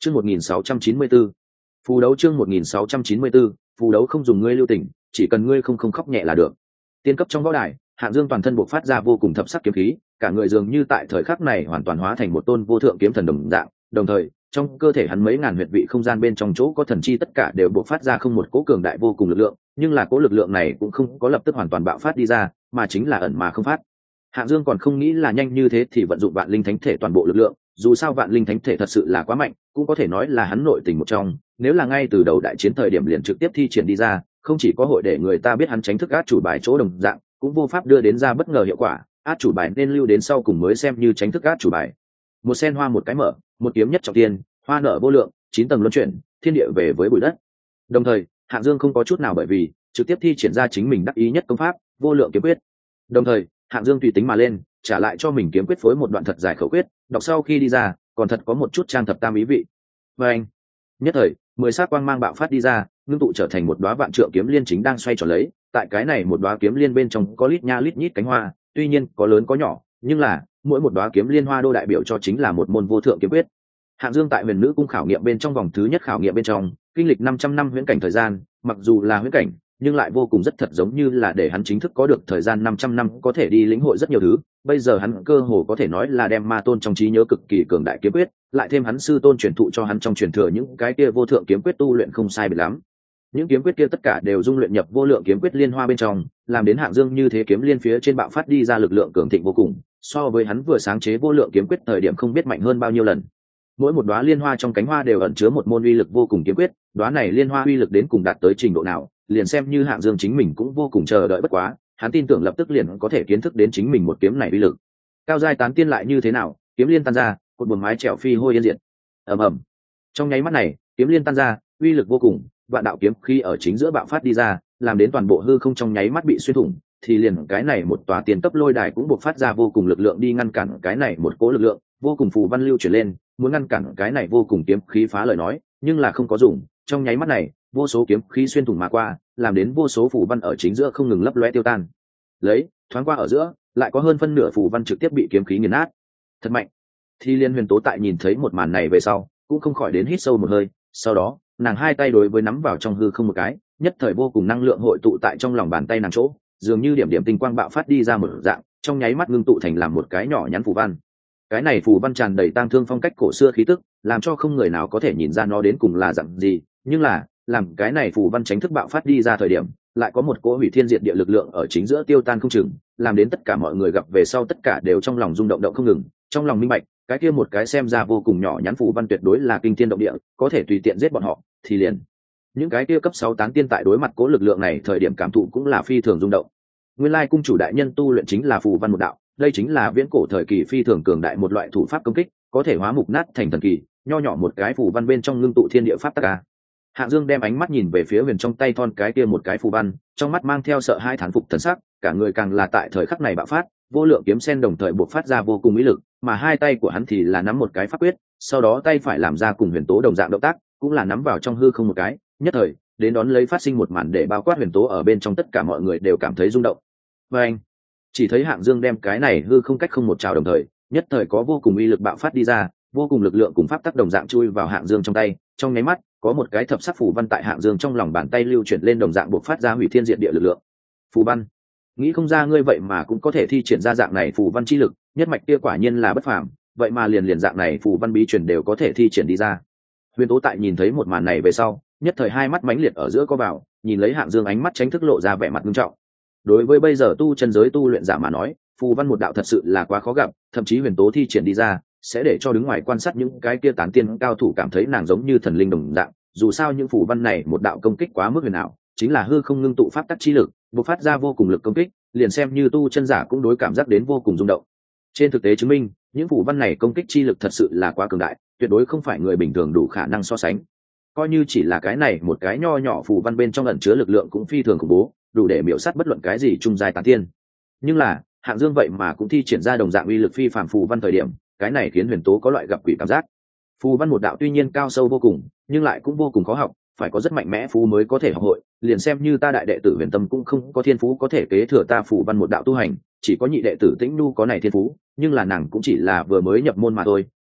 Chương 1694. Phù đấu chương 1694, phù đấu không dùng ngươi lưu tình, chỉ cần ngươi không khóc nhẹ là được. Tiên cấp trong võ đài, Hạng Dương toàn thân bộc phát ra vô cùng thập sắc kiếm khí, cả người dường như tại thời khắc này hoàn toàn hóa thành một tôn vô thượng kiếm thần đồng dạng, đồng thời, trong cơ thể hắn mấy ngàn huyệt vị không gian bên trong chỗ có thần chi tất cả đều bộc phát ra không một cỗ cường đại vô cùng lực lượng, nhưng là cỗ lực lượng này cũng không có lập tức hoàn toàn bạo phát đi ra, mà chính là ẩn mà không phát. Hạng Dương còn không nghĩ là nhanh như thế thì vận dụng Vạn Linh Thánh Thể toàn bộ lực lượng, dù sao Vạn Linh Thánh Thể thật sự là quá mạnh, cũng có thể nói là hắn nội tình một trong, nếu là ngay từ đầu đại chiến thời điểm liền trực tiếp thi triển đi ra, không chỉ có hội để người ta biết hắn tránh thức át chủ bài chỗ đồng dạng, cũng vô pháp đưa đến ra bất ngờ hiệu quả, át chủ bài nên lưu đến sau cùng mới xem như tránh thức át chủ bài. Một sen hoa một cái mở, một kiếm nhất trọng tiên, hoa nở vô lượng, 9 tầng luân chuyển, thiên địa về với bụi đất. Đồng thời, Hạng Dương không có chút nào bởi vì trực tiếp thi triển ra chính mình đắc ý nhất công pháp, Vô Lượng Kiếm Quyết. Đồng thời, Hạng Dương tùy tính mà lên, trả lại cho mình kiếm quyết phối một đoạn thật dài khẩu quyết, đọc sau khi đi ra, còn thật có một chút trang thập tam ý vị. Và anh, nhất thời, 10 sắc quang mang bạo phát đi ra, ngưng tụ trở thành một đóa vạn trượng kiếm liên chính đang xoay tròn lấy, tại cái này một đóa kiếm liên bên trong có lít nha lít nhít cánh hoa, tuy nhiên có lớn có nhỏ, nhưng là mỗi một đóa kiếm liên hoa đô đại biểu cho chính là một môn vô thượng kiếm quyết. Hạng Dương tại Huyền Nữ cung khảo nghiệm bên trong vòng thứ nhất khảo nghiệm bên trong, kinh lịch 500 năm huyễn cảnh thời gian, mặc dù là huyễn cảnh, nhưng lại vô cùng rất thật giống như là để hắn chính thức có được thời gian 500 năm có thể đi lĩnh hội rất nhiều thứ. Bây giờ hắn cơ hồ có thể nói là đem ma tôn trong trí nhớ cực kỳ cường đại kiếm quyết, lại thêm hắn sư tôn truyền thụ cho hắn trong truyền thừa những cái kia vô thượng kiếm quyết tu luyện không sai biệt lắm. Những kiếm quyết kia tất cả đều dung luyện nhập vô lượng kiếm quyết liên hoa bên trong, làm đến Hạng Dương như thế kiếm liên phía trên bạo phát đi ra lực lượng cường thịnh vô cùng, so với hắn vừa sáng chế vô lượng kiếm quyết thời điểm không biết mạnh hơn bao nhiêu lần. Mỗi một đóa liên hoa trong cánh hoa đều ẩn chứa một môn uy lực vô cùng kiếm quyết, đóa này liên hoa uy lực đến cùng đạt tới trình độ nào, liền xem như Hạng Dương chính mình cũng vô cùng chờ đợi bất quá, hắn tin tưởng lập tức liền có thể kiến thức đến chính mình một kiếm này uy lực. Cao giai tán tiên lại như thế nào, kiếm liên tan ra, cột buồm mái chèo phi hôi yên diệt. Ầm ầm. Trong nháy mắt này, kiếm liên tan ra, uy lực vô cùng, vạn đạo kiếm khí ở chính giữa bạo phát đi ra, làm đến toàn bộ hư không trong nháy mắt bị xuyên thủng, thì liền cái này một tòa tiền cấp lôi đài cũng bộc phát ra vô cùng lực lượng đi ngăn cản cái này một cỗ lực lượng, vô cùng phù văn lưu chuyển lên, muốn ngăn cản cái này vô cùng kiếm khí phá lời nói, nhưng là không có dùng, trong nháy mắt này, vô số kiếm khí xuyên thủng mà qua, làm đến vô số phù văn ở chính giữa không ngừng lấp lóe tiêu tan. Lấy, thoáng qua ở giữa, lại có hơn phân nửa phù văn trực tiếp bị kiếm khí nghiền nát. Thật mạnh. Thì Liên Huyền Tố tại nhìn thấy một màn này về sau, cũng không khỏi đến hít sâu một hơi, sau đó, nàng hai tay đối với nắm vào trong hư không một cái, nhất thời vô cùng năng lượng hội tụ tại trong lòng bàn tay nàng chỗ, dường như điểm điểm tinh quang bạo phát đi ra một dạng, trong nháy mắt ngưng tụ thành làm một cái nhỏ nhắn phù văn. Cái này phù văn tràn đầy tang thương phong cách cổ xưa khí tức, làm cho không người nào có thể nhìn ra nó đến cùng là dạng gì, nhưng là, làm cái này phù văn tránh thức bạo phát đi ra thời điểm, lại có một cỗ hủy thiên diệt địa lực lượng ở chính giữa tiêu tan không chừng, làm đến tất cả mọi người gặp về sau tất cả đều trong lòng rung động động không ngừng, trong lòng minh bạch, cái kia một cái xem ra vô cùng nhỏ nhắn phù văn tuyệt đối là kinh thiên động địa, có thể tùy tiện giết bọn họ, thì liền những cái kia cấp 6 tán tiên tại đối mặt cỗ lực lượng này thời điểm cảm thụ cũng là phi thường rung động. Nguyên lai cung chủ đại nhân tu luyện chính là phù văn một đạo, đây chính là viễn cổ thời kỳ phi thường cường đại một loại thủ pháp công kích, có thể hóa mục nát thành thần kỳ, nho nhỏ một cái phù văn bên trong ngưng tụ thiên địa pháp tắc a. Hạng Dương đem ánh mắt nhìn về phía Huyền trong tay thon cái kia một cái phù văn, trong mắt mang theo sợ hai thán phục thần sắc, cả người càng là tại thời khắc này bạo phát, vô lượng kiếm sen đồng thời bộc phát ra vô cùng ý lực, mà hai tay của hắn thì là nắm một cái pháp quyết, sau đó tay phải làm ra cùng Huyền Tố đồng dạng động tác, cũng là nắm vào trong hư không một cái, nhất thời, đến đón lấy phát sinh một màn để bao quát Huyền Tố ở bên trong tất cả mọi người đều cảm thấy rung động. Và anh, chỉ thấy Hạng Dương đem cái này hư không cách không một trào đồng thời, nhất thời có vô cùng uy lực bạo phát đi ra, vô cùng lực lượng cùng pháp tắc đồng dạng chui vào Hạng Dương trong tay, trong nháy mắt, có một cái thập sắc phù văn tại Hạng Dương trong lòng bàn tay lưu chuyển lên đồng dạng bộc phát ra hủy thiên diệt địa lực lượng. Phù văn, nghĩ không ra ngươi vậy mà cũng có thể thi triển ra dạng này phù văn chi lực, nhất mạch kia quả nhiên là bất phàm, vậy mà liền dạng này phù văn bí truyền đều có thể thi triển đi ra. Huyền Tố tại nhìn thấy một màn này về sau, nhất thời hai mắt mãnh liệt ở giữa có vào, nhìn lấy Hạng Dương ánh mắt tránh thức lộ ra vẻ mặt nghiêm trọng. Đối với bây giờ tu chân giới tu luyện giả mà nói, phù văn một đạo thật sự là quá khó gặp, thậm chí Huyền Tố thi triển đi ra, sẽ để cho đứng ngoài quan sát những cái kia tán tiên cao thủ cảm thấy nàng giống như thần linh đồng dạng, dù sao những phù văn này một đạo công kích quá mức huyền ảo, chính là hư không ngưng tụ pháp tắc chi lực, bộc phát ra vô cùng lực công kích, liền xem như tu chân giả cũng đối cảm giác đến vô cùng rung động. Trên thực tế chứng minh, những phù văn này công kích chi lực thật sự là quá cường đại, tuyệt đối không phải người bình thường đủ khả năng so sánh. Coi như chỉ là cái này một cái nho nhỏ phù văn bên trong ẩn chứa lực lượng cũng phi thường khủng bố, đủ để miểu sát bất luận cái gì trung giai tán tiên. Nhưng là, Hạng Dương vậy mà cũng thi triển ra đồng dạng uy lực phi phàm phù văn thời điểm, cái này khiến Huyền Tố có loại gặp quỷ cảm giác. Phù văn một đạo tuy nhiên cao sâu vô cùng, nhưng lại cũng vô cùng khó học, phải có rất mạnh mẽ phú mới có thể học hội, liền xem như ta đại đệ tử Huyền Tâm cũng không có thiên phú có thể kế thừa ta phù văn một đạo tu hành, chỉ có nhị đệ tử Tĩnh Nu có này thiên phú, nhưng là nàng cũng chỉ là vừa mới nhập môn mà thôi,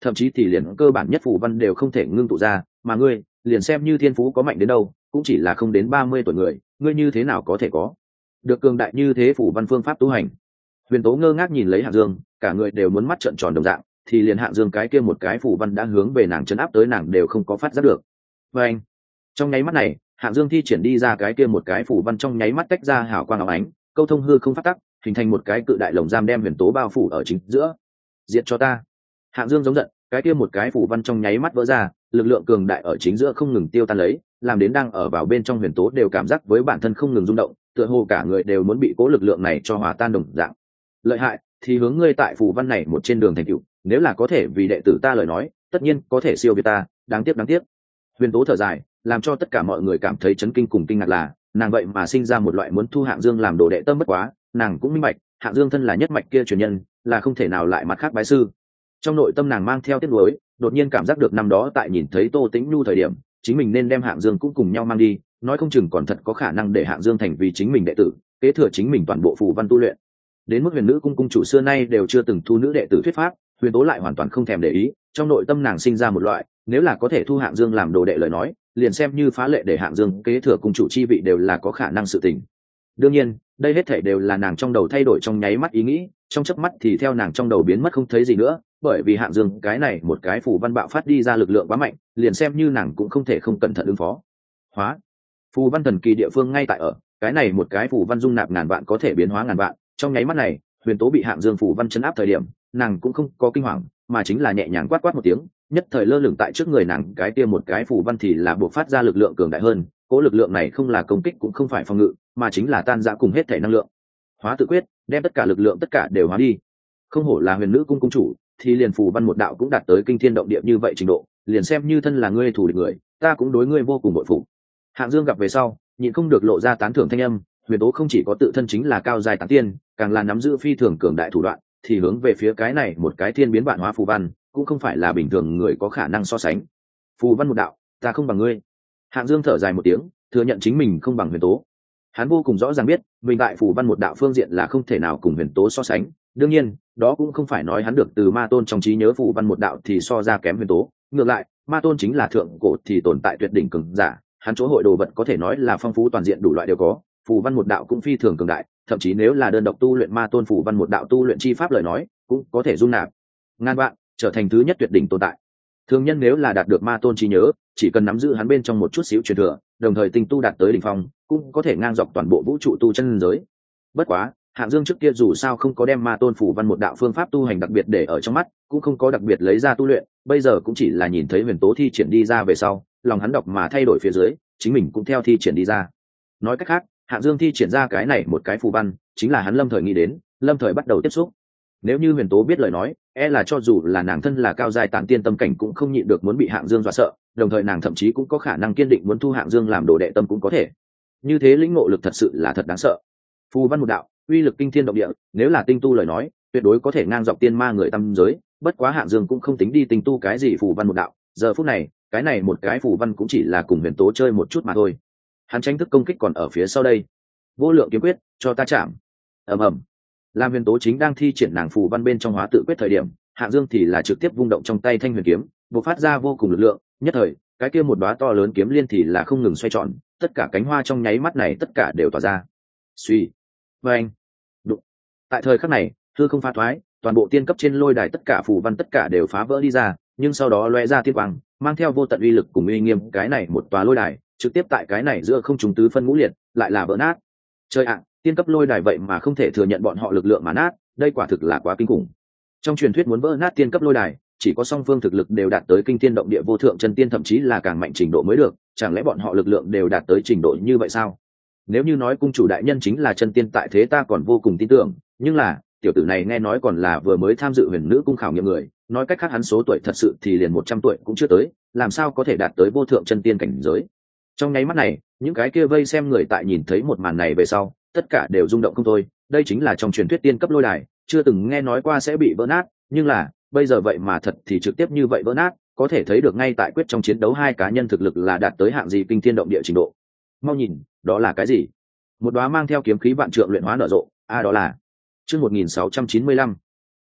thậm chí thì liền cơ bản nhất phù văn đều không thể ngưng tụ ra, mà ngươi liền xem như thiên phú có mạnh đến đâu cũng chỉ là không đến 30 tuổi người, ngươi như thế nào có thể có được cường đại như thế phù văn phương pháp tu hành. Huyền Tố ngơ ngác nhìn lấy Hạng Dương, cả người đều muốn mắt trợn tròn đồng dạng, thì liền Hạng Dương cái kia một cái phù văn đã hướng về nàng chấn áp tới, nàng đều không có phát giác được. Và anh, trong nháy mắt này, Hạng Dương thi triển đi ra cái kia một cái phù văn trong nháy mắt tách ra hào quang óng ánh, câu thông hư không phát tắc, hình thành một cái cự đại lồng giam đem Huyền Tố bao phủ ở chính giữa. Diệt cho ta! Hạng Dương giống giận, cái kia một cái phù văn trong nháy mắt vỡ ra, lực lượng cường đại ở chính giữa không ngừng tiêu tan lấy, làm đến đang ở vào bên trong Huyền Tố đều cảm giác với bản thân không ngừng rung động, tựa hồ cả người đều muốn bị cố lực lượng này cho hòa tan đồng dạng. Lợi hại, thì hướng ngươi tại phù văn này một trên đường thành tựu, nếu là có thể vì đệ tử ta lời nói, tất nhiên có thể siêu việt ta, đáng tiếc đáng tiếc. Huyền Tố thở dài, làm cho tất cả mọi người cảm thấy chấn kinh cùng kinh ngạc là, nàng vậy mà sinh ra một loại muốn thu Hạng Dương làm đồ đệ tâm bất quá, nàng cũng minh bạch, Hạng Dương thân là nhất mạch kia truyền nhân, là không thể nào lại mặt khác bái sư. Trong nội tâm nàng mang theo tiếc nuối, đột nhiên cảm giác được năm đó tại nhìn thấy Tô Tĩnh Nhu thời điểm, chính mình nên đem Hạng Dương cũng cùng nhau mang đi, nói không chừng còn thật có khả năng để Hạng Dương thành vì chính mình đệ tử, kế thừa chính mình toàn bộ phù văn tu luyện. Đến mức Huyền Nữ cung cung chủ xưa nay đều chưa từng thu nữ đệ tử thuyết pháp, Huyền Tố lại hoàn toàn không thèm để ý, trong nội tâm nàng sinh ra một loại, nếu là có thể thu Hạng Dương làm đồ đệ lời nói, liền xem như phá lệ để Hạng Dương kế thừa cung chủ chi vị đều là có khả năng sự tình. Đương nhiên, đây hết thảy đều là nàng trong đầu thay đổi trong nháy mắt ý nghĩ, trong chớp mắt thì theo nàng trong đầu biến mất không thấy gì nữa, bởi vì Hạng Dương cái này một cái phù văn bạo phát đi ra lực lượng quá mạnh, liền xem như nàng cũng không thể không cẩn thận ứng phó. Hóa, phù văn thần kỳ địa phương ngay tại ở, cái này một cái phù văn dung nạp ngàn vạn có thể biến hóa ngàn vạn, trong nháy mắt này, Huyền Tố bị Hạng Dương phù văn chấn áp thời điểm, nàng cũng không có kinh hoàng, mà chính là nhẹ nhàng quát quát một tiếng, nhất thời lơ lửng tại trước người nàng, cái kia một cái phù văn thì là buộc phát ra lực lượng cường đại hơn, cố lực lượng này không là công kích cũng không phải phòng ngự, mà chính là tan rã cùng hết thể năng lượng. Hóa tự quyết, đem tất cả lực lượng tất cả đều hóa đi. Không hổ là Huyền Nữ cung cung chủ, thì liền phù văn một đạo cũng đạt tới kinh thiên động địa như vậy trình độ, liền xem như thân là ngươi thủ địch người, ta cũng đối ngươi vô cùng bội phục. Hạng Dương gặp về sau, nhịn không được lộ ra tán thưởng thanh âm, Huyền Tố không chỉ có tự thân chính là cao giai tán tiên, càng là nắm giữ phi thường cường đại thủ đoạn, thì hướng về phía cái này một cái thiên biến vạn hóa phù văn, cũng không phải là bình thường người có khả năng so sánh. Phù văn một đạo, ta không bằng ngươi. Hạng Dương thở dài một tiếng, thừa nhận chính mình không bằng Huyền Tố. Hắn vô cùng rõ ràng biết, mình tại phù văn một đạo phương diện là không thể nào cùng Huyền Tố so sánh. Đương nhiên, đó cũng không phải nói hắn được từ Ma Tôn trong trí nhớ phù văn một đạo thì so ra kém Huyền Tố. Ngược lại, Ma Tôn chính là thượng cổ thì tồn tại tuyệt đỉnh cường giả, hắn chỗ hội đồ vật có thể nói là phong phú toàn diện đủ loại đều có. Phù văn một đạo cũng phi thường cường đại, thậm chí nếu là đơn độc tu luyện Ma Tôn phù văn một đạo tu luyện chi pháp lời nói, cũng có thể dung nạp ngàn vạn, trở thành thứ nhất tuyệt đỉnh tồn tại. Thường nhân nếu là đạt được Ma Tôn trí nhớ, chỉ cần nắm giữ hắn bên trong một chút xíu truyền thừa, đồng thời tinh tu đạt tới đỉnh phong, cũng có thể ngang dọc toàn bộ vũ trụ tu chân giới. Bất quá, Hạng Dương trước kia dù sao không có đem Ma Tôn phù văn một đạo phương pháp tu hành đặc biệt để ở trong mắt, cũng không có đặc biệt lấy ra tu luyện, bây giờ cũng chỉ là nhìn thấy Huyền Tố thi triển đi ra về sau, lòng hắn đọc mà thay đổi phía dưới, chính mình cũng theo thi triển đi ra. Nói cách khác, Hạng Dương thi triển ra cái này một cái phù văn, chính là hắn lâm thời nghĩ đến, lâm thời bắt đầu tiếp xúc. Nếu như Huyền Tố biết lời nói, là cho dù là nàng thân là cao giai tán tiên tâm cảnh cũng không nhịn được muốn bị Hạng Dương dọa sợ, đồng thời nàng thậm chí cũng có khả năng kiên định muốn thu Hạng Dương làm đồ đệ tâm cũng có thể. Như thế lĩnh ngộ lực thật sự là thật đáng sợ. Phù văn một đạo, uy lực kinh thiên động địa, nếu là tinh tu lời nói, tuyệt đối có thể ngang dọc tiên ma người tâm giới, bất quá Hạng Dương cũng không tính đi tinh tu cái gì phù văn một đạo, giờ phút này, cái này một cái phù văn cũng chỉ là cùng Huyền Tố chơi một chút mà thôi. Hắn tranh thức công kích còn ở phía sau đây. Vô lượng kiếm quyết, cho ta chạm. Ầm ầm. Lam Huyền Tố chính đang thi triển nàng phù văn bên trong hóa tự quyết thời điểm, Hạng Dương thì là trực tiếp vung động trong tay thanh huyền kiếm, bộc phát ra vô cùng lực lượng, nhất thời, cái kia một đóa to lớn kiếm liên thì là không ngừng xoay tròn, tất cả cánh hoa trong nháy mắt này tất cả đều tỏa ra. Suy, vâng, đụng. Tại thời khắc này, hư không phá thoái, toàn bộ tiên cấp trên lôi đài tất cả phù văn tất cả đều phá vỡ đi ra, nhưng sau đó lóe ra tiên quang, mang theo vô tận uy lực cùng uy nghiêm, cái này một tòa lôi đài, trực tiếp tại cái này giữa không trung tứ phân ngũ liệt, lại là vỡ nát. Chơi ạ, tiên cấp lôi đài vậy mà không thể thừa nhận bọn họ lực lượng mà nát, đây quả thực là quá kinh khủng. Trong truyền thuyết muốn vỡ nát tiên cấp lôi đài, chỉ có song phương thực lực đều đạt tới kinh thiên động địa vô thượng chân tiên, thậm chí là càng mạnh trình độ mới được, chẳng lẽ bọn họ lực lượng đều đạt tới trình độ như vậy sao? Nếu như nói cung chủ đại nhân chính là chân tiên tại thế ta còn vô cùng tin tưởng, nhưng là tiểu tử này nghe nói còn là vừa mới tham dự Huyền Nữ cung khảo nghiệm người, nói cách khác hắn số tuổi thật sự thì liền 100 tuổi cũng chưa tới, làm sao có thể đạt tới vô thượng chân tiên cảnh giới. Trong nháy mắt này, những cái kia vây xem người tại nhìn thấy một màn này về sau, tất cả đều rung động không thôi, đây chính là trong truyền thuyết tiên cấp lôi đài, chưa từng nghe nói qua sẽ bị vỡ nát, nhưng là bây giờ vậy mà thật thì trực tiếp như vậy vỡ nát, có thể thấy được ngay tại quyết trong chiến đấu hai cá nhân thực lực là đạt tới hạng gì kinh thiên động địa trình độ. Mau nhìn, đó là cái gì? Một đóa mang theo kiếm khí vạn trượng luyện hóa nở rộ, đó là chương 1695.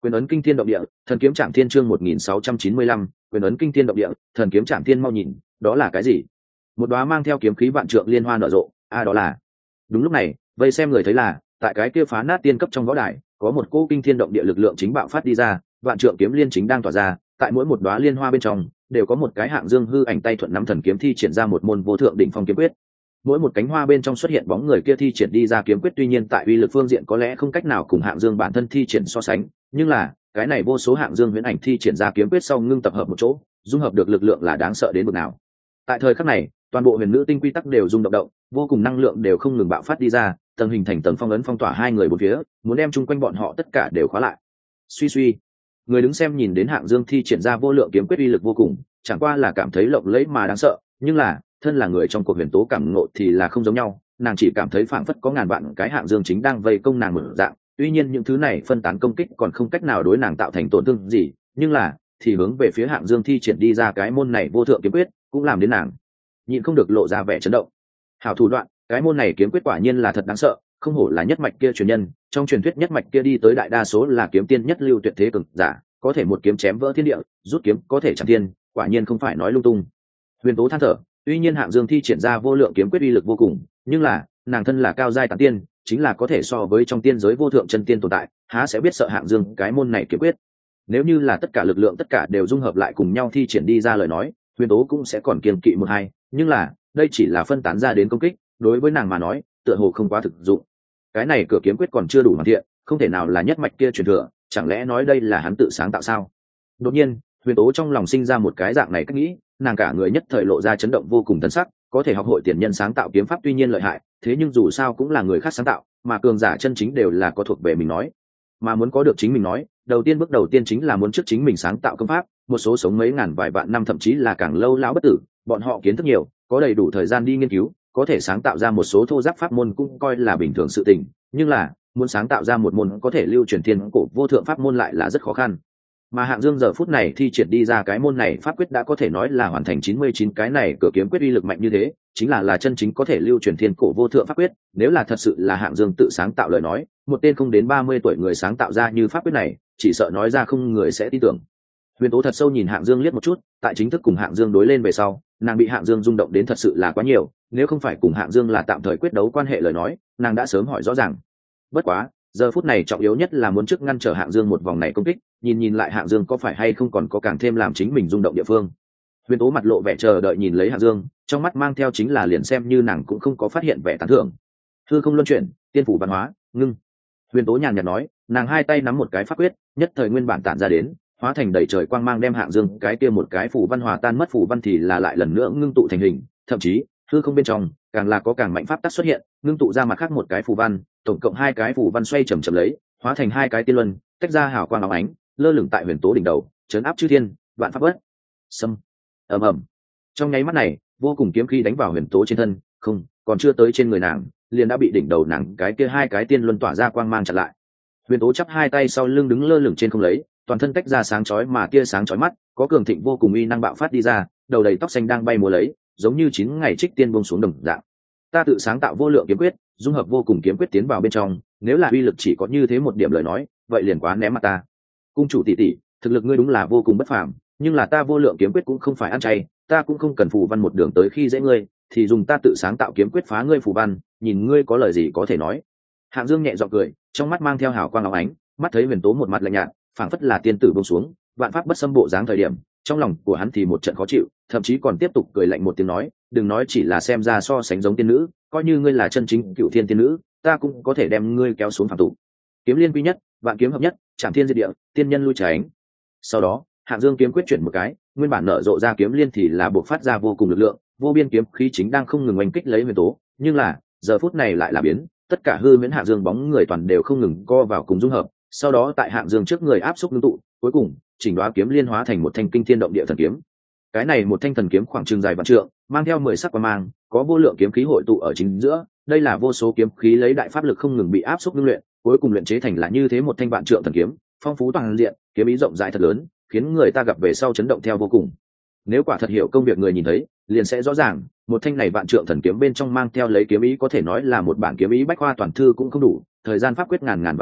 Quyền ấn kinh thiên động địa, thần kiếm Trảm Thiên chương 1695, quyền ấn kinh thiên động địa, thần kiếm Trảm Thiên mau nhìn, đó là cái gì? Một đóa mang theo kiếm khí vạn trượng liên hoa nở rộ, đó là. Đúng lúc này, vây xem người thấy là, tại cái kia phá nát tiên cấp trong võ đài, có một cỗ kinh thiên động địa lực lượng chính bạo phát đi ra, vạn trượng kiếm liên chính đang tỏa ra, tại mỗi một đóa liên hoa bên trong, đều có một cái hạng dương hư ảnh tay thuận nắm thần kiếm thi triển ra một môn vô thượng đỉnh phong kiếm quyết. Mỗi một cánh hoa bên trong xuất hiện bóng người kia thi triển đi ra kiếm quyết, tuy nhiên tại uy lực phương diện có lẽ không cách nào cùng hạng dương bản thân thi triển so sánh, nhưng là cái này vô số hạng dương huyễn ảnh thi triển ra kiếm quyết sau ngưng tập hợp một chỗ, dung hợp được lực lượng là đáng sợ đến mức nào. Tại thời khắc này, toàn bộ huyền nữ tinh quy tắc đều rung động động, vô cùng năng lượng đều không ngừng bạo phát đi ra, tầng hình thành tầng phong ấn phong tỏa hai người bốn phía, muốn đem chung quanh bọn họ tất cả đều khóa lại. Suy suy, người đứng xem nhìn đến hạng dương thi triển ra vô lượng kiếm quyết uy lực vô cùng, chẳng qua là cảm thấy lộng lẫy mà đáng sợ, nhưng là thân là người trong cuộc huyền tố cảm ngộ thì là không giống nhau, nàng chỉ cảm thấy phảng phất có ngàn vạn cái hạng dương chính đang vây công nàng một dạng. Tuy nhiên những thứ này phân tán công kích còn không cách nào đối nàng tạo thành tổn thương gì, nhưng là thì hướng về phía hạng dương thi triển đi ra cái môn này vô thượng kiếm quyết cũng làm đến nàng nhịn không được lộ ra vẻ chấn động. Hảo thủ đoạn, cái môn này kiếm quyết quả nhiên là thật đáng sợ, không hổ là nhất mạch kia truyền nhân, trong truyền thuyết nhất mạch kia đi tới đại đa số là kiếm tiên nhất lưu tuyệt thế cường giả, có thể một kiếm chém vỡ thiên địa, rút kiếm có thể chạm thiên, quả nhiên không phải nói lung tung. Huyền tố than thở, tuy nhiên hạng dương thi triển ra vô lượng kiếm quyết uy lực vô cùng, nhưng là nàng thân là cao giai tán tiên, chính là có thể so với trong tiên giới vô thượng chân tiên tồn tại, há sẽ biết sợ hạng dương cái môn này kiếm quyết. Nếu như là tất cả lực lượng tất cả đều dung hợp lại cùng nhau thi triển đi ra lời nói, huyền tố cũng sẽ còn kiêng kỵ một hai, nhưng là đây chỉ là phân tán ra đến công kích, đối với nàng mà nói tựa hồ không quá thực dụng. Cái này cửa kiếm quyết còn chưa đủ hoàn thiện, không thể nào là nhất mạch kia truyền thừa, chẳng lẽ nói đây là hắn tự sáng tạo sao? Đột nhiên huyền tố trong lòng sinh ra một cái dạng này cách nghĩ, nàng cả người nhất thời lộ ra chấn động vô cùng thần sắc. Có thể học hội tiền nhân sáng tạo kiếm pháp tuy nhiên lợi hại, thế nhưng dù sao cũng là người khác sáng tạo, mà cường giả chân chính đều là có thuộc về mình nói, mà muốn có được chính mình nói, bước đầu tiên chính là muốn trước chính mình sáng tạo công pháp. Một số sống mấy ngàn vài vạn năm thậm chí là càng lâu lão bất tử, bọn họ kiến thức nhiều, có đầy đủ thời gian đi nghiên cứu, có thể sáng tạo ra một số thô giáp pháp môn cũng coi là bình thường sự tình, nhưng là muốn sáng tạo ra một môn có thể lưu truyền thiên cổ vô thượng pháp môn lại là rất khó khăn. Mà hạng dương giờ phút này thi triển đi ra cái môn này pháp quyết đã có thể nói là hoàn thành 99 cái này cửa kiếm quyết uy lực mạnh như thế, chính là chân chính có thể lưu truyền thiên cổ vô thượng pháp quyết. Nếu là thật sự là hạng dương tự sáng tạo lời nói, một tên không đến 30 tuổi người sáng tạo ra như pháp quyết này, chỉ sợ nói ra không người sẽ tin tưởng. Huyền tố thật sâu nhìn hạng dương liếc một chút, tại chính thức cùng hạng dương đối lên về sau, nàng bị hạng dương rung động đến thật sự là quá nhiều, nếu không phải cùng hạng dương là tạm thời quyết đấu quan hệ lời nói, nàng đã sớm hỏi rõ ràng. Bất quá giờ phút này trọng yếu nhất là muốn trước ngăn trở hạng dương một vòng này công kích, nhìn lại hạng dương có phải hay không còn có càng thêm làm chính mình rung động địa phương. Huyền tố mặt lộ vẻ chờ đợi nhìn lấy hạng dương, trong mắt mang theo chính là liền xem như nàng cũng không có phát hiện vẻ tán thưởng. Hư không luân chuyển, tiên phủ văn hóa, ngưng. Huyền tố nhàn nhạt nói, nàng hai tay nắm một cái pháp quyết, nhất thời nguyên bản tản ra đến, hóa thành đầy trời quang mang đem hạng dương cái kia một cái phủ văn hòa tan mất, phủ văn thì là lại lần nữa ngưng tụ thành hình, thậm chí hư không bên trong càng là có càng mạnh pháp tắc xuất hiện, ngưng tụ ra mặt khác một cái phủ văn, tổng cộng hai cái phủ văn xoay chầm chậm lấy, hóa thành hai cái tiên luân, tách ra hào quang óng ánh, lơ lửng tại huyền tố đỉnh đầu, chấn áp chư thiên vạn pháp bất xâm. ầm ầm, trong nháy mắt này vô cùng kiếm khí đánh vào huyền tố trên thân, không còn chưa tới trên người nàng, liền đã bị đỉnh đầu nàng cái kia hai cái tiên luân tỏa ra quang mang chặn lại. Huyền tố chắp hai tay sau lưng đứng lơ lửng trên không lấy, toàn thân tách ra sáng chói mà tia sáng chói mắt, có cường thịnh vô cùng uy năng bạo phát đi ra, đầu đầy tóc xanh đang bay múa lấy, giống như 9 ngày trích tiên buông xuống đồng dạng. Ta tự sáng tạo vô lượng kiếm quyết, dung hợp vô cùng kiếm quyết tiến vào bên trong, nếu là uy lực chỉ có như thế một điểm lời nói, vậy liền quá ném mặt ta. Cung chủ tỷ tỷ, thực lực ngươi đúng là vô cùng bất phàm, nhưng là ta vô lượng kiếm quyết cũng không phải ăn chay, ta cũng không cần phù văn một đường tới khi dễ ngươi, thì dùng ta tự sáng tạo kiếm quyết phá ngươi phù văn, nhìn ngươi có lời gì có thể nói. Hạng Dương nhẹ giọng cười, trong mắt mang theo hào quang óng ánh, mắt thấy huyền tố một mặt lạnh nhạt, phảng phất là tiên tử buông xuống, vạn pháp bất xâm bộ dáng thời điểm, trong lòng của hắn thì một trận khó chịu, thậm chí còn tiếp tục cười lạnh một tiếng nói, đừng nói chỉ là xem ra so sánh giống tiên nữ, coi như ngươi là chân chính cựu thiên tiên nữ, ta cũng có thể đem ngươi kéo xuống phàm tục. Kiếm liên quy nhất, vạn kiếm hợp nhất, chạm thiên diệt địa, tiên nhân lui tránh. Sau đó hạng Dương kiếm quyết chuyển một cái, nguyên bản nở rộ ra kiếm liên thì là buộc phát ra vô cùng lực lượng, vô biên kiếm khí chính đang không ngừng oanh kích lấy huyền tố, nhưng là giờ phút này lại là biến, tất cả hư miễn hạng Dương bóng người toàn đều không ngừng co vào cùng dung hợp, sau đó tại hạng Dương trước người áp xúc ngưng tụ, cuối cùng chỉnh đoá kiếm liên hóa thành một thanh kinh thiên động địa thần kiếm. Cái này một thanh thần kiếm khoảng chừng dài vạn trượng, mang theo 10 sắc quang mang, có vô lượng kiếm khí hội tụ ở chính giữa, đây là vô số kiếm khí lấy đại pháp lực không ngừng bị áp xúc ngưng luyện, cuối cùng luyện chế thành là như thế một thanh vạn trượng thần kiếm, phong phú toàn diện, kiếm ý rộng rãi thật lớn, khiến người ta gặp về sau chấn động theo vô cùng. Nếu quả thật hiểu công việc người nhìn thấy, liền sẽ rõ ràng, một thanh này vạn trượng thần kiếm bên trong mang theo lấy kiếm ý có thể nói là một bản kiếm ý bách khoa toàn thư cũng không đủ, thời gian pháp quyết ngàn ngàn vạn vạn,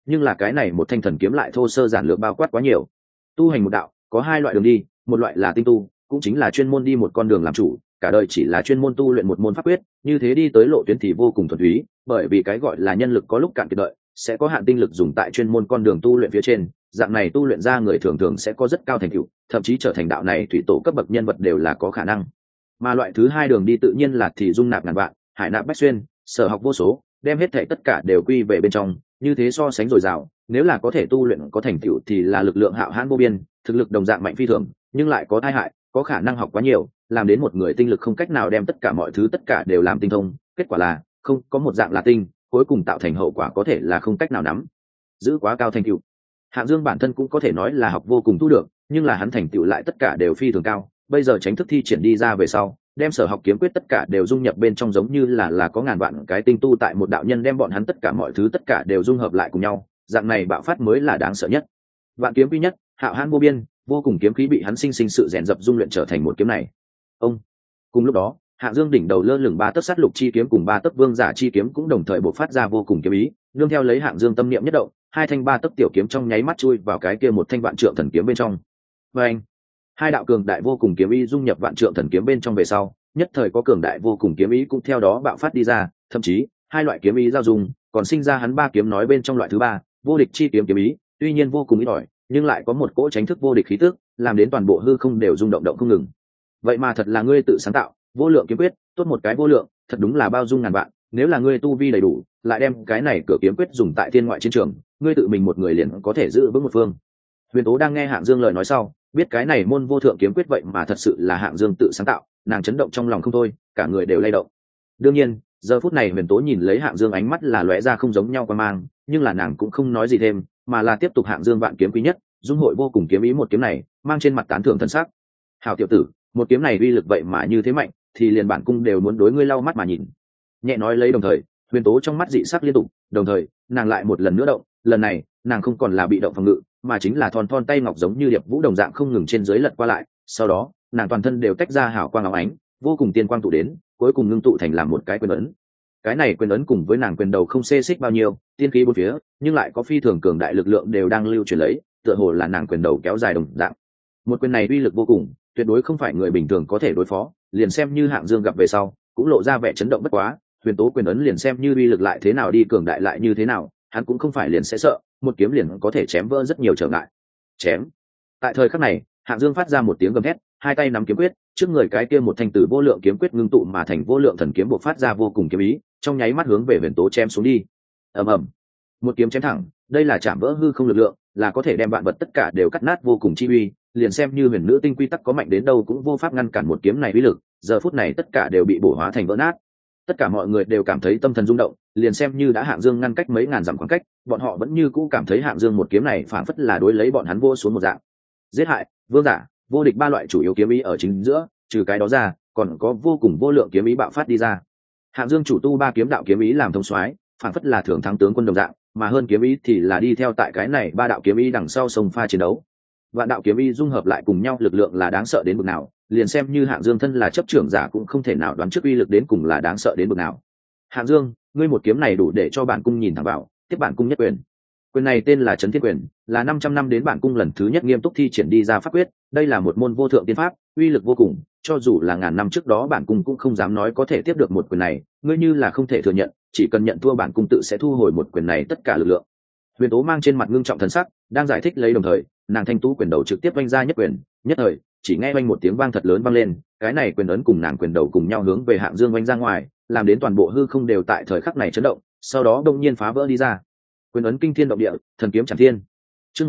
nhưng là cái này một thanh thần kiếm lại thô sơ giản lược bao quát quá nhiều. Tu hành một đạo có hai loại đường đi, một loại là tinh tu, cũng chính là chuyên môn đi một con đường làm chủ, cả đời chỉ là chuyên môn tu luyện một môn pháp quyết, như thế đi tới lộ tuyến thì vô cùng thuần túy, bởi vì cái gọi là nhân lực có lúc cạn kiệt đợi, sẽ có hạn tinh lực dùng tại chuyên môn con đường tu luyện phía trên, dạng này tu luyện ra người thường thường sẽ có rất cao thành tựu, thậm chí trở thành đạo này thủy tổ cấp bậc nhân vật đều là có khả năng. Mà loại thứ hai đường đi tự nhiên là thì dung nạp ngàn vạn, hải nạp bách xuyên, sở học vô số, đem hết thảy tất cả đều quy về bên trong, như thế so sánh dồi dào, nếu là có thể tu luyện có thành tựu thì là lực lượng hạo hãn vô biên, thực lực đồng dạng mạnh phi thường, nhưng lại có tai hại, có khả năng học quá nhiều, làm đến một người tinh lực không cách nào đem tất cả mọi thứ tất cả đều làm tinh thông, kết quả là không có một dạng là tinh, cuối cùng tạo thành hậu quả có thể là không cách nào nắm giữ quá cao thành tựu. Hạng Dương bản thân cũng có thể nói là học vô cùng thu được, nhưng là hắn thành tựu lại tất cả đều phi thường cao, bây giờ tránh thức thi triển đi ra về sau, đem sở học kiếm quyết tất cả đều dung nhập bên trong, giống như là có ngàn vạn cái tinh tu tại một đạo nhân đem bọn hắn tất cả mọi thứ tất cả đều dung hợp lại cùng nhau, dạng này bạo phát mới là đáng sợ nhất. Vạn kiếm quy nhất, hạo hãn vô biên, vô cùng kiếm khí bị hắn sinh sinh sự rèn dập dung luyện trở thành một kiếm này. Ông cùng lúc đó, Hạng Dương đỉnh đầu lơ lửng ba tấc sát lục chi kiếm cùng ba tấc vương giả chi kiếm cũng đồng thời bộc phát ra vô cùng kiếm ý, nương theo lấy Hạng Dương tâm niệm nhất động, hai thanh ba tấc tiểu kiếm trong nháy mắt chui vào cái kia một thanh vạn trượng thần kiếm bên trong. Và anh, hai đạo cường đại vô cùng kiếm ý dung nhập vạn trượng thần kiếm bên trong về sau, nhất thời có cường đại vô cùng kiếm ý cũng theo đó bạo phát đi ra, thậm chí hai loại kiếm ý giao dung, còn sinh ra hắn ba kiếm nói bên trong loại thứ ba, vô địch chi kiếm kiếm ý, tuy nhiên vô cùng ít ỏi, nhưng lại có một cỗ tránh thức vô địch khí tức, làm đến toàn bộ hư không đều rung động động không ngừng. Vậy mà thật là ngươi tự sáng tạo, vô lượng kiếm quyết, tốt một cái vô lượng, thật đúng là bao dung ngàn vạn, nếu là ngươi tu vi đầy đủ, lại đem cái này cửa kiếm quyết dùng tại thiên ngoại chiến trường, ngươi tự mình một người liền có thể giữ vững một phương. Huyền Tố đang nghe Hạng Dương lời nói sau, biết cái này môn vô thượng kiếm quyết vậy mà thật sự là Hạng Dương tự sáng tạo, nàng chấn động trong lòng không thôi, cả người đều lay động. Đương nhiên, giờ phút này Huyền Tố nhìn lấy Hạng Dương ánh mắt là lóe ra không giống nhau quan mang, nhưng là nàng cũng không nói gì thêm, mà là tiếp tục Hạng Dương vạn kiếm quý nhất, dung hội vô cùng kiếm ý một kiếm này, mang trên mặt tán thưởng thần sắc. Hảo tiểu tử, một kiếm này uy lực vậy mà như thế mạnh, thì liền bản cung đều muốn đối ngươi lau mắt mà nhìn. Nhẹ nói lấy đồng thời, Huyền Tố trong mắt dị sắc liên tục, đồng thời, nàng lại một lần nữa động, lần này, nàng không còn là bị động phòng ngự, mà chính là thon thon tay ngọc giống như điệp vũ đồng dạng không ngừng trên dưới lật qua lại, sau đó, nàng toàn thân đều tách ra hào quang óng ánh, vô cùng tiên quang tụ đến, cuối cùng ngưng tụ thành làm một cái quyền ấn. Cái này quyền ấn cùng với nàng quyền đầu không xê xích bao nhiêu, tiên khí bốn phía, nhưng lại có phi thường cường đại lực lượng đều đang lưu truyền lấy, tựa hồ là nàng quyền đầu kéo dài đồng dạng. Một quyền này uy lực vô cùng, tuyệt đối không phải người bình thường có thể đối phó, liền xem như Hạng Dương gặp về sau, cũng lộ ra vẻ chấn động bất quá, Huyền Tố quyền ấn liền xem như uy lực lại thế nào đi cường đại lại như thế nào, hắn cũng không phải liền sẽ sợ, một kiếm liền có thể chém vỡ rất nhiều trở ngại. Chém. Tại thời khắc này, Hạng Dương phát ra một tiếng gầm thét, hai tay nắm kiếm quyết, trước người cái kia một thanh tử vô lượng kiếm quyết ngưng tụ mà thành vô lượng thần kiếm bộc phát ra vô cùng kiếm ý, trong nháy mắt hướng về Huyền Tố chém xuống đi. Ầm ầm. Một kiếm chém thẳng, đây là chạm vỡ hư không lực lượng, là có thể đem vạn vật tất cả đều cắt nát vô cùng chi uy, liền xem như huyền nữ tinh quy tắc có mạnh đến đâu cũng vô pháp ngăn cản một kiếm này uy lực, giờ phút này tất cả đều bị bổ hóa thành vỡ nát. Tất cả mọi người đều cảm thấy tâm thần rung động, liền xem như đã Hạng Dương ngăn cách mấy ngàn dặm khoảng cách, bọn họ vẫn như cũ cảm thấy Hạng Dương một kiếm này phảng phất là đối lấy bọn hắn vô xuống một dạng. Giết hại, vương giả, vô địch ba loại chủ yếu kiếm ý ở chính giữa, trừ cái đó ra, còn có vô cùng vô lượng kiếm ý bạo phát đi ra. Hạng Dương chủ tu ba kiếm đạo kiếm ý làm thông soái, phảng phất là thường thắng tướng quân đồng dạng, mà hơn kiếm ý thì là đi theo tại cái này ba đạo kiếm ý đằng sau sông pha chiến đấu. Vạn đạo kiếm ý dung hợp lại cùng nhau lực lượng là đáng sợ đến mức nào, liền xem như Hạng Dương thân là chấp trưởng giả cũng không thể nào đoán trước uy lực đến cùng là đáng sợ đến mức nào. Hạng Dương, ngươi một kiếm này đủ để cho bản cung nhìn thẳng vào, tiếp bản cung nhất quyền. Quyền này tên là Chấn Thiên Quyền, là 500 năm đến bản cung lần thứ nhất nghiêm túc thi triển đi ra pháp quyết, đây là một môn vô thượng tiên pháp, uy lực vô cùng, cho dù là ngàn năm trước đó bản cung cũng không dám nói có thể tiếp được một quyền này, ngươi như là không thể thừa nhận, chỉ cần nhận thua bản cung tự sẽ thu hồi một quyền này tất cả lực lượng. Huyền Tố mang trên mặt ngưng trọng thần sắc, đang giải thích lấy đồng thời, nàng thanh tú quyền đầu trực tiếp vung ra nhất quyền, nhất thời, chỉ nghe vang một tiếng vang thật lớn vang lên, cái này quyền ấn cùng nàng quyền đầu cùng nhau hướng về Hạng Dương vung ra ngoài, làm đến toàn bộ hư không đều tại thời khắc này chấn động, sau đó đột nhiên phá vỡ đi ra. Quyền ấn kinh thiên động địa, thần kiếm chạm thiên. Chương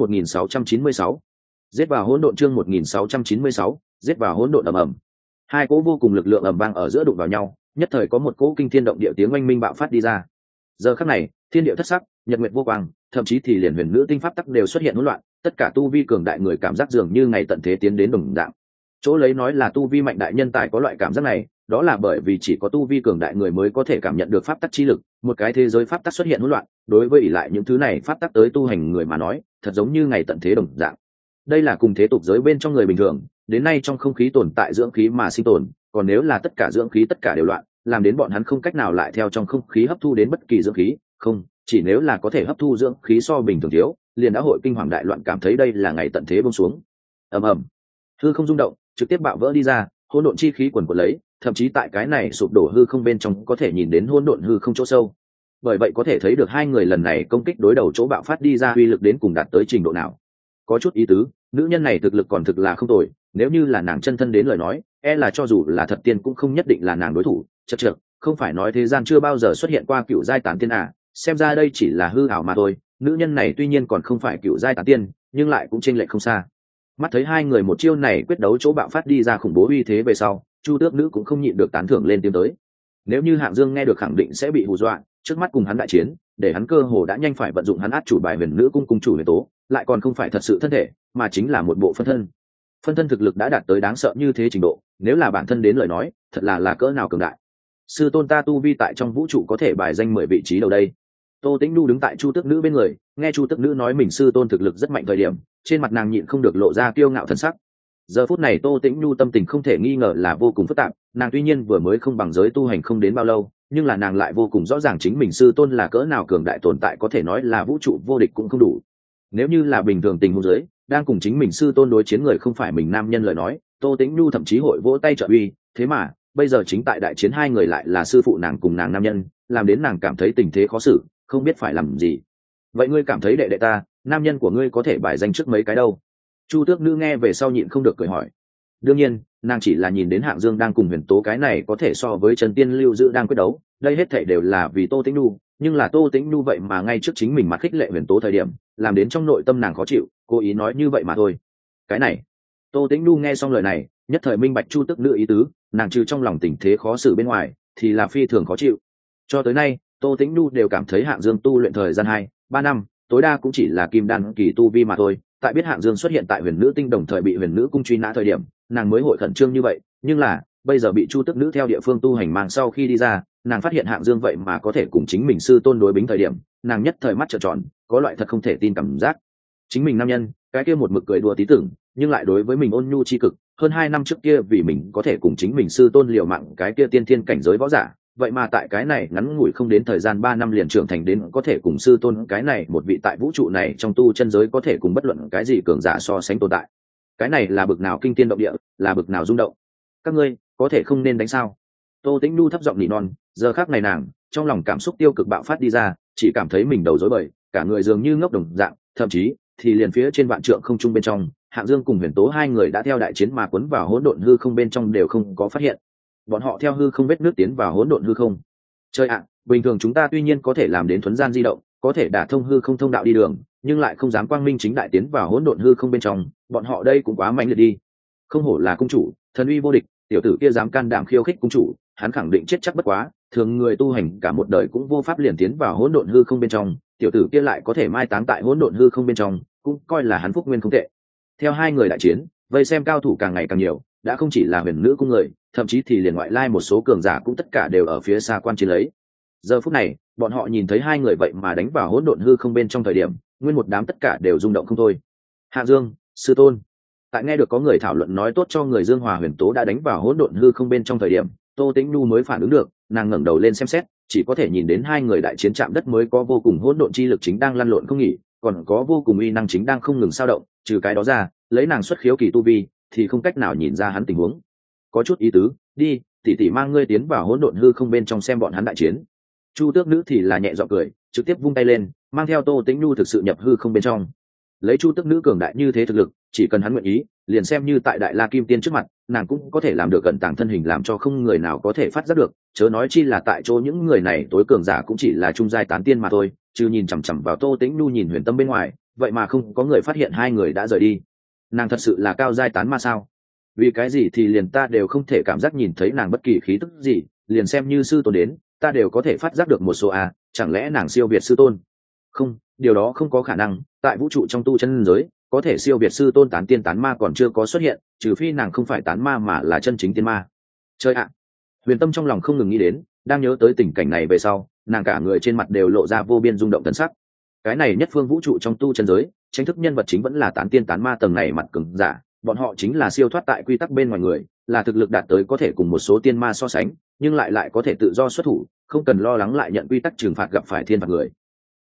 1696. Giết vào hỗn độn, chương 1696. Giết vào hỗn độn ầm ầm. Hai cỗ vô cùng lực lượng ầm vang ở giữa đụng vào nhau, nhất thời có một cỗ kinh thiên động địa tiếng oanh minh bạo phát đi ra. Giờ khắc này, thiên địa thất sắc, nhật nguyệt vô quang, thậm chí thì liền huyền nữ tinh pháp tắc đều xuất hiện hỗn loạn, tất cả tu vi cường đại người cảm giác dường như ngày tận thế tiến đến đồng dạng. Chỗ lấy nói là tu vi mạnh đại nhân tài có loại cảm giác này, đó là bởi vì chỉ có tu vi cường đại người mới có thể cảm nhận được pháp tắc chi lực, một cái thế giới pháp tắc xuất hiện hỗn loạn, đối với ỷ lại những thứ này pháp tắc tới tu hành người mà nói, thật giống như ngày tận thế đồng dạng. Đây là cùng thế tục giới bên trong người bình thường, đến nay trong không khí tồn tại dưỡng khí mà sinh tồn, còn nếu là tất cả dưỡng khí tất cả đều loạn, làm đến bọn hắn không cách nào lại theo trong không khí hấp thu đến bất kỳ dưỡng khí, không, chỉ nếu là có thể hấp thu dưỡng khí so bình thường thiếu liền đã hội kinh hoàng đại loạn, cảm thấy đây là ngày tận thế buông xuống. ầm ầm, hư không rung động, trực tiếp bạo vỡ đi ra, hỗn độn chi khí quần quật lấy, thậm chí tại cái này sụp đổ hư không bên trong có thể nhìn đến hỗn độn hư không chỗ sâu. Bởi vậy có thể thấy được hai người lần này công kích đối đầu chỗ bạo phát đi ra uy lực đến cùng đạt tới trình độ nào. Có chút ý tứ, nữ nhân này thực lực còn thực là không tồi, nếu như là nàng chân thân đến lời nói, là cho dù là thật tiên cũng không nhất định là nàng đối thủ. Chậc chậc, không phải nói thế gian chưa bao giờ xuất hiện qua cựu giai tán tiên à, xem ra đây chỉ là hư ảo mà thôi. Nữ nhân này tuy nhiên còn không phải cựu giai tán tiên, nhưng lại cũng chênh lệch không xa. Mắt thấy hai người một chiêu này quyết đấu chỗ bạo phát đi ra khủng bố uy thế về sau, Chu Tước Nữ cũng không nhịn được tán thưởng lên tiếng tới. Nếu như Hạng Dương nghe được khẳng định sẽ bị hù dọa, trước mắt cùng hắn đại chiến, để hắn cơ hồ đã nhanh phải vận dụng hắn át chủ bài Huyền Nữ cung cung chủ Huyền Tố, lại còn không phải thật sự thân thể, mà chính là một bộ phân thân. Phân thân thực lực đã đạt tới đáng sợ như thế trình độ, nếu là bản thân đến lời nói, thật là cỡ nào cường đại. Sư tôn ta tu vi tại trong vũ trụ có thể bài danh 10 vị trí đầu đây. Tô Tĩnh Nhu đứng tại Chu Tước Nữ bên người, nghe Chu Tước Nữ nói mình sư tôn thực lực rất mạnh thời điểm, trên mặt nàng nhịn không được lộ ra kiêu ngạo thần sắc. Giờ phút này Tô Tĩnh Nhu tâm tình không thể nghi ngờ là vô cùng phức tạp, nàng tuy nhiên vừa mới không bằng giới tu hành không đến bao lâu, nhưng là nàng lại vô cùng rõ ràng chính mình sư tôn là cỡ nào cường đại tồn tại, có thể nói là vũ trụ vô địch cũng không đủ. Nếu như là bình thường tình huống giới, đang cùng chính mình sư tôn đối chiến người không phải mình nam nhân lời nói, Tô Tĩnh Nhu thậm chí hội vỗ tay trợ uy, thế mà bây giờ chính tại đại chiến hai người lại là sư phụ nàng cùng nàng nam nhân, làm đến nàng cảm thấy tình thế khó xử, không biết phải làm gì. Vậy ngươi cảm thấy đệ đệ ta, nam nhân của ngươi có thể bài danh trước mấy cái đâu? Chu Tước Nữ nghe về sau nhịn không được cười hỏi. Đương nhiên, nàng chỉ là nhìn đến Hạng Dương đang cùng Huyền Tố cái này có thể so với Trần Tiên Lưu Dự đang quyết đấu, đây hết thảy đều là vì Tô Tĩnh Nhu, nhưng là Tô Tĩnh Nhu vậy mà ngay trước chính mình mặt khích lệ Huyền Tố thời điểm, làm đến trong nội tâm nàng khó chịu, cố ý nói như vậy mà thôi. Cái này, Tô Tĩnh Nhu nghe xong lời này, nhất thời minh bạch Chu Tước Nữ ý tứ, nàng trừ trong lòng tình thế khó xử bên ngoài, thì là phi thường khó chịu. Cho tới nay, Tô Tĩnh Nhu đều cảm thấy Hạng Dương tu luyện thời gian 2-3 năm, tối đa cũng chỉ là kim đan kỳ tu vi mà thôi. Tại biết Hạng Dương xuất hiện tại Huyền Nữ Tinh đồng thời bị Huyền Nữ cung truy nã thời điểm, nàng mới hội khẩn trương như vậy, nhưng là bây giờ bị Chu Tước Nữ theo địa phương tu hành mang sau khi đi ra, nàng phát hiện Hạng Dương vậy mà có thể cùng chính mình sư tôn đối bính thời điểm, nàng nhất thời mắt trợn tròn, có loại thật không thể tin cảm giác. Chính mình nam nhân, cái kia một mực cười đùa tí tưởng, nhưng lại đối với mình ôn nhu chi cực, hơn 2 năm trước kia vì mình có thể cùng chính mình sư tôn liều mạng cái kia tiên thiên cảnh giới võ giả, vậy mà tại cái này ngắn ngủi không đến thời gian 3 năm liền trưởng thành đến có thể cùng sư tôn cái này một vị tại vũ trụ này trong tu chân giới có thể cùng bất luận cái gì cường giả so sánh tồn tại. Cái này là bực nào kinh thiên động địa, là bực nào rung động. Các ngươi có thể không nên đánh sao? Tô Tĩnh Nhu thấp giọng nỉ non, giờ khắc này nàng trong lòng cảm xúc tiêu cực bạo phát đi ra, chỉ cảm thấy mình đầu rối bời, cả người dường như ngốc đồng dạng, thậm chí thì liền phía trên vạn trượng không trung bên trong, Hạng Dương cùng Huyền Tố hai người đã theo đại chiến mà cuốn vào hỗn độn hư không bên trong đều không có phát hiện. Bọn họ theo hư không vết nước tiến vào hỗn độn hư không. Chơi ạ, bình thường chúng ta tuy nhiên có thể làm đến thuấn gian di động, có thể đả thông hư không thông đạo đi đường, nhưng lại không dám quang minh chính đại tiến vào hỗn độn hư không bên trong, bọn họ đây cũng quá mạnh liệt đi. Không hổ là cung chủ, thần uy vô địch, tiểu tử kia dám can đảm khiêu khích cung chủ, hắn khẳng định chết chắc bất quá, thường người tu hành cả một đời cũng vô pháp liền tiến vào hỗn độn hư không bên trong, tiểu tử kia lại có thể mai táng tại hỗn độn hư không bên trong, cũng coi là hắn phúc nguyên không tệ. Theo hai người đại chiến, vây xem cao thủ càng ngày càng nhiều, đã không chỉ là Huyền Nữ cung người, thậm chí thì liền ngoại lai một số cường giả cũng tất cả đều ở phía xa quan chiến lấy. Giờ phút này, bọn họ nhìn thấy hai người vậy mà đánh vào hỗn độn hư không bên trong thời điểm, nguyên một đám tất cả đều rung động không thôi. Hạ Dương, sư tôn. Tại nghe được có người thảo luận nói tốt cho người Dương Hòa Huyền Tố đã đánh vào hỗn độn hư không bên trong thời điểm, Tô Tĩnh Nhu mới phản ứng được, nàng ngẩng đầu lên xem xét, chỉ có thể nhìn đến hai người đại chiến chạm đất mới có vô cùng hỗn độn chi lực chính đang lăn lộn không nghỉ, còn có vô cùng uy năng chính đang không ngừng dao động, trừ cái đó ra, lấy nàng xuất khiếu kỳ tu vi, thì không cách nào nhìn ra hắn tình huống. Có chút ý tứ, đi, tỷ tỷ mang ngươi tiến vào hỗn độn hư không bên trong xem bọn hắn đại chiến. Chu Tước Nữ thì là nhẹ giọng cười, trực tiếp vung tay lên, mang theo Tô Tĩnh Nhu thực sự nhập hư không bên trong. Lấy Chu Tước Nữ cường đại như thế thực lực, chỉ cần hắn nguyện ý, liền xem như tại Đại La Kim Tiên trước mặt, nàng cũng có thể làm được cẩn tàng thân hình làm cho không người nào có thể phát giác được, chớ nói chi là tại chỗ những người này tối cường giả cũng chỉ là trung giai tán tiên mà thôi, chứ nhìn chằm chằm vào Tô Tĩnh Nhu nhìn Huyền Tâm bên ngoài, vậy mà không có người phát hiện hai người đã rời đi. Nàng thật sự là cao giai tán ma sao? Vì cái gì thì liền ta đều không thể cảm giác nhìn thấy nàng bất kỳ khí tức gì, liền xem như sư tôn đến, ta đều có thể phát giác được một số chẳng lẽ nàng siêu việt sư tôn? Không, điều đó không có khả năng, tại vũ trụ trong tu chân giới, có thể siêu việt sư tôn tán tiên tán ma còn chưa có xuất hiện, trừ phi nàng không phải tán ma mà là chân chính tiên ma. Chơi ạ. Huyền Tâm trong lòng không ngừng nghĩ đến, đang nhớ tới tình cảnh này về sau, nàng cả người trên mặt đều lộ ra vô biên rung động thần sắc. Cái này nhất phương vũ trụ trong tu chân giới, tranh thức nhân vật chính vẫn là tán tiên tán ma tầng này mặt cường giả, bọn họ chính là siêu thoát tại quy tắc bên ngoài người, là thực lực đạt tới có thể cùng một số tiên ma so sánh, nhưng lại có thể tự do xuất thủ, không cần lo lắng lại nhận quy tắc trừng phạt gặp phải thiên phạt người.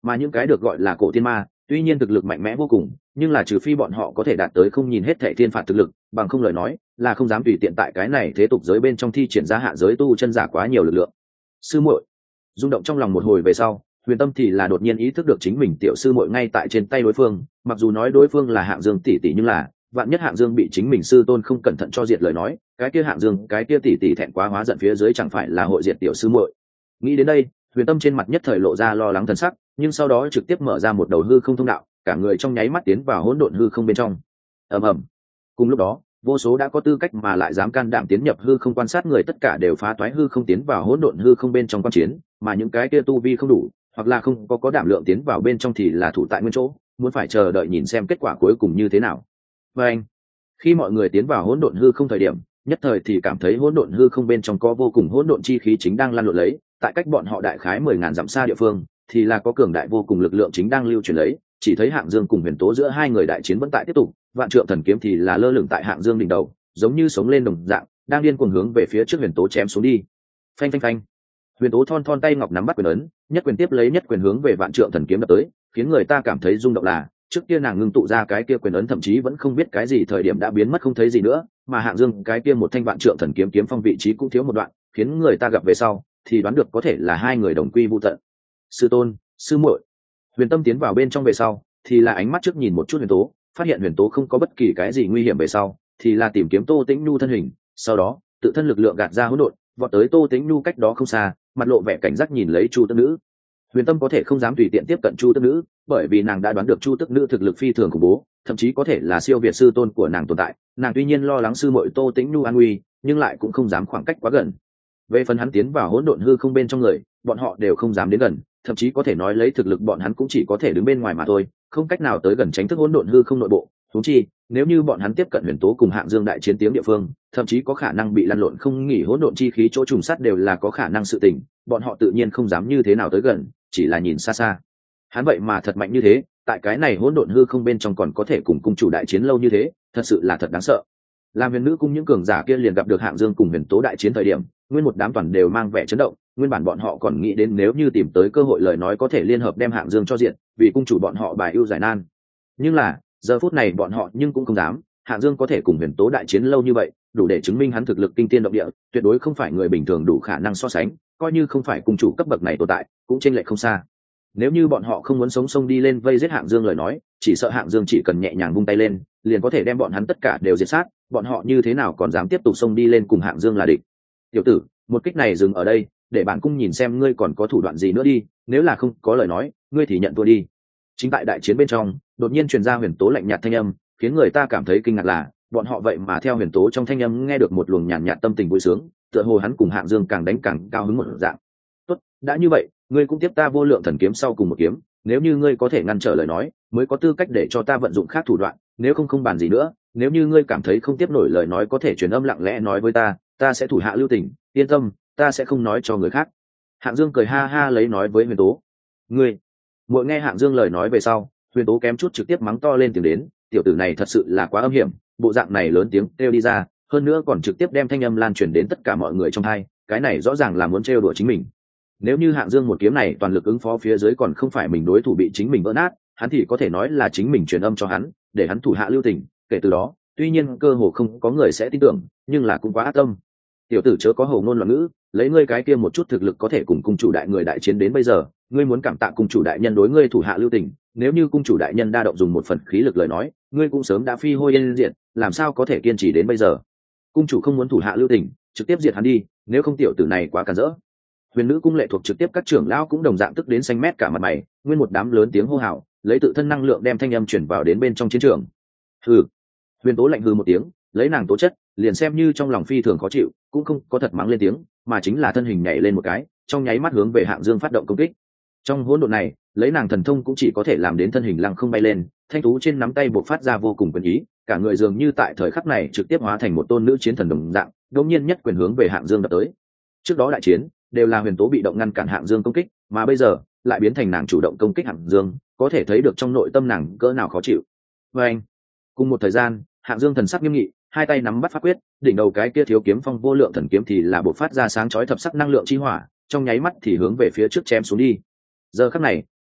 Mà những cái được gọi là cổ tiên ma tuy nhiên thực lực mạnh mẽ vô cùng, nhưng là trừ phi bọn họ có thể đạt tới không nhìn hết thệ thiên phạt thực lực, bằng không lời nói là không dám tùy tiện tại cái này thế tục giới bên trong thi triển ra hạ giới tu chân giả quá nhiều lực lượng. Sư muội. Rung động trong lòng một hồi về sau, Huyền Tâm thì là đột nhiên ý thức được chính mình tiểu sư muội ngay tại trên tay đối phương, mặc dù nói đối phương là Hạng Dương tỷ tỷ, nhưng là vạn nhất Hạng Dương bị chính mình sư tôn không cẩn thận cho diệt lời nói, cái kia Hạng Dương cái kia tỷ tỷ thẹn quá hóa giận phía dưới chẳng phải là hội diệt tiểu sư muội. Nghĩ đến đây, Huyền Tâm trên mặt nhất thời lộ ra lo lắng thần sắc, nhưng sau đó trực tiếp mở ra một đầu hư không thông đạo, cả người trong nháy mắt tiến vào hỗn độn hư không bên trong. Ầm ầm. Cùng lúc đó, vô số đã có tư cách mà lại dám can đảm tiến nhập hư không quan sát người tất cả đều phá toái hư không tiến vào hỗn độn hư không bên trong quan chiến, mà những cái kia tu vi không đủ hoặc là không có đảm lượng tiến vào bên trong thì là thủ tại nguyên chỗ, muốn phải chờ đợi nhìn xem kết quả cuối cùng như thế nào. Và anh, khi mọi người tiến vào hỗn độn hư không thời điểm, nhất thời thì cảm thấy hỗn độn hư không bên trong có vô cùng hỗn độn chi khí chính đang lan lộn lấy, tại cách bọn họ đại khái 10.000 dặm xa địa phương thì là có cường đại vô cùng lực lượng chính đang lưu chuyển lấy, chỉ thấy Hạng Dương cùng Huyền Tố giữa hai người đại chiến vẫn tại tiếp tục, vạn trượng thần kiếm thì là lơ lửng tại Hạng Dương đỉnh đầu, giống như sống lên đồng dạng, đang điên cuồng hướng về phía trước Huyền Tố chém xuống đi. Phanh phanh phanh. Huyền Tố thon thon tay ngọc nắm bắt quyền ấn, nhất quyền tiếp lấy nhất quyền hướng về vạn trượng thần kiếm đập tới, khiến người ta cảm thấy rung động là, trước kia nàng ngưng tụ ra cái kia quyền ấn thậm chí vẫn không biết cái gì thời điểm đã biến mất không thấy gì nữa, mà Hạng Dương cái kia một thanh vạn trượng thần kiếm kiếm phong vị trí cũng thiếu một đoạn, khiến người ta gặp về sau thì đoán được có thể là hai người đồng quy vu tận. Sư tôn, sư muội. Huyền Tâm tiến vào bên trong về sau thì là ánh mắt trước nhìn một chút Huyền Tố, phát hiện Huyền Tố không có bất kỳ cái gì nguy hiểm về sau thì là tìm kiếm Tô Tĩnh Nhu thân hình, sau đó tự thân lực lượng gạt ra hỗn độn, vọt tới Tô Tĩnh Nhu cách đó không xa, mặt lộ vẻ cảnh giác nhìn lấy Chu Tước Nữ. Huyền Tâm có thể không dám tùy tiện tiếp cận Chu Tước Nữ, bởi vì nàng đã đoán được Chu Tước Nữ thực lực phi thường khủng bố, thậm chí có thể là siêu việt sư tôn của nàng tồn tại. Nàng tuy nhiên lo lắng sư muội Tô Tĩnh Nhu an nguy, nhưng lại cũng không dám khoảng cách quá gần. Về phần hắn tiến vào hỗn độn hư không bên trong người, bọn họ đều không dám đến gần, thậm chí có thể nói lấy thực lực bọn hắn cũng chỉ có thể đứng bên ngoài mà thôi, không cách nào tới gần tránh thức hỗn độn hư không nội bộ. Huống chi, nếu như bọn hắn tiếp cận Huyền Tố cùng Hạng Dương đại chiến tiếng địa phương, thậm chí có khả năng bị lăn lộn không nghỉ hỗn độn chi khí chỗ trùng sát đều là có khả năng sự tình, bọn họ tự nhiên không dám như thế nào tới gần, chỉ là nhìn xa xa. Hắn vậy mà thật mạnh như thế, tại cái này hỗn độn hư không bên trong còn có thể cùng cung chủ đại chiến lâu như thế, thật sự là thật đáng sợ. Làm Huyền Nữ cung những cường giả kia liền gặp được Hạng Dương cùng Huyền Tố đại chiến thời điểm, nguyên một đám toàn đều mang vẻ chấn động, nguyên bản bọn họ còn nghĩ đến nếu như tìm tới cơ hội lời nói có thể liên hợp đem Hạng Dương cho diện, vì cung chủ bọn họ bài ưu giải nan. Nhưng là, giờ phút này bọn họ nhưng cũng không dám, Hạng Dương có thể cùng Huyền Tố đại chiến lâu như vậy, đủ để chứng minh hắn thực lực kinh thiên động địa, tuyệt đối không phải người bình thường đủ khả năng so sánh, coi như không phải cung chủ cấp bậc này tồn tại, cũng chênh lệch không xa. Nếu như bọn họ không muốn sống sông đi lên vây giết Hạng Dương lời nói, chỉ sợ Hạng Dương chỉ cần nhẹ nhàng vung tay lên, liền có thể đem bọn hắn tất cả đều diệt sát, bọn họ như thế nào còn dám tiếp tục xông đi lên cùng Hạng Dương là địch. Tiểu tử, một kích này dừng ở đây, để bản cung nhìn xem ngươi còn có thủ đoạn gì nữa đi, nếu là không có lời nói, ngươi thì nhận thua đi. Chính tại đại chiến bên trong, đột nhiên truyền ra Huyền Tố lạnh nhạt thanh âm, khiến người ta cảm thấy kinh ngạc là, bọn họ vậy mà theo Huyền Tố trong thanh âm nghe được một luồng nhàn nhạt tâm tình vui sướng, tựa hồ hắn cùng Hạng Dương càng đánh càng cao hứng một dạng. Tốt, đã như vậy, ngươi cũng tiếp ta vô lượng thần kiếm sau cùng một kiếm, nếu như ngươi có thể ngăn trở lời nói, mới có tư cách để cho ta vận dụng khác thủ đoạn, nếu không không bàn gì nữa, nếu như ngươi cảm thấy không tiếp nổi lời nói có thể truyền âm lặng lẽ nói với ta sẽ thủ hạ lưu tình, yên tâm, ta sẽ không nói cho người khác. Hạng Dương cười ha ha lấy nói với Huyền Tố. Ngươi, mỗi nghe Hạng Dương lời nói về sau, Huyền Tố kém chút trực tiếp mắng to lên tiếng đến, tiểu tử này thật sự là quá âm hiểm, bộ dạng này lớn tiếng kêu đi ra, hơn nữa còn trực tiếp đem thanh âm lan truyền đến tất cả mọi người trong hai, cái này rõ ràng là muốn trêu đùa chính mình. Nếu như Hạng Dương một kiếm này toàn lực ứng phó phía dưới còn không phải mình đối thủ bị chính mình vỡ nát, hắn thì có thể nói là chính mình truyền âm cho hắn, để hắn thủ hạ lưu tình, kể từ đó, tuy nhiên cơ hồ không có người sẽ tin tưởng, nhưng là cũng quá ác tâm. Tiểu tử chớ có hồ ngôn loạn ngữ, lấy ngươi cái kia một chút thực lực có thể cùng cung chủ đại người đại chiến đến bây giờ, ngươi muốn cảm tạ cung chủ đại nhân đối ngươi thủ hạ lưu tình, nếu như cung chủ đại nhân đa động dùng một phần khí lực lời nói, ngươi cũng sớm đã phi hôi yên diệt, làm sao có thể kiên trì đến bây giờ. Cung chủ không muốn thủ hạ lưu tình, trực tiếp diệt hắn đi, nếu không tiểu tử này quá cản rỡ. Huyền Nữ cung lệ thuộc trực tiếp các trưởng lão cũng đồng dạng tức đến xanh mét cả mặt mày, nguyên một đám lớn tiếng hô hào, lấy tự thân năng lượng đem thanh âm chuyển vào đến bên trong chiến trường. Hừ. Huyền Tố lạnh hừ một tiếng, lấy nàng tố chất, liền xem như trong lòng phi thường khó chịu, cũng không có thật mắng lên tiếng, mà chính là thân hình nhảy lên một cái, trong nháy mắt hướng về Hạng Dương phát động công kích. Trong hỗn độn này, lấy nàng thần thông cũng chỉ có thể làm đến thân hình lăng không bay lên, thanh tú trên nắm tay bộc phát ra vô cùng quyền ý, cả người dường như tại thời khắc này trực tiếp hóa thành một tôn nữ chiến thần đồng dạng, đột nhiên nhất quyền hướng về Hạng Dương đập tới. Trước đó đại chiến, đều là Huyền Tố bị động ngăn cản Hạng Dương công kích, mà bây giờ lại biến thành nàng chủ động công kích Hạng Dương, có thể thấy được trong nội tâm nàng cỡ nào khó chịu. Và anh, cùng một thời gian, Hạng Dương thần sắc nghiêm nghị, hai tay nắm bắt pháp quyết, đỉnh đầu cái kia thiếu kiếm phong vô lượng thần kiếm thì là bộc phát ra sáng chói thập sắc năng lượng chi hỏa, trong nháy mắt thì hướng về phía trước chém xuống đi. Giờ khắc này,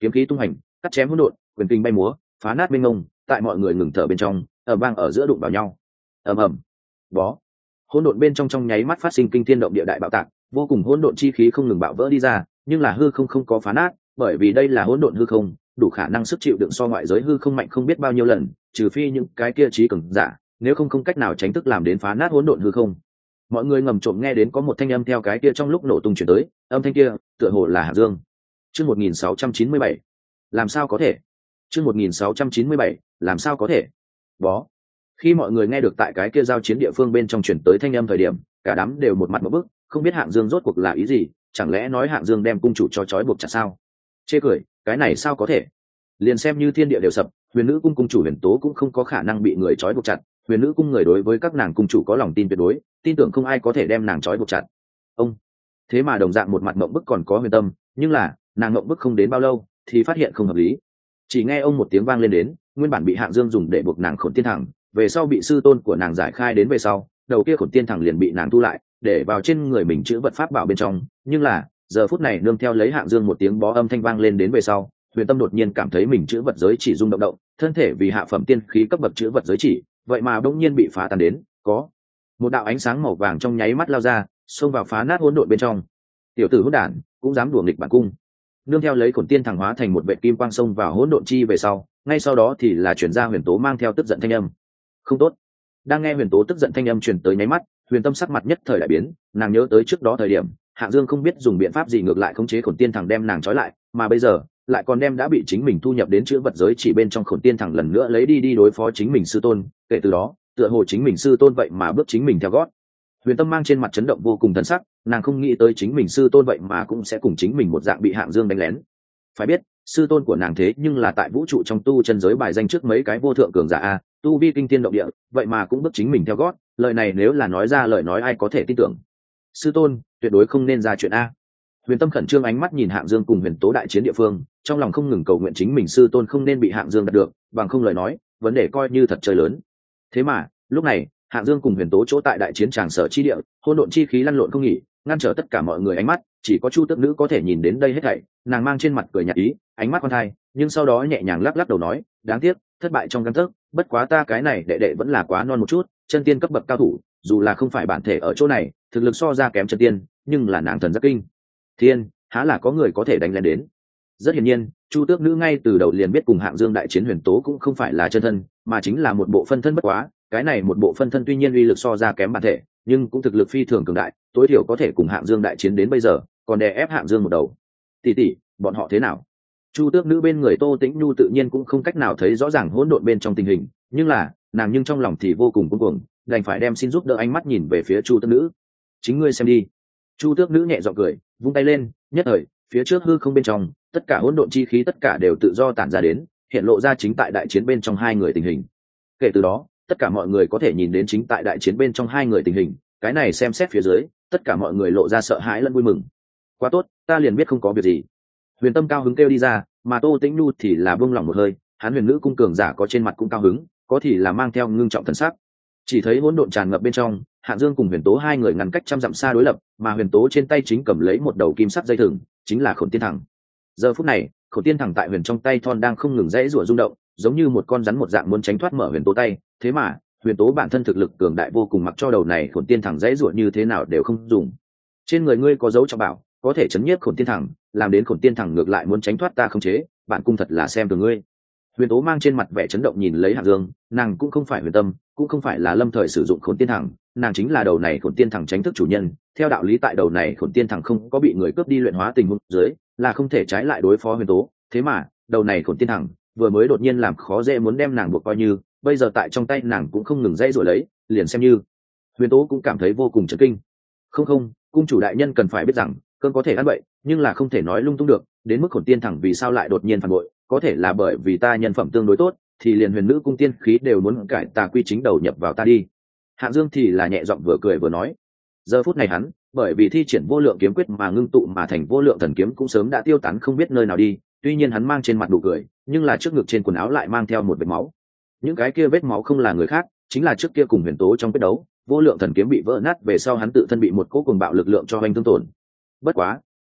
kiếm khí tung hành, cắt chém hỗn độn, quyền kinh bay múa, phá nát mênh mông, tại mọi người ngừng thở bên trong, ầm vang ở giữa đụng vào nhau. Ầm ầm. Bó. Hỗn độn bên trong trong nháy mắt phát sinh kinh thiên động địa đại bạo tạc, vô cùng hỗn độn chi khí không ngừng bạo vỡ đi ra, nhưng là hư không có phá nát, bởi vì đây là hỗn độn hư không, đủ khả năng sức chịu đựng so ngoại giới hư không mạnh không biết bao nhiêu lần, trừ phi những cái kia trí cường giả, nếu không cách nào tránh thức làm đến phá nát hỗn độn hư không. Mọi người ngầm trộm nghe đến có một thanh âm theo cái kia trong lúc nổ tung chuyển tới, âm thanh kia tựa hồ là Hạng Dương. Chương 1697. Làm sao có thể? Chương 1697. Làm sao có thể? Bó. Khi mọi người nghe được tại cái kia giao chiến địa phương bên trong chuyển tới thanh âm thời điểm, cả đám đều một mặt một bức, không biết Hạng Dương rốt cuộc là ý gì, chẳng lẽ nói Hạng Dương đem cung chủ cho trói buộc chặt sao? Chê cười, cái này sao có thể? Liền xem như thiên địa đều sập, Huyền Nữ cung cung chủ Huyền Tố cũng không có khả năng bị người trói buộc chặt. Huyền Nữ cung người đối với các nàng cung chủ có lòng tin tuyệt đối, tin tưởng không ai có thể đem nàng trói buộc chặt. Ông thế mà đồng dạng một mặt mộng bức còn có Huyền Tâm, nhưng là nàng mộng bức không đến bao lâu thì phát hiện không hợp lý. Chỉ nghe ông một tiếng vang lên đến, nguyên bản bị Hạng Dương dùng để buộc nàng Khổn Tiên Thẳng, về sau bị sư tôn của nàng giải khai đến về sau, đầu kia Khổn Tiên Thẳng liền bị nàng thu lại, để vào trên người mình chữ vật pháp bảo bên trong. Nhưng là giờ phút này nương theo lấy Hạng Dương một tiếng bó âm thanh vang lên đến về sau, Huyền Tâm đột nhiên cảm thấy mình chữ vật giới chỉ rung động động, thân thể vì hạ phẩm tiên khí cấp bậc chữ vật giới chỉ, vậy mà bỗng nhiên bị phá tan đến, có một đạo ánh sáng màu vàng trong nháy mắt lao ra, xông vào phá nát hỗn độn bên trong. Tiểu tử hỗn đản, cũng dám đùa nghịch bản cung. Nương theo lấy Khổn Tiên Thẳng hóa thành một vệ kim quang xông vào hỗn độn chi về sau, ngay sau đó thì là chuyển ra Huyền Tố mang theo tức giận thanh âm. Không tốt. Đang nghe Huyền Tố tức giận thanh âm truyền tới nháy mắt, Huyền Tâm sắc mặt nhất thời đại biến, nàng nhớ tới trước đó thời điểm Hạng Dương không biết dùng biện pháp gì ngược lại khống chế Khổn Tiên Thẳng đem nàng trói lại, mà bây giờ lại còn đem đã bị chính mình thu nhập đến chữ vật giới chỉ bên trong Khổn Tiên Thẳng lần nữa lấy đi đối phó chính mình sư tôn. Kể từ đó tựa hồ chính mình sư tôn vậy mà bước chính mình theo gót. Huyền Tâm mang trên mặt chấn động vô cùng thần sắc, nàng không nghĩ tới chính mình sư tôn vậy mà cũng sẽ cùng chính mình một dạng bị Hạng Dương đánh lén. Phải biết sư tôn của nàng thế nhưng là tại vũ trụ trong tu chân giới bài danh trước mấy cái vô thượng cường giả a, tu vi kinh thiên động địa, vậy mà cũng bước chính mình theo gót. Lời này nếu là nói ra lời nói ai có thể tin tưởng. Sư tôn tuyệt đối không nên ra chuyện a. Huyền Tâm khẩn trương ánh mắt nhìn Hạng Dương cùng Huyền Tố đại chiến địa phương, trong lòng không ngừng cầu nguyện chính mình sư tôn không nên bị Hạng Dương đạt được, bằng không lời nói vấn đề coi như thật chơi lớn. Thế mà lúc này Hạng Dương cùng Huyền Tố chỗ tại đại chiến tràng sở chi địa, hỗn độn chi khí lăn lộn không nghỉ, ngăn trở tất cả mọi người ánh mắt, chỉ có Chu Tước Nữ có thể nhìn đến đây hết thảy. Nàng mang trên mặt cười nhạt ý, ánh mắt khoan thai, nhưng sau đó nhẹ nhàng lắc lắc đầu nói, đáng tiếc thất bại trong gang tấc, bất quá ta cái này đệ đệ vẫn là quá non một chút, chân tiên cấp bậc cao thủ, dù là không phải bản thể ở chỗ này thực lực so ra kém chân tiên, nhưng là nàng thần giác kinh thiên, há là có người có thể đánh lên đến. Rất hiển nhiên Chu Tước Nữ ngay từ đầu liền biết cùng Hạng Dương đại chiến Huyền Tố cũng không phải là chân thân, mà chính là một bộ phân thân. Bất quá cái này một bộ phân thân tuy nhiên uy lực so ra kém bản thể, nhưng cũng thực lực phi thường cường đại, tối thiểu có thể cùng Hạng Dương đại chiến đến bây giờ, còn đè ép Hạng Dương một đầu. Tỷ tỷ, bọn họ thế nào? Chu Tước Nữ bên người Tô Tĩnh Nhu tự nhiên cũng không cách nào thấy rõ ràng hỗn độn bên trong tình hình, nhưng là nàng nhưng trong lòng thì vô cùng cuống cuồng, đành phải đem xin giúp đỡ ánh mắt nhìn về phía Chu Tước Nữ. Chính ngươi xem đi. Chu Tước Nữ nhẹ giọng cười, vung tay lên, nhất thời phía trước hư không bên trong tất cả hỗn độn chi khí tất cả đều tự do tản ra đến, hiện lộ ra chính tại đại chiến bên trong hai người tình hình. Kể từ đó tất cả mọi người có thể nhìn đến chính tại đại chiến bên trong hai người tình hình, cái này xem xét phía dưới tất cả mọi người lộ ra sợ hãi lẫn vui mừng. Quá tốt, ta liền biết không có việc gì. Huyền Tâm cao hứng kêu đi ra, mà Tô Tĩnh Nhu thì là buông lỏng một hơi, hắn Huyền Nữ cung cường giả có trên mặt cũng cao hứng, có thì là mang theo ngưng trọng thần sắc. Chỉ thấy hỗn độn tràn ngập bên trong, Hạng Dương cùng Huyền Tố hai người ngăn cách trăm dặm xa đối lập, mà Huyền Tố trên tay chính cầm lấy một đầu kim sắc dây thừng, chính là Khổn Tiên Thẳng. Giờ phút này Khổn Tiên Thẳng tại Huyền trong tay thon đang không ngừng rẽ rủa rung động, giống như một con rắn một dạng muốn tránh thoát mở Huyền Tố tay. Thế mà Huyền Tố bản thân thực lực cường đại vô cùng, mặc cho đầu này Khổn Tiên Thẳng rẽ rủa như thế nào đều không dùng. Trên người ngươi có dấu trọng bảo, có thể chấn nhiếp Khổn Tiên Thẳng, làm đến Khổn Tiên Thẳng ngược lại muốn tránh thoát ta không chế, bạn cung thật là xem từ ngươi. Huyền Tố mang trên mặt vẻ chấn động nhìn lấy Hạng Dương, nàng cũng không phải Huyền Tâm, cũng không phải là lâm thời sử dụng Khổn Tiên Thẳng, nàng chính là đầu này Khổn Tiên Thẳng tránh thức chủ nhân. Theo đạo lý tại đầu này Khổn Tiên Thẳng không có bị người cướp đi luyện hóa tình huống dưới, là không thể trái lại đối phó Huyền Tố. Thế mà đầu này Khổn Tiên Thẳng vừa mới đột nhiên làm khó dễ muốn đem nàng buộc coi như, bây giờ tại trong tay nàng cũng không ngừng dây rồi lấy, liền xem như Huyền Tố cũng cảm thấy vô cùng chấn kinh. Không, cung chủ đại nhân cần phải biết rằng cơn có thể ăn bậy, nhưng là không thể nói lung tung được. Đến mức Khổn Tiên Thẳng vì sao lại đột nhiên phản bội, có thể là bởi vì ta nhân phẩm tương đối tốt, thì liền Huyền Nữ cung tiên khí đều muốn cải tà quy chính đầu nhập vào ta đi. Hạng Dương thì là nhẹ giọng vừa cười vừa nói. Giờ phút này hắn bởi vì thi triển vô lượng kiếm quyết mà ngưng tụ mà thành vô lượng thần kiếm cũng sớm đã tiêu tán không biết nơi nào đi. Tuy nhiên hắn mang trên mặt nụ cười, nhưng là trước ngực trên quần áo lại mang theo một vết máu. Những cái kia vết máu không là người khác, chính là trước kia cùng Huyền Tố trong quyết đấu, vô lượng thần kiếm bị vỡ nát về sau hắn tự thân bị một cỗ cuồng bạo lực lượng cho hoành thương tổn. Bất quá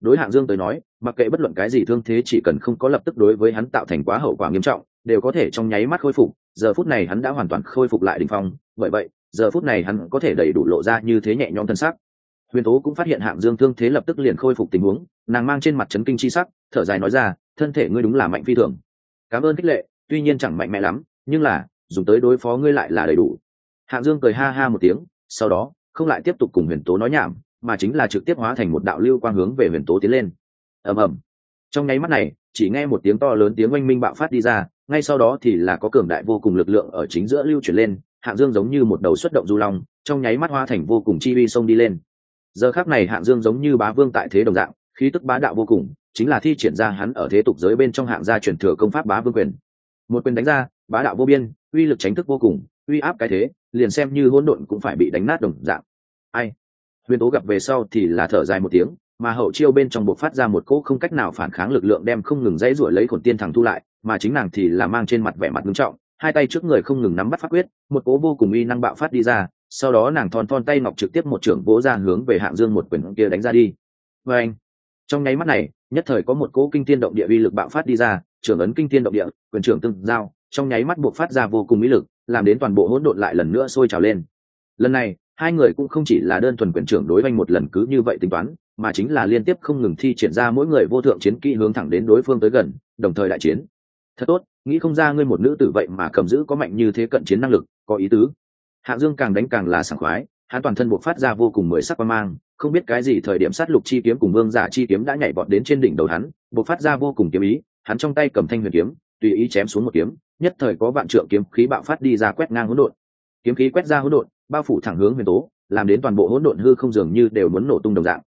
đối Hạng Dương tới nói, mặc kệ bất luận cái gì thương thế, chỉ cần không có lập tức đối với hắn tạo thành quá hậu quả nghiêm trọng, đều có thể trong nháy mắt khôi phục. Giờ phút này hắn đã hoàn toàn khôi phục lại đỉnh phong, bởi vậy giờ phút này hắn có thể đầy đủ lộ ra như thế nhẹ nhõm thân sắc. Huyền Tố cũng phát hiện Hạng Dương thương thế lập tức liền khôi phục tình huống, nàng mang trên mặt chấn kinh chi sắc, thở dài nói ra, thân thể ngươi đúng là mạnh phi thường. Cảm ơn khích lệ, tuy nhiên chẳng mạnh mẽ lắm, nhưng là dùng tới đối phó ngươi lại là đầy đủ. Hạng Dương cười ha ha một tiếng, sau đó không lại tiếp tục cùng Huyền Tố nói nhảm, mà chính là trực tiếp hóa thành một đạo lưu quang hướng về Huyền Tố tiến lên. Ầm ầm. Trong nháy mắt này, chỉ nghe một tiếng to lớn tiếng oanh minh bạo phát đi ra, ngay sau đó thì là có cường đại vô cùng lực lượng ở chính giữa lưu chuyển lên, Hạng Dương giống như một đầu xuất động du long, trong nháy mắt hóa thành vô cùng chi uy xông đi lên. Giờ khắc này Hạng Dương giống như bá vương tại thế đồng dạng, khí tức bá đạo vô cùng, chính là thi triển ra hắn ở thế tục giới bên trong Hạng gia truyền thừa công pháp Bá Vương quyền. Một quyền đánh ra, bá đạo vô biên, uy lực tránh thức vô cùng, uy áp cái thế, liền xem như hỗn độn cũng phải bị đánh nát đồng dạng. Ai? Huyền Tố gặp về sau thì là thở dài một tiếng, mà hậu chiêu bên trong bộc phát ra một cỗ không cách nào phản kháng lực lượng đem không ngừng dãy rủa lấy Khổn Tiên Thằng thu lại, mà chính nàng thì là mang trên mặt vẻ mặt nghiêm trọng, hai tay trước người không ngừng nắm bắt pháp quyết, một cỗ vô cùng uy năng bạo phát đi ra, sau đó nàng thon thon tay ngọc trực tiếp một chưởng vỗ ra hướng về Hạng Dương một quyền kia đánh ra đi. Và anh, trong nháy mắt này, nhất thời có một cỗ kinh thiên động địa uy lực bạo phát đi ra, trưởng ấn kinh thiên động địa, quyền trưởng tương giao, trong nháy mắt buộc phát ra vô cùng uy lực, làm đến toàn bộ hỗn độn lại lần nữa sôi trào lên. Lần này, hai người cũng không chỉ là đơn thuần quyền trưởng đối oanh một lần cứ như vậy tính toán, mà chính là liên tiếp không ngừng thi triển ra mỗi người vô thượng chiến kỹ hướng thẳng đến đối phương tới gần, đồng thời đại chiến. Thật tốt, nghĩ không ra ngươi một nữ tử vậy mà cầm giữ có mạnh như thế cận chiến năng lực, có ý tứ. Hạng Dương càng đánh càng là sảng khoái, hắn toàn thân buộc phát ra vô cùng mười sắc quang mang, không biết cái gì thời điểm sát lục chi kiếm cùng vương giả chi kiếm đã nhảy vọt đến trên đỉnh đầu hắn, buộc phát ra vô cùng kiếm ý, hắn trong tay cầm thanh huyền kiếm, tùy ý chém xuống một kiếm, nhất thời có vạn trượng kiếm khí bạo phát đi ra quét ngang hỗn độn. Kiếm khí quét ra hỗn độn, bao phủ thẳng hướng Huyền Tố, làm đến toàn bộ hỗn độn hư không dường như đều muốn nổ tung đồng dạng.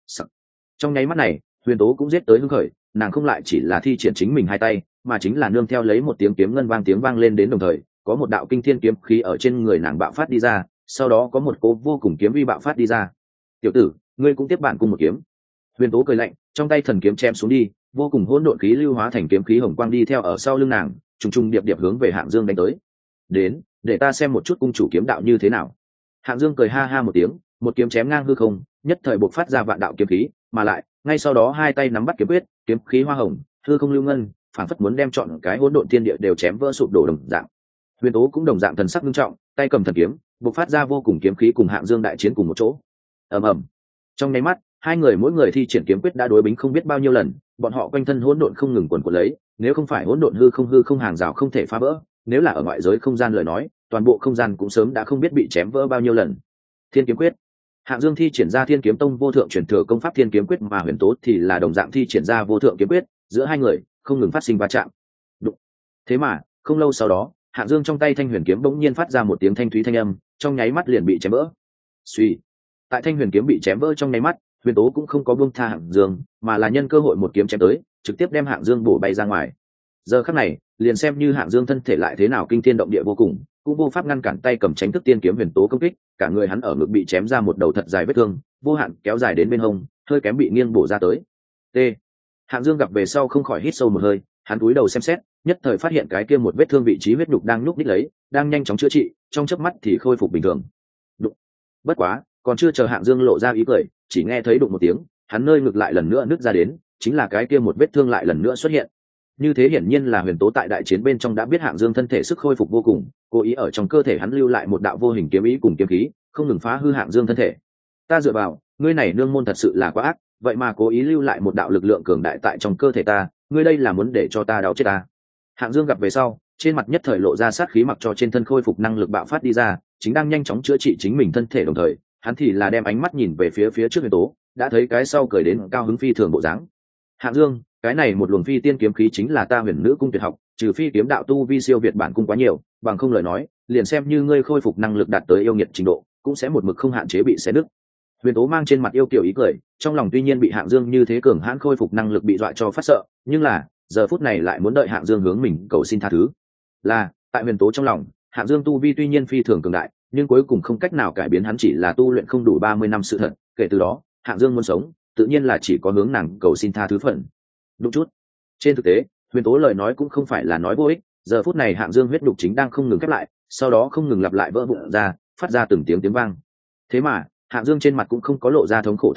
Trong nháy mắt này, Huyền Tố cũng giết tới hưng khởi, nàng không lại chỉ là thi triển chính mình hai tay, mà chính là nương theo lấy một tiếng kiếm ngân vang tiếng vang lên đến đồng thời, có một đạo kinh thiên kiếm khí ở trên người nàng bạo phát đi ra, sau đó có một cỗ vô cùng kiếm uy bạo phát đi ra. "Tiểu tử, ngươi cũng tiếp bạn cùng một kiếm." Huyền Tố cười lạnh, trong tay thần kiếm chém xuống đi, vô cùng hỗn độn khí lưu hóa thành kiếm khí hồng quang đi theo ở sau lưng nàng, trùng trùng điệp điệp hướng về Hạng Dương đánh tới. "Đến, để ta xem một chút cung chủ kiếm đạo như thế nào." Hạng Dương cười ha ha một tiếng, một kiếm chém ngang hư không, nhất thời bộc phát ra vạn đạo kiếm khí, mà lại, ngay sau đó hai tay nắm bắt kiếm quyết, kiếm khí hoa hồng, hư không lưu ngân, phảng phất muốn đem trọn cái hỗn độn thiên địa đều chém vỡ sụp đổ đồng dạng. Huyền Tố cũng đồng dạng thần sắc nghiêm trọng, tay cầm thần kiếm, bộc phát ra vô cùng kiếm khí cùng Hạng Dương đại chiến cùng một chỗ. Ầm ầm. Trong nháy mắt, hai người mỗi người thi triển kiếm quyết đã đối bính không biết bao nhiêu lần, bọn họ quanh thân hỗn độn không ngừng quần quật lấy, nếu không phải hỗn độn hư không hàng rào không thể phá vỡ, nếu là ở ngoại giới không gian lời nói, toàn bộ không gian cũng sớm đã không biết bị chém vỡ bao nhiêu lần. Thiên kiếm quyết. Hạng Dương thi triển ra Thiên Kiếm Tông vô thượng truyền thừa công pháp Thiên Kiếm Quyết, mà Huyền Tố thì là đồng dạng thi triển ra vô thượng kiếm quyết, giữa hai người không ngừng phát sinh va chạm. Đụng. Thế mà, không lâu sau đó, Hạng Dương trong tay thanh huyền kiếm bỗng nhiên phát ra một tiếng thanh thúy thanh âm, trong nháy mắt liền bị chém vỡ. Suy. Tại thanh huyền kiếm bị chém vỡ trong nháy mắt, Huyền Tố cũng không có buông tha Hạng Dương, mà là nhân cơ hội một kiếm chém tới, trực tiếp đem Hạng Dương bổ bay ra ngoài. Giờ khắc này, liền xem như Hạng Dương thân thể lại thế nào kinh thiên động địa vô cùng, cũng vô pháp ngăn cản tay cầm tránh thức tiên kiếm Huyền Tố công kích, cả người hắn ở ngực bị chém ra một đầu thật dài vết thương, vô hạn kéo dài đến bên hông, hơi kém bị nghiêng bổ ra tới. T. Hạng Dương gặp về sau không khỏi hít sâu một hơi, hắn cúi đầu xem xét, nhất thời phát hiện cái kia một vết thương vị trí huyết nhục đang nhúc nhích lấy, đang nhanh chóng chữa trị, trong chớp mắt thì khôi phục bình thường. Đụng. Bất quá, còn chưa chờ Hạng Dương lộ ra ý cười, chỉ nghe thấy đụng một tiếng, hắn nơi ngực lại lần nữa nứt ra đến, chính là cái kia một vết thương lại lần nữa xuất hiện. Như thế hiển nhiên là Huyền Tố tại đại chiến bên trong đã biết Hạng Dương thân thể sức khôi phục vô cùng, cố ý ở trong cơ thể hắn lưu lại một đạo vô hình kiếm ý cùng kiếm khí, không ngừng phá hư Hạng Dương thân thể. Ta dựa vào, ngươi này nương môn thật sự là quá ác, vậy mà cố ý lưu lại một đạo lực lượng cường đại tại trong cơ thể ta, ngươi đây là muốn để cho ta đau chết ta. Hạng Dương gặp về sau, trên mặt nhất thời lộ ra sát khí, mặc cho trên thân khôi phục năng lực bạo phát đi ra, chính đang nhanh chóng chữa trị chính mình thân thể, đồng thời hắn thì là đem ánh mắt nhìn về phía trước Huyền Tố, đã thấy cái sau cười đến cao hứng phi thường bộ dáng. Hạng Dương, cái này một luồng phi tiên kiếm khí chính là ta Huyền Nữ cung tuyệt học, trừ phi kiếm đạo tu vi siêu việt bản cung quá nhiều, bằng không lời nói, liền xem như ngươi khôi phục năng lực đạt tới yêu nghiệt trình độ, cũng sẽ một mực không hạn chế bị xé nứt. Huyền Tố mang trên mặt yêu kiều ý cười, trong lòng tuy nhiên bị Hạng Dương như thế cường hãn khôi phục năng lực bị dọa cho phát sợ, nhưng là giờ phút này lại muốn đợi Hạng Dương hướng mình cầu xin tha thứ. Là, tại Huyền Tố trong lòng, Hạng Dương tu vi tuy nhiên phi thường cường đại, nhưng cuối cùng không cách nào cải biến hắn chỉ là tu luyện không đủ 30 năm sự thật, kể từ đó, Hạng Dương muốn sống, tự nhiên là chỉ có hướng nàng cầu xin tha thứ phần. Đúng chút. Trên thực tế, Huyền Tố lời nói cũng không phải là nói vô ích, giờ phút này Hạng Dương huyết đục chính đang không ngừng khép lại, sau đó không ngừng lặp lại vỡ vụn ra, phát ra từng tiếng vang. Thế mà, Hạng Dương trên mặt cũng không có lộ ra thống khổ thần sắc,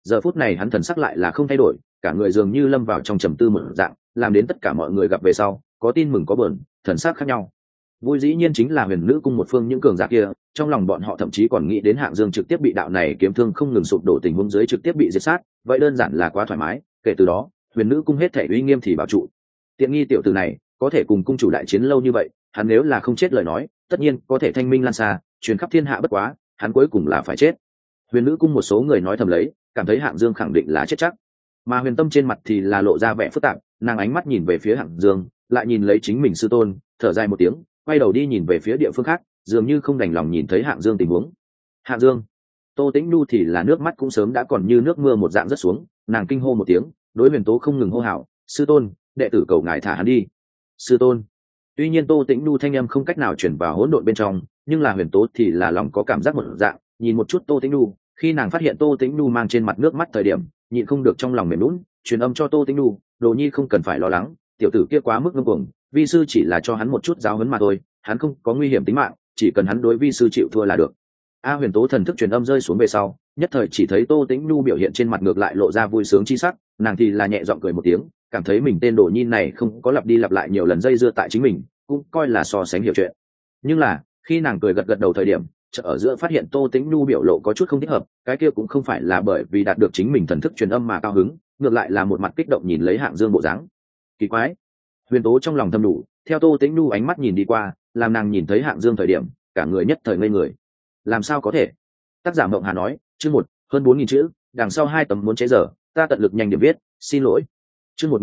giờ phút này hắn thần sắc lại là không thay đổi, cả người dường như lâm vào trong trầm tư một dạng, làm đến tất cả mọi người gặp về sau có tin mừng có buồn, thần sắc khác nhau. Vui dĩ nhiên chính là huyền nữ cung một phương những cường giả kia, trong lòng bọn họ thậm chí còn nghĩ đến Hạng Dương trực tiếp bị đạo này kiếm thương không ngừng sụp đổ tình huống dưới trực tiếp bị diệt sát, vậy đơn giản là quá thoải mái. Kể từ đó huyền nữ cung hết thể uy nghiêm thì bảo trụ. Tiện nghi tiểu tử này có thể cùng cung chủ đại chiến lâu như vậy, hắn nếu là không chết lời nói tất nhiên có thể thanh minh lan xa truyền khắp thiên hạ, bất quá hắn cuối cùng là phải chết. Huyền nữ cung một số người nói thầm lấy, cảm thấy Hạng Dương khẳng định là chết chắc, mà Huyền Tâm trên mặt thì là lộ ra vẻ phức tạp, nàng ánh mắt nhìn về phía Hạng Dương, lại nhìn lấy chính mình sư tôn, thở dài một tiếng, quay đầu đi nhìn về phía địa phương khác, dường như không đành lòng nhìn thấy Hạng Dương tình huống. Hạng Dương. Tô Tĩnh Nhu thì là nước mắt cũng sớm đã còn như nước mưa một dạng rớt xuống, nàng kinh hô một tiếng, đối Huyền Tố không ngừng hô hào, sư tôn, đệ tử cầu ngài thả hắn đi. Sư tôn. Tuy nhiên Tô Tĩnh Nhu thanh âm không cách nào truyền vào hỗn độn bên trong, nhưng là Huyền Tố thì là lòng có cảm giác một dạng, nhìn một chút Tô Tĩnh Nhu, khi nàng phát hiện Tô Tĩnh Nhu mang trên mặt nước mắt thời điểm, nhịn không được trong lòng mềm nhũn, truyền âm cho Tô Tĩnh Nhu, Đồ Nhi không cần phải lo lắng, tiểu tử kia quá mức ngông cuồng, vi sư chỉ là cho hắn một chút giáo huấn mà thôi, hắn không có nguy hiểm tính mạng, chỉ cần hắn đối vi sư chịu thua là được. Huyền Tố thần thức truyền âm rơi xuống về sau, nhất thời chỉ thấy Tô Tĩnh Nhu biểu hiện trên mặt ngược lại lộ ra vui sướng chi sắc, nàng thì là nhẹ giọng cười một tiếng, cảm thấy mình tên Đồ Nhi này không có lặp đi lặp lại nhiều lần dây dưa tại chính mình, cũng coi là so sánh hiểu chuyện. Nhưng là khi nàng cười gật gật đầu thời điểm, chợt ở giữa phát hiện Tô Tĩnh Nhu biểu lộ có chút không thích hợp, cái kia cũng không phải là bởi vì đạt được chính mình thần thức truyền âm mà cao hứng, ngược lại là một mặt kích động nhìn lấy Hạng Dương bộ dáng. Kỳ quái. Huyền Tố trong lòng thầm đủ, theo Tô Tĩnh Nhu ánh mắt nhìn đi qua, làm nàng nhìn thấy Hạng Dương thời điểm, cả người nhất thời ngây người. Làm sao có thể? Tác giả Mộng Hà nói, chương 1, hơn 4000 chữ, đằng sau 2 tấm muốn chế giờ, ta tận lực nhanh điểm viết, xin lỗi. Chương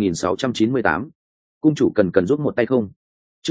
1698. Cung chủ cần giúp một tay không? Chương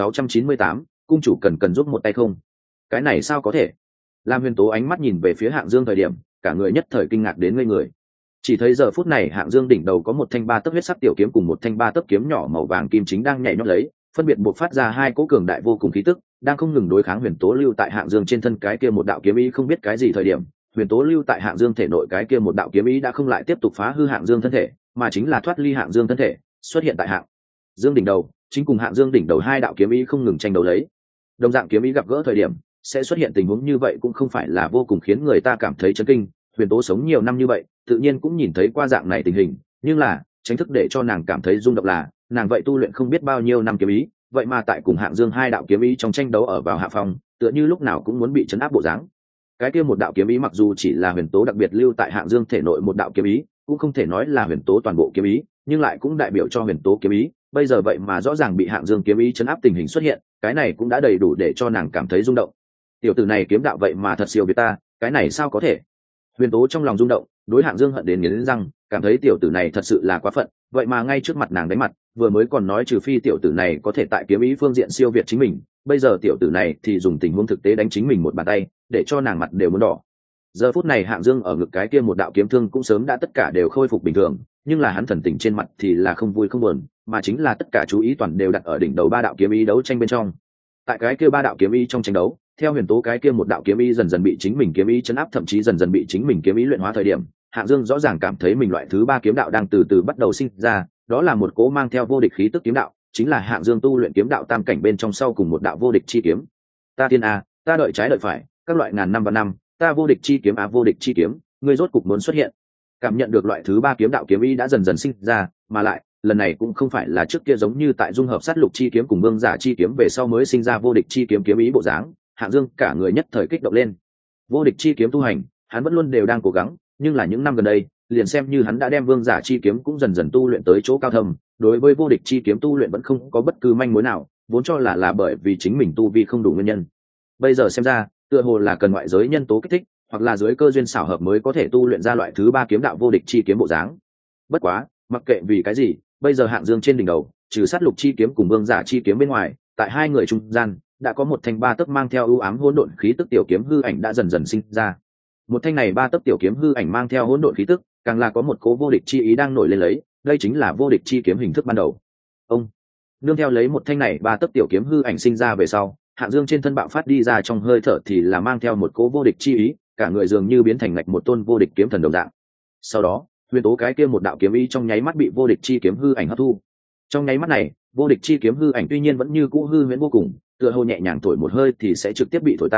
1698, cung chủ cần giúp một tay không? Cái này sao có thể? Lam Huyền Tố ánh mắt nhìn về phía Hạng Dương thời điểm, cả người nhất thời kinh ngạc đến ngây người. Chỉ thấy giờ phút này Hạng Dương đỉnh đầu có một thanh 3 tấc huyết sắc tiểu kiếm cùng một thanh 3 tấc kiếm nhỏ màu vàng kim chính đang nhảy nhót lấy, phân biệt bộc phát ra hai cỗ cường đại vô cùng khí tức, đang không ngừng đối kháng Huyền Tố lưu tại Hạng Dương trên thân cái kia một đạo kiếm ý không biết cái gì thời điểm, Huyền Tố lưu tại Hạng Dương thể nội cái kia một đạo kiếm ý đã không lại tiếp tục phá hư Hạng Dương thân thể, mà chính là thoát ly Hạng Dương thân thể, xuất hiện tại Hạng Dương đỉnh đầu, chính cùng Hạng Dương đỉnh đầu hai đạo kiếm ý không ngừng tranh đấu lấy. Đồng dạng kiếm ý gặp gỡ thời điểm, sẽ xuất hiện tình huống như vậy cũng không phải là vô cùng khiến người ta cảm thấy chấn kinh. Huyền Tố sống nhiều năm như vậy, tự nhiên cũng nhìn thấy qua dạng này tình hình, nhưng là chính thức để cho nàng cảm thấy rung động là, nàng vậy tu luyện không biết bao nhiêu năm kiếm ý, vậy mà tại cùng Hạng Dương hai đạo kiếm ý trong tranh đấu ở vào hạ phong, tựa như lúc nào cũng muốn bị chấn áp bộ dáng. Cái kia một đạo kiếm ý mặc dù chỉ là Huyền Tố đặc biệt lưu tại Hạng Dương thể nội một đạo kiếm ý, cũng không thể nói là Huyền Tố toàn bộ kiếm ý, nhưng lại cũng đại biểu cho Huyền Tố kiếm ý, bây giờ vậy mà rõ ràng bị Hạng Dương kiếm ý chấn áp tình hình xuất hiện, cái này cũng đã đầy đủ để cho nàng cảm thấy rung động. Tiểu tử này kiếm đạo vậy mà thật siêu việt ta, cái này sao có thể? Huyền Tố trong lòng rung động, đối Hạng Dương hận đến nghiến răng, cảm thấy tiểu tử này thật sự là quá phận, vậy mà ngay trước mặt nàng đánh mặt, vừa mới còn nói trừ phi tiểu tử này có thể tại kiếm ý phương diện siêu việt chính mình, bây giờ tiểu tử này thì dùng tình huống thực tế đánh chính mình một bàn tay, để cho nàng mặt đều muốn đỏ. Giờ phút này Hạng Dương ở ngực cái kia một đạo kiếm thương cũng sớm đã tất cả đều khôi phục bình thường, nhưng là hắn thần tình trên mặt thì là không vui không buồn, mà chính là tất cả chú ý toàn đều đặt ở đỉnh đầu ba đạo kiếm ý đấu tranh bên trong. Tại cái kia ba đạo kiếm ý trong tranh đấu, theo Huyền Tố cái kia một đạo kiếm ý dần dần bị chính mình kiếm ý chấn áp, thậm chí dần dần bị chính mình kiếm ý luyện hóa thời điểm, Hạng Dương rõ ràng cảm thấy mình loại thứ ba kiếm đạo đang từ từ bắt đầu sinh ra, đó là một cỗ mang theo vô địch khí tức kiếm đạo, chính là Hạng Dương tu luyện kiếm đạo tam cảnh bên trong sau cùng một đạo vô địch chi kiếm. Ta tiên a, ta đợi trái đợi phải, các loại ngàn năm và năm, ta vô địch chi kiếm vô địch chi kiếm, ngươi rốt cục muốn xuất hiện. Cảm nhận được loại thứ ba kiếm đạo kiếm ý đã dần dần sinh ra, mà lại lần này cũng không phải là trước kia giống như tại dung hợp sát lục chi kiếm cùng vương giả chi kiếm về sau mới sinh ra vô địch chi kiếm kiếm ý bộ dáng. Hạng Dương cả người nhất thời kích động lên. Vô địch chi kiếm tu hành, hắn vẫn luôn đều đang cố gắng, nhưng là những năm gần đây, liền xem như hắn đã đem vương giả chi kiếm cũng dần dần tu luyện tới chỗ cao thâm, đối với vô địch chi kiếm tu luyện vẫn không có bất cứ manh mối nào, vốn cho là bởi vì chính mình tu vi không đủ nguyên nhân. Bây giờ xem ra, tựa hồ là cần ngoại giới nhân tố kích thích, hoặc là dưới cơ duyên xảo hợp mới có thể tu luyện ra loại thứ ba kiếm đạo vô địch chi kiếm bộ dáng. Bất quá, mặc kệ vì cái gì, bây giờ Hạng Dương trên đỉnh đầu, trừ sát lục chi kiếm cùng vương giả chi kiếm bên ngoài, tại hai người trung gian đã có một thanh ba tấc mang theo ưu ám hỗn độn khí tức tiểu kiếm hư ảnh đã dần dần sinh ra. Một thanh này ba tấc tiểu kiếm hư ảnh mang theo hỗn độn khí tức, càng là có một cố vô địch chi ý đang nổi lên lấy, đây chính là vô địch chi kiếm hình thức ban đầu. Ông nương theo lấy một thanh này ba tấc tiểu kiếm hư ảnh sinh ra về sau, Hạng Dương trên thân bạo phát đi ra trong hơi thở thì là mang theo một cố vô địch chi ý, cả người dường như biến thành ngạch một tôn vô địch kiếm thần đồng dạng. Sau đó, Huyền Tố cái kia một đạo kiếm ý trong nháy mắt bị vô địch chi kiếm hư ảnh hấp thu. Trong nháy mắt này, vô địch chi kiếm hư ảnh tuy nhiên vẫn như cũ hư huyễn vô cùng, tựa hồ nhẹ nhàng thổi một hơi thì sẽ trực tiếp bị thổi tan,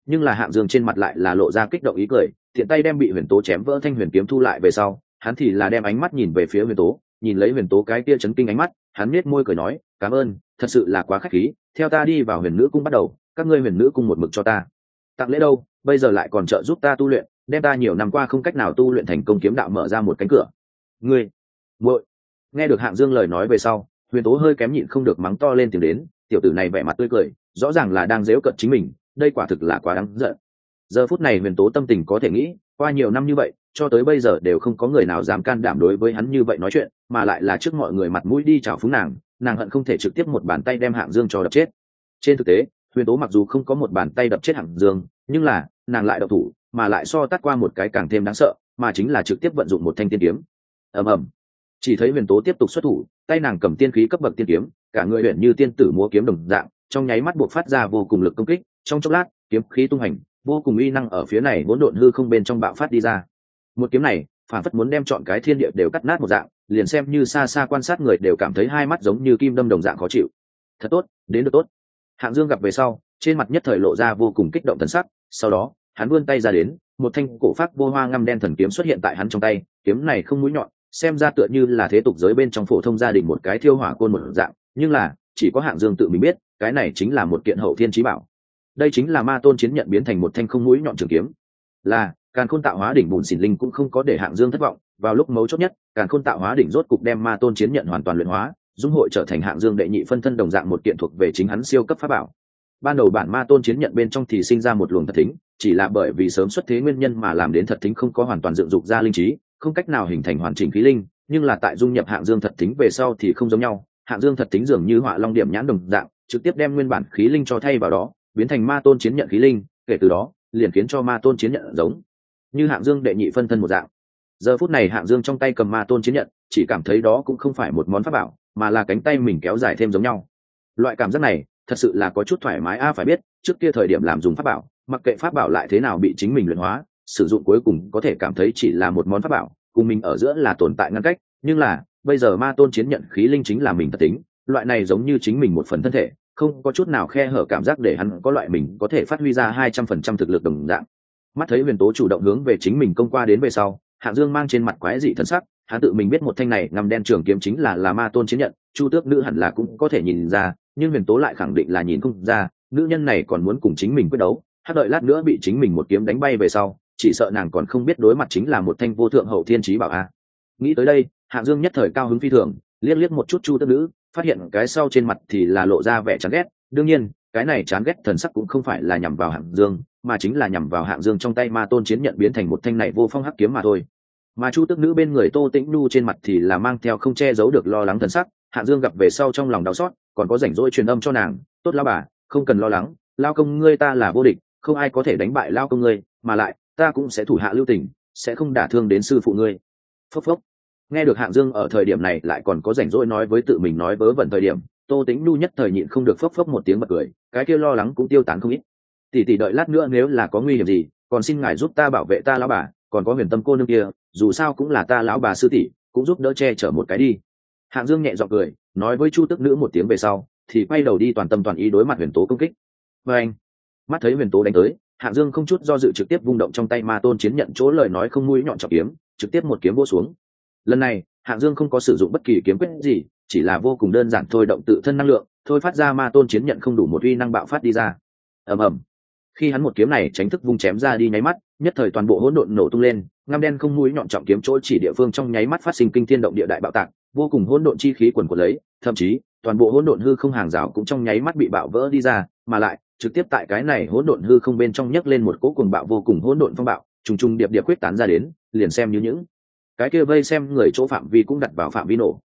nhưng là Hạng Dương trên mặt lại là lộ ra kích động ý cười, tiện tay đem bị Huyền Tố chém vỡ thanh huyền kiếm thu lại về sau, hắn thì là đem ánh mắt nhìn về phía Huyền Tố, nhìn lấy Huyền Tố cái kia chấn kinh ánh mắt, hắn nhếch môi cười nói, cảm ơn, thật sự là quá khách khí, theo ta đi vào Huyền Nữ cung bắt đầu, các ngươi Huyền Nữ cung một mực cho ta tặng lễ đâu, bây giờ lại còn trợ giúp ta tu luyện, đem ta nhiều năm qua không cách nào tu luyện thành công kiếm đạo mở ra một cánh cửa. Ngươi, muội. Nghe được Hạng Dương lời nói về sau, Huyền Tố hơi kém nhịn không được mắng to lên tiếng đến, tiểu tử này vẻ mặt tươi cười, rõ ràng là đang giễu cợt chính mình, đây quả thực là quá đáng giận. Giờ phút này Huyền Tố tâm tình có thể nghĩ, qua nhiều năm như vậy, cho tới bây giờ đều không có người nào dám can đảm đối với hắn như vậy nói chuyện, mà lại là trước mọi người mặt mũi đi chào phúng nàng hận không thể trực tiếp một bàn tay đem Hạng Dương cho đập chết. Trên thực tế, Huyền Tố mặc dù không có một bàn tay đập chết Hạng Dương, nhưng là nàng lại độc thủ, mà lại so tát qua một cái càng thêm đáng sợ, mà chính là trực tiếp vận dụng một thanh tiên kiếm. ầm ầm, chỉ thấy Huyền Tố tiếp tục xuất thủ, tay nàng cầm tiên khí cấp bậc tiên kiếm, cả người luyện như tiên tử múa kiếm đồng dạng, trong nháy mắt buộc phát ra vô cùng lực công kích, trong chốc lát, kiếm khí tung hành, vô cùng uy năng ở phía này hỗn độn hư không bên trong bạo phát đi ra. Một kiếm này, phản phất muốn đem chọn cái thiên địa đều cắt nát một dạng, liền xem như xa xa quan sát người đều cảm thấy hai mắt giống như kim đâm đồng dạng khó chịu. Thật tốt, đến được tốt. Hạng Dương gặp về sau, trên mặt nhất thời lộ ra vô cùng kích động thần sắc, sau đó, hắn vươn tay ra đến, một thanh cổ phác vô hoa ngăm đen thần kiếm xuất hiện tại hắn trong tay, kiếm này không mũi nhọn, xem ra tựa như là thế tục giới bên trong phổ thông gia đình một cái thiêu hỏa côn một dạng, nhưng là, chỉ có Hạng Dương tự mình biết, cái này chính là một kiện hậu thiên chí bảo. Đây chính là Ma Tôn chiến nhận biến thành một thanh không mũi nhọn trường kiếm. Là, Càn Khôn Tạo Hóa đỉnh bùn xỉn linh cũng không có để Hạng Dương thất vọng, vào lúc mấu chốt nhất, Càn Khôn Tạo Hóa đỉnh rốt cục đem Ma Tôn chiến nhận hoàn toàn luyện hóa, dung hội trở thành Hạng Dương đệ nhị phân thân đồng dạng một kiện thuộc về chính hắn siêu cấp pháp bảo. Ban đầu bản Ma Tôn chiến nhận bên trong thì sinh ra một luồng thật thính, chỉ là bởi vì sớm xuất thế nguyên nhân mà làm đến thật thính không có hoàn toàn dựng dục ra linh trí, không cách nào hình thành hoàn chỉnh khí linh, nhưng là tại dung nhập Hạng Dương thật thính về sau thì không giống nhau, Hạng Dương thật thính dường như họa long điểm nhãn đồng dạng, trực tiếp đem nguyên bản khí linh cho thay vào đó, biến thành Ma Tôn chiến nhận khí linh, kể từ đó, liền khiến cho Ma Tôn chiến nhận giống như Hạng Dương đệ nhị phân thân một dạng. Giờ phút này Hạng Dương trong tay cầm Ma Tôn chiến nhận, chỉ cảm thấy đó cũng không phải một món pháp bảo, mà là cánh tay mình kéo dài thêm giống nhau. Loại cảm giác này, thật sự là có chút thoải mái phải biết, trước kia thời điểm làm dùng pháp bảo, mặc kệ pháp bảo lại thế nào bị chính mình luyện hóa, sử dụng cuối cùng có thể cảm thấy chỉ là một món pháp bảo, cùng mình ở giữa là tồn tại ngăn cách, nhưng là, bây giờ Ma Tôn chiến nhận khí linh chính là mình thật tính, loại này giống như chính mình một phần thân thể, không có chút nào khe hở cảm giác để hắn có loại mình có thể phát huy ra 200% thực lực đồng dạng. Mắt thấy Huyền Tố chủ động hướng về chính mình công qua đến về sau, Hạng Dương mang trên mặt quái dị thần sắc, hắn tự mình biết một thanh này ngăm đen trường kiếm chính là Ma Tôn chiến nhận, Chu Tước nữ hẳn là cũng có thể nhìn ra, nhưng Huyền Tố lại khẳng định là nhìn không ra, nữ nhân này còn muốn cùng chính mình quyết đấu, hắc đợi lát nữa bị chính mình một kiếm đánh bay về sau, chỉ sợ nàng còn không biết đối mặt chính là một thanh vô thượng hậu thiên chí bảo a. Nghĩ tới đây, Hạng Dương nhất thời cao hứng phi thường, liếc liếc một chút Chu Tước nữ, phát hiện cái sau trên mặt thì là lộ ra vẻ chán ghét, đương nhiên, cái này chán ghét thần sắc cũng không phải là nhằm vào Hạng Dương, mà chính là nhằm vào Hạng Dương trong tay Ma Tôn chiến nhận biến thành một thanh này vô phong hắc kiếm mà thôi. Mà Chu Tước nữ bên người Tô Tĩnh Nhu trên mặt thì là mang theo không che giấu được lo lắng thần sắc, Hạng Dương gặp về sau trong lòng đau xót, còn có rảnh rỗi truyền âm cho nàng, tốt lão bà, không cần lo lắng, lao công ngươi ta là vô địch, không ai có thể đánh bại lao công ngươi, mà lại ta cũng sẽ thủ hạ lưu tình, sẽ không đả thương đến sư phụ ngươi. Phốc phốc. Nghe được Hạng Dương ở thời điểm này lại còn có rảnh rỗi nói với tự mình nói vớ vẩn thời điểm, Tô Tĩnh Nhu nhất thời nhịn không được phốc phốc một tiếng bật cười, cái kia lo lắng cũng tiêu tán không ít. Tỷ tỷ đợi lát nữa nếu là có nguy hiểm gì, còn xin ngài giúp ta bảo vệ ta lão bà, còn có Huyền Tâm cô nương kia, dù sao cũng là ta lão bà sư tỷ, cũng giúp đỡ che chở một cái đi. Hạng Dương nhẹ giọng cười, nói với Chu Tước nữ một tiếng về sau, thì quay đầu đi toàn tâm toàn ý đối mặt Huyền Tố công kích. Và anh, mắt thấy Huyền Tố đánh tới, Hạng Dương không chút do dự trực tiếp vung động trong tay Ma Tôn chiến nhận chỗ lời nói không mũi nhọn trọng kiếm, trực tiếp một kiếm vỗ xuống. Lần này, Hạng Dương không có sử dụng bất kỳ kiếm quyết gì, chỉ là vô cùng đơn giản thôi động tự thân năng lượng, thôi phát ra Ma Tôn chiến nhận không đủ một uy năng bạo phát đi ra. Ầm ầm. Khi hắn một kiếm này tránh thức vung chém ra đi nháy mắt, nhất thời toàn bộ hỗn độn nổ tung lên, ngăm đen không mũi nhọn trọng kiếm chỗ chỉ địa phương trong nháy mắt phát sinh kinh thiên động địa đại bạo tạc, vô cùng hỗn độn chi khí quần quật lấy, thậm chí toàn bộ hỗn độn hư không hàng rào cũng trong nháy mắt bị bạo vỡ đi ra, mà lại trực tiếp tại cái này hỗn độn hư không bên trong nhấc lên một cỗ cuồng bạo vô cùng hỗn độn phong bạo, trùng trùng điệp điệp quyết tán ra đến, liền xem như những cái kia vây xem người chỗ phạm vi cũng đặt vào phạm vi nổ.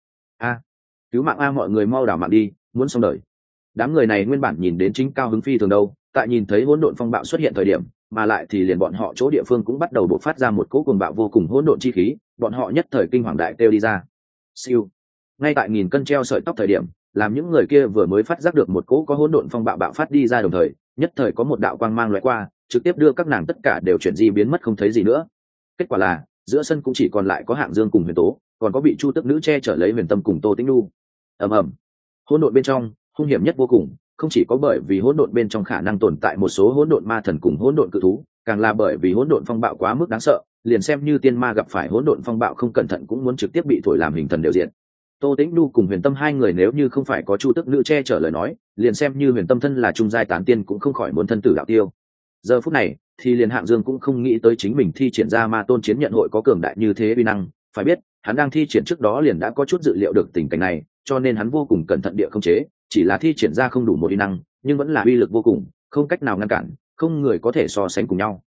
Cứu mạng a, mọi người mau đảo mạng đi, muốn xong đời. Đám người này nguyên bản nhìn đến chính cao hứng phi thường đâu, tại nhìn thấy hỗn độn phong bạo xuất hiện thời điểm, mà lại thì liền bọn họ chỗ địa phương cũng bắt đầu bộc phát ra một cỗ cuồng bạo vô cùng hỗn độn chi khí, bọn họ nhất thời kinh hoàng đại kêu đi ra. Siêu. Ngay tại nghìn cân treo sợi tóc thời điểm, làm những người kia vừa mới phát giác được một cỗ có hỗn độn phong bạo bạo phát đi ra đồng thời, nhất thời có một đạo quang mang lóe qua, trực tiếp đưa các nàng tất cả đều chuyển di biến mất không thấy gì nữa. Kết quả là, giữa sân cũng chỉ còn lại có Hạng Dương cùng Huyền Tố, còn có bị Chu Tước nữ che chở lấy Huyền Tâm cùng Tô Tĩnh Nhu. Ầm ầm. Hỗn độn bên trong, hung hiểm nhất vô cùng, không chỉ có bởi vì hỗn độn bên trong khả năng tồn tại một số hỗn độn ma thần cùng hỗn độn cự thú, càng là bởi vì hỗn độn phong bạo quá mức đáng sợ, liền xem như tiên ma gặp phải hỗn độn phong bạo không cẩn thận cũng muốn trực tiếp bị thổi làm hình thần đều diện. Tô Tĩnh Nhu cùng Huyền Tâm hai người nếu như không phải có Chu Tức Nữ che chở lời nói, liền xem như Huyền Tâm thân là trung giai tán tiên cũng không khỏi muốn thân tử đạo tiêu. Giờ phút này, thì liền Hạng Dương cũng không nghĩ tới chính mình thi triển ra Ma Tôn Chiến Nhận hội có cường đại như thế uy năng, phải biết, hắn đang thi triển trước đó liền đã có chút dự liệu được tình cảnh này, cho nên hắn vô cùng cẩn thận địa không chế, chỉ là thi triển ra không đủ một uy năng, nhưng vẫn là uy lực vô cùng, không cách nào ngăn cản, không người có thể so sánh cùng nhau.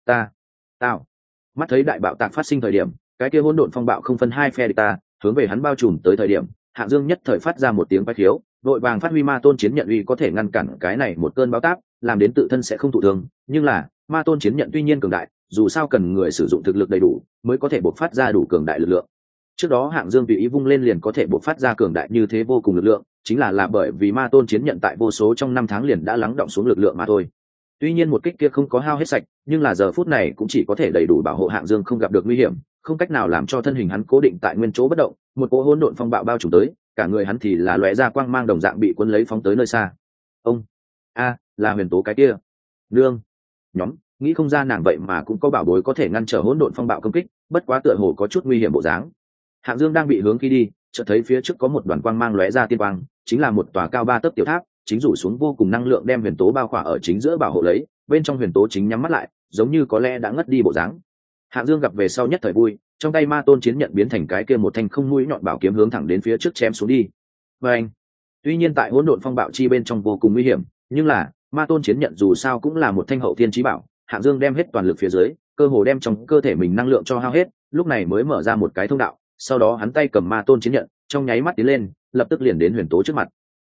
Tao. Mắt thấy đại bạo tạc phát sinh thời điểm, cái kia hỗn độn phong bạo không phân hai phe địch ta, hướng về hắn bao trùm tới thời điểm, Hạng Dương nhất thời phát ra một tiếng quái khiếu, đội vàng phát huy Ma Tôn Chiến Nhận uy có thể ngăn cản cái này một cơn bão táp, làm đến tự thân sẽ không thụ thương, nhưng là Ma Tôn Chiến Nhận tuy nhiên cường đại, dù sao cần người sử dụng thực lực đầy đủ mới có thể bộc phát ra đủ cường đại lực lượng. Trước đó Hạng Dương tùy ý vung lên liền có thể bộc phát ra cường đại như thế vô cùng lực lượng, chính là bởi vì Ma Tôn Chiến Nhận tại vô số trong năm tháng liền đã lắng đọng xuống lực lượng mà thôi. Tuy nhiên một kích kia không có hao hết sạch, nhưng là giờ phút này cũng chỉ có thể đầy đủ bảo hộ Hạng Dương không gặp được nguy hiểm, không cách nào làm cho thân hình hắn cố định tại nguyên chỗ bất động, một cỗ hỗn độn phong bạo bao trùm tới, cả người hắn thì là lóe ra quang mang đồng dạng bị cuốn lấy phóng tới nơi xa. Ông, là Huyền Tố cái kia. Nương, nhóm, nghĩ không ra nàng vậy mà cũng có bảo bối có thể ngăn trở hỗn độn phong bạo công kích, bất quá tựa hồ có chút nguy hiểm bộ dáng. Hạng Dương đang bị hướng khi đi, chợt thấy phía trước có một đoàn quang mang lóe ra tiên quang, chính là một tòa cao 3 tấc tiểu tháp, chính rủ xuống vô cùng năng lượng đem Huyền Tố bao khỏa ở chính giữa bảo hộ lấy, bên trong Huyền Tố chính nhắm mắt lại, giống như có lẽ đã ngất đi bộ dáng. Hạng Dương gặp về sau nhất thời vui, trong tay Ma Tôn Chiến Nhận biến thành cái kia một thanh không mũi nhọn bảo kiếm hướng thẳng đến phía trước chém xuống đi. Và anh, tuy nhiên tại hỗn độn phong bạo chi bên trong vô cùng nguy hiểm, nhưng là Ma Tôn Chiến Nhận dù sao cũng là một thanh hậu thiên chí bảo, Hạng Dương đem hết toàn lực phía dưới, cơ hồ đem trong cơ thể mình năng lượng cho hao hết, lúc này mới mở ra một cái thông đạo, sau đó hắn tay cầm Ma Tôn Chiến Nhận, trong nháy mắt tiến lên, lập tức liền đến Huyền Tố trước mặt.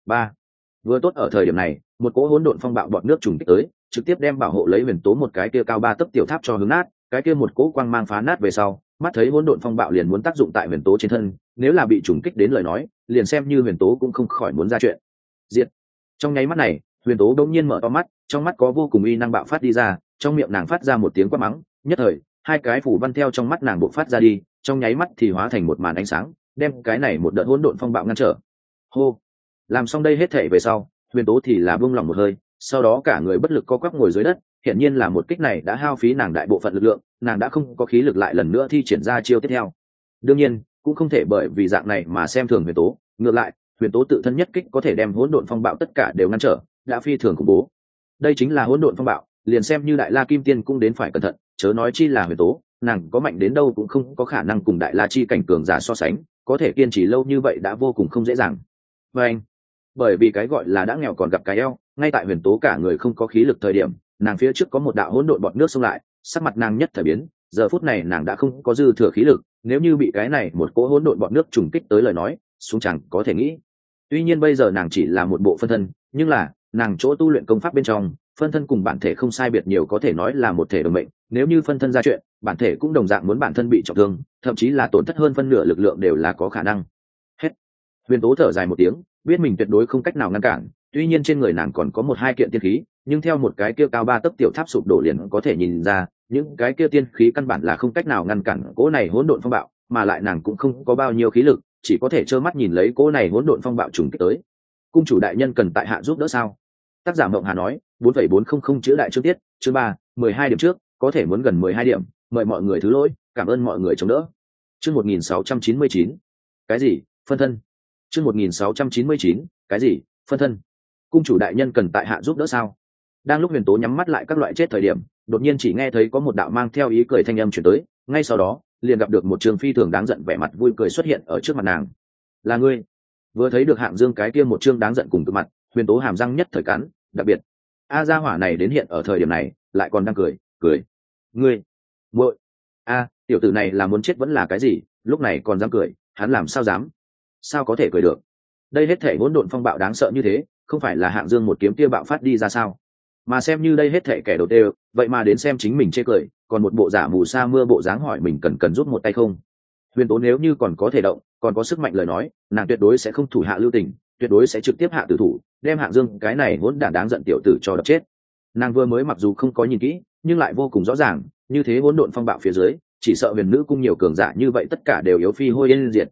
Vừa tốt ở thời điểm này, một cỗ hỗn độn phong bạo bọt nước trùng kích tới, trực tiếp đem bảo hộ lấy Huyền Tố một cái kia cao 3 tấc tiểu tháp cho hướng nát, cái kia một cỗ quang mang phá nát về sau, mắt thấy hỗn độn phong bạo liền muốn tác dụng tại Huyền Tố trên thân, nếu là bị trùng kích đến lời nói, liền xem như Huyền Tố cũng không khỏi muốn ra chuyện. Diệt. Trong nháy mắt này, Huyền Tố đột nhiên mở to mắt, trong mắt có vô cùng uy năng bạo phát đi ra, trong miệng nàng phát ra một tiếng quát mắng, nhất thời, hai cái phủ văn theo trong mắt nàng bộc phát ra đi, trong nháy mắt thì hóa thành một màn ánh sáng, đem cái này một đợt hỗn độn phong bạo ngăn trở. Hô. Làm xong đây hết thảy về sau, Huyền Tố thì là buông lỏng một hơi, sau đó cả người bất lực co quắp ngồi dưới đất, hiển nhiên là một kích này đã hao phí nàng đại bộ phận lực lượng, nàng đã không có khí lực lại lần nữa thi triển ra chiêu tiếp theo. Đương nhiên, cũng không thể bởi vì dạng này mà xem thường Huyền Tố, ngược lại, Huyền Tố tự thân nhất kích có thể đem hỗn độn phong bạo tất cả đều ngăn trở, đã phi thường khủng bố. Đây chính là hỗn độn phong bạo, liền xem như Đại La Kim Tiên cũng đến phải cẩn thận, chớ nói chi là Huyền Tố, nàng có mạnh đến đâu cũng không có khả năng cùng Đại La chi cảnh cường giả so sánh, có thể kiên trì lâu như vậy đã vô cùng không dễ dàng. Và anh, bởi vì cái gọi là đã nghèo còn gặp cái eo, ngay tại Huyền Tố cả người không có khí lực thời điểm, nàng phía trước có một đạo hỗn độn bọt nước xông lại, sắc mặt nàng nhất thời biến, giờ phút này nàng đã không có dư thừa khí lực, nếu như bị cái này một cỗ hỗn độn bọt nước trùng kích tới lời nói, xuống chẳng có thể nghĩ. Tuy nhiên bây giờ nàng chỉ là một bộ phân thân, nhưng là nàng chỗ tu luyện công pháp bên trong, phân thân cùng bản thể không sai biệt nhiều, có thể nói là một thể đồng mệnh, nếu như phân thân ra chuyện, bản thể cũng đồng dạng muốn bản thân bị trọng thương, thậm chí là tổn thất hơn phân nửa lực lượng đều là có khả năng. Hết. Huyền Tố thở dài một tiếng, biết mình tuyệt đối không cách nào ngăn cản, tuy nhiên trên người nàng còn có một hai kiện tiên khí, nhưng theo một cái kia cao 3 tấc tiểu tháp sụp đổ liền có thể nhìn ra, những cái kia tiên khí căn bản là không cách nào ngăn cản cỗ này hỗn độn phong bạo, mà lại nàng cũng không có bao nhiêu khí lực, chỉ có thể trơ mắt nhìn lấy cỗ này hỗn độn phong bạo trùng kích tới. Cung chủ đại nhân cần tại hạ giúp đỡ sao? Tác giả Mộng Hà nói, 4.400 chữ đại chương tiết, chương 3, 12 điểm trước, có thể muốn gần 12 điểm, mời mọi người thứ lỗi, cảm ơn mọi người chống đỡ. Chương 1699. Cái gì? Phân thân. Chương 1699. Cái gì? Phân thân. Cung chủ đại nhân cần tại hạ giúp đỡ sao? Đang lúc Huyền Tố nhắm mắt lại các loại chết thời điểm, đột nhiên chỉ nghe thấy có một đạo mang theo ý cười thanh âm truyền tới, ngay sau đó, liền gặp được một trường phi thường đáng giận vẻ mặt vui cười xuất hiện ở trước mặt nàng. Là ngươi? Vừa thấy được Hạng Dương cái kia một trương đáng giận cùng cực mặt, Huyền Tố hàm răng nhất thời cắn, đặc biệt, gia hỏa này đến hiện ở thời điểm này, lại còn đang cười. Ngươi, muội, tiểu tử này là muốn chết vẫn là cái gì, lúc này còn dám cười, hắn làm sao dám? Sao có thể cười được? Đây hết thể hỗn độn phong bạo đáng sợ như thế, không phải là Hạng Dương một kiếm tia bạo phát đi ra sao? Mà xem như đây hết thể kẻ đầu tiên, vậy mà đến xem chính mình chê cười, còn một bộ giả mù sa mưa bộ dáng hỏi mình cần giúp một tay không? Huyền Tố nếu như còn có thể động, còn có sức mạnh lời nói, nàng tuyệt đối sẽ không thủ hạ lưu tình, tuyệt đối sẽ trực tiếp hạ tử thủ, đem Hạng Dương cái này hỗn đản đáng giận tiểu tử cho đập chết. Nàng vừa mới mặc dù không có nhìn kỹ, nhưng lại vô cùng rõ ràng, như thế hỗn độn phong bạo phía dưới, chỉ sợ Huyền Nữ cung nhiều cường giả như vậy tất cả đều yếu phi hôi yên diệt.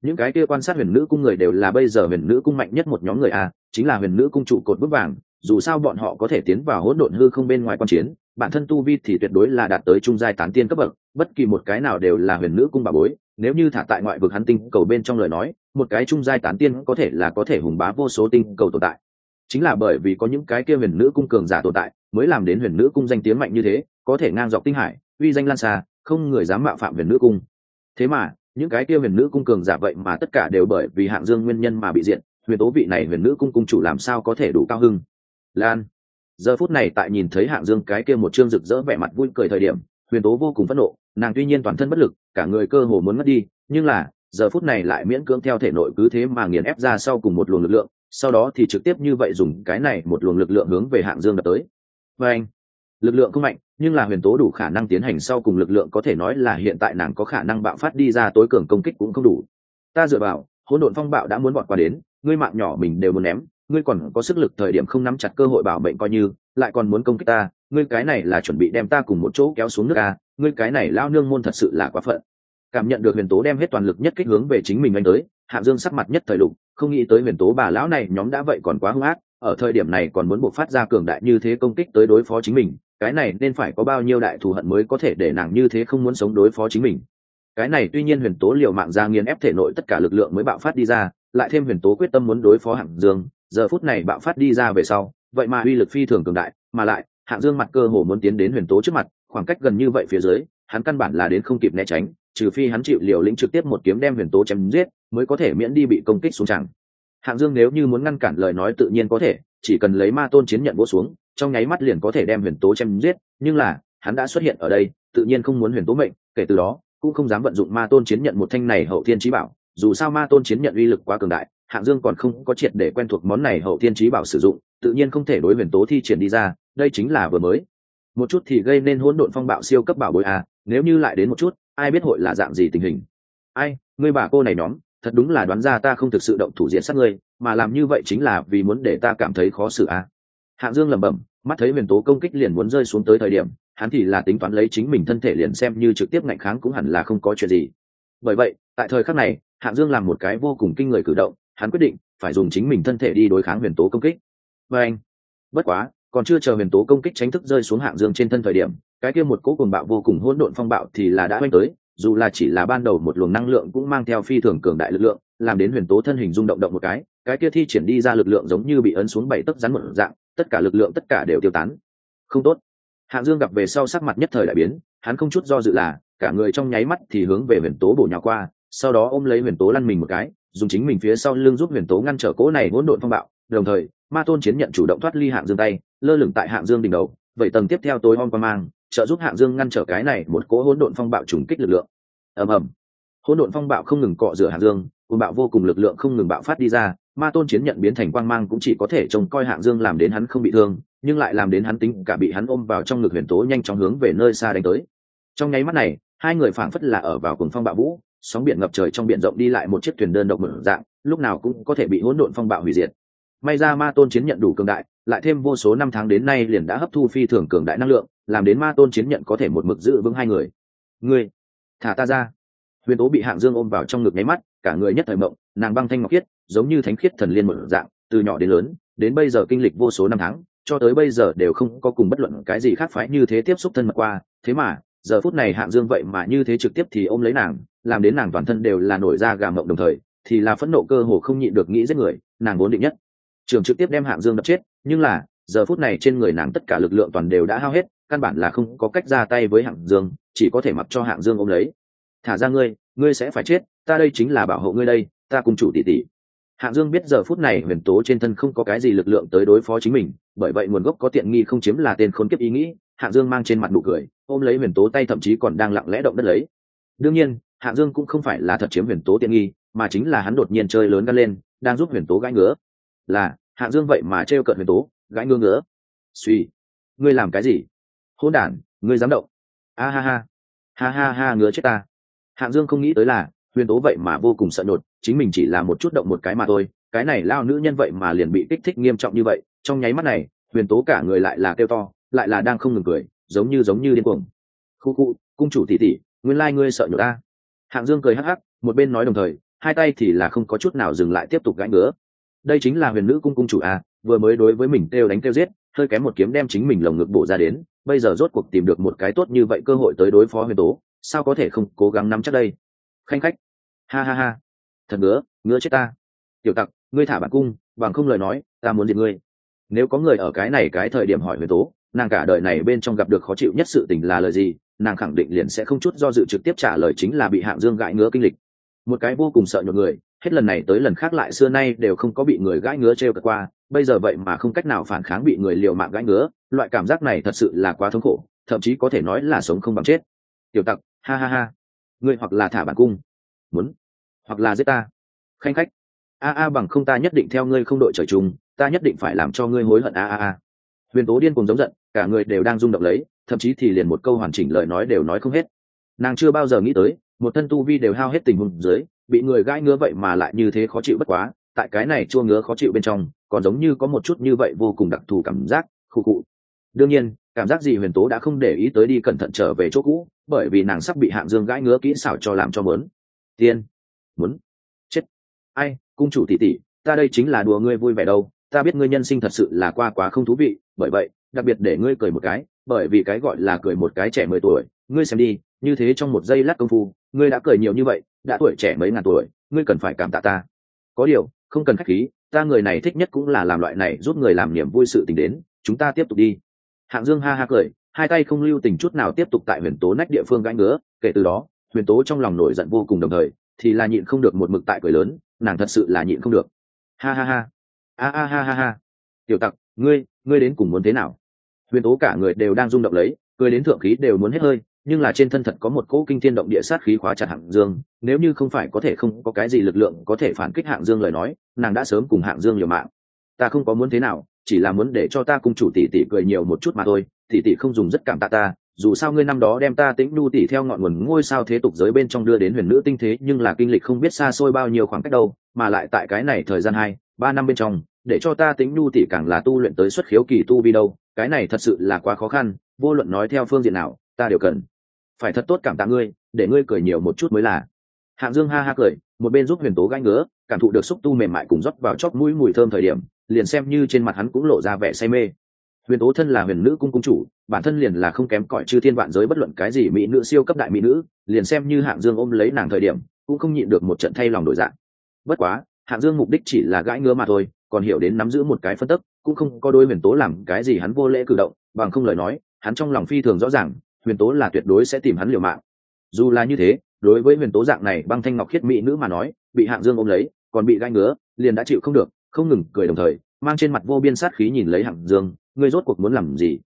những cái kia quan sát huyền nữ cung người đều là bây giờ huyền nữ cung mạnh nhất một nhóm người a, chính là huyền nữ cung trụ cột vững vàng, dù sao bọn họ có thể tiến vào hỗn độn hư không bên ngoài quan chiến, bản thân tu vi thì tuyệt đối là đạt tới trung giai tán tiên cấp bậc, bất kỳ một cái nào đều là huyền nữ cung bảo bối. Nếu như thả tại ngoại vực hắn tinh cầu bên trong lời nói, một cái trung giai tán tiên có thể hùng bá vô số tinh cầu tồn tại. Chính là bởi vì có những cái kia huyền nữ cung cường giả tồn tại, mới làm đến huyền nữ cung danh tiếng mạnh như thế, có thể ngang dọc tinh hải, uy danh lan xa, không người dám mạo phạm huyền nữ cung. Thế mà những cái kia huyền nữ cung cường giả vậy mà tất cả đều bởi vì Hạng Dương nguyên nhân mà bị diện, huyền tố vị này huyền nữ cung cung chủ làm sao có thể đủ cao hưng. Lan giờ phút này tại nhìn thấy Hạng Dương cái kia một trương rực rỡ vẻ mặt vui cười thời điểm, huyền tố vô cùng phẫn nộ, nàng tuy nhiên toàn thân bất lực, cả người cơ hồ muốn mất đi, nhưng là giờ phút này lại miễn cưỡng theo thể nội cứ thế mà nghiền ép ra sau cùng một luồng lực lượng, sau đó thì trực tiếp như vậy dùng cái này một luồng lực lượng hướng về Hạng Dương đập tới. Và anh, lực lượng không mạnh, nhưng là huyền tố đủ khả năng tiến hành sau cùng lực lượng, có thể nói là hiện tại nàng có khả năng bạo phát đi ra tối cường công kích cũng không đủ. Ta dựa vào, hỗn độn phong bạo đã muốn vọt qua đến, ngươi mạng nhỏ mình đều muốn ném, ngươi còn có sức lực thời điểm không nắm chặt cơ hội bảo mệnh coi như, lại còn muốn công kích ta, ngươi cái này là chuẩn bị đem ta cùng một chỗ kéo xuống nước à, ngươi cái này lao nương môn thật sự là quá phận. Cảm nhận được huyền tố đem hết toàn lực nhất kích hướng về chính mình anh tới, Hạng Dương sắc mặt nhất thời lục, không nghĩ tới huyền tố bà lão này nhóm đã vậy còn quá hung ác, ở thời điểm này còn muốn buộc phát ra cường đại như thế công kích tới đối phó chính mình, cái này nên phải có bao nhiêu đại thù hận mới có thể để nàng như thế không muốn sống đối phó chính mình. Cái này tuy nhiên huyền tố liều mạng ra nghiền ép thể nội tất cả lực lượng mới bạo phát đi ra, lại thêm huyền tố quyết tâm muốn đối phó Hạng Dương, giờ phút này bạo phát đi ra về sau, vậy mà uy lực phi thường cường đại, mà lại Hạng Dương mặt cơ hồ muốn tiến đến huyền tố trước mặt, khoảng cách gần như vậy phía dưới, hắn căn bản là đến không kịp né tránh, trừ phi hắn chịu liều lĩnh trực tiếp một kiếm đem huyền tố chém giết, mới có thể miễn đi bị công kích xuống chẳng. Hạng Dương nếu như muốn ngăn cản lời nói tự nhiên có thể, chỉ cần lấy ma tôn chiến nhận vỗ xuống, trong nháy mắt liền có thể đem huyền tố chém giết, nhưng là hắn đã xuất hiện ở đây, tự nhiên không muốn huyền tố mệnh, kể từ đó cũng không dám vận dụng ma tôn chiến nhận một thanh này hậu thiên chí bảo, dù sao ma tôn chiến nhận uy lực quá cường đại, Hạng Dương còn không có triệt để quen thuộc món này hậu thiên chí bảo sử dụng, tự nhiên không thể đối huyền tố thi triển đi ra, đây chính là vừa mới một chút thì gây nên hỗn độn phong bạo siêu cấp bảo bối à, nếu như lại đến một chút, ai biết hội là dạng gì tình hình. Ai, ngươi bà cô này nhóm, thật đúng là đoán ra ta không thực sự động thủ diện sát ngươi, mà làm như vậy chính là vì muốn để ta cảm thấy khó xử à. Hạng Dương lẩm bẩm, mắt thấy huyền tố công kích liền muốn rơi xuống tới thời điểm, hắn thì là tính toán lấy chính mình thân thể liền xem như trực tiếp ngạnh kháng cũng hẳn là không có chuyện gì. Bởi vậy, tại thời khắc này, Hạng Dương làm một cái vô cùng kinh người cử động, hắn quyết định phải dùng chính mình thân thể đi đối kháng huyền tố công kích. Và anh, bất quá, còn chưa chờ huyền tố công kích tránh thức rơi xuống Hạng Dương trên thân thời điểm, cái kia một cỗ cuồng bạo vô cùng hỗn độn phong bạo thì là đã oanh tới, dù là chỉ là ban đầu một luồng năng lượng cũng mang theo phi thường cường đại lực lượng, làm đến huyền tố thân hình rung động động một cái kia thi triển đi ra lực lượng giống như bị ấn xuống 7 tấc rắn một dạng, tất cả lực lượng tất cả đều tiêu tán. Không tốt. Hạng Dương gặp về sau sắc mặt nhất thời đại biến, hắn không chút do dự là cả người trong nháy mắt thì hướng về huyền tố bổ nhào qua, sau đó ôm lấy huyền tố lăn mình một cái, dùng chính mình phía sau lưng giúp huyền tố ngăn trở cỗ này hỗn độn phong bạo, đồng thời ma tôn chiến nhận chủ động thoát ly Hạng Dương tay, lơ lửng tại Hạng Dương đỉnh đầu, vậy tầng tiếp theo tối om qua mang, trợ giúp Hạng Dương ngăn trở cái này một cỗ hỗn độn phong bạo trùng kích lực lượng. Ầm ầm. Hỗn độn phong bạo không ngừng cọ rửa Hạng Dương, cuồng bạo vô cùng lực lượng không ngừng bạo phát đi ra, ma tôn chiến nhận biến thành quang mang cũng chỉ có thể trông coi Hạng Dương làm đến hắn không bị thương, nhưng lại làm đến hắn tính cả bị hắn ôm vào trong ngực huyền tố nhanh chóng hướng về nơi xa đánh tới. Trong nháy mắt này, hai người phảng phất là ở vào cuồng phong bạo vũ, sóng biển ngập trời trong biển rộng đi lại một chiếc thuyền đơn độc mở dạng, lúc nào cũng có thể bị hỗn độn phong bạo hủy diệt. May ra ma tôn chiến nhận đủ cường đại, lại thêm vô số năm tháng đến nay liền đã hấp thu phi thường cường đại năng lượng, làm đến ma tôn chiến nhận có thể một mực giữ vững hai người. Ngươi, thả ta ra! Huyền tố bị Hạng Dương ôm vào trong ngực nháy mắt, cả người nhất thời mộng, nàng băng thanh ngọc khiết, giống như thánh khiết thần liên một dạng, từ nhỏ đến lớn, đến bây giờ kinh lịch vô số năm tháng, cho tới bây giờ đều không có cùng bất luận cái gì khác phái như thế tiếp xúc thân mật qua, thế mà giờ phút này Hạng Dương vậy mà như thế trực tiếp thì ôm lấy nàng, làm đến nàng toàn thân đều là nổi da gà mộng, đồng thời thì là phẫn nộ cơ hồ không nhịn được nghĩ giết người, nàng vốn định nhất trường trực tiếp đem Hạng Dương đập chết, nhưng là giờ phút này trên người nàng tất cả lực lượng toàn đều đã hao hết, căn bản là không có cách ra tay với Hạng Dương, chỉ có thể mặc cho Hạng Dương ôm lấy. Thả ra ngươi, ngươi sẽ phải chết, ta đây chính là bảo hộ ngươi đây, ta cùng chủ tỷ tỷ. Hạng Dương biết giờ phút này huyền tố trên thân không có cái gì lực lượng tới đối phó chính mình, bởi vậy nguồn gốc có tiện nghi không chiếm là tên khốn kiếp ý nghĩ. Hạng Dương mang trên mặt nụ cười, ôm lấy huyền tố tay thậm chí còn đang lặng lẽ động đất lấy. Đương nhiên, Hạng Dương cũng không phải là thật chiếm huyền tố tiện nghi, mà chính là hắn đột nhiên chơi lớn gan lên, đang giúp huyền tố gãi ngứa. Là Hạng Dương vậy mà trêu cợt huyền tố, gãi ngứa ngứa. Suy, ngươi làm cái gì? Hỗn đản, ngươi dám động? A ha ha, ngứa chết ta. Hạng Dương không nghĩ tới là huyền tố vậy mà vô cùng sợ nhột, chính mình chỉ là một chút động một cái mà thôi, cái này lao nữ nhân vậy mà liền bị kích thích nghiêm trọng như vậy. Trong nháy mắt này, huyền tố cả người lại là kêu to, lại là đang không ngừng cười, giống như điên cuồng. Khu, cung chủ tỷ tỷ, nguyên lai ngươi sợ nhột ta. Hạng Dương cười hắc hắc, một bên nói đồng thời, hai tay thì là không có chút nào dừng lại tiếp tục gãi ngứa. Đây chính là huyền nữ cung cung chủ a, vừa mới đối với mình kêu đánh kêu giết, hơi kém một kiếm đem chính mình lồng ngực bổ ra đến, bây giờ rốt cuộc tìm được một cái tốt như vậy cơ hội tới đối phó huyền tố, sao có thể không cố gắng nắm chắc đây. Khanh khách, ha ha ha, thật ngứa, ngứa chết ta. Tiểu tặc, ngươi thả bản cung, bằng không lời nói ta muốn diệt ngươi. Nếu có người ở cái này cái thời điểm hỏi huyền tố nàng cả đời này bên trong gặp được khó chịu nhất sự tình là lời gì, nàng khẳng định liền sẽ không chút do dự trực tiếp trả lời chính là bị Hạng Dương gãi ngứa kinh lịch. Một cái vô cùng sợ nhột người, hết lần này tới lần khác lại xưa nay đều không có bị người gãi ngứa trêu cợt qua, bây giờ vậy mà không cách nào phản kháng bị người liều mạng gãi ngứa, loại cảm giác này thật sự là quá thống khổ, thậm chí có thể nói là sống không bằng chết. Tiểu tặc, ha ha ha, ngươi hoặc là thả bản cung, muốn, hoặc là giết ta. Khanh khách, a bằng không ta nhất định theo ngươi không đội trời chung, ta nhất định phải làm cho ngươi hối hận a. Huyền tố điên cùng giống giận, cả người đều đang rung động lấy, thậm chí thì liền một câu hoàn chỉnh lời nói đều nói không hết. Nàng chưa bao giờ nghĩ tới một thân tu vi đều hao hết tình huống dưới bị người gãi ngứa vậy mà lại như thế khó chịu bất quá, tại cái này chua ngứa khó chịu bên trong còn giống như có một chút như vậy vô cùng đặc thù cảm giác khu cụ. Đương nhiên cảm giác gì huyền tố đã không để ý tới, đi cẩn thận trở về chỗ cũ, bởi vì nàng sắp bị Hạng Dương gãi ngứa kỹ xảo cho làm cho mớn tiên muốn chết. Ai, cung chủ tỷ tỷ, ta đây chính là đùa ngươi vui vẻ đâu, ta biết ngươi nhân sinh thật sự là qua quá không thú vị, bởi vậy đặc biệt để ngươi cười một cái, bởi vì cái gọi là cười một cái trẻ 10 tuổi, ngươi xem đi, như thế trong một giây lát công phu ngươi đã cười nhiều như vậy, đã tuổi trẻ mấy ngàn tuổi, ngươi cần phải cảm tạ ta. Có điều không cần khách khí, ta người này thích nhất cũng là làm loại này giúp người làm niềm vui sự tình đến, chúng ta tiếp tục đi. Hạng Dương ha ha cười, hai tay không lưu tình chút nào tiếp tục tại huyền tố nách địa phương gãi ngứa. Kể từ đó huyền tố trong lòng nổi giận vô cùng, đồng thời thì là nhịn không được một mực tại cười lớn, nàng thật sự là nhịn không được. Ha ha ha, ha. Tiểu tặc, ngươi đến cùng muốn thế nào? Huyền tố cả người đều đang rung động lấy, cười đến thượng khí đều muốn hết hơi, nhưng là trên thân thật có một cỗ kinh thiên động địa sát khí khóa chặt Hạng Dương, nếu như không phải có thể không có cái gì lực lượng có thể phản kích Hạng Dương lời nói, nàng đã sớm cùng Hạng Dương liều mạng. Ta không có muốn thế nào, chỉ là muốn để cho ta cung chủ tỷ tỷ cười nhiều một chút mà thôi, tỷ tỷ không dùng rất cảm tạ ta, dù sao ngươi năm đó đem ta Tĩnh Nhu tỷ theo ngọn nguồn ngôi sao thế tục giới bên trong đưa đến huyền nữ tinh thế, nhưng là kinh lịch không biết xa xôi bao nhiêu khoảng cách đâu, mà lại tại cái này thời gian 2-3 năm bên trong, để cho ta Tĩnh Nhu tỷ càng là tu luyện tới xuất khiếu kỳ tu vi đâu, cái này thật sự là quá khó khăn, vô luận nói theo phương diện nào, ta đều cần phải thật tốt cảm tạ ngươi, để ngươi cười nhiều một chút mới là. Hạng Dương ha ha cười, một bên giúp huyền tố gãi ngứa, cảm thụ được xúc tu mềm mại cùng rót vào chóp mũi mùi thơm thời điểm, liền xem như trên mặt hắn cũng lộ ra vẻ say mê. Huyền tố thân là huyền nữ cung cung chủ, bản thân liền là không kém cỏi chư thiên vạn giới bất luận cái gì mỹ nữ siêu cấp đại mỹ nữ, liền xem như Hạng Dương ôm lấy nàng thời điểm cũng không nhịn được một trận thay lòng đổi dạng. Bất quá Hạng Dương mục đích chỉ là gãi ngứa mà thôi, còn hiểu đến nắm giữ một cái phân tức, cũng không có đối huyền tố làm cái gì hắn vô lễ cử động, bằng không lời nói hắn trong lòng phi thường rõ ràng huyền tố là tuyệt đối sẽ tìm hắn liều mạng. Dù là như thế, đối với huyền tố dạng này băng thanh ngọc khiết mỹ nữ mà nói, bị Hạng Dương ôm lấy còn bị gai ngứa liền đã chịu không được, không ngừng cười đồng thời mang trên mặt vô biên sát khí nhìn lấy Hạng Dương, ngươi rốt cuộc muốn làm gì?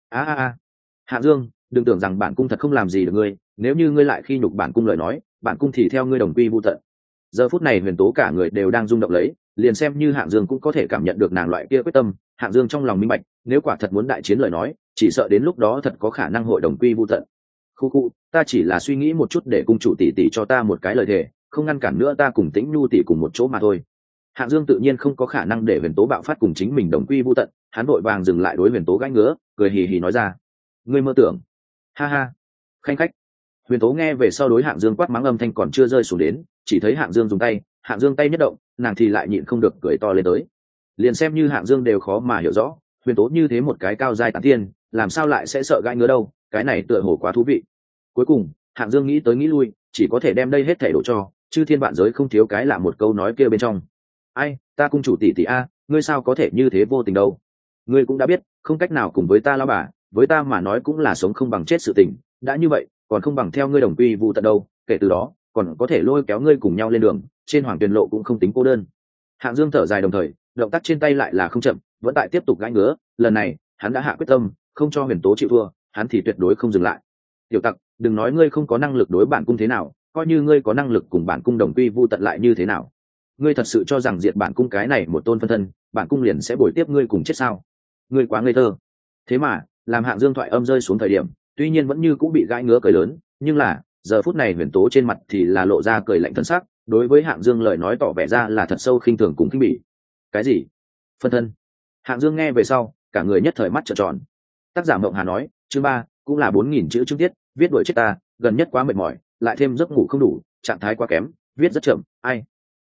Hạng Dương, đừng tưởng rằng bản cung thật không làm gì được ngươi, nếu như ngươi lại khi nhục bản cung lời nói, bản cung thì theo ngươi đồng quy vu tận. Giờ phút này huyền tố cả người đều đang rung động lấy, liền xem như Hạng Dương cũng có thể cảm nhận được nàng loại kia quyết tâm. Hạng Dương trong lòng minh bạch, nếu quả thật muốn đại chiến lời nói, chỉ sợ đến lúc đó thật có khả năng hội đồng quy vu tận. Khu, ta chỉ là suy nghĩ một chút để cung chủ tỷ tỷ cho ta một cái lời thề, không ngăn cản nữa ta cùng Tĩnh Nhu tỷ cùng một chỗ mà thôi. Hạng Dương tự nhiên không có khả năng để huyền tố bạo phát cùng chính mình đồng quy vu tận, hắn vội vàng dừng lại đối huyền tố gãi ngứa, cười hì hì nói ra: ngươi mơ tưởng. Ha ha. Khanh khách. Huyền tố nghe về sau đối Hạng Dương quát mắng âm thanh còn chưa rơi xuống đến, chỉ thấy Hạng Dương dùng tay, Hạng Dương tay nhất động, nàng thì lại nhịn không được cười to lên tới. Liền xem như Hạng Dương đều khó mà hiểu rõ, huyền tố như thế một cái cao giai tán tiên, làm sao lại sẽ sợ gãi ngứa đâu, cái này tựa hồ quá thú vị. Cuối cùng Hạng Dương nghĩ tới nghĩ lui, chỉ có thể đem đây hết thảy đổ cho chư thiên vạn giới không thiếu cái lạ một câu nói kia bên trong. Ai, ta cung chủ tỷ tỷ a, ngươi sao có thể như thế vô tình đâu? Ngươi cũng đã biết, không cách nào cùng với ta lão bà, với ta mà nói cũng là sống không bằng chết sự tình, đã như vậy, còn không bằng theo ngươi đồng quy vu tận đâu, kể từ đó, còn có thể lôi kéo ngươi cùng nhau lên đường, trên hoàng tuyền lộ cũng không tính cô đơn. Hạng Dương thở dài đồng thời, động tác trên tay lại là không chậm, vẫn tại tiếp tục gãi ngứa, lần này, hắn đã hạ quyết tâm, không cho huyền tố chịu thua, hắn thì tuyệt đối không dừng lại. Tiểu tặc, đừng nói ngươi không có năng lực đối bản cung thế nào, coi như ngươi có năng lực cùng bản cung đồng quy vu tận lại như thế nào? Ngươi thật sự cho rằng diệt bản cung cái này một tôn phân thân, bản cung liền sẽ bồi tiếp ngươi cùng chết sao? Ngươi quá ngây thơ. Thế mà, làm Hạng Dương thoại âm rơi xuống thời điểm, tuy nhiên vẫn như cũng bị gãi ngứa cười lớn, nhưng là giờ phút này huyền tố trên mặt thì là lộ ra cười lạnh thân sắc, đối với Hạng Dương lời nói tỏ vẻ ra là thật sâu khinh thường cùng khinh bỉ. Cái gì? Phân thân? Hạng Dương nghe về sau, cả người nhất thời mắt trợn tròn. Tác giả Mộng Hà nói, chương 3, cũng là 4000 chữ chương tiết, viết đuổi chết ta, gần nhất quá mệt mỏi, lại thêm giấc ngủ không đủ, trạng thái quá kém, viết rất chậm, ai,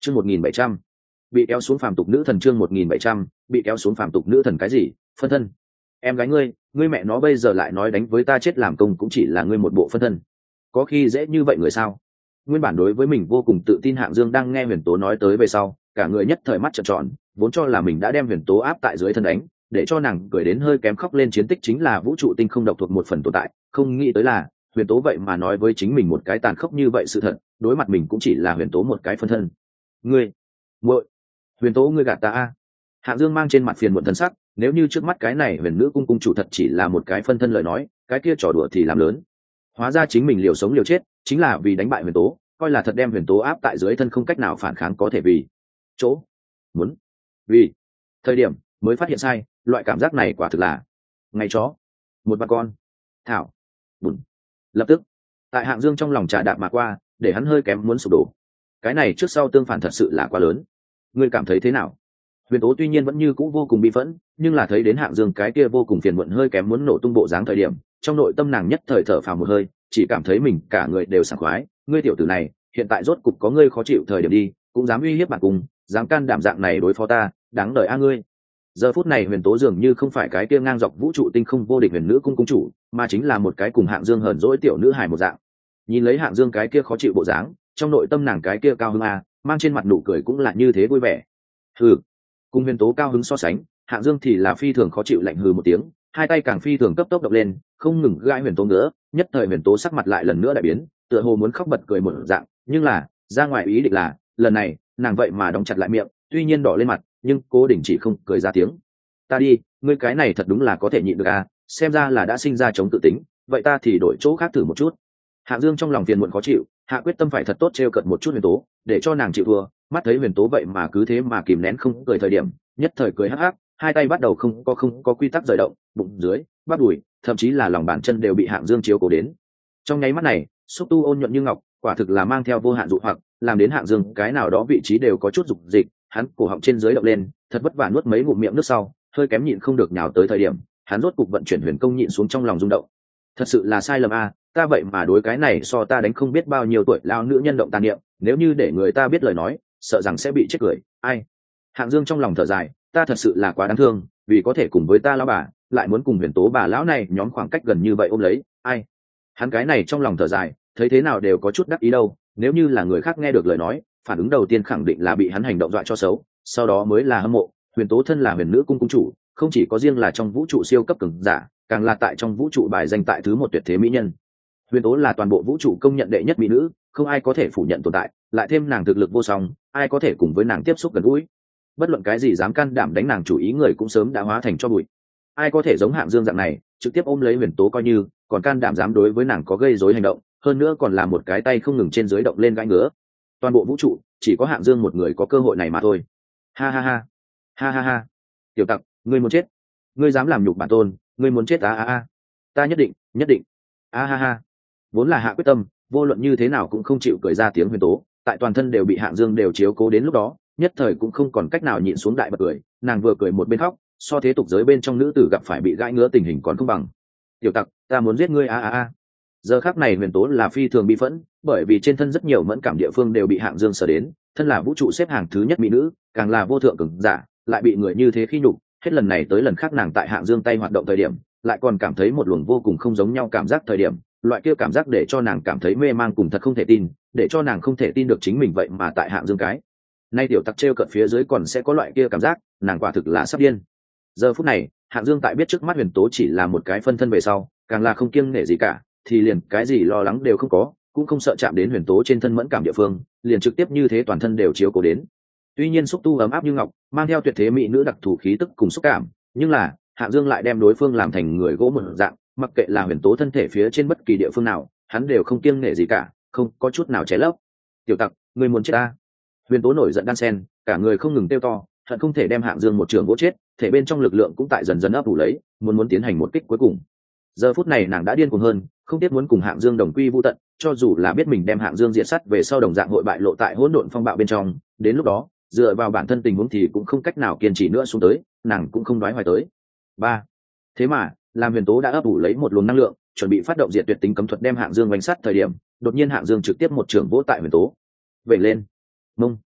chương 1700 bị kéo xuống phàm tục nữ thần, chương 1700 bị kéo xuống phàm tục nữ thần. Cái gì phân thân? Em gái ngươi mẹ nó bây giờ lại nói đánh với ta chết làm công cũng chỉ là ngươi một bộ phân thân, có khi dễ như vậy người sao? Nguyên bản đối với mình vô cùng tự tin Hạng Dương đang nghe Huyền Tố nói tới về sau, cả người nhất thời mắt trợn tròn, vốn cho là mình đã đem Huyền Tố áp tại dưới thân đánh, để cho nàng cười đến hơi kém khóc lên, chiến tích chính là vũ trụ tinh không độc thuộc một phần tồn tại, không nghĩ tới là Huyền Tố vậy mà nói với chính mình một cái tàn khốc như vậy sự thật, đối mặt mình cũng chỉ là Huyền Tố một cái phân thân. Ngươi, muội, Huyền Tố ngươi gạt ta a. Hạng Dương mang trên mặt phiền muộn thần sắc, nếu như trước mắt cái này Huyền Nữ cung cung chủ thật chỉ là một cái phân thân lời nói, cái kia trò đùa thì làm lớn. Hóa ra chính mình liều sống liều chết, chính là vì đánh bại Huyền Tố, coi là thật đem Huyền Tố áp tại dưới thân không cách nào phản kháng, có thể vì chỗ muốn vì thời điểm mới phát hiện sai, loại cảm giác này quả thực là ngày chó một bà con thảo bùn. Lập tức tại Hạng Dương trong lòng trà đạp mà qua, để hắn hơi kém muốn sụp đổ. Cái này trước sau tương phản thật sự là quá lớn. Ngươi cảm thấy thế nào? Huyền Tố tuy nhiên vẫn như cũ vô cùng bi phẫn, nhưng là thấy đến Hạng Dương cái kia vô cùng phiền muộn hơi kém muốn nổ tung bộ dáng thời điểm, trong nội tâm nàng nhất thời thở phào một hơi, chỉ cảm thấy mình cả người đều sảng khoái. Ngươi tiểu tử này hiện tại rốt cục có ngươi khó chịu thời điểm đi, cũng dám uy hiếp bản cung, dám can đảm dạng này đối phó ta, đáng đời a ngươi. Giờ phút này Huyền Tố dường như không phải cái kia ngang dọc vũ trụ tinh không vô địch Huyền Nữ cung cung chủ, mà chính là một cái cùng Hạng Dương hờn dỗi tiểu nữ hài một dạng. Nhìn lấy Hạng Dương cái kia khó chịu bộ dáng, trong nội tâm nàng cái kia cao hứng a, mang trên mặt nụ cười cũng là như thế vui vẻ. Hừ, cùng Huyền Tố cao hứng so sánh, Hạng Dương thì là phi thường khó chịu, lạnh hừ một tiếng, hai tay càng phi thường cấp tốc động lên, không ngừng gãi Huyền Tố nữa. Nhất thời Huyền Tố sắc mặt lại lần nữa đại biến, tựa hồ muốn khóc bật cười một dạng, nhưng là ra ngoài ý định là lần này nàng vậy mà đóng chặt lại miệng, tuy nhiên đỏ lên mặt nhưng cố đình chỉ không cười ra tiếng. Ta đi, ngươi cái này thật đúng là có thể nhịn được à, xem ra là đã sinh ra chống tự tính, vậy ta thì đổi chỗ khác thử một chút. Hạng Dương trong lòng phiền muộn khó chịu, hạ quyết tâm phải thật tốt trêu cợt một chút Huyền Tố, để cho nàng chịu thua. Mắt thấy Huyền Tố vậy mà cứ thế mà kìm nén không cười thời điểm, nhất thời cười hắc hắc, hai tay bắt đầu không có quy tắc rời động, bụng dưới, bắp đùi, thậm chí là lòng bàn chân đều bị Hạng Dương chiếu cố đến. Trong nháy mắt này, xúc tu ôn nhuận như ngọc, quả thực là mang theo vô hạn dụ hoặc, làm đến Hạng Dương cái nào đó vị trí đều có chút dục dịch, hắn cổ họng trên dưới động lên, thật vất vả nuốt mấy ngụm miệng nước sau, hơi kém nhịn không được nhào tới thời điểm, hắn rốt cục vận chuyển huyền công nhịn xuống trong lòng rung động. Thật sự là sai lầm a, ta vậy mà đối cái này so ta đánh không biết bao nhiêu tuổi lao nữ nhân động tàn niệm, nếu như để người ta biết lời nói, sợ rằng sẽ bị chết cười. Ai? Hạng Dương trong lòng thở dài, ta thật sự là quá đáng thương, vì có thể cùng với ta lão bà, lại muốn cùng Huyền Tố bà lão này nhóm khoảng cách gần như vậy ôm lấy. Ai? Hắn cái này trong lòng thở dài, thấy thế nào đều có chút đắc ý đâu, nếu như là người khác nghe được lời nói, phản ứng đầu tiên khẳng định là bị hắn hành động dọa cho xấu, sau đó mới là hâm mộ. Huyền Tố thân là Huyền Nữ cung cung chủ, không chỉ có riêng là trong vũ trụ siêu cấp cường giả, càng là tại trong vũ trụ bài danh tại thứ một tuyệt thế mỹ nhân. Huyền Tố là toàn bộ vũ trụ công nhận đệ nhất mỹ nữ, không ai có thể phủ nhận tồn tại, lại thêm nàng thực lực vô song, ai có thể cùng với nàng tiếp xúc gần gũi. Bất luận cái gì dám can đảm đánh nàng chủ ý người cũng sớm đã hóa thành cho bụi. Ai có thể giống Hạng Dương dạng này, trực tiếp ôm lấy Huyền Tố coi như, còn can đảm dám đối với nàng có gây rối hành động, hơn nữa còn là một cái tay không ngừng trên dưới động lên gãi ngứa. Toàn bộ vũ trụ chỉ có Hạng Dương một người có cơ hội này mà thôi. Ha ha ha, ha ha ha, tiểu tặc, ngươi muốn chết, ngươi dám làm nhục bản tôn, ngươi muốn chết a. Ta nhất định, nhất định. A ha ha. Vốn là hạ quyết tâm, vô luận như thế nào cũng không chịu cười ra tiếng Huyền Tố, tại toàn thân đều bị Hạng Dương đều chiếu cố đến lúc đó, nhất thời cũng không còn cách nào nhịn xuống đại bật cười, nàng vừa cười một bên khóc, so thế tục giới bên trong nữ tử gặp phải bị gãi ngứa tình hình còn không bằng. Tiểu tặc, ta muốn giết ngươi a. Giờ khắc này Huyền Tố là phi thường bi phẫn, bởi vì trên thân rất nhiều mẫn cảm địa phương đều bị Hạng Dương sở đến, thân là vũ trụ xếp hàng thứ nhất mỹ nữ, càng là vô thượng cường giả, lại bị người như thế khi nhục, hết lần này tới lần khác nàng tại Hạng Dương tay hoạt động thời điểm, lại còn cảm thấy một luồng vô cùng không giống nhau cảm giác thời điểm, loại kia cảm giác để cho nàng cảm thấy mê mang cùng thật không thể tin, để cho nàng không thể tin được chính mình vậy mà tại Hạng Dương cái nay tiểu tặc trêu cợt phía dưới còn sẽ có loại kia cảm giác, nàng quả thực là sắp điên. Giờ phút này Hạng Dương tại biết trước mắt Huyền Tố chỉ là một cái phân thân về sau, càng là không kiêng nể gì cả, thì liền cái gì lo lắng đều không có, cũng không sợ chạm đến Huyền Tố trên thân mẫn cảm địa phương, liền trực tiếp như thế toàn thân đều chiếu cố đến. Tuy nhiên xúc tu ấm áp như ngọc, mang theo tuyệt thế mỹ nữ đặc thù khí tức cùng xúc cảm, nhưng là Hạng Dương lại đem đối phương làm thành người gỗ một dạng, mặc kệ là Huyền Tố thân thể phía trên bất kỳ địa phương nào, hắn đều không kiêng nể gì cả, không có chút nào che lấp. Tiểu tặc, ngươi muốn chết ta? Huyền Tố nổi giận đan sen, cả người không ngừng kêu to, hận không thể đem Hạng Dương một trường gỗ chết, thể bên trong lực lượng cũng tại dần dần ấp ủ lấy, muốn tiến hành một kích cuối cùng. Giờ phút này nàng đã điên cuồng hơn, không tiếc muốn cùng Hạng Dương đồng quy vu tận, cho dù là biết mình đem Hạng Dương diệt sát về sau đồng dạng hội bại lộ tại hỗn độn phong bạo bên trong, đến lúc đó, dựa vào bản thân tình huống thì cũng không cách nào kiên trì nữa xuống tới, nàng cũng không đoái hoài tới. Ba. Thế mà, làm Huyền Tố đã ấp ủ lấy một luồng năng lượng, chuẩn bị phát động diệt tuyệt tính cấm thuật đem Hạng Dương đánh sát thời điểm, đột nhiên Hạng Dương trực tiếp một trường vỗ tại Huyền Tố. Vậy lên. Mông.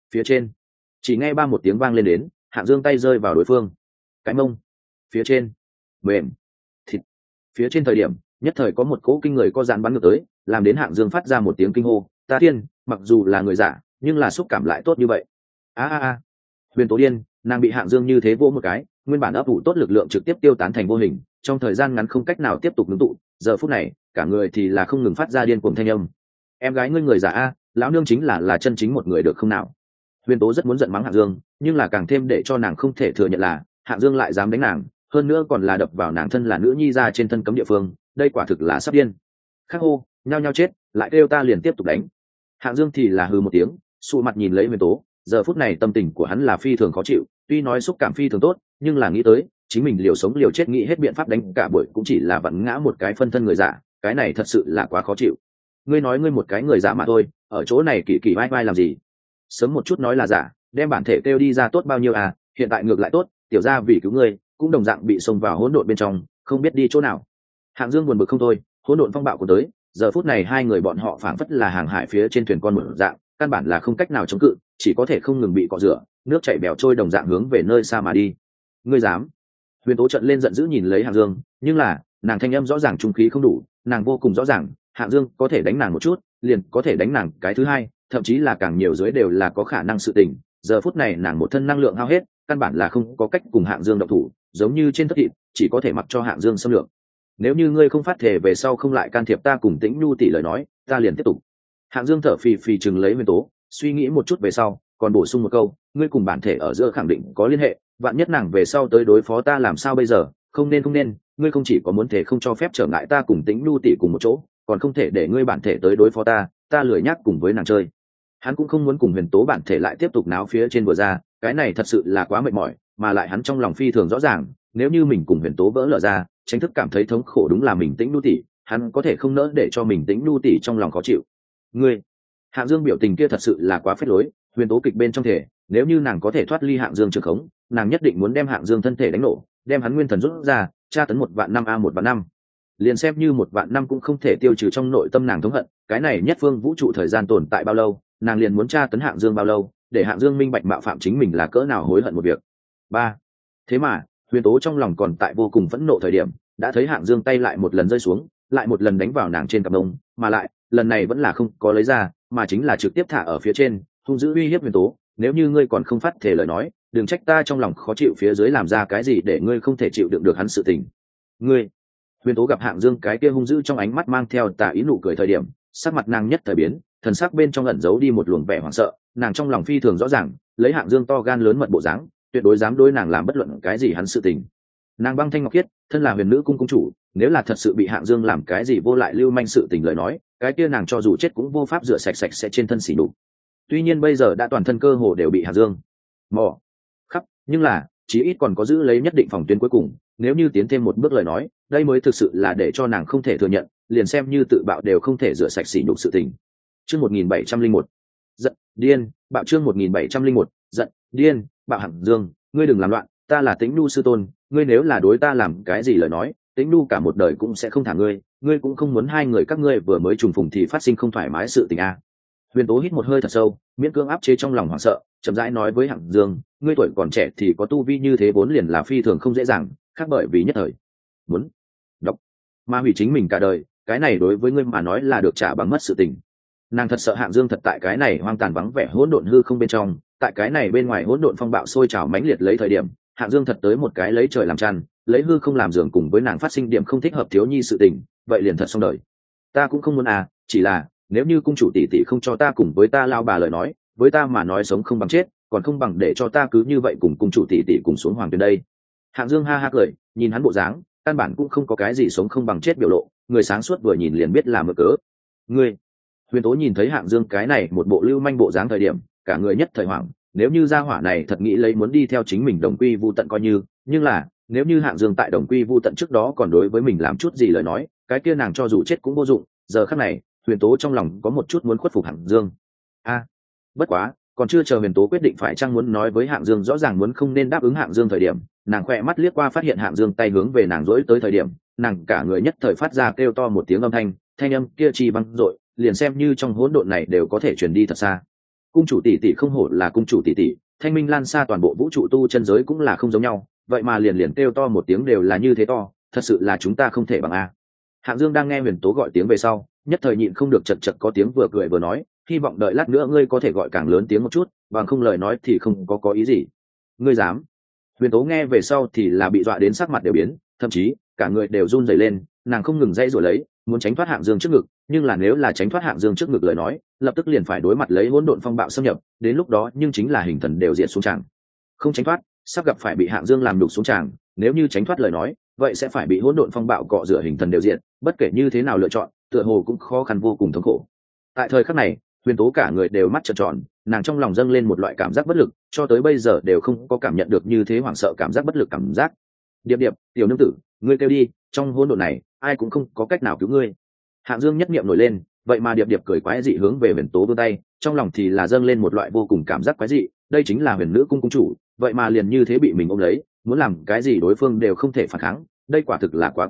Phía trên chỉ nghe ba một tiếng vang lên đến, Hạng Dương tay rơi vào đối phương cái mông phía trên, mềm thịt phía trên thời điểm nhất thời có một cỗ kinh người có dạn bắn ngược tới, làm đến Hạng Dương phát ra một tiếng kinh hô, ta thiên, mặc dù là người giả nhưng là xúc cảm lại tốt như vậy. A. Huyền Tố điên, nàng bị Hạng Dương như thế vỗ một cái, nguyên bản ấp ủ tốt lực lượng trực tiếp tiêu tán thành vô hình, trong thời gian ngắn không cách nào tiếp tục ngưng tụ, giờ phút này cả người thì là không ngừng phát ra điên cuồng thanh âm. Em gái ngươi người giả a, lão nương chính là chân chính một người được không nào? Huyền Tố rất muốn giận mắng Hạng Dương, nhưng là càng thêm để cho nàng không thể thừa nhận là Hạng Dương lại dám đánh nàng, hơn nữa còn là đập vào nàng thân là nữ nhi ra trên thân cấm địa phương, đây quả thực là sắp điên. Khắc hô, nhao nhao chết, lại kêu ta liền tiếp tục đánh. Hạng Dương thì là hừ một tiếng, sụ mặt nhìn lấy Huyền Tố, giờ phút này tâm tình của hắn là phi thường khó chịu, tuy nói xúc cảm phi thường tốt, nhưng là nghĩ tới chính mình liều sống liều chết nghĩ hết biện pháp đánh cả buổi cũng chỉ là vặn ngã một cái phân thân người giả, cái này thật sự là quá khó chịu. Ngươi nói ngươi một cái người giả mà thôi, ở chỗ này kỳ kỳ vai vai làm gì? Sớm một chút nói là giả, đem bản thể kêu đi ra tốt bao nhiêu à, hiện tại ngược lại tốt, tiểu gia vì cứu ngươi cũng đồng dạng bị xông vào hỗn độn bên trong, không biết đi chỗ nào. Hạng Dương buồn bực không thôi, hỗn độn phong bạo của tới, giờ phút này hai người bọn họ phảng phất là hàng hải phía trên thuyền con một dạng, căn bản là không cách nào chống cự, chỉ có thể không ngừng bị cọ rửa, nước chảy bèo trôi đồng dạng hướng về nơi xa mà đi. Ngươi dám? Huyền Tố trợn lên giận dữ nhìn lấy Hạng Dương, nhưng là nàng thanh âm rõ ràng trung khí không đủ, nàng vô cùng rõ ràng Hạng Dương có thể đánh nàng một chút liền có thể đánh nàng cái thứ hai, thậm chí là càng nhiều dưới đều là có khả năng sự tình. Giờ phút này nàng một thân năng lượng hao hết, căn bản là không có cách cùng Hạng Dương động thủ, giống như trên thất thịt chỉ có thể mặc cho Hạng Dương xâm lược. Nếu như ngươi không phát thể về sau không lại can thiệp ta cùng Tĩnh Nhu tỷ lời nói, ta liền tiếp tục. Hạng Dương thở phì phì chừng lấy Huyền Tố, suy nghĩ một chút về sau còn bổ sung một câu, ngươi cùng bản thể ở giữa khẳng định có liên hệ, vạn nhất nàng về sau tới đối phó ta làm sao bây giờ? Không nên, ngươi không chỉ có muốn thể không cho phép trở ngại ta cùng Tĩnh Nhu tỷ cùng một chỗ, còn không thể để ngươi bản thể tới đối phó ta lười nhác cùng với nàng chơi. Hắn cũng không muốn cùng Huyền Tố bản thể lại tiếp tục náo phía trên vừa ra, cái này thật sự là quá mệt mỏi, mà lại hắn trong lòng phi thường rõ ràng, nếu như mình cùng Huyền Tố vỡ lở ra, chính thức cảm thấy thống khổ đúng là mình Tĩnh Nhu tỷ, hắn có thể không nỡ để cho mình Tĩnh Nhu tỷ trong lòng khó chịu. Ngươi, Hạng Dương biểu tình kia thật sự là quá phết lối, Huyền Tố kịch bên trong thể, nếu như nàng có thể thoát ly Hạng Dương trường khống, nàng nhất định muốn đem Hạng Dương thân thể đánh nổ, đem hắn nguyên thần rút ra, tra tấn 1.000 năm a 1.000 năm. Liền xem như 1.000 năm cũng không thể tiêu trừ trong nội tâm nàng thống hận, cái này nhất phương vũ trụ thời gian tồn tại bao lâu, nàng liền muốn tra tấn Hạng Dương bao lâu, để Hạng Dương minh bạch mạo phạm chính mình là cỡ nào hối hận một việc. 3. Thế mà, Huyền Tố trong lòng còn tại vô cùng phẫn nộ thời điểm, đã thấy Hạng Dương tay lại một lần rơi xuống, lại một lần đánh vào nàng trên cặp mông, mà lại, lần này vẫn là không có lấy ra, mà chính là trực tiếp thả ở phía trên, hung dữ uy hiếp Huyền Tố, nếu như ngươi còn không phát thể lời nói, đừng trách ta trong lòng khó chịu phía dưới làm ra cái gì để ngươi không thể chịu đựng được hắn sự tình. Ngươi. Huyền Tố gặp Hạng Dương cái kia hung dữ trong ánh mắt mang theo tà ý nụ cười thời điểm, sắc mặt nàng nhất thời biến, thần sắc bên trong ẩn giấu đi một luồng vẻ hoảng sợ, nàng trong lòng phi thường rõ ràng, lấy Hạng Dương to gan lớn mật bộ dáng, tuyệt đối dám đối nàng làm bất luận cái gì hắn sự tình. Nàng băng thanh ngọc khiết, thân là huyền nữ cung cung chủ, nếu là thật sự bị Hạng Dương làm cái gì vô lại lưu manh sự tình lời nói, cái kia nàng cho dù chết cũng vô pháp rửa sạch sạch sẽ trên thân xỉ đục. Tuy nhiên bây giờ đã toàn thân cơ hồ đều bị Hạng Dương mò khắp, nhưng là chí ít còn có giữ lấy nhất định phòng tuyến cuối cùng, nếu như tiến thêm một bước lời nói, đây mới thực sự là để cho nàng không thể thừa nhận, liền xem như tự bạo đều không thể rửa sạch sỉ nhục sự tình. Chương 1701. Giận điên, bạo chương 1701. Giận điên, bạo Hạng Dương, ngươi đừng làm loạn, ta là Tĩnh Nhu sư tôn, ngươi nếu là đối ta làm cái gì lời nói, Tĩnh Nhu cả một đời cũng sẽ không thả ngươi, ngươi cũng không muốn hai người các ngươi vừa mới trùng phùng thì phát sinh không thoải mái sự tình a. Huyền Tố hít một hơi thật sâu, miễn cưỡng áp chế trong lòng hoảng sợ, chậm rãi nói với Hạng Dương, ngươi tuổi còn trẻ thì có tu vi như thế vốn liền là phi thường không dễ dàng, khác bởi vì nhất thời muốn độc mà hủy chính mình cả đời, cái này đối với ngươi mà nói là được trả bằng mất sự tình. Nàng thật sợ Hạng Dương thật tại cái này hoang tàn vắng vẻ hỗn độn hư không bên trong, tại cái này bên ngoài hỗn độn phong bạo sôi trào mãnh liệt lấy thời điểm, Hạng Dương thật tới một cái lấy trời làm chăn, lấy hư không làm giường cùng với nàng phát sinh điểm không thích hợp thiếu nhi sự tình, vậy liền thật xong đời. Ta cũng không muốn à, chỉ là nếu như cung chủ tỷ tỷ không cho ta cùng với ta lao bà lời nói, với ta mà nói sống không bằng chết, còn không bằng để cho ta cứ như vậy cùng cung chủ tỷ tỷ cùng xuống hoàng tuyển đây. Hạng Dương ha ha cười, nhìn hắn bộ dáng, căn bản cũng không có cái gì sống không bằng chết biểu lộ, người sáng suốt vừa nhìn liền biết là mơ cớ. Ngươi. Huyền Tố nhìn thấy Hạng Dương cái này một bộ lưu manh bộ dáng thời điểm, cả người nhất thời hoảng, nếu như gia hỏa này thật nghĩ lấy muốn đi theo chính mình đồng quy vu tận coi như, nhưng là, nếu như Hạng Dương tại đồng quy vu tận trước đó còn đối với mình làm chút gì lời nói, cái kia nàng cho dù chết cũng vô dụng, giờ khắc này, Huyền Tố trong lòng có một chút muốn khuất phục Hạng Dương. Bất quá, còn chưa chờ Huyền Tố quyết định phải chăng muốn nói với Hạng Dương rõ ràng muốn không nên đáp ứng Hạng Dương thời điểm, nàng khẽ mắt liếc qua phát hiện Hạng Dương tay hướng về nàng dỗi tới thời điểm, nàng cả người nhất thời phát ra kêu to một tiếng âm thanh, thanh âm kia chi băng rội, liền xem như trong hỗn độn này đều có thể truyền đi thật xa. cung chủ tỷ tỷ không hổ là cung chủ tỷ tỷ, thanh minh lan xa toàn bộ vũ trụ tu chân giới cũng là không giống nhau, vậy mà liền liền kêu to một tiếng đều là như thế to, thật sự là chúng ta không thể bằng a. Hạng Dương đang nghe Huyền Tố gọi tiếng về sau, nhất thời nhịn không được chật chật có tiếng vừa cười vừa nói, hy vọng đợi lát nữa ngươi có thể gọi càng lớn tiếng một chút, bằng không lời nói thì không có ý gì. Ngươi dám? Huyền Tố nghe về sau thì là bị dọa đến sắc mặt đều biến, thậm chí cả người đều run rẩy lên, nàng không ngừng dãy giụa lấy, muốn tránh thoát Hạng Dương trước ngực, nhưng là nếu là tránh thoát Hạng Dương trước ngực lời nói, lập tức liền phải đối mặt lấy hỗn độn phong bạo xâm nhập, đến lúc đó nhưng chính là hình thần đều diện xuống tràng. Không tránh thoát, sắp gặp phải bị Hạng Dương làm đục xuống tràng, nếu như tránh thoát lời nói, vậy sẽ phải bị hỗn độn phong bạo cọ rửa hình thần đều diện, bất kể như thế nào lựa chọn, tựa hồ cũng khó khăn vô cùng thống khổ. Tại thời khắc này, Huyền Tố cả người đều mắt trợn tròn, nàng trong lòng dâng lên một loại cảm giác bất lực, cho tới bây giờ đều không có cảm nhận được như thế hoảng sợ cảm giác bất lực cảm giác. Điệp Điệp, tiểu nương tử, ngươi kêu đi, trong hỗn độn này, ai cũng không có cách nào cứu ngươi. Hạng Dương nhất niệm nổi lên, vậy mà Điệp Điệp cười quái dị hướng về Huyền Tố vươn tay, trong lòng thì là dâng lên một loại vô cùng cảm giác quái dị, đây chính là Huyền Nữ cung cung chủ, vậy mà liền như thế bị mình ôm lấy, muốn làm cái gì đối phương đều không thể phản kháng, đây quả thực là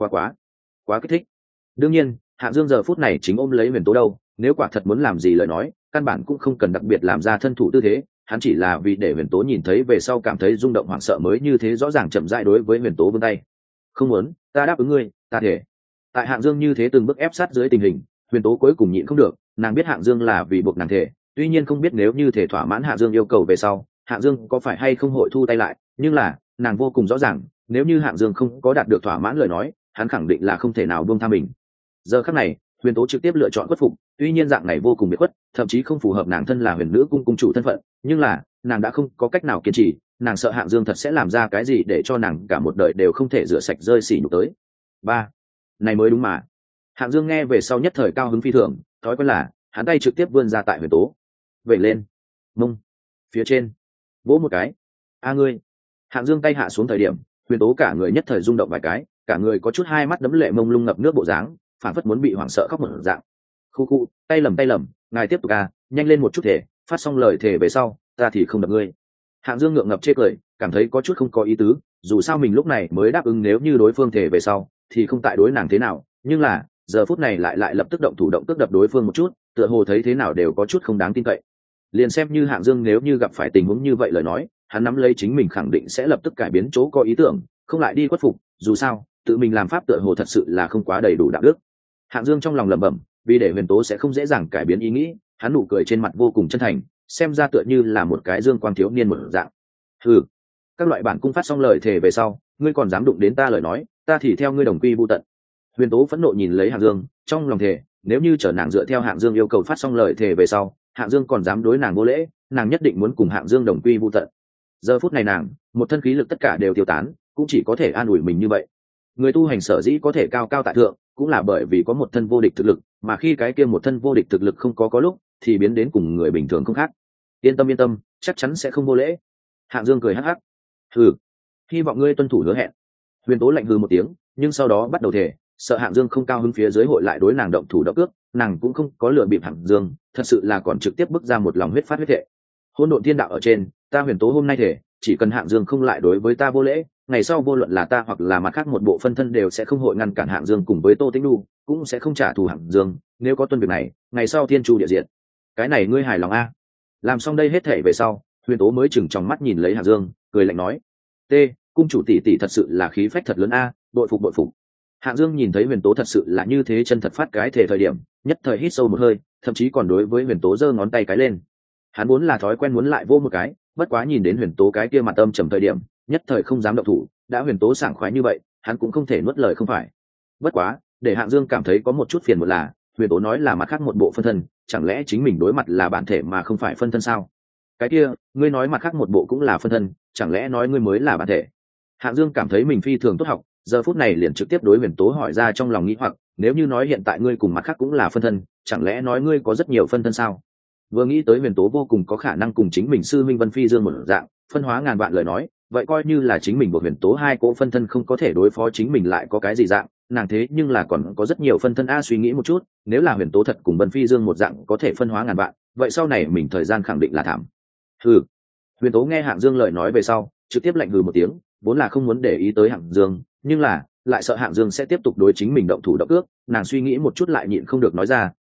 quá kích thích. Đương nhiên, Hạng Dương giờ phút này chính ôm lấy Huyền Tố đâu, nếu quả thật muốn làm gì lời nói, căn bản cũng không cần đặc biệt làm ra thân thủ tư thế, hắn chỉ là vì để Huyền Tố nhìn thấy về sau cảm thấy rung động hoảng sợ mới như thế rõ ràng chậm rãi đối với Huyền Tố vươn tay. Không muốn, ta đáp ứng ngươi, ta thể. Tại Hạng Dương như thế từng bước ép sát dưới tình hình, Huyền Tố cuối cùng nhịn không được, nàng biết Hạng Dương là vì buộc nàng thể, tuy nhiên không biết nếu như thể thỏa mãn Hạng Dương yêu cầu về sau, Hạng Dương có phải hay không hội thu tay lại, nhưng là nàng vô cùng rõ ràng, nếu như Hạng Dương không có đạt được thỏa mãn lời nói, hắn khẳng định là không thể nào buông tha mình. Giờ khắc này, Huyền Tố trực tiếp lựa chọn khuất phục, tuy nhiên dạng này vô cùng biệt khuất, thậm chí không phù hợp nàng thân là Huyền Nữ cung cung chủ thân phận, nhưng là nàng đã không có cách nào kiên trì, nàng sợ Hạng Dương thật sẽ làm ra cái gì để cho nàng cả một đời đều không thể rửa sạch rơi sỉ nhục tới. Ba, này mới đúng mà. Hạng Dương nghe về sau nhất thời cao hứng phi thường, thói quen là hắn tay trực tiếp vươn ra tại Huyền Tố, vẩy lên, mông, phía trên, vỗ một cái. A ngươi. Hạng Dương tay hạ xuống thời điểm, Huyền Tố cả người nhất thời rung động vài cái, cả người có chút hai mắt đấm lệ mông lung ngập nước bộ dáng, phản phất muốn bị hoảng sợ khóc một dạng. Khu khu, tay lầm, ngài tiếp tục à, nhanh lên một chút thể, phát xong lời thề về sau, ta thì không đập ngươi. Hạng Dương ngượng ngập chê cười, cảm thấy có chút không có ý tứ, dù sao mình lúc này mới đáp ứng nếu như đối phương thể về sau, thì không tại đối nàng thế nào, nhưng là giờ phút này lại lập tức động thủ động tức đập đối phương một chút, tựa hồ thấy thế nào đều có chút không đáng tin cậy. Liền xem như Hạng Dương nếu như gặp phải tình huống như vậy lời nói, hắn nắm lấy chính mình khẳng định sẽ lập tức cải biến chỗ có ý tưởng, không lại đi khuất phục, dù sao tự mình làm pháp tựa hồ thật sự là không quá đầy đủ đạo đức. Hạng Dương trong lòng lẩm bẩm, vì để Huyền Tố sẽ không dễ dàng cải biến ý nghĩ, hắn nụ cười trên mặt vô cùng chân thành, xem ra tựa như là một cái dương quang thiếu niên một dạng. Hừ, các loại bản cung phát xong lời thề về sau, ngươi còn dám đụng đến ta lời nói, ta thì theo ngươi đồng quy vu tận. Huyền Tố phẫn nộ nhìn lấy Hạng Dương, trong lòng thề, nếu như chờ nàng dựa theo Hạng Dương yêu cầu phát xong lời thề về sau, Hạng Dương còn dám đối nàng vô lễ, nàng nhất định muốn cùng Hạng Dương đồng quy vu tận. Giờ phút này nàng, một thân khí lực tất cả đều tiêu tán, cũng chỉ có thể an ủi mình như vậy. Người tu hành sở dĩ có thể cao cao tại thượng, cũng là bởi vì có một thân vô địch thực lực, mà khi cái kia một thân vô địch thực lực không có lúc, thì biến đến cùng người bình thường không khác. Yên tâm, chắc chắn sẽ không vô lễ. Hạng Dương cười hắc hắc. Hừ, hy vọng ngươi tuân thủ hứa hẹn. Huyền Tố lạnh hừ một tiếng, nhưng sau đó bắt đầu thề, sợ Hạng Dương không cao hứng phía dưới hội lại đối nàng động thủ động cước, nàng cũng không có lừa bịp Hạng Dương, thật sự là còn trực tiếp bức ra một lòng huyết phát huyết thệ. Hỗn độn thiên đạo ở trên, ta Huyền Tố hôm nay thề, chỉ cần Hạng Dương không lại đối với ta vô lễ, ngày sau vô luận là ta hoặc là mặt khác một bộ phân thân đều sẽ không hội ngăn cản Hạng Dương cùng với Tô Tĩnh Nu, cũng sẽ không trả thù Hạng Dương, nếu có tuân việc này, ngày sau thiên chu địa diệt. Cái này ngươi hài lòng a? Làm xong đây hết thể về sau, Huyền Tố mới chừng trong mắt nhìn lấy Hạng Dương, cười lạnh nói: "T, cung chủ tỷ tỷ thật sự là khí phách thật lớn a, bội phục." Hạng Dương nhìn thấy Huyền Tố thật sự là như thế chân thật phát cái thể thời điểm, nhất thời hít sâu một hơi, thậm chí còn đối với Huyền Tố giơ ngón tay cái lên. Hắn muốn là thói quen muốn lại vô một cái, bất quá nhìn đến Huyền Tố cái kia mặt âm trầm thời điểm, nhất thời không dám động thủ, đã Huyền Tố sảng khoái như vậy, hắn cũng không thể nuốt lời không phải. Bất quá, để Hạng Dương cảm thấy có một chút phiền muộn là, Huyền Tố nói là mặt khác một bộ phân thân, chẳng lẽ chính mình đối mặt là bản thể mà không phải phân thân sao? Cái kia, ngươi nói mặt khác một bộ cũng là phân thân, chẳng lẽ nói ngươi mới là bản thể? Hạng Dương cảm thấy mình phi thường tốt học, giờ phút này liền trực tiếp đối Huyền Tố hỏi ra trong lòng nghĩ hoặc, nếu như nói hiện tại ngươi cùng mặt khác cũng là phân thân, chẳng lẽ nói ngươi có rất nhiều phân thân sao? Vừa nghĩ tới Huyền Tố vô cùng có khả năng cùng chính mình sư minh Vân Phi Dương một dạng, phân hóa ngàn vạn lời nói, vậy coi như là chính mình buộc Huyền Tố hai cỗ phân thân không có thể đối phó chính mình lại có cái gì dạng, nàng thế nhưng là còn có rất nhiều phân thân a, suy nghĩ một chút, nếu là Huyền Tố thật cùng Vân Phi Dương một dạng có thể phân hóa ngàn vạn, vậy sau này mình thời gian khẳng định là thảm. Hừ. Huyền Tố nghe Hạng Dương lời nói về sau, trực tiếp lạnh hừ một tiếng, vốn là không muốn để ý tới Hạng Dương, nhưng là lại sợ Hạng Dương sẽ tiếp tục đối chính mình động thủ động cước, nàng suy nghĩ một chút lại nhịn không được nói ra,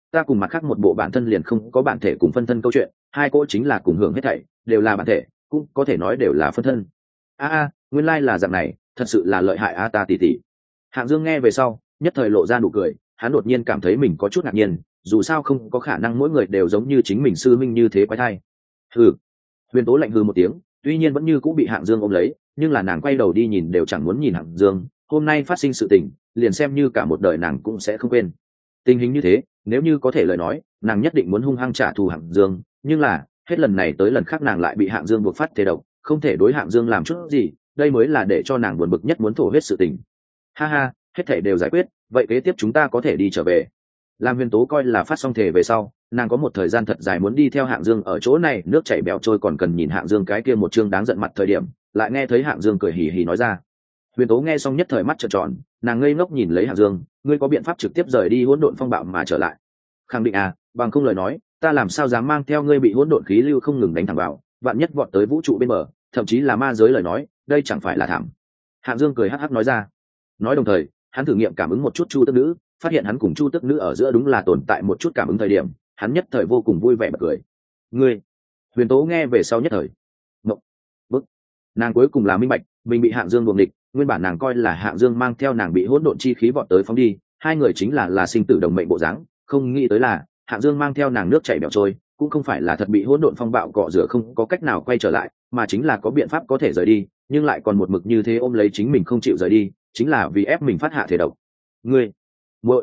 ta cùng mặt khác một bộ bản thân liền không có bản thể cùng phân thân câu chuyện, hai cỗ chính là cùng hưởng hết thảy, đều là bản thể, cũng có thể nói đều là phân thân. Nguyên lai là dạng này, thật sự là lợi hại ta tỷ tỷ. Hạng Dương nghe về sau nhất thời lộ ra nụ cười, hắn đột nhiên cảm thấy mình có chút ngạc nhiên, dù sao không có khả năng mỗi người đều giống như chính mình sư minh như thế quái thai. Hừ. Huyền Tố lạnh hừ một tiếng, tuy nhiên vẫn như cũng bị Hạng Dương ôm lấy, nhưng là nàng quay đầu đi nhìn đều chẳng muốn nhìn Hạng Dương. Hôm nay phát sinh sự tình, liền xem như cả một đời nàng cũng sẽ không quên. Tình hình như thế, nếu như có thể lời nói, nàng nhất định muốn hung hăng trả thù Hạng Dương, nhưng là hết lần này tới lần khác nàng lại bị Hạng Dương buộc phát thế độc, không thể đối Hạng Dương làm chút gì, đây mới là để cho nàng buồn bực nhất muốn thổ huyết sự tình. Ha, hết thảy đều giải quyết, vậy kế tiếp chúng ta có thể đi trở về. Lam Huyền Tố coi là phát xong thể về sau, nàng có một thời gian thật dài muốn đi theo Hạng Dương ở chỗ này, nước chảy bèo trôi còn cần nhìn Hạng Dương cái kia một chương đáng giận mặt thời điểm, lại nghe thấy Hạng Dương cười hì hì nói ra. Huyền Tố nghe xong nhất thời mắt trợn tròn, nàng ngây ngốc nhìn lấy Hạng Dương, ngươi có biện pháp trực tiếp rời đi hỗn độn phong bạo mà trở lại? Khẳng định bằng không lời nói, ta làm sao dám mang theo ngươi bị hỗn độn khí lưu không ngừng đánh thẳng vào, vạn nhất vọt tới vũ trụ bên bờ, thậm chí là ma giới lời nói, đây chẳng phải là thảm. Hạng Dương cười hắc hắc nói ra. Nói đồng thời, hắn thử nghiệm cảm ứng một chút Chu Tước Nữ, phát hiện hắn cùng Chu Tước Nữ ở giữa đúng là tồn tại một chút cảm ứng thời điểm, hắn nhất thời vô cùng vui vẻ bật cười. Ngươi? Huyền Tố nghe về sau nhất thời ngộng bức, nàng cuối cùng là minh bạch, mình bị Hạng Dương đuồng địch, nguyên bản nàng coi là Hạng Dương mang theo nàng bị hỗn độn chi khí vọt tới phóng đi, hai người chính là sinh tử đồng mệnh bộ dáng, không nghĩ tới là Hạng Dương mang theo nàng nước chảy bèo trôi, cũng không phải là thật bị hỗn độn phong bạo cọ rửa không có cách nào quay trở lại, mà chính là có biện pháp có thể rời đi, nhưng lại còn một mực như thế ôm lấy chính mình không chịu rời đi, chính là vì ép mình phát hạ thể độc. Ngươi, muội,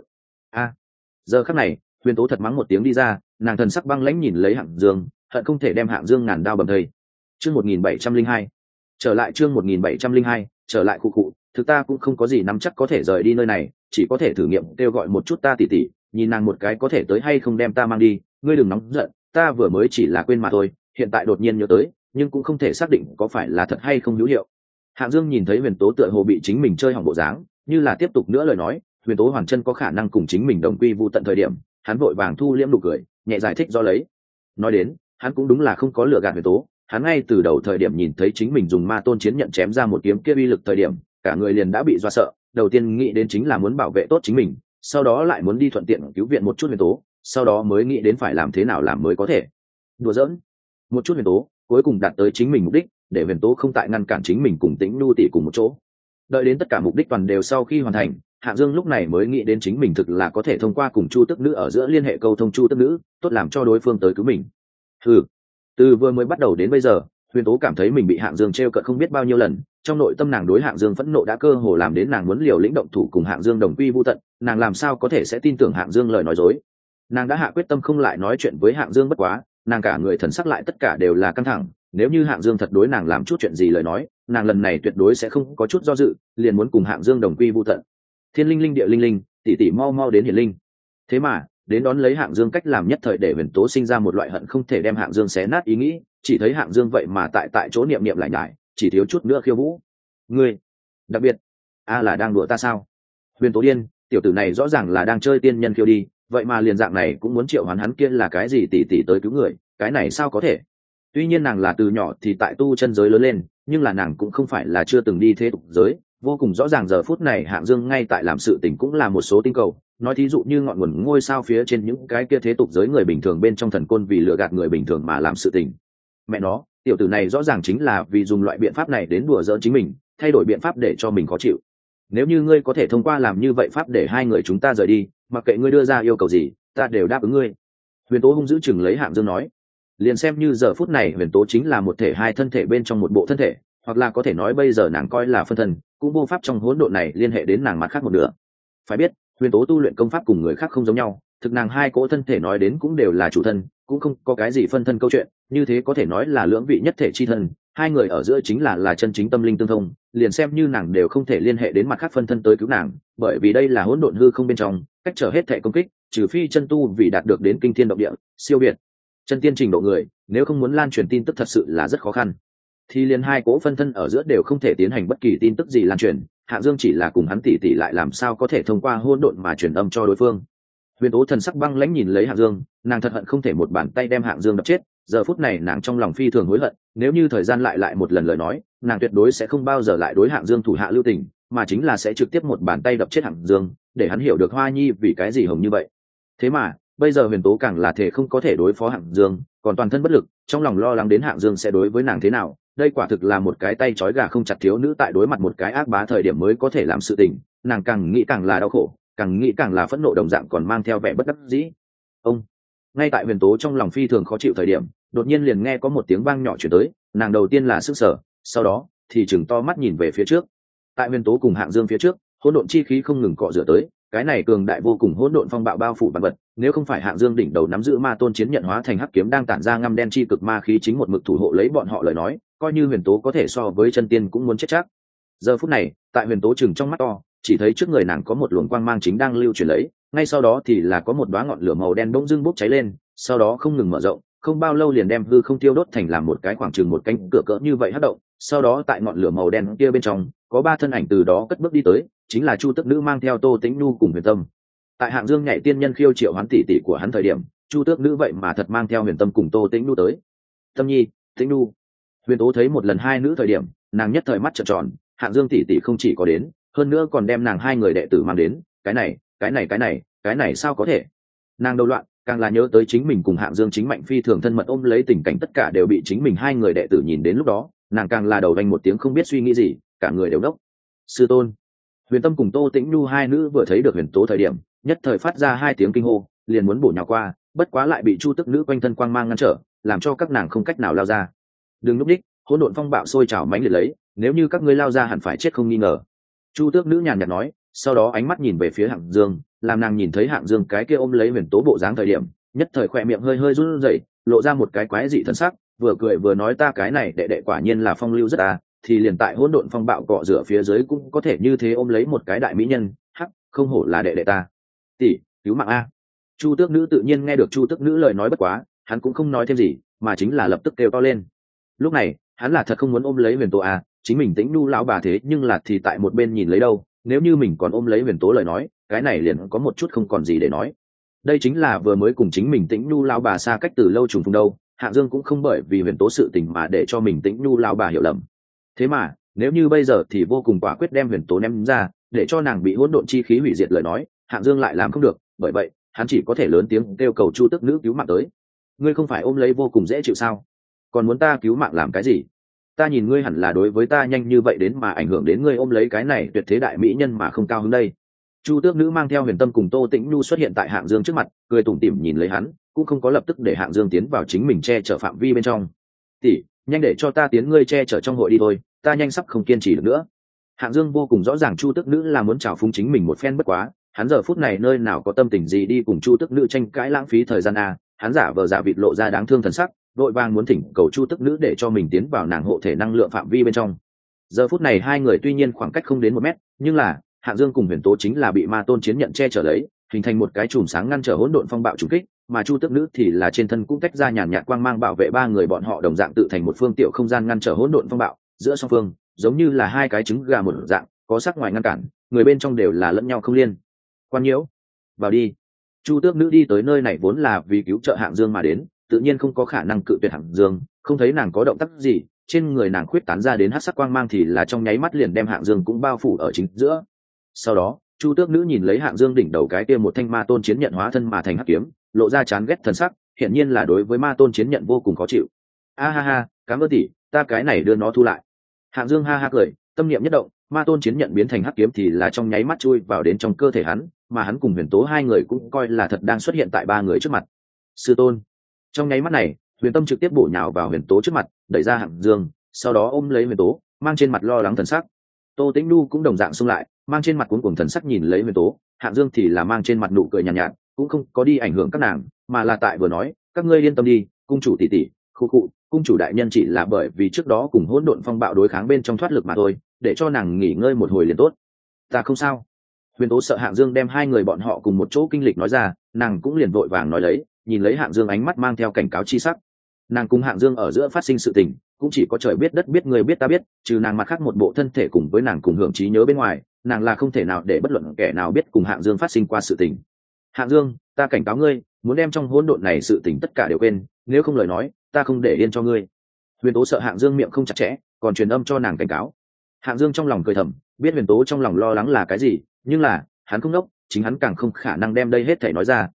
giờ khắc này, Huyền Tố thật mắng một tiếng đi ra, nàng thần sắc băng lãnh nhìn lấy Hạng Dương, hận không thể đem Hạng Dương ngàn đao bầm thây. Chương 1702. Trở lại chương 1702, trở lại khu cụ, thực ta cũng không có gì nắm chắc có thể rời đi nơi này, chỉ có thể thử nghiệm kêu gọi một chút ta tỷ tỷ, nhìn nàng một cái có thể tới hay không đem ta mang đi, ngươi đừng nóng giận, ta vừa mới chỉ là quên mà thôi, hiện tại đột nhiên nhớ tới, nhưng cũng không thể xác định có phải là thật hay không hữu hiệu. Hạng Dương nhìn thấy Huyền Tố tựa hồ bị chính mình chơi hỏng bộ dáng, như là tiếp tục nữa lời nói, Huyền Tố hoàn chân có khả năng cùng chính mình đồng quy vu tận thời điểm, hắn vội vàng thu liễm nụ cười, nhẹ giải thích do lấy. Nói đến, hắn cũng đúng là không có lừa gạt Huyền Tố, hắn ngay từ đầu thời điểm nhìn thấy chính mình dùng ma tôn chiến nhận chém ra một kiếm kia uy lực thời điểm, cả người liền đã bị dọa sợ, đầu tiên nghĩ đến chính là muốn bảo vệ tốt chính mình, sau đó lại muốn đi thuận tiện cứu viện một chút Huyền Tố, sau đó mới nghĩ đến phải làm thế nào làm mới có thể đùa giỡn một chút Huyền Tố, cuối cùng đạt tới chính mình mục đích, để Huyền Tố không tại ngăn cản chính mình cùng Tĩnh Nhu tỷ cùng một chỗ. Đợi đến tất cả mục đích toàn đều sau khi hoàn thành, Hạng Dương lúc này mới nghĩ đến chính mình thực là có thể thông qua cùng Chu Tước Nữ ở giữa liên hệ câu thông Chu Tước Nữ, tốt làm cho đối phương tới cứu mình. Từ vừa mới bắt đầu đến bây giờ, Huyền Tố cảm thấy mình bị Hạng Dương trêu cợt không biết bao nhiêu lần, trong nội tâm nàng đối Hạng Dương phẫn nộ đã cơ hồ làm đến nàng muốn liều lĩnh động thủ cùng Hạng Dương đồng quy vu tận, nàng làm sao có thể sẽ tin tưởng Hạng Dương lời nói dối. Nàng đã hạ quyết tâm không lại nói chuyện với Hạng Dương, bất quá nàng cả người thần sắc lại tất cả đều là căng thẳng, nếu như Hạng Dương thật đối nàng làm chút chuyện gì lời nói, nàng lần này tuyệt đối sẽ không có chút do dự, liền muốn cùng Hạng Dương đồng quy vu tận. Thiên linh linh địa linh linh, tỷ tỷ mau mau đến hiển linh. Thế mà đến đón lấy Hạng Dương cách làm nhất thời để Huyền Tố sinh ra một loại hận không thể đem Hạng Dương xé nát ý nghĩ, chỉ thấy Hạng Dương vậy mà tại chỗ niệm niệm lại nhải, chỉ thiếu chút nữa khiêu vũ. Ngươi, đặc biệt, là đang đùa ta sao? Huyền Tố điên, tiểu tử này rõ ràng là đang chơi tiên nhân khiêu đi, vậy mà liền dạng này cũng muốn triệu hoán hắn kia là cái gì tỷ tỷ tới cứu người, cái này sao có thể? Tuy nhiên nàng là từ nhỏ thì tại tu chân giới lớn lên, nhưng là nàng cũng không phải là chưa từng đi thế tục giới, vô cùng rõ ràng giờ phút này Hạng Dương ngay tại làm sự tình cũng là một số tinh cầu, nói thí dụ như ngọn nguồn ngôi sao phía trên những cái kia thế tục giới người bình thường bên trong thần côn vì lừa gạt người bình thường mà làm sự tình. Mẹ nó, tiểu tử này rõ ràng chính là vì dùng loại biện pháp này đến đùa giỡn chính mình, thay đổi biện pháp để cho mình khó chịu. Nếu như ngươi có thể thông qua làm như vậy pháp để hai người chúng ta rời đi, mặc kệ ngươi đưa ra yêu cầu gì, ta đều đáp ứng ngươi. Huyền Tố hung dữ chừng lấy Hạng Dương nói. Liền xem như giờ phút này Huyền Tố chính là một thể hai thân thể bên trong một bộ thân thể, hoặc là có thể nói bây giờ nàng coi là phân thân, cũng vô pháp trong hỗn độn này liên hệ đến nàng mặt khác một nửa. Phải biết, Huyền Tố tu luyện công pháp cùng người khác không giống nhau, thực nàng hai cỗ thân thể nói đến cũng đều là chủ thân, cũng không có cái gì phân thân câu chuyện, như thế có thể nói là lưỡng vị nhất thể chi thân, hai người ở giữa chính là chân chính tâm linh tương thông, liền xem như nàng đều không thể liên hệ đến mặt khác phân thân tới cứu nàng, bởi vì đây là hỗn độn hư không bên trong, cách trở hết thể công kích, trừ phi chân tu vì đạt được đến kinh thiên động địa, siêu việt chân tiên trình độ người, nếu không muốn lan truyền tin tức thật sự là rất khó khăn. Thì liền hai cỗ phân thân ở giữa đều không thể tiến hành bất kỳ tin tức gì lan truyền, Hạng Dương chỉ là cùng hắn tỉ tỉ lại làm sao có thể thông qua hỗn độn mà truyền âm cho đối phương. Huyền Tố thần sắc băng lãnh nhìn lấy Hạng Dương, nàng thật hận không thể một bàn tay đem Hạng Dương đập chết, giờ phút này nàng trong lòng phi thường hối hận, nếu như thời gian lại một lần lời nói, nàng tuyệt đối sẽ không bao giờ lại đối Hạng Dương thủ hạ lưu tình, mà chính là sẽ trực tiếp một bàn tay đập chết Hạng Dương, để hắn hiểu được Hoa Nhi vì cái gì hồng như vậy. Thế mà bây giờ huyền tố càng là thể không có thể đối phó hạng dương, còn toàn thân bất lực, trong lòng lo lắng đến hạng dương sẽ đối với nàng thế nào. Đây quả thực là một cái tay trói gà không chặt thiếu nữ tại đối mặt một cái ác bá thời điểm mới có thể làm sự tình. Nàng càng nghĩ càng là đau khổ, càng nghĩ càng là phẫn nộ, đồng dạng còn mang theo vẻ bất đắc dĩ. Ông ngay tại huyền tố trong lòng phi thường khó chịu thời điểm, đột nhiên liền nghe có một tiếng vang nhỏ chuyển tới. Nàng đầu tiên là sức sở, sau đó thì chừng to mắt nhìn về phía trước. Tại huyền tố cùng hạng dương phía trước, hỗn độn chi khí không ngừng cọ rửa tới, cái này cường đại vô cùng hỗn độn phong bạo bao phủ vạn vật. Nếu không phải hạng dương đỉnh đầu nắm giữ ma tôn chiến nhận hóa thành hắc kiếm đang tản ra ngăm đen chi cực ma khí chính một mực thủ hộ lấy bọn họ lời nói, coi như huyền tố có thể so với chân tiên cũng muốn chết chắc. Giờ phút này tại huyền tố chừng trong mắt to, chỉ thấy trước người nàng có một luồng quang mang chính đang lưu chuyển lấy, ngay sau đó thì là có một đóa ngọn lửa màu đen bỗng dưng bốc cháy lên, sau đó không ngừng mở rộng, không bao lâu liền đem hư không tiêu đốt thành làm một cái khoảng chừng một cánh cửa cỡ như vậy hất động. Sau đó tại ngọn lửa màu đen kia bên trong có ba thân ảnh từ đó cất bước đi tới, chính là Chu Tước Nữ mang theo Tô Tĩnh Nhu cùng Huyền Tâm. Tại hạng dương nhảy tiên nhân khiêu triệu hoán tỷ tỷ của hắn thời điểm, Chu Tước Nữ vậy mà thật mang theo Huyền Tâm cùng Tô Tĩnh Nhu tới. Tâm Nhi, Tĩnh Nhu. Huyền Tố thấy một lần hai nữ thời điểm, nàng nhất thời mắt trợn tròn, hạng dương tỷ tỷ không chỉ có đến, hơn nữa còn đem nàng hai người đệ tử mang đến, cái này sao có thể? Nàng đầu loạn, càng là nhớ tới chính mình cùng hạng dương chính mạnh phi thường thân mật ôm lấy, tình cảnh tất cả đều bị chính mình hai người đệ tử nhìn đến, lúc đó nàng càng là đầu vanh một tiếng không biết suy nghĩ gì, cả người đều đốc. Sư tôn. Huyền Tâm cùng Tô Tĩnh Nhu hai nữ vừa thấy được Huyền Tố thời điểm, nhất thời phát ra hai tiếng kinh hô, liền muốn bổ nhào qua, bất quá lại bị Chu Tước Nữ quanh thân quang mang ngăn trở, làm cho các nàng không cách nào lao ra. Đừng núp đích, hỗn độn phong bạo sôi trào mãnh liệt lấy, nếu như các ngươi lao ra hẳn phải chết không nghi ngờ. Chu Tước Nữ nhàn nhạt nói, sau đó ánh mắt nhìn về phía hạng dương, làm nàng nhìn thấy hạng dương cái kia ôm lấy Huyền Tố bộ dáng thời điểm, nhất thời khỏe miệng hơi hơi run rẩy, lộ ra một cái quái dị thân sắc, vừa cười vừa nói, ta cái này đệ đệ quả nhiên là phong lưu rất thì liền tại hỗn độn phong bạo cọ rửa phía dưới cũng có thể như thế ôm lấy một cái đại mỹ nhân, hắc, không hổ là đệ đệ ta. Tỷ, cứu mạng a. Chu Tước Nữ tự nhiên nghe được Chu Tước Nữ lời nói, bất quá hắn cũng không nói thêm gì, mà chính là lập tức kêu to lên. Lúc này hắn là thật không muốn ôm lấy Huyền Tố chính mình Tĩnh Nhu lão bà thế nhưng là thì tại một bên nhìn lấy đâu, nếu như mình còn ôm lấy Huyền Tố lời nói, cái này liền có một chút không còn gì để nói. Đây chính là vừa mới cùng chính mình Tĩnh Nhu lão bà xa cách từ lâu trùng phùng đâu, hạng dương cũng không bởi vì Huyền Tố sự tình mà để cho mình Tĩnh Nhu lão bà hiểu lầm. Thế mà nếu như bây giờ thì vô cùng quả quyết đem Huyền Tố ném ra, để cho nàng bị hỗn độn chi khí hủy diệt lời nói, hạng dương lại làm không được, bởi vậy hắn chỉ có thể lớn tiếng kêu cầu Chu Tước Nữ cứu mạng tới. Ngươi không phải ôm lấy vô cùng dễ chịu sao, còn muốn ta cứu mạng làm cái gì? Ta nhìn ngươi hẳn là đối với ta nhanh như vậy đến mà ảnh hưởng đến ngươi ôm lấy cái này tuyệt thế đại mỹ nhân mà không cao hứng đây. Chu Tước Nữ mang theo Huyền Tâm cùng Tô Tĩnh Nhu xuất hiện tại hạng dương trước mặt, cười tủm tỉm nhìn lấy hắn, cũng không có lập tức để hạng dương tiến vào chính mình che chở phạm vi bên trong. Tỷ, nhanh để cho ta tiến ngươi che chở trong hội đi thôi, ta nhanh sắp không kiên trì được nữa. Hạng dương vô cùng rõ ràng Chu Tước Nữ là muốn trào phúng chính mình một phen, bất quá hắn giờ phút này nơi nào có tâm tình gì đi cùng Chu Tước Nữ tranh cãi lãng phí thời gian hắn giả vờ giả vịt lộ ra đáng thương thần sắc, đội vàng muốn thỉnh cầu Chu Tước Nữ để cho mình tiến vào nàng hộ thể năng lượng phạm vi bên trong. Giờ phút này hai người tuy nhiên khoảng cách không đến 1 mét, nhưng là hạng dương cùng Huyền Tố chính là bị ma tôn chiến nhận che chở lấy, hình thành một cái chùm sáng ngăn trở hỗn độn phong bạo trùng kích, mà Chu Tước Nữ thì là trên thân cũng tách ra nhàn nhạt quang mang bảo vệ ba người bọn họ, đồng dạng tự thành một phương tiểu không gian ngăn trở hỗn độn phong bạo, giữa song phương giống như là hai cái trứng gà một dạng, có sắc ngoài ngăn cản, người bên trong đều là lẫn nhau không liên quan nhiễu. Vào đi. Chu Tước Nữ đi tới nơi này vốn là vì cứu trợ hạng dương mà đến, tự nhiên không có khả năng cự tuyệt hạng dương, không thấy nàng có động tác gì, trên người nàng khuyết tán ra đến hắc sắc quang mang thì là trong nháy mắt liền đem hạng dương cũng bao phủ ở chính giữa. Sau đó Chu Tước Nữ nhìn lấy hạng dương đỉnh đầu cái kia một thanh ma tôn chiến nhận hóa thân mà thành hắc kiếm, lộ ra chán ghét thần sắc, hiển nhiên là đối với ma tôn chiến nhận vô cùng khó chịu. Ha ha, cảm ơn tỷ, ta cái này đưa nó thu lại. Hạng dương ha ha cười, tâm niệm nhất động, ma tôn chiến nhận biến thành hắc kiếm thì là trong nháy mắt chui vào đến trong cơ thể hắn, mà hắn cùng Huyền Tố hai người cũng coi là thật đang xuất hiện tại ba người trước mặt. Sư tôn. Trong nháy mắt này, Huyền Tâm trực tiếp bổ nhào vào Huyền Tố trước mặt, đẩy ra hạng dương, sau đó ôm lấy Huyền Tố, mang trên mặt lo lắng thần sắc. Tô Tĩnh Nhu cũng đồng dạng xung lại, mang trên mặt cuống cuồng thần sắc nhìn lấy Huyền Tố, hạng dương thì là mang trên mặt nụ cười nhàn nhạt, cũng không có đi ảnh hưởng các nàng, mà là tại vừa nói, các ngươi yên tâm đi, cung chủ tỷ tỷ, khu khu, cung chủ đại nhân chỉ là bởi vì trước đó cùng hỗn độn phong bạo đối kháng bên trong thoát lực mà thôi, để cho nàng nghỉ ngơi một hồi liền tốt. Ta không sao. Huyền Tố sợ hạng dương đem hai người bọn họ cùng một chỗ kinh lịch nói ra, nàng cũng liền vội vàng nói lấy, nhìn lấy hạng dương ánh mắt mang theo cảnh cáo chi sắc. Nàng cùng hạng dương ở giữa phát sinh sự tình, cũng chỉ có trời biết đất biết người biết ta biết, trừ nàng mặt khác một bộ thân thể cùng với nàng cùng hưởng trí nhớ bên ngoài, nàng là không thể nào để bất luận kẻ nào biết cùng hạng dương phát sinh qua sự tình. Hạng dương, ta cảnh cáo ngươi, muốn đem trong hỗn độn này sự tình tất cả đều quên, nếu không lời nói, ta không để yên cho ngươi. Huyền Tố sợ hạng dương miệng không chặt chẽ, còn truyền âm cho nàng cảnh cáo. Hạng dương trong lòng cười thầm, biết Huyền Tố trong lòng lo lắng là cái gì, nhưng là hắn không đốc, chính hắn càng không khả năng đem đây hết thảy nói ra,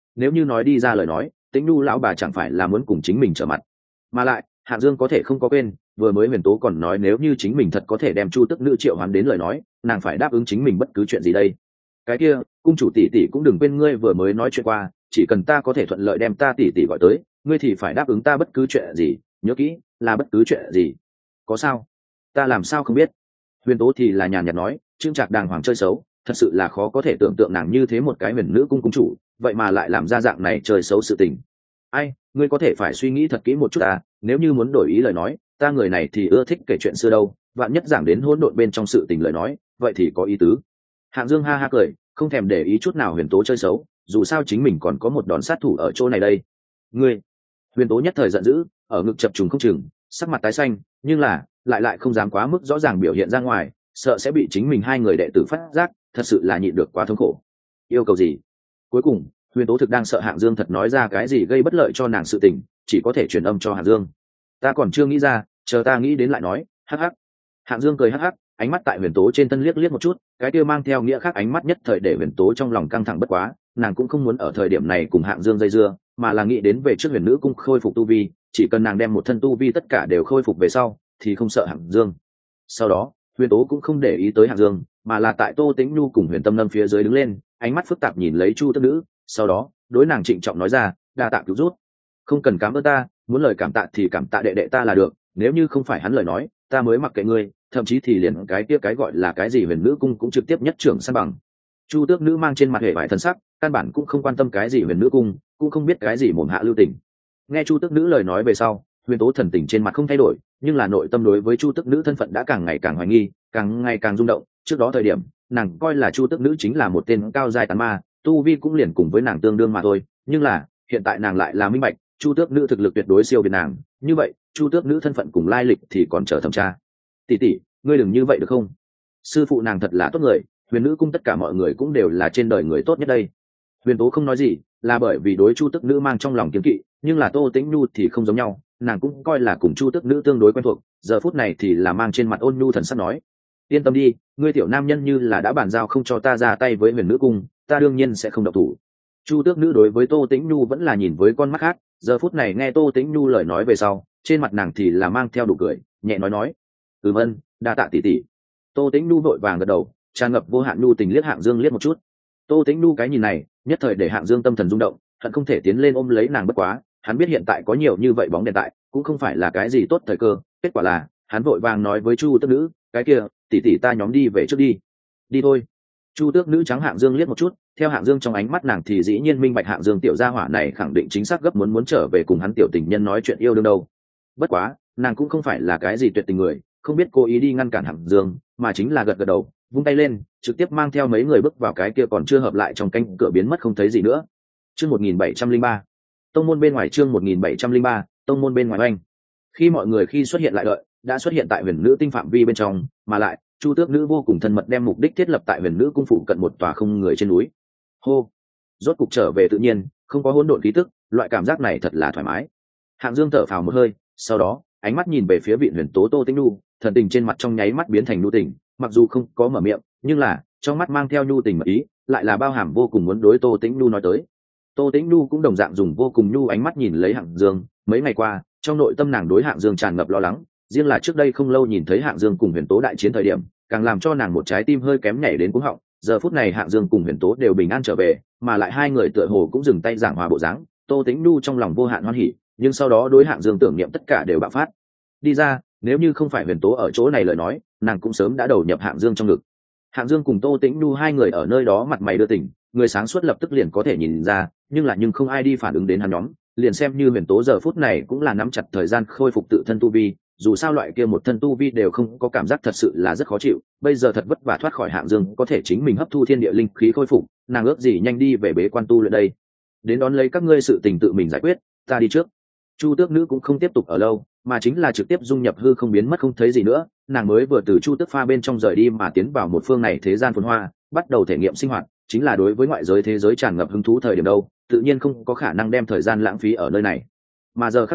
nếu như nói đi ra lời nói Tĩnh Nhu lão bà chẳng phải là muốn cùng chính mình trở mặt. Mà lại Hạng Dương có thể không có quên, vừa mới Huyền Tố còn nói nếu như chính mình thật có thể đem Chu Tức Nữ triệu hoán đến lời nói, nàng phải đáp ứng chính mình bất cứ chuyện gì đây. Cái kia, cung chủ tỷ tỷ cũng đừng quên ngươi vừa mới nói chuyện qua, chỉ cần ta có thể thuận lợi đem ta tỷ tỷ gọi tới, ngươi thì phải đáp ứng ta bất cứ chuyện gì, nhớ kỹ, là bất cứ chuyện gì. Có sao? Ta làm sao không biết? Huyền Tố thì là nhàn nhạt nói, trương trạc đàng hoàng chơi xấu, thật sự là khó có thể tưởng tượng nàng như thế một cái huyền nữ cung chủ, vậy mà lại làm ra dạng này chơi xấu sự tình. Ai, ngươi có thể phải suy nghĩ thật kỹ một chút à, nếu như muốn đổi ý lời nói, ta người này thì ưa thích kể chuyện xưa đâu, vạn nhất giảng đến hỗn độn bên trong sự tình lời nói, vậy thì có ý tứ. Hạng Dương ha ha cười, không thèm để ý chút nào Huyền Tố chơi xấu, dù sao chính mình còn có một đòn sát thủ ở chỗ này đây. Ngươi! Huyền Tố nhất thời giận dữ, ở ngực chập trùng không chừng, sắc mặt tái xanh, nhưng là lại không dám quá mức rõ ràng biểu hiện ra ngoài, sợ sẽ bị chính mình hai người đệ tử phát giác, thật sự là nhịn được quá thống khổ. Yêu cầu gì? Cuối cùng Huyền Tố thực đang sợ Hạng Dương thật nói ra cái gì gây bất lợi cho nàng sự tình, chỉ có thể truyền âm cho Hạng Dương. Ta còn chưa nghĩ ra, chờ ta nghĩ đến lại nói. Hắc hắc. Hạng Dương cười hắc hắc, ánh mắt tại Huyền Tố trên thân liếc một chút, cái kia mang theo nghĩa khác ánh mắt nhất thời để Huyền Tố trong lòng căng thẳng bất quá, nàng cũng không muốn ở thời điểm này cùng Hạng Dương dây dưa, mà là nghĩ đến về trước Huyền Nữ cung khôi phục tu vi, chỉ cần nàng đem một thân tu vi tất cả đều khôi phục về sau, thì không sợ Hạng Dương. Sau đó, Huyền Tố cũng không để ý tới Hạng Dương, mà là tại Tô Tĩnh Nhu cùng Huyền Tâm Lâm phía dưới đứng lên, ánh mắt phức tạp nhìn lấy Chu Tức Nữ, sau đó đối nàng trịnh trọng nói ra, đa tạ cứu rút. Không cần cảm ơn ta, muốn lời cảm tạ thì cảm tạ đệ đệ ta là được, nếu như không phải hắn lời nói, ta mới mặc kệ ngươi, thậm chí thì liền cái kia cái gọi là cái gì Huyền Nữ cung cũng trực tiếp nhất trưởng san bằng. Chu Tước Nữ mang trên mặt hề vải thân sắc, căn bản cũng không quan tâm cái gì Huyền Nữ cung, cũng không biết cái gì mồm hạ lưu tình. Nghe Chu Tước Nữ lời nói về sau, Huyền Tố thần tình trên mặt không thay đổi, nhưng là nội tâm đối với Chu Tước Nữ thân phận đã càng ngày càng hoài nghi, càng ngày càng rung động. Trước đó thời điểm nàng coi là Chu Tước Nữ chính là một tên cao giai tán ma, tu vi cũng liền cùng với nàng tương đương mà thôi, nhưng là hiện tại nàng lại là minh bạch Chu Tước Nữ thực lực tuyệt đối siêu việt nàng, như vậy Chu Tước Nữ thân phận cùng lai lịch thì còn chờ thẩm tra. Tỷ tỷ, ngươi đừng như vậy được không? Sư phụ nàng thật là tốt người, Huyền Nữ cung tất cả mọi người cũng đều là trên đời người tốt nhất đây. Huyền Tố không nói gì, là bởi vì đối Chu Tước Nữ mang trong lòng kiêng kỵ, nhưng là Tô Tĩnh Nhu thì không giống nhau, nàng cũng coi là cùng Chu Tước Nữ tương đối quen thuộc, giờ phút này thì là mang trên mặt ôn nhu thần sắc nói, yên tâm đi, ngươi tiểu nam nhân như là đã bàn giao không cho ta ra tay với Huyền Nữ cung, ta đương nhiên sẽ không động thủ. Chu Tước Nữ đối với Tô Tĩnh Nhu vẫn là nhìn với con mắt khác, giờ phút này nghe Tô Tĩnh Nhu lời nói về sau, trên mặt nàng thì là mang theo đủ cười, nhẹ nói, vâng, đa tạ tỷ tỷ. Tô Tĩnh Nhu vội vàng gật đầu, tràn ngập vô hạn nhu tình liếc Hạng Dương liếc một chút. Tô Tĩnh Nhu cái nhìn này nhất thời để Hạng Dương tâm thần rung động, hận không thể tiến lên ôm lấy nàng bất quá, hắn biết hiện tại có nhiều như vậy bóng đèn tại, cũng không phải là cái gì tốt thời cơ, kết quả là hắn vội vàng nói với Chu Tước Nữ, cái kia, tỷ tỷ ta nhóm đi về trước đi. Đi thôi. Chu Tước Nữ trắng Hạng Dương liếc một chút, theo Hạng Dương trong ánh mắt nàng thì dĩ nhiên minh bạch Hạng Dương tiểu gia hỏa này khẳng định chính xác gấp muốn trở về cùng hắn tiểu tình nhân nói chuyện yêu đương đâu. Bất quá, nàng cũng không phải là cái gì tuyệt tình người, không biết cố ý đi ngăn cản Hạng Dương, mà chính là gật gật đầu, vung tay lên, trực tiếp mang theo mấy người bước vào cái kia còn chưa hợp lại trong cánh cửa biến mất không thấy gì nữa. Chương 1703. Tông môn bên ngoài, chương 1703, tông môn bên ngoài oanh. Khi mọi người khi xuất hiện lại đợi, đã xuất hiện tại Huyền Nữ tinh phạm vi bên trong, mà lại Chu Tước Nữ vô cùng thân mật đem mục đích thiết lập tại Huyền Nữ cung phụ cận một tòa không người trên núi. Hô, rốt cục trở về tự nhiên, không có hỗn độn khí tức, loại cảm giác này thật là thoải mái. Hạng Dương thở phào một hơi, sau đó ánh mắt nhìn về phía vị Huyền Tố Tô Tĩnh Nhu, thần tình trên mặt trong nháy mắt biến thành nhu tình, mặc dù không có mở miệng, nhưng là trong mắt mang theo nhu tình mật ý, lại là bao hàm vô cùng muốn đối Tô Tĩnh Nhu nói tới. Tô Tĩnh Nhu cũng đồng dạng dùng vô cùng nhu ánh mắt nhìn lấy Hạng Dương, mấy ngày qua, trong nội tâm nàng đối Hạng Dương tràn ngập lo lắng, riêng là trước đây không lâu nhìn thấy Hạng Dương cùng Huyền Tố đại chiến thời điểm, càng làm cho nàng một trái tim hơi kém nhảy đến cuống họng. Giờ phút này Hạng Dương cùng Huyền Tố đều bình an trở về, mà lại hai người tựa hồ cũng dừng tay giảng hòa bộ dáng, Tô Tĩnh Nhu trong lòng vô hạn hoan hỉ, nhưng sau đó đối Hạng Dương tưởng niệm tất cả đều bạo phát đi ra, nếu như không phải Huyền Tố ở chỗ này lời nói, nàng cũng sớm đã đầu nhập Hạng Dương trong ngực. Hạng Dương cùng Tô Tĩnh Nhu hai người ở nơi đó mặt mày đưa tỉnh, người sáng suốt lập tức liền có thể nhìn ra, nhưng không ai đi phản ứng đến hắn nhóm, liền xem như Huyền Tố giờ phút này cũng là nắm chặt thời gian khôi phục tự thân tu vi, dù sao loại kia một thân tu vi đều không có cảm giác thật sự là rất khó chịu, bây giờ thật vất vả thoát khỏi Hạng Dương có thể chính mình hấp thu thiên địa linh khí khôi phục, nàng ước gì nhanh đi về bế quan tu luyện đây. Đến đón lấy các ngươi sự tình tự mình giải quyết, ta đi trước. Chu Tước Nữ cũng không tiếp tục ở lâu, mà chính là trực tiếp dung nhập hư không biến mất không thấy gì nữa, nàng mới vừa từ Chu Tước pha bên trong rời đi mà tiến vào một phương này thế gian phồn hoa, bắt đầu thể nghiệm sinh hoạt, chính là đối với ngoại giới thế giới tràn ngập hứng thú thời điểm đâu, tự nhiên không có khả năng đem thời gian lãng phí ở nơi này. Mà giờ khắc này,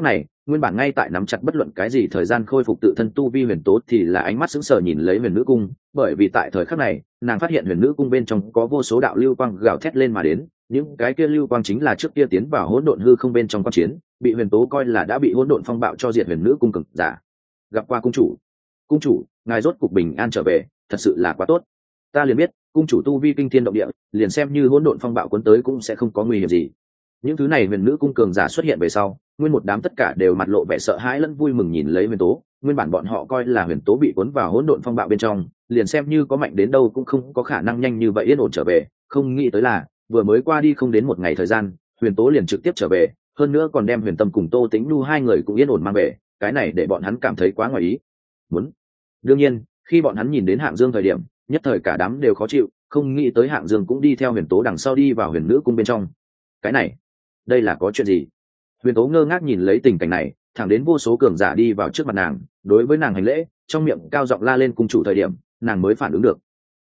nguyên bản ngay tại nắm chặt bất luận cái gì thời gian khôi phục tự thân tu vi huyền tố thì là ánh mắt sững sờ nhìn lấy huyền nữ cung, bởi vì tại thời khắc này nàng phát hiện huyền nữ cung bên trong có vô số đạo lưu quang gào thét lên mà đến, những cái kia lưu quang chính là trước kia tiến vào hỗn độn hư không bên trong quan chiến, bị huyền tố coi là đã bị hỗn độn phong bạo cho diệt huyền nữ cung cực giả. Gặp qua cung chủ ngài rốt cục bình an trở về, thật sự là quá tốt. Ta liền biết cung chủ tu vi kinh thiên động địa, liền xem như hỗn độn phong bạo cuốn tới cũng sẽ không có nguy hiểm gì. Những thứ này huyền nữ cung cường giả xuất hiện về sau, nguyên một đám tất cả đều mặt lộ vẻ sợ hãi lẫn vui mừng nhìn lấy huyền tố. Nguyên bản bọn họ coi là huyền tố bị cuốn vào hỗn độn phong bạo bên trong, liền xem như có mạnh đến đâu cũng không có khả năng nhanh như vậy yên ổn trở về, không nghĩ tới là vừa mới qua đi không đến một ngày thời gian, huyền tố liền trực tiếp trở về, hơn nữa còn đem huyền tâm cùng Tô Tĩnh Nhu hai người cũng yên ổn mang về. Cái này để bọn hắn cảm thấy quá ngoài ý muốn. Đương nhiên khi bọn hắn nhìn đến Hạng Dương thời điểm, nhất thời cả đám đều khó chịu, không nghĩ tới Hạng Dương cũng đi theo huyền tố đằng sau đi vào huyền nữ cung bên trong. Cái này, đây là có chuyện gì? Huyền tố ngơ ngác nhìn lấy tình cảnh này, thẳng đến vô số cường giả đi vào trước mặt nàng, đối với nàng hành lễ, trong miệng cao giọng la lên cung chủ thời điểm, nàng mới phản ứng được.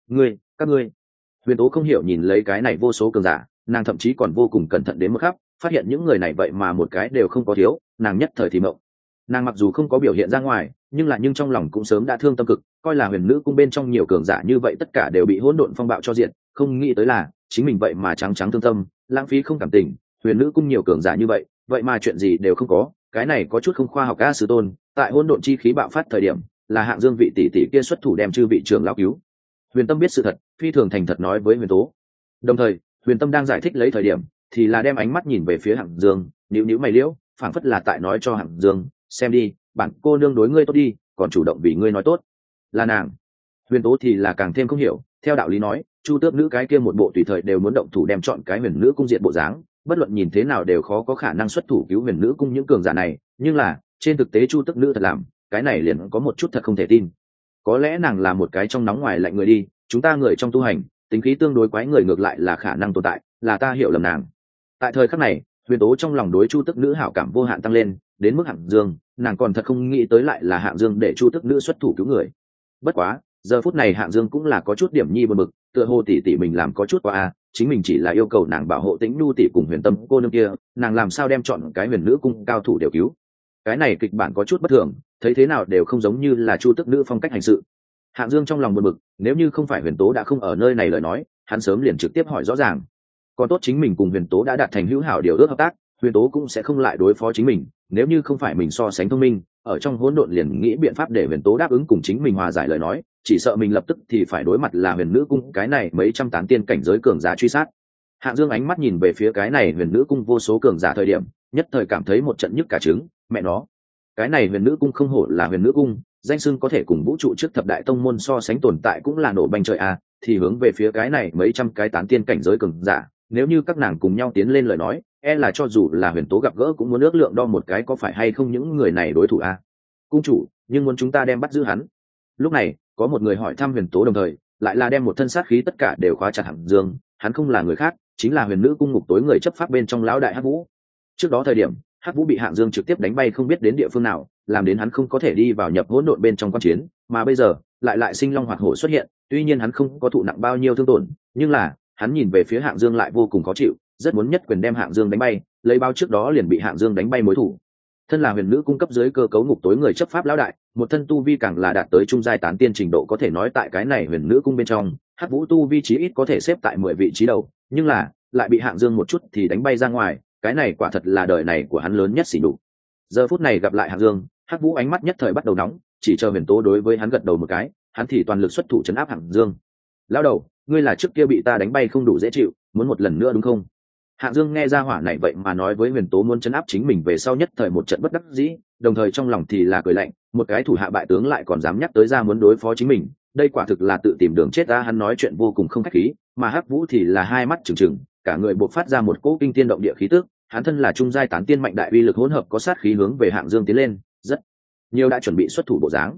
Các ngươi. Huyền tố không hiểu nhìn lấy cái này vô số cường giả, nàng thậm chí còn vô cùng cẩn thận đến mức khắp, phát hiện những người này vậy mà một cái đều không có thiếu, nàng nhất thời thì mộng. Nàng mặc dù không có biểu hiện ra ngoài, nhưng trong lòng cũng sớm đã thương tâm cực, coi là huyền nữ cung bên trong nhiều cường giả như vậy tất cả đều bị hỗn độn phong bạo cho diệt, không nghĩ tới là chính mình vậy mà trắng thương tâm, lãng phí không cảm tình. Huyền nữ cung nhiều cường giả như vậy mà chuyện gì đều không có, cái này có chút không khoa học. A sư tôn, tại hỗn độn chi khí bạo phát thời điểm, là Hạng Dương vị tỷ tỷ kia xuất thủ đem chư vị trưởng lão cứu. Huyền Tâm biết sự thật, phi thường thành thật nói với huyền tố. Đồng thời Huyền Tâm đang giải thích lấy thời điểm, thì là đem ánh mắt nhìn về phía Hạng Dương, nhíu mày liễu, phảng phất là tại nói cho Hạng Dương, xem đi, bản cô nương đối ngươi tốt đi, còn chủ động vì ngươi nói tốt. Là nàng. Huyền tố thì là càng thêm không hiểu, theo đạo lý nói, Chu Tước nữ cái kia một bộ tùy thời đều muốn động thủ đem chọn cái huyền nữ cung diện bộ dáng, bất luận nhìn thế nào đều khó có khả năng xuất thủ cứu huyền nữ cung những cường giả này, nhưng là trên thực tế Chu Tước nữ thật làm, cái này liền có một chút thật không thể tin. Có lẽ nàng là một cái trong nóng ngoài lạnh người đi, chúng ta người trong tu hành, tính khí tương đối quái người ngược lại là khả năng tồn tại, là ta hiểu lầm nàng. Tại thời khắc này, huyền tố trong lòng đối Chu Tước nữ hảo cảm vô hạn tăng lên, đến mức Hạng Dương, nàng còn thật không nghĩ tới lại là Hạng Dương để Chu Tước nữ xuất thủ cứu người. Bất quá giờ phút này Hạng Dương cũng là có chút điểm nhi buồn bực, tựa hồ tỷ mình làm có chút quá a, chính mình chỉ là yêu cầu nàng bảo hộ Tĩnh Nhu tỷ cùng Huyền Tâm cô nương kia, nàng làm sao đem chọn cái huyền nữ cung cao thủ đều cứu. Cái này kịch bản có chút bất thường, thấy thế nào đều không giống như là Chu Tước nữ phong cách hành sự. Hạng Dương trong lòng buồn bực, nếu như không phải huyền tố đã không ở nơi này lời nói, hắn sớm liền trực tiếp hỏi rõ ràng. Còn tốt chính mình cùng huyền tố đã đạt thành hữu hảo điều ước hợp tác, huyền tố cũng sẽ không lại đối phó chính mình, nếu như không phải mình so sánh thông minh, ở trong hỗn độn liền nghĩ biện pháp để huyền tố đáp ứng cùng chính mình hòa giải lời nói, chỉ sợ mình lập tức thì phải đối mặt là huyền nữ cung cái này mấy trăm tán tiên cảnh giới cường giả truy sát. Hạng Dương ánh mắt nhìn về phía cái này huyền nữ cung vô số cường giả thời điểm, nhất thời cảm thấy một trận nhức cả trứng, mẹ nó, cái này huyền nữ cung không hổ là huyền nữ cung, danh xưng có thể cùng vũ trụ trước thập đại tông môn so sánh tồn tại cũng là nổ banh trời a. Thì hướng về phía cái này mấy trăm cái tán tiên cảnh giới cường giả, nếu như các nàng cùng nhau tiến lên lời nói, e là cho dù là huyền tố gặp gỡ cũng muốn ước lượng đo một cái có phải hay không những người này đối thủ a. Cung chủ, nhưng muốn chúng ta đem bắt giữ hắn. Lúc này có một người hỏi thăm huyền tố, đồng thời lại là đem một thân sát khí tất cả đều khóa chặt Hạng Dương, hắn không là người khác, chính là huyền nữ cung ngục tối người chấp pháp bên trong lão đại Hắc Vũ. Trước đó thời điểm Hắc Vũ bị Hạng Dương trực tiếp đánh bay không biết đến địa phương nào, làm đến hắn không có thể đi vào nhập hỗn độn bên trong quan chiến, mà bây giờ lại sinh long hoạt hổ xuất hiện, tuy nhiên hắn không có thụ nặng bao nhiêu thương tổn, nhưng là hắn nhìn về phía Hạng Dương lại vô cùng khó chịu, rất muốn nhất quyền đem Hạng Dương đánh bay, lấy bao trước đó liền bị Hạng Dương đánh bay mối thủ. Thân là huyền nữ cung cấp dưới cơ cấu ngục tối người chấp pháp lão đại, một thân tu vi càng là đạt tới trung giai tán tiên trình độ, có thể nói tại cái này huyền nữ cung bên trong, Hắc Vũ tu vi chí ít có thể xếp tại 10 vị trí đầu, nhưng là lại bị Hạng Dương một chút thì đánh bay ra ngoài, cái này quả thật là đời này của hắn lớn nhất xỉ nhục. Giờ phút này gặp lại Hạng Dương, Hắc Vũ ánh mắt nhất thời bắt đầu nóng, chỉ chờ huyền tố đối với hắn gật đầu một cái, hắn thì toàn lực xuất thủ trấn áp Hạng Dương. Lão đầu, ngươi là trước kia bị ta đánh bay không đủ dễ chịu, muốn một lần nữa đúng không? Hạng Dương nghe ra hỏa này vậy mà nói với huyền tố muốn trấn áp chính mình về sau nhất thời một trận bất đắc dĩ, đồng thời trong lòng thì là cười lạnh, một cái thủ hạ bại tướng lại còn dám nhắc tới ra muốn đối phó chính mình, đây quả thực là tự tìm đường chết ra. Hắn nói chuyện vô cùng không khách khí, mà Hắc Vũ thì là hai mắt trừng trừng, cả người bộc phát ra một cỗ kinh thiên động địa khí tức, hắn thân là trung giai tán tiên mạnh đại uy lực hỗn hợp có sát khí hướng về Hạng Dương tiến lên, rất nhiều đã chuẩn bị xuất thủ bộ dáng.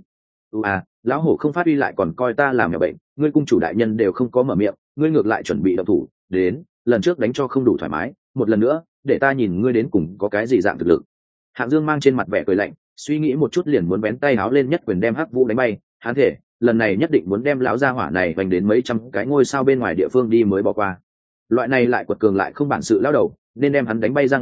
Lão hổ không phát uy lại còn coi ta làm mèo bệnh, ngươi cung chủ đại nhân đều không có mở miệng, ngươi ngược lại chuẩn bị động thủ, đến, lần trước đánh cho không đủ thoải mái, một lần nữa, để ta nhìn ngươi đến cùng có cái gì dạng thực lực. Hạng Dương mang trên mặt vẻ cười lạnh, suy nghĩ một chút liền muốn bén tay áo lên nhất quyền đem Hắc Vũ đánh bay, hắn thể, lần này nhất định muốn đem lão gia hỏa này vành đến mấy trăm cái ngôi sao bên ngoài địa phương đi mới bỏ qua. Loại này lại quật cường lại không bản sự lão đầu, nên đem hắn đánh bay ra ngoài,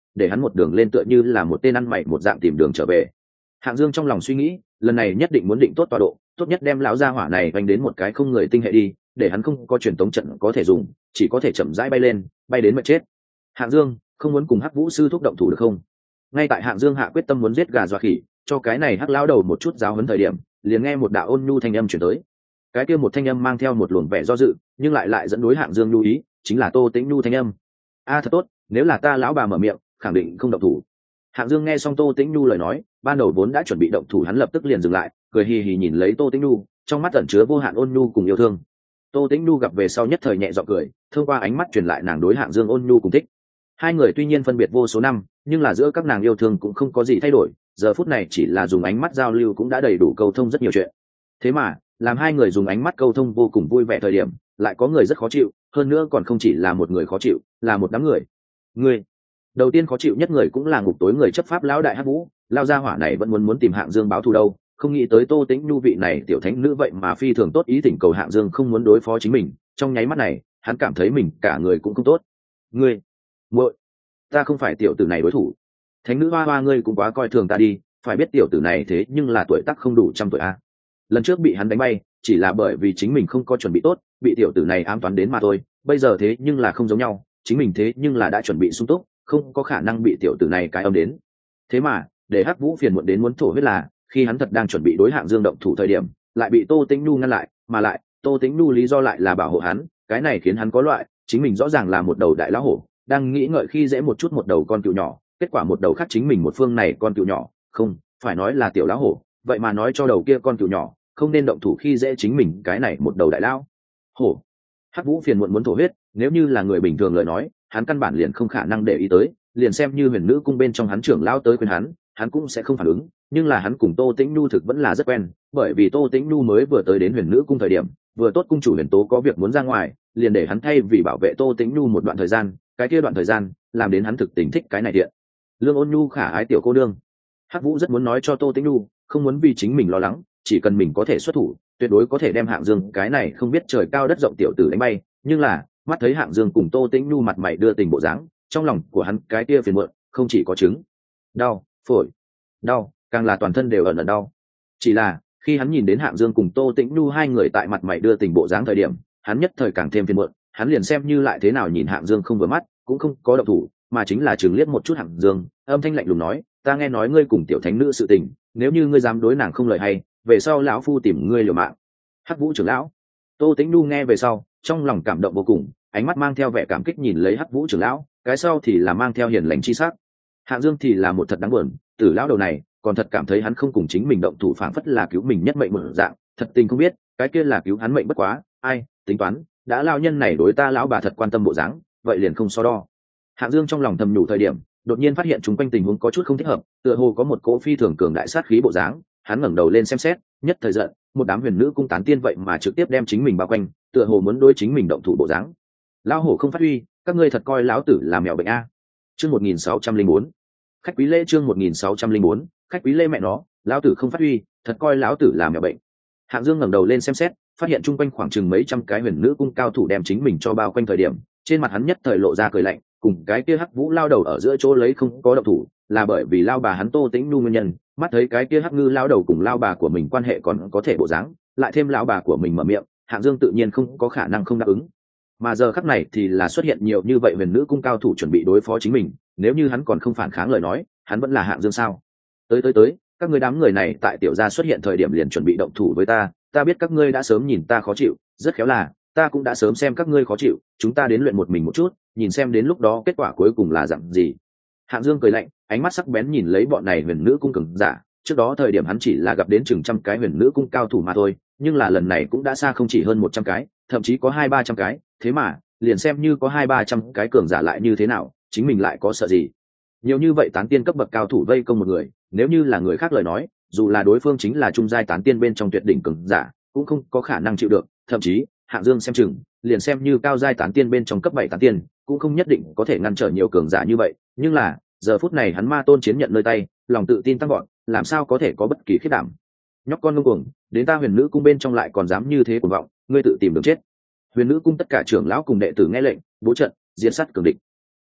để hắn một đường lên tựa như là một tên ăn mày một dạng tìm đường trở về. Hạng Dương trong lòng suy nghĩ, lần này nhất định muốn định tốt tọa độ, tốt nhất đem lão gia hỏa này đánh đến một cái không người tinh hệ đi, để hắn không có truyền tống trận có thể dùng, chỉ có thể chậm rãi bay lên, bay đến mà chết. Hạng Dương không muốn cùng Hắc Vũ sư thúc động thủ được không? Ngay tại Hạng Dương hạ quyết tâm muốn giết gà dọa khỉ, cho cái này Hắc lão đầu một chút giáo huấn thời điểm, liền nghe một đạo ôn nhu thanh âm truyền tới. Cái kia một thanh âm mang theo một luồng vẻ do dự, nhưng lại dẫn đối Hạng Dương lưu ý, chính là Tô Tĩnh Nhu thanh âm. A thật tốt, nếu là ta lão bà mở miệng, khẳng định không động thủ. Hạng Dương nghe xong Tô Tĩnh Nhu lời nói, ban đầu vốn đã chuẩn bị động thủ hắn lập tức liền dừng lại, cười hì hì nhìn lấy Tô Tĩnh Nhu, trong mắt ẩn chứa vô hạn ôn nhu cùng yêu thương. Tô Tĩnh Nhu gặp về sau nhất thời nhẹ giọng cười, thông qua ánh mắt truyền lại nàng đối Hạng Dương ôn nhu cùng thích. Hai người tuy nhiên phân biệt vô số năm, nhưng là giữa các nàng yêu thương cũng không có gì thay đổi, giờ phút này chỉ là dùng ánh mắt giao lưu cũng đã đầy đủ câu thông rất nhiều chuyện. Thế mà, làm hai người dùng ánh mắt câu thông vô cùng vui vẻ thời điểm, lại có người rất khó chịu, hơn nữa còn không chỉ là một người khó chịu, là một đám người. Người đầu tiên khó chịu nhất người cũng là ngục tối người chấp pháp lão đại Hắc Vũ, lao gia hỏa này vẫn muốn tìm Hạng Dương báo thù đâu, không nghĩ tới Tô Tĩnh Nhu vị này tiểu thánh nữ vậy mà phi thường tốt ý thỉnh cầu Hạng Dương không muốn đối phó chính mình, trong nháy mắt này, hắn cảm thấy mình cả người cũng không tốt. Ngươi, muội, ta không phải tiểu tử này đối thủ. Thánh nữ hoa hoa ngươi cũng quá coi thường ta đi, phải biết tiểu tử này thế nhưng là tuổi tác không đủ 100 tuổi a. Lần trước bị hắn đánh bay, chỉ là bởi vì chính mình không có chuẩn bị tốt, bị tiểu tử này ám toán đến mà thôi, bây giờ thế nhưng là không giống nhau, chính mình thế nhưng là đã chuẩn bị sung túc, không có khả năng bị tiểu tử này cái âm đến. Thế mà, để Hắc Vũ phiền muộn đến muốn thổ huyết là, khi hắn thật đang chuẩn bị đối Hạng Dương động thủ thời điểm, lại bị Tô Tĩnh Nhu ngăn lại, mà lại, Tô Tĩnh Nhu lý do lại là bảo hộ hắn, cái này khiến hắn có loại, chính mình rõ ràng là một đầu đại lão hổ, đang nghĩ ngợi khi dễ một chút một đầu con cừu nhỏ, kết quả một đầu khác chính mình một phương này con cừu nhỏ, không, phải nói là tiểu lão hổ, vậy mà nói cho đầu kia con cừu nhỏ, không nên động thủ khi dễ chính mình cái này một đầu đại lão hổ. Hắc Vũ phiền muộn muốn thổ huyết, nếu như là người bình thường lời nói, hắn căn bản liền không khả năng để ý tới, liền xem như Huyền Nữ cung bên trong hắn trưởng lão tới khuyên hắn cũng sẽ không phản ứng, nhưng là hắn cùng Tô Tĩnh Nhu thực vẫn là rất quen, bởi vì Tô Tĩnh Nhu mới vừa tới đến Huyền Nữ cung thời điểm, vừa tốt cung chủ Huyền Tố có việc muốn ra ngoài, liền để hắn thay vì bảo vệ Tô Tĩnh Nhu một đoạn thời gian, cái kia đoạn thời gian, làm đến hắn thực tình thích cái này điện. Lương Ôn Nhu khả ái tiểu cô nương. Hắc Vũ rất muốn nói cho Tô Tĩnh Nhu, không muốn vì chính mình lo lắng, chỉ cần mình có thể xuất thủ, tuyệt đối có thể đem Hạng Dương cái này không biết trời cao đất rộng tiểu tử đánh bay, nhưng là, mắt thấy Hạng Dương cùng Tô Tĩnh Nhu mặt mày đưa tình bộ dáng, trong lòng của hắn cái kia phiền muộn, không chỉ có chứng đau, phổi đau, càng là toàn thân đều ẩn đau. Chỉ là, khi hắn nhìn đến Hạng Dương cùng Tô Tĩnh Nhu hai người tại mặt mày đưa tình bộ dáng thời điểm, hắn nhất thời càng thêm phiền muộn, hắn liền xem như lại thế nào nhìn Hạng Dương không vừa mắt, cũng không có động thủ, mà chính là chừng liếc một chút Hạng Dương, âm thanh lạnh lùng nói, ta nghe nói ngươi cùng tiểu thánh nữ sự tình, nếu như ngươi dám đối nàng không lời hay, về sau lão phu tìm ngươi liều mạng. Hắc Vũ trưởng lão. Tô Tĩnh Nhu nghe về sau, trong lòng cảm động vô cùng, ánh mắt mang theo vẻ cảm kích nhìn lấy Hắc Vũ trưởng lão, cái sau thì là mang theo hiền lành chi sắc. Hạng Dương thì là một thật đáng buồn, tử lão đầu này, còn thật cảm thấy hắn không cùng chính mình động thủ phảng phất là cứu mình nhất mệnh một dạng, thật tình không biết, cái kia là cứu hắn mệnh bất quá, ai, tính toán, đã lão nhân này đối ta lão bà thật quan tâm bộ dáng, vậy liền không so đo. Hạng Dương trong lòng thầm nhủ thời điểm, đột nhiên phát hiện chúng quanh tình huống có chút không thích hợp, tựa hồ có một cỗ phi thường cường đại sát khí bộ dáng, hắn ngẩng đầu lên xem xét, nhất thời giận, một đám huyền nữ cung tán tiên vậy mà trực tiếp đem chính mình bao quanh, tựa hồ muốn đối chính mình động thủ bộ dáng. Lão hổ không phát huy, các ngươi thật coi lão tử là mèo bệnh a. Chương 1604. Khách quý lễ chương 1604, khách quý lễ mẹ nó, lão tử không phát huy, thật coi lão tử là mèo bệnh. Hạng Dương ngẩng đầu lên xem xét, phát hiện chung quanh khoảng chừng mấy trăm cái huyền nữ cung cao thủ đem chính mình cho bao quanh thời điểm, trên mặt hắn nhất thời lộ ra cười lạnh, cùng cái kia Hắc Vũ lao đầu ở giữa chỗ lấy không có động thủ, là bởi vì lao bà hắn Tô Tĩnh Nhu nguyên nhân, mắt thấy cái kia Hắc Ngư lao đầu cùng lao bà của mình quan hệ còn có thể bộ dáng, lại thêm lão bà của mình mở miệng, Hạng Dương tự nhiên không có khả năng không đáp ứng. Mà giờ khắc này thì là xuất hiện nhiều như vậy huyền nữ cung cao thủ chuẩn bị đối phó chính mình, nếu như hắn còn không phản kháng lời nói, hắn vẫn là Hạng Dương sao? Tới, các ngươi đám người này tại tiểu gia xuất hiện thời điểm liền chuẩn bị động thủ với ta, ta biết các ngươi đã sớm nhìn ta khó chịu, rất khéo là, ta cũng đã sớm xem các ngươi khó chịu, chúng ta đến luyện một mình một chút, nhìn xem đến lúc đó kết quả cuối cùng là dạng gì. Hạng Dương cười lạnh, ánh mắt sắc bén nhìn lấy bọn này huyền nữ cung cường giả, trước đó thời điểm hắn chỉ là gặp đến chừng trăm cái huyền nữ cung cao thủ mà thôi, nhưng là lần này cũng đã xa không chỉ hơn 100 cái, thậm chí có 200-300 cái, thế mà, liền xem như có 200-300 cái cường giả lại như thế nào, chính mình lại có sợ gì? Nhiều như vậy tán tiên cấp bậc cao thủ vây công một người, nếu như là người khác lời nói, dù là đối phương chính là trung giai tán tiên bên trong tuyệt đỉnh cường giả, cũng không có khả năng chịu được, thậm chí, Hạng Dương xem chừng, liền xem như cao giai tán tiên bên trong cấp 7 tán tiên, cũng không nhất định có thể ngăn trở nhiều cường giả như vậy, nhưng là, giờ phút này hắn ma tôn chiến nhận nơi tay, lòng tự tin tăng vọt, làm sao có thể có bất kỳ khiếp đảm. Nhóc con ngông cuồng, đến ta huyền nữ cung bên trong lại còn dám như thế cuồng vọng, ngươi tự tìm đường chết. Huyền nữ cung tất cả trưởng lão cùng đệ tử nghe lệnh, bố trận, diệt sát cường địch.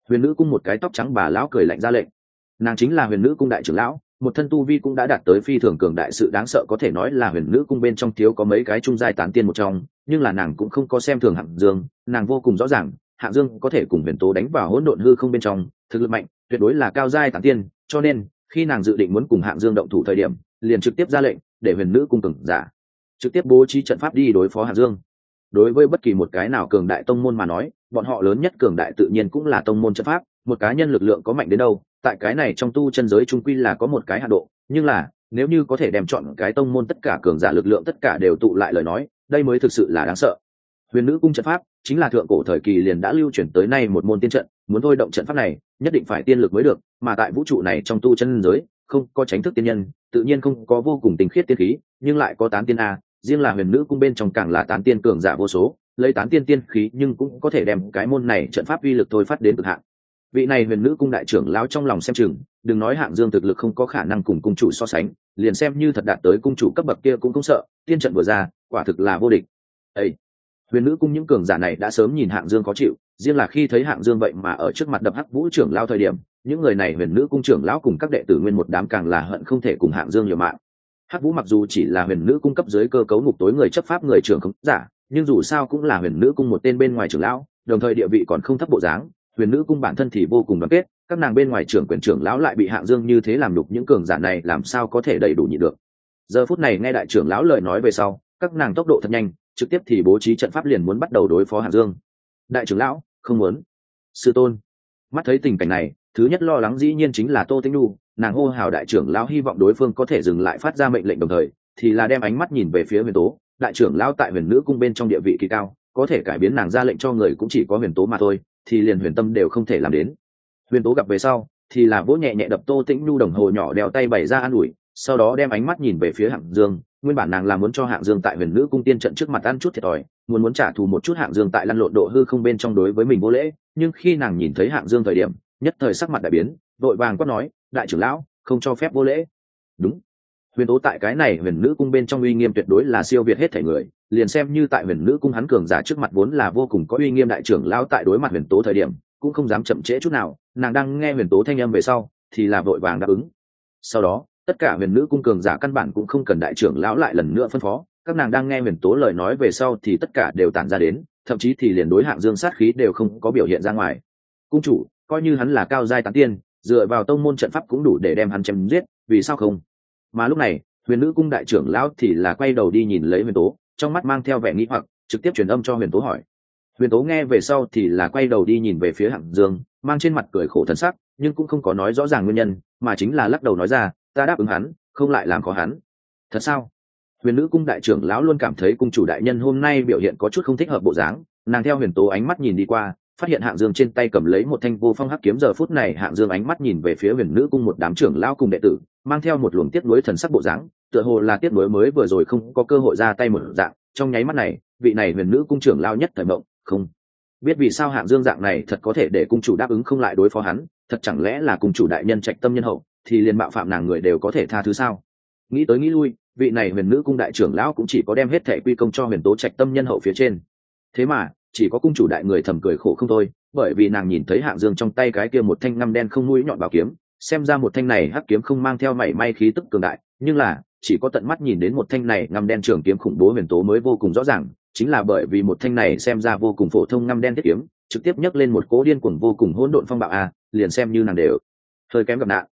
Huyền nữ cung một cái tóc trắng bà lão cười lạnh ra lệnh. Nàng chính là huyền nữ cung đại trưởng lão, một thân tu vi cũng đã đạt tới phi thường cường đại, sự đáng sợ có thể nói là huyền nữ cung bên trong thiếu có mấy cái trung giai tán tiên một trong, nhưng là nàng cũng không có xem thường Hạng Dương, nàng vô cùng rõ ràng Hạng Dương có thể cùng huyền tố đánh vào hỗn độn hư không bên trong, thực lực mạnh, tuyệt đối là cao giai tán tiên, cho nên khi nàng dự định muốn cùng Hạng Dương động thủ thời điểm, liền trực tiếp ra lệnh để huyền nữ cung cường giả trực tiếp bố trí trận pháp đi đối phó Hạng Dương. Đối với bất kỳ một cái nào cường đại tông môn mà nói, bọn họ lớn nhất cường đại tự nhiên cũng là tông môn trận pháp, một cá nhân lực lượng có mạnh đến đâu, tại cái này trong tu chân giới trung quy là có một cái hạ độ, nhưng là nếu như có thể đem chọn cái tông môn tất cả cường giả lực lượng tất cả đều tụ lại lời nói, đây mới thực sự là đáng sợ. Huyền nữ cung trận pháp chính là thượng cổ thời kỳ liền đã lưu truyền tới nay một môn tiên trận, muốn thôi động trận pháp này nhất định phải tiên lực mới được, mà tại vũ trụ này trong tu chân giới không có chánh thức tiên nhân, tự nhiên không có vô cùng tinh khiết tiên khí, nhưng lại có tán tiên a, riêng là huyền nữ cung bên trong càng là tán tiên cường giả vô số, lấy tán tiên tiên khí nhưng cũng có thể đem cái môn này trận pháp uy lực thôi phát đến cực hạn. Vị này huyền nữ cung đại trưởng lão trong lòng xem chừng, đừng nói Hạng Dương thực lực không có khả năng cùng cung chủ so sánh, liền xem như thật đạt tới cung chủ cấp bậc kia cũng không sợ, tiên trận vừa ra quả thực là vô địch. Ê! Huyền nữ cung những cường giả này đã sớm nhìn Hạng Dương khó chịu, riêng là khi thấy Hạng Dương vậy mà ở trước mặt đập Hắc Vũ trưởng lão thời điểm, những người này huyền nữ cung trưởng lão cùng các đệ tử nguyên một đám càng là hận không thể cùng Hạng Dương liều mạng. Hắc Vũ mặc dù chỉ là huyền nữ cung cấp dưới cơ cấu ngục tối người chấp pháp người trưởng không giả, nhưng dù sao cũng là huyền nữ cung một tên bên ngoài trưởng lão, đồng thời địa vị còn không thấp bộ dáng. Huyền nữ cung bản thân thì vô cùng đoàn kết, các nàng bên ngoài trưởng quyền trưởng lão lại bị Hạng Dương như thế làm đục, những cường giả này làm sao có thể đầy đủ nhịn được. Giờ phút này nghe đại trưởng lão lời nói về sau, các nàng tốc độ thật nhanh, trực tiếp thì bố trí trận pháp liền muốn bắt đầu đối phó Hạng Dương. Đại trưởng lão không muốn. Sư tôn. Mắt thấy tình cảnh này, thứ nhất lo lắng dĩ nhiên chính là Tô Tĩnh Nhu, nàng hô hào đại trưởng lão hy vọng đối phương có thể dừng lại phát ra mệnh lệnh, đồng thời thì là đem ánh mắt nhìn về phía Huyền Tố. Đại trưởng lão tại huyền nữ cung bên trong địa vị kỳ cao, có thể cải biến nàng ra lệnh cho người cũng chỉ có Huyền Tố mà thôi, thì liền Huyền Tâm đều không thể làm đến. Huyền Tố gặp về sau thì là vỗ nhẹ nhẹ đập Tô Tĩnh Nhu đồng hồ nhỏ đeo tay bày ra an ủi, sau đó đem ánh mắt nhìn về phía Hạng Dương. Nguyên bản nàng là muốn cho Hạng Dương tại huyền nữ cung tiên trận trước mặt ăn chút thiệt thòi, muốn trả thù một chút Hạng Dương tại lăn lộn độ hư không bên trong đối với mình vô lễ, nhưng khi nàng nhìn thấy Hạng Dương thời điểm, nhất thời sắc mặt đại biến, vội vàng quát nói: đại trưởng lão không cho phép vô lễ. Đúng. Huyền Tố tại cái này huyền nữ cung bên trong uy nghiêm tuyệt đối là siêu việt hết thảy người, liền xem như tại huyền nữ cung hắn cường giả trước mặt vốn là vô cùng có uy nghiêm, đại trưởng lão tại đối mặt Huyền Tố thời điểm cũng không dám chậm trễ chút nào, nàng đang nghe Huyền Tố thanh âm về sau thì là vội vàng đáp ứng. Sau đó tất cả huyền nữ cung cường giả căn bản cũng không cần đại trưởng lão lại lần nữa phân phó, các nàng đang nghe Huyền Tố lời nói về sau thì tất cả đều tản ra đến, thậm chí thì liền đối Hạng Dương sát khí đều không có biểu hiện ra ngoài. Cung chủ, coi như hắn là cao giai tán tiên, dựa vào tông môn trận pháp cũng đủ để đem hắn chém giết, vì sao không? Mà lúc này huyền nữ cung đại trưởng lão thì là quay đầu đi nhìn lấy Huyền Tố, trong mắt mang theo vẻ nghi hoặc, trực tiếp truyền âm cho Huyền Tố hỏi. Huyền Tố nghe về sau thì là quay đầu đi nhìn về phía Hạng Dương, mang trên mặt cười khổ thần sắc, nhưng cũng không có nói rõ ràng nguyên nhân, mà chính là lắc đầu nói ra: ta đáp ứng hắn, không lại làm khó hắn. Thật sao? Huyền nữ cung đại trưởng lão luôn cảm thấy cung chủ đại nhân hôm nay biểu hiện có chút không thích hợp bộ dáng, nàng theo Huyền Tố ánh mắt nhìn đi qua, phát hiện Hạng Dương trên tay cầm lấy một thanh vô phong hắc kiếm. Giờ phút này Hạng Dương ánh mắt nhìn về phía huyền nữ cung một đám trưởng lão cùng đệ tử, mang theo một luồng tiếc nuối thần sắc bộ dáng, tựa hồ là tiếc nuối mới vừa rồi không có cơ hội ra tay một dạng. Trong nháy mắt này, vị này huyền nữ cung trưởng lão nhất thời mộng, không biết vì sao Hạng Dương dạng này thật có thể để cung chủ đáp ứng không lại đối phó hắn, thật chẳng lẽ là cung chủ đại nhân trạch tâm nhân hậu, thì liền bạo phạm nàng người đều có thể tha thứ sao? Nghĩ tới nghĩ lui, vị này huyền nữ cung đại trưởng lão cũng chỉ có đem hết thảy quy công cho Huyền Tố trạch tâm nhân hậu phía trên. Thế mà chỉ có cung chủ đại người thầm cười khổ không thôi, bởi vì nàng nhìn thấy Hạng Dương trong tay cái kia một thanh ngăm đen không mũi nhọn bảo kiếm, xem ra một thanh này hắc kiếm không mang theo mảy may khí tức cường đại, nhưng là chỉ có tận mắt nhìn đến một thanh này ngăm đen trường kiếm khủng bố Huyền Tố mới vô cùng rõ ràng, chính là bởi vì một thanh này xem ra vô cùng phổ thông ngăm đen thiết kiếm, trực tiếp nhấc lên một cỗ điên cuồng vô cùng hỗn độn phong bạo a, liền xem như nàng đều hơi kém gặp nạn.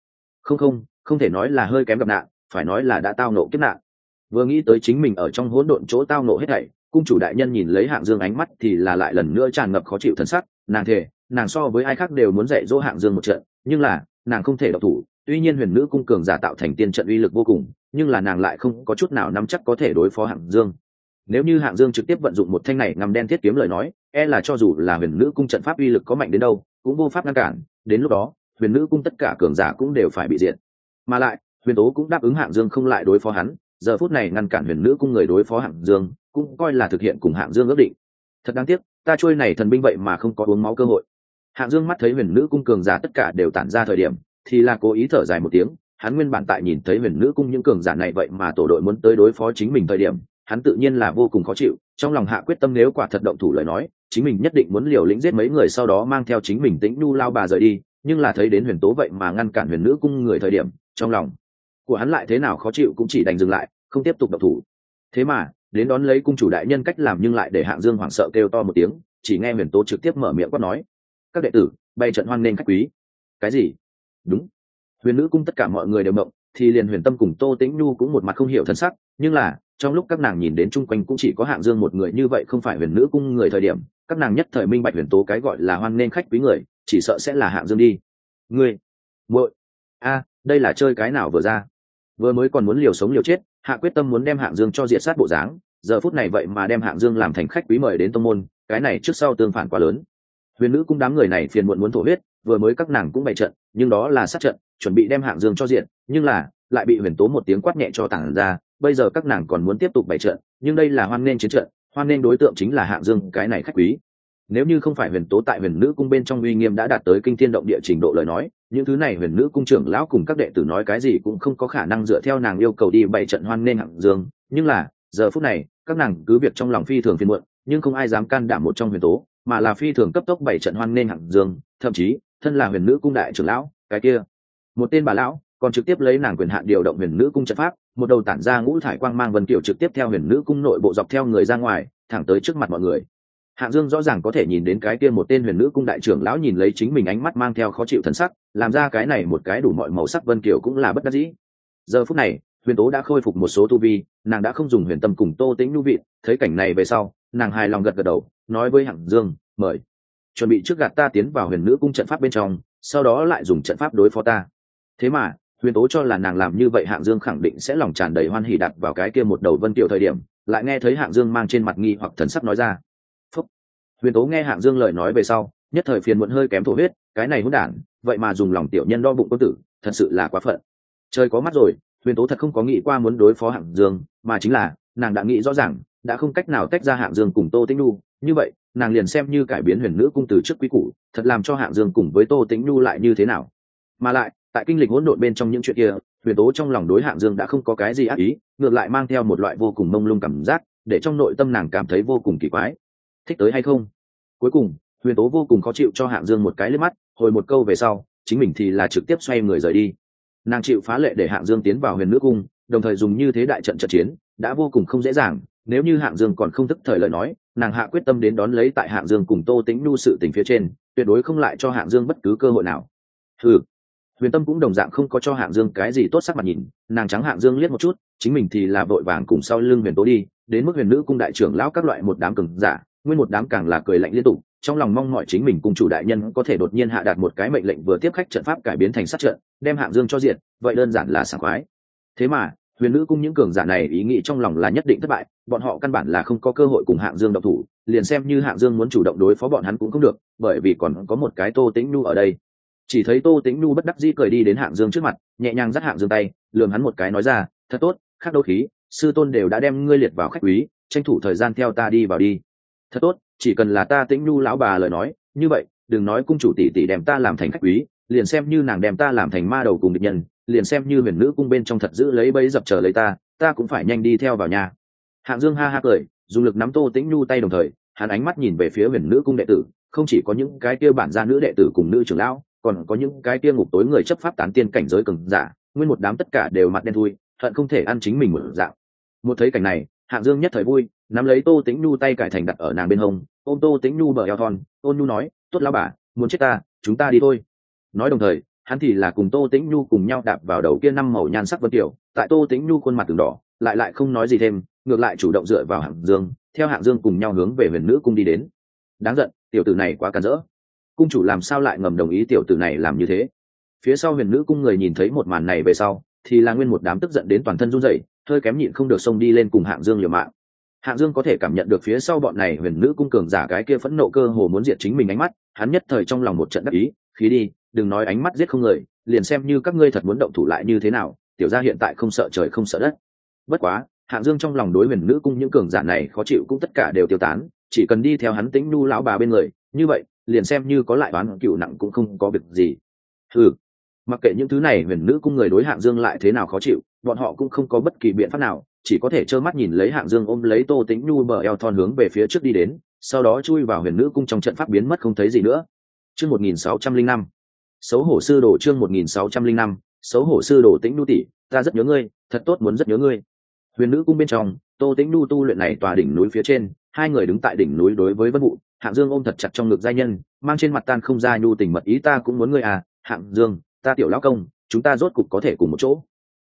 Không thể nói là hơi kém gặp nạn, phải nói là đã tao nộ kiếp nạn. Vừa nghĩ tới chính mình ở trong hỗn độn chỗ tao nộ hết thảy, cung chủ đại nhân nhìn lấy Hạng Dương ánh mắt thì là lại lần nữa tràn ngập khó chịu thần sắc, nàng thề, nàng so với ai khác đều muốn dạy dỗ Hạng Dương một trận, nhưng là nàng không thể độc thủ. Tuy nhiên huyền nữ cung cường giả tạo thành tiên trận uy lực vô cùng, nhưng là nàng lại không có chút nào nắm chắc có thể đối phó Hạng Dương. Nếu như Hạng Dương trực tiếp vận dụng một thanh này ngăm đen thiết kiếm lời nói, e là cho dù là huyền nữ cung trận pháp uy lực có mạnh đến đâu, cũng vô pháp ngăn cản, đến lúc đó huyền nữ cung tất cả cường giả cũng đều phải bị diệt. Mà lại Huyền Tố cũng đáp ứng Hạng Dương không lại đối phó hắn, giờ phút này ngăn cản huyền nữ cung người đối phó Hạng Dương cũng coi là thực hiện cùng Hạng Dương ước định. Thật đáng tiếc, ta trôi này thần binh vậy mà không có uống máu cơ hội. Hạng Dương mắt thấy huyền nữ cung cường giả tất cả đều tản ra thời điểm, thì là cố ý thở dài một tiếng. Hắn nguyên bản tại nhìn thấy huyền nữ cung những cường giả này vậy mà tổ đội muốn tới đối phó chính mình thời điểm, hắn tự nhiên là vô cùng khó chịu, trong lòng hạ quyết tâm nếu quả thật động thủ lời nói chính mình nhất định muốn liều lĩnh giết mấy người sau đó mang theo chính mình tĩnh nhu lao bà rời đi, nhưng là thấy đến huyền tố vậy mà ngăn cản huyền nữ cung người thời điểm, trong lòng của hắn lại thế nào khó chịu cũng chỉ đành dừng lại, không tiếp tục động thủ. Thế mà đến đón lấy cung chủ đại nhân cách làm nhưng lại để Hạng Dương hoảng sợ kêu to một tiếng, chỉ nghe huyền tố trực tiếp mở miệng quát nói: các đệ tử bày trận hoan nên khách quý. Cái gì? Đúng. Huyền nữ cung tất cả mọi người đều mộng, thì liền Huyền Tâm cùng Tô Tĩnh Nhu cũng một mặt không hiểu thân sắc, nhưng là trong lúc các nàng nhìn đến chung quanh cũng chỉ có Hạng Dương một người như vậy không phải huyền nữ cung người thời điểm, các nàng nhất thời minh bạch huyền tố cái gọi là hoan nên khách quý người chỉ sợ sẽ là Hạng Dương đi. Ngươi muội đây là chơi cái nào vừa ra, vừa mới còn muốn liều sống liều chết, Hạ quyết tâm muốn đem Hạng Dương cho diệt sát bộ dáng, giờ phút này vậy mà đem Hạng Dương làm thành khách quý mời đến tông môn, cái này trước sau tương phản quá lớn. Huyền nữ cung đám người này phiền muộn muốn thổ huyết, vừa mới các nàng cũng bày trận, nhưng đó là sát trận, chuẩn bị đem Hạng Dương cho diệt, nhưng là lại bị huyền tố một tiếng quát nhẹ cho tản ra. Bây giờ các nàng còn muốn tiếp tục bày trận, nhưng đây là hoan nên chiến trận, hoan nên đối tượng chính là Hạng Dương cái này khách quý. Nếu như không phải huyền tố tại huyền nữ cung bên trong uy nghiêm đã đạt tới kinh thiên động địa trình độ lời nói, những thứ này huyền nữ cung trưởng lão cùng các đệ tử nói cái gì cũng không có khả năng dựa theo nàng yêu cầu đi bày trận hoan nên Hạng Dương. Nhưng là giờ phút này các nàng cứ việc trong lòng phi thường phiền muộn, nhưng không ai dám can đảm một trong huyền tố, mà là phi thường cấp tốc bày trận hoan nên Hạng Dương. Thậm chí thân là huyền nữ cung đại trưởng lão cái kia một tên bà lão còn trực tiếp lấy nàng quyền hạn điều động huyền nữ cung trận pháp, một đầu tản ra ngũ thải quang mang vân kiểu trực tiếp theo huyền nữ cung nội bộ dọc theo người ra ngoài, thẳng tới trước mặt mọi người. Hạng Dương rõ ràng có thể nhìn đến cái kia một tên huyền nữ cung đại trưởng lão nhìn lấy chính mình ánh mắt mang theo khó chịu thần sắc, làm ra cái này một cái đủ mọi màu sắc vân kiểu cũng là bất đắc dĩ. Giờ phút này huyền tố đã khôi phục một số tu vi, nàng đã không dùng huyền tâm cùng Tô Tĩnh Nhu vị, thấy cảnh này về sau nàng hài lòng gật gật đầu, nói với Hạng Dương: mời chuẩn bị trước gạt ta tiến vào huyền nữ cung trận pháp bên trong, sau đó lại dùng trận pháp đối phó ta. Thế mà huyền tố cho là nàng làm như vậy Hạng Dương khẳng định sẽ lòng tràn đầy hoan hỉ đặt vào cái kia một đầu vân tiểu thời điểm, lại nghe thấy Hạng Dương mang trên mặt nghi hoặc thần sắc nói ra: phúc. Huyền tố nghe Hạng Dương lời nói về sau nhất thời phiền muộn hơi kém thổ huyết, cái này hỗn đản vậy mà dùng lòng tiểu nhân đo bụng quân tử, thật sự là quá phận. Trời có mắt rồi, huyền tố thật không có nghĩ qua muốn đối phó Hạng Dương, mà chính là nàng đã nghĩ rõ ràng đã không cách nào tách ra Hạng Dương cùng Tô Tĩnh Nhu, như vậy nàng liền xem như cải biến huyền nữ cung từ trước quý củ, thật làm cho Hạng Dương cùng với Tô Tĩnh Nhu lại như thế nào. Mà lại tại kinh lịch hỗn độn bên trong những chuyện kia, huyền tố trong lòng đối Hạng Dương đã không có cái gì ác ý, ngược lại mang theo một loại vô cùng mông lung cảm giác, để trong nội tâm nàng cảm thấy vô cùng kỳ quái. Thích tới hay không? Cuối cùng huyền tố vô cùng khó chịu cho Hạng Dương một cái liếc mắt, hồi một câu về sau chính mình thì là trực tiếp xoay người rời đi. Nàng chịu phá lệ để Hạng Dương tiến vào huyền nữ cung, đồng thời dùng như thế đại trận trận chiến đã vô cùng không dễ dàng, nếu như Hạng Dương còn không thức thời lời nói, nàng hạ quyết tâm đến đón lấy tại Hạng Dương cùng Tô Tĩnh Nhu sự tình phía trên, tuyệt đối không lại cho Hạng Dương bất cứ cơ hội nào. Huyền Tâm cũng đồng dạng không có cho Hạng Dương cái gì tốt sắc mặt nhìn, nàng trắng Hạng Dương liếc một chút, chính mình thì là vội vàng cùng sau lưng huyền tố đi, đến mức huyền nữ cung đại trưởng lão các loại một đám cường giả, nguyên một đám càng là cười lạnh liên tục, trong lòng mong mỏi chính mình cùng chủ đại nhân có thể đột nhiên hạ đạt một cái mệnh lệnh vừa tiếp khách trận pháp cải biến thành sát trận, đem Hạng Dương cho diệt, vậy đơn giản là sảng khoái. Thế mà huyền nữ cung những cường giả này ý nghĩ trong lòng là nhất định thất bại, bọn họ căn bản là không có cơ hội cùng Hạng Dương động thủ, liền xem như Hạng Dương muốn chủ động đối phó bọn hắn cũng không được, bởi vì còn có một cái Tô Tĩnh Nhu ở đây. Chỉ thấy Tô Tĩnh Nhu bất đắc dĩ cười đi đến Hạng Dương trước mặt, nhẹ nhàng dắt Hạng Dương tay, lườm hắn một cái nói ra: thật tốt, khác đấu khí, sư tôn đều đã đem ngươi liệt vào khách quý, tranh thủ thời gian theo ta đi vào đi. Thật tốt, chỉ cần là ta Tĩnh Nhu lão bà lời nói, như vậy đừng nói cung chủ tỷ tỷ đem ta làm thành khách quý, liền xem như nàng đem ta làm thành ma đầu cùng địch nhân, liền xem như huyền nữ cung bên trong thật giữ lấy bẫy dập chờ lấy ta cũng phải nhanh đi theo vào nhà. Hạng Dương ha ha cười, dùng lực nắm Tô Tĩnh Nhu tay đồng thời hắn ánh mắt nhìn về phía huyền nữ cung đệ tử, không chỉ có những cái kia bản gia nữ đệ tử cùng nữ trưởng lão, còn có những cái kia ngục tối người chấp pháp tán tiên cảnh giới cường giả, nguyên một đám tất cả đều mặt đen thui, hận không thể ăn chính mình một dạng. Một thấy cảnh này Hạng Dương nhất thời vui, nắm lấy Tô Tĩnh Nhu tay cải thành đặt ở nàng bên hông, ôm Tô Tĩnh Nhu bờ eo thon, ôn nhu nói: tốt lão bà, muốn chết ta, chúng ta đi thôi. Nói đồng thời hắn thì là cùng Tô Tĩnh Nhu cùng nhau đạp vào đầu kia năm màu nhan sắc vân tiểu, tại Tô Tĩnh Nhu khuôn mặt từng đỏ, lại không nói gì thêm, ngược lại chủ động dựa vào Hạng Dương, theo Hạng Dương cùng nhau hướng về huyền nữ cung đi đến. Đáng giận, tiểu tử này quá càn rỡ, cung chủ làm sao lại ngầm đồng ý tiểu tử này làm như thế? Phía sau huyền nữ cung người nhìn thấy một màn này về sau thì là nguyên một đám tức giận đến toàn thân run rẩy, hơi kém nhịn không được xông đi lên cùng Hạng Dương liều mạng. Hạng Dương có thể cảm nhận được phía sau bọn này huyền nữ cung cường giả cái kia phẫn nộ cơ hồ muốn diệt chính mình ánh mắt, hắn nhất thời trong lòng một trận đắc ý, khí đi, đừng nói ánh mắt giết không người, liền xem như các ngươi thật muốn động thủ lại như thế nào, tiểu gia hiện tại không sợ trời không sợ đất. Bất quá Hạng Dương trong lòng đối huyền nữ cung những cường giả này khó chịu cũng tất cả đều tiêu tán, chỉ cần đi theo hắn Tĩnh Nhu lão bà bên người, như vậy liền xem như có lại oán cựu nặng cũng không có việc gì. Mặc kệ những thứ này huyền nữ cung người đối Hạng Dương lại thế nào khó chịu, bọn họ cũng không có bất kỳ biện pháp nào, chỉ có thể trơ mắt nhìn lấy Hạng Dương ôm lấy Tô Tĩnh Nhu bờ eo thon hướng về phía trước đi đến, sau đó chui vào huyền nữ cung trong trận pháp biến mất không thấy gì nữa. Chương 1605. Xấu hổ sư đồ. Chương 1605. Xấu hổ sư đồ. Tĩnh Nhu tỷ, ta rất nhớ ngươi, thật tốt muốn rất nhớ ngươi. Huyền nữ cung bên trong, Tô Tĩnh Nhu tu luyện này tòa đỉnh núi phía trên, hai người đứng tại đỉnh núi đối với Vân Vũ, Hạng Dương ôm thật chặt trong ngực giai nhân, mang trên mặt tan không ra nhu tình mật ý. Ta cũng muốn ngươi à, Hạng Dương, ta tiểu lão công, chúng ta rốt cục có thể cùng một chỗ.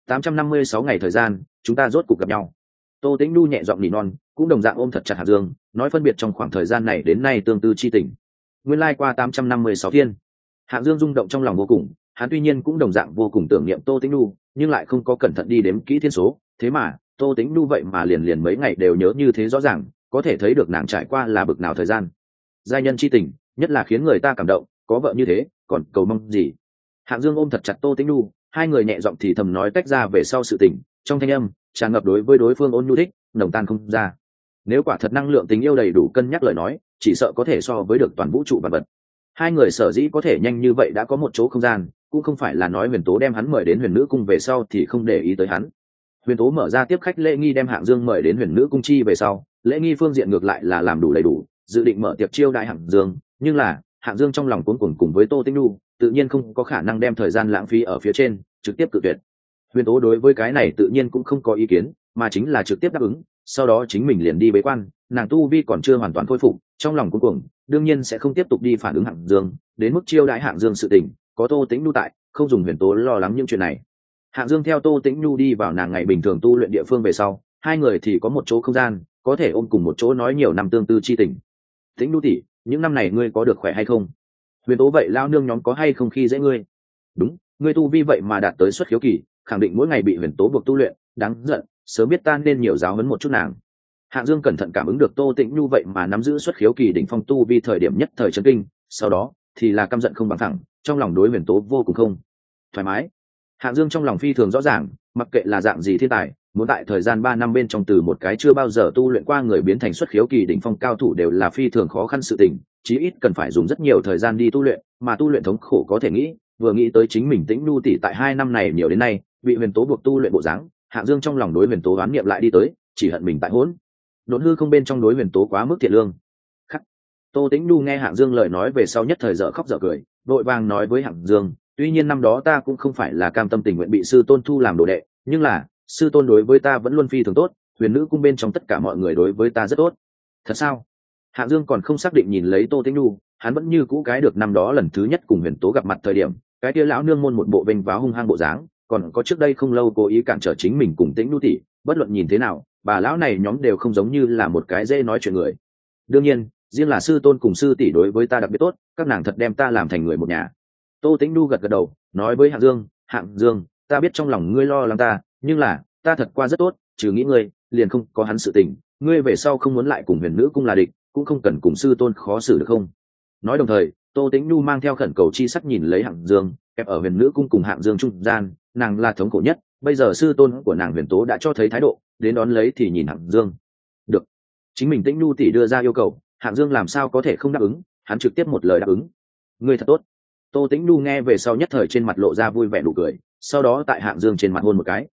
856 ngày thời gian, chúng ta rốt cục gặp nhau. Tô Tĩnh Nhu nhẹ giọng nỉ non, cũng đồng dạng ôm thật chặt Hạng Dương, nói phân biệt trong khoảng thời gian này đến nay tương tư chi tình. Nguyên lai qua 856 thiên, Hạng Dương rung động trong lòng vô cùng, hắn tuy nhiên cũng đồng dạng vô cùng tưởng niệm Tô Tĩnh Nhu, nhưng lại không có cẩn thận đi đếm kỹ thiên số, thế mà Tô Tĩnh Nhu vậy mà liền mấy ngày đều nhớ như thế rõ ràng, có thể thấy được nàng trải qua là bực nào thời gian. Giai nhân chi tình, nhất là khiến người ta cảm động, có vợ như thế, còn cầu mong gì? Hạng Dương ôm thật chặt Tô Tĩnh Nhu, hai người nhẹ giọng thì thầm nói tách ra về sau sự tình, trong thanh âm tràn ngập đối với đối phương ôn nhu thích, nồng tan không ra. Nếu quả thật năng lượng tình yêu đầy đủ cân nhắc lời nói, chỉ sợ có thể so với được toàn vũ trụ vạn vật. Hai người sở dĩ có thể nhanh như vậy đã có một chỗ không gian, cũng không phải là nói Huyền Tố đem hắn mời đến Huyền Nữ cung về sau thì không để ý tới hắn. Huyền Tố mở ra tiếp khách lễ nghi đem Hạng Dương mời đến Huyền Nữ cung chi về sau, lễ nghi phương diện ngược lại là làm đủ đầy đủ, dự định mở tiệc chiêu đại Hạng Dương, nhưng là Hạng Dương trong lòng cuống cuồng cùng với Tô Tĩnh Nhu, tự nhiên không có khả năng đem thời gian lãng phí ở phía trên, trực tiếp cự tuyệt. Huyền Tố đối với cái này tự nhiên cũng không có ý kiến, mà chính là trực tiếp đáp ứng, sau đó chính mình liền đi bế quan, nàng tu vi còn chưa hoàn toàn khôi phục, trong lòng cuống cuồng, đương nhiên sẽ không tiếp tục đi phản ứng Hạng Dương, đến mức chiêu đãi Hạng Dương sự tình, có Tô Tĩnh Nhu tại, không dùng Huyền Tố lo lắng những chuyện này. Hạng Dương theo Tô Tĩnh Nhu đi vào nàng ngày bình thường tu luyện địa phương về sau, hai người thì có một chỗ không gian, có thể ôm cùng một chỗ nói nhiều năm tương tư chi tình. Tĩnh Nhu tỷ, những năm này ngươi có được khỏe hay không? Huyền Tố vậy lao nương nhóm có hay không khi dễ ngươi? Đúng, ngươi tu vi vậy mà đạt tới xuất khiếu kỳ, khẳng định mỗi ngày bị Huyền Tố buộc tu luyện, đáng giận, sớm biết ta nên nhiều giáo huấn một chút nàng. Hạng Dương cẩn thận cảm ứng được Tô Tĩnh Nhu vậy mà nắm giữ xuất khiếu kỳ đỉnh phong tu vi thời điểm nhất thời chấn kinh, sau đó thì là căm giận không bằng thẳng, trong lòng đối Huyền Tố vô cùng không thoải mái. Hạng Dương trong lòng phi thường rõ ràng, mặc kệ là dạng gì thiên tài, muốn tại thời gian 3 năm bên trong từ một cái chưa bao giờ tu luyện qua người biến thành xuất khiếu kỳ đỉnh phong cao thủ đều là phi thường khó khăn sự tình, chí ít cần phải dùng rất nhiều thời gian đi tu luyện, mà tu luyện thống khổ có thể nghĩ, vừa nghĩ tới chính mình Tĩnh Nhu tỷ tại 2 năm này nhiều đến nay, bị Huyền Tố buộc tu luyện bộ dáng, Hạng Dương trong lòng đối Huyền Tố oán niệm lại đi tới, chỉ hận mình tại hỗn độn hư không bên trong đối Huyền Tố quá mức thiện lương. Khắc. Tô Tĩnh Nhu nghe Hạng Dương lời nói về sau nhất thời dở khóc dở cười, vội vàng nói với Hạng Dương, tuy nhiên năm đó ta cũng không phải là cam tâm tình nguyện bị sư tôn thu làm đồ đệ, nhưng là sư tôn đối với ta vẫn luôn phi thường tốt, Huyền Nữ cung bên trong tất cả mọi người đối với ta rất tốt. Thật sao? Hạng Dương còn không xác định nhìn lấy Tô Tĩnh Nhu, hắn vẫn như cũ cái được năm đó lần thứ nhất cùng Huyền Tố gặp mặt thời điểm, cái kia lão nương môn một bộ vênh váo hung hăng bộ dáng, còn có trước đây không lâu cố ý cản trở chính mình cùng Tĩnh Nhu tỷ, bất luận nhìn thế nào, bà lão này nhóm đều không giống như là một cái dễ nói chuyện người. Đương nhiên, riêng là sư tôn cùng sư tỷ đối với ta đặc biệt tốt, các nàng thật đem ta làm thành người một nhà. Tô Tĩnh Nhu gật gật đầu, nói với Hạng Dương, ta biết trong lòng ngươi lo lắng ta, nhưng là ta thật qua rất tốt, trừ nghĩ ngươi, liền không có hắn sự tình, ngươi về sau không muốn lại cùng Huyền Nữ cung là địch, cũng không cần cùng sư tôn khó xử được không? Nói đồng thời, Tô Tĩnh Nhu mang theo khẩn cầu chi sắc nhìn lấy Hạng Dương, kẹp ở Huyền Nữ cung cùng Hạng Dương trung gian, nàng là thống khổ nhất, bây giờ sư tôn của nàng Huyền Tố đã cho thấy thái độ, đến đón lấy thì nhìn Hạng Dương. Được, chính mình Tĩnh Nhu tỷ đưa ra yêu cầu, Hạng Dương làm sao có thể không đáp ứng, hắn trực tiếp một lời đáp ứng. Ngươi thật tốt. Tô Tĩnh Nhu nghe về sau nhất thời trên mặt lộ ra vui vẻ nụ cười, sau đó tại Hạng Dương trên mặt hôn một cái.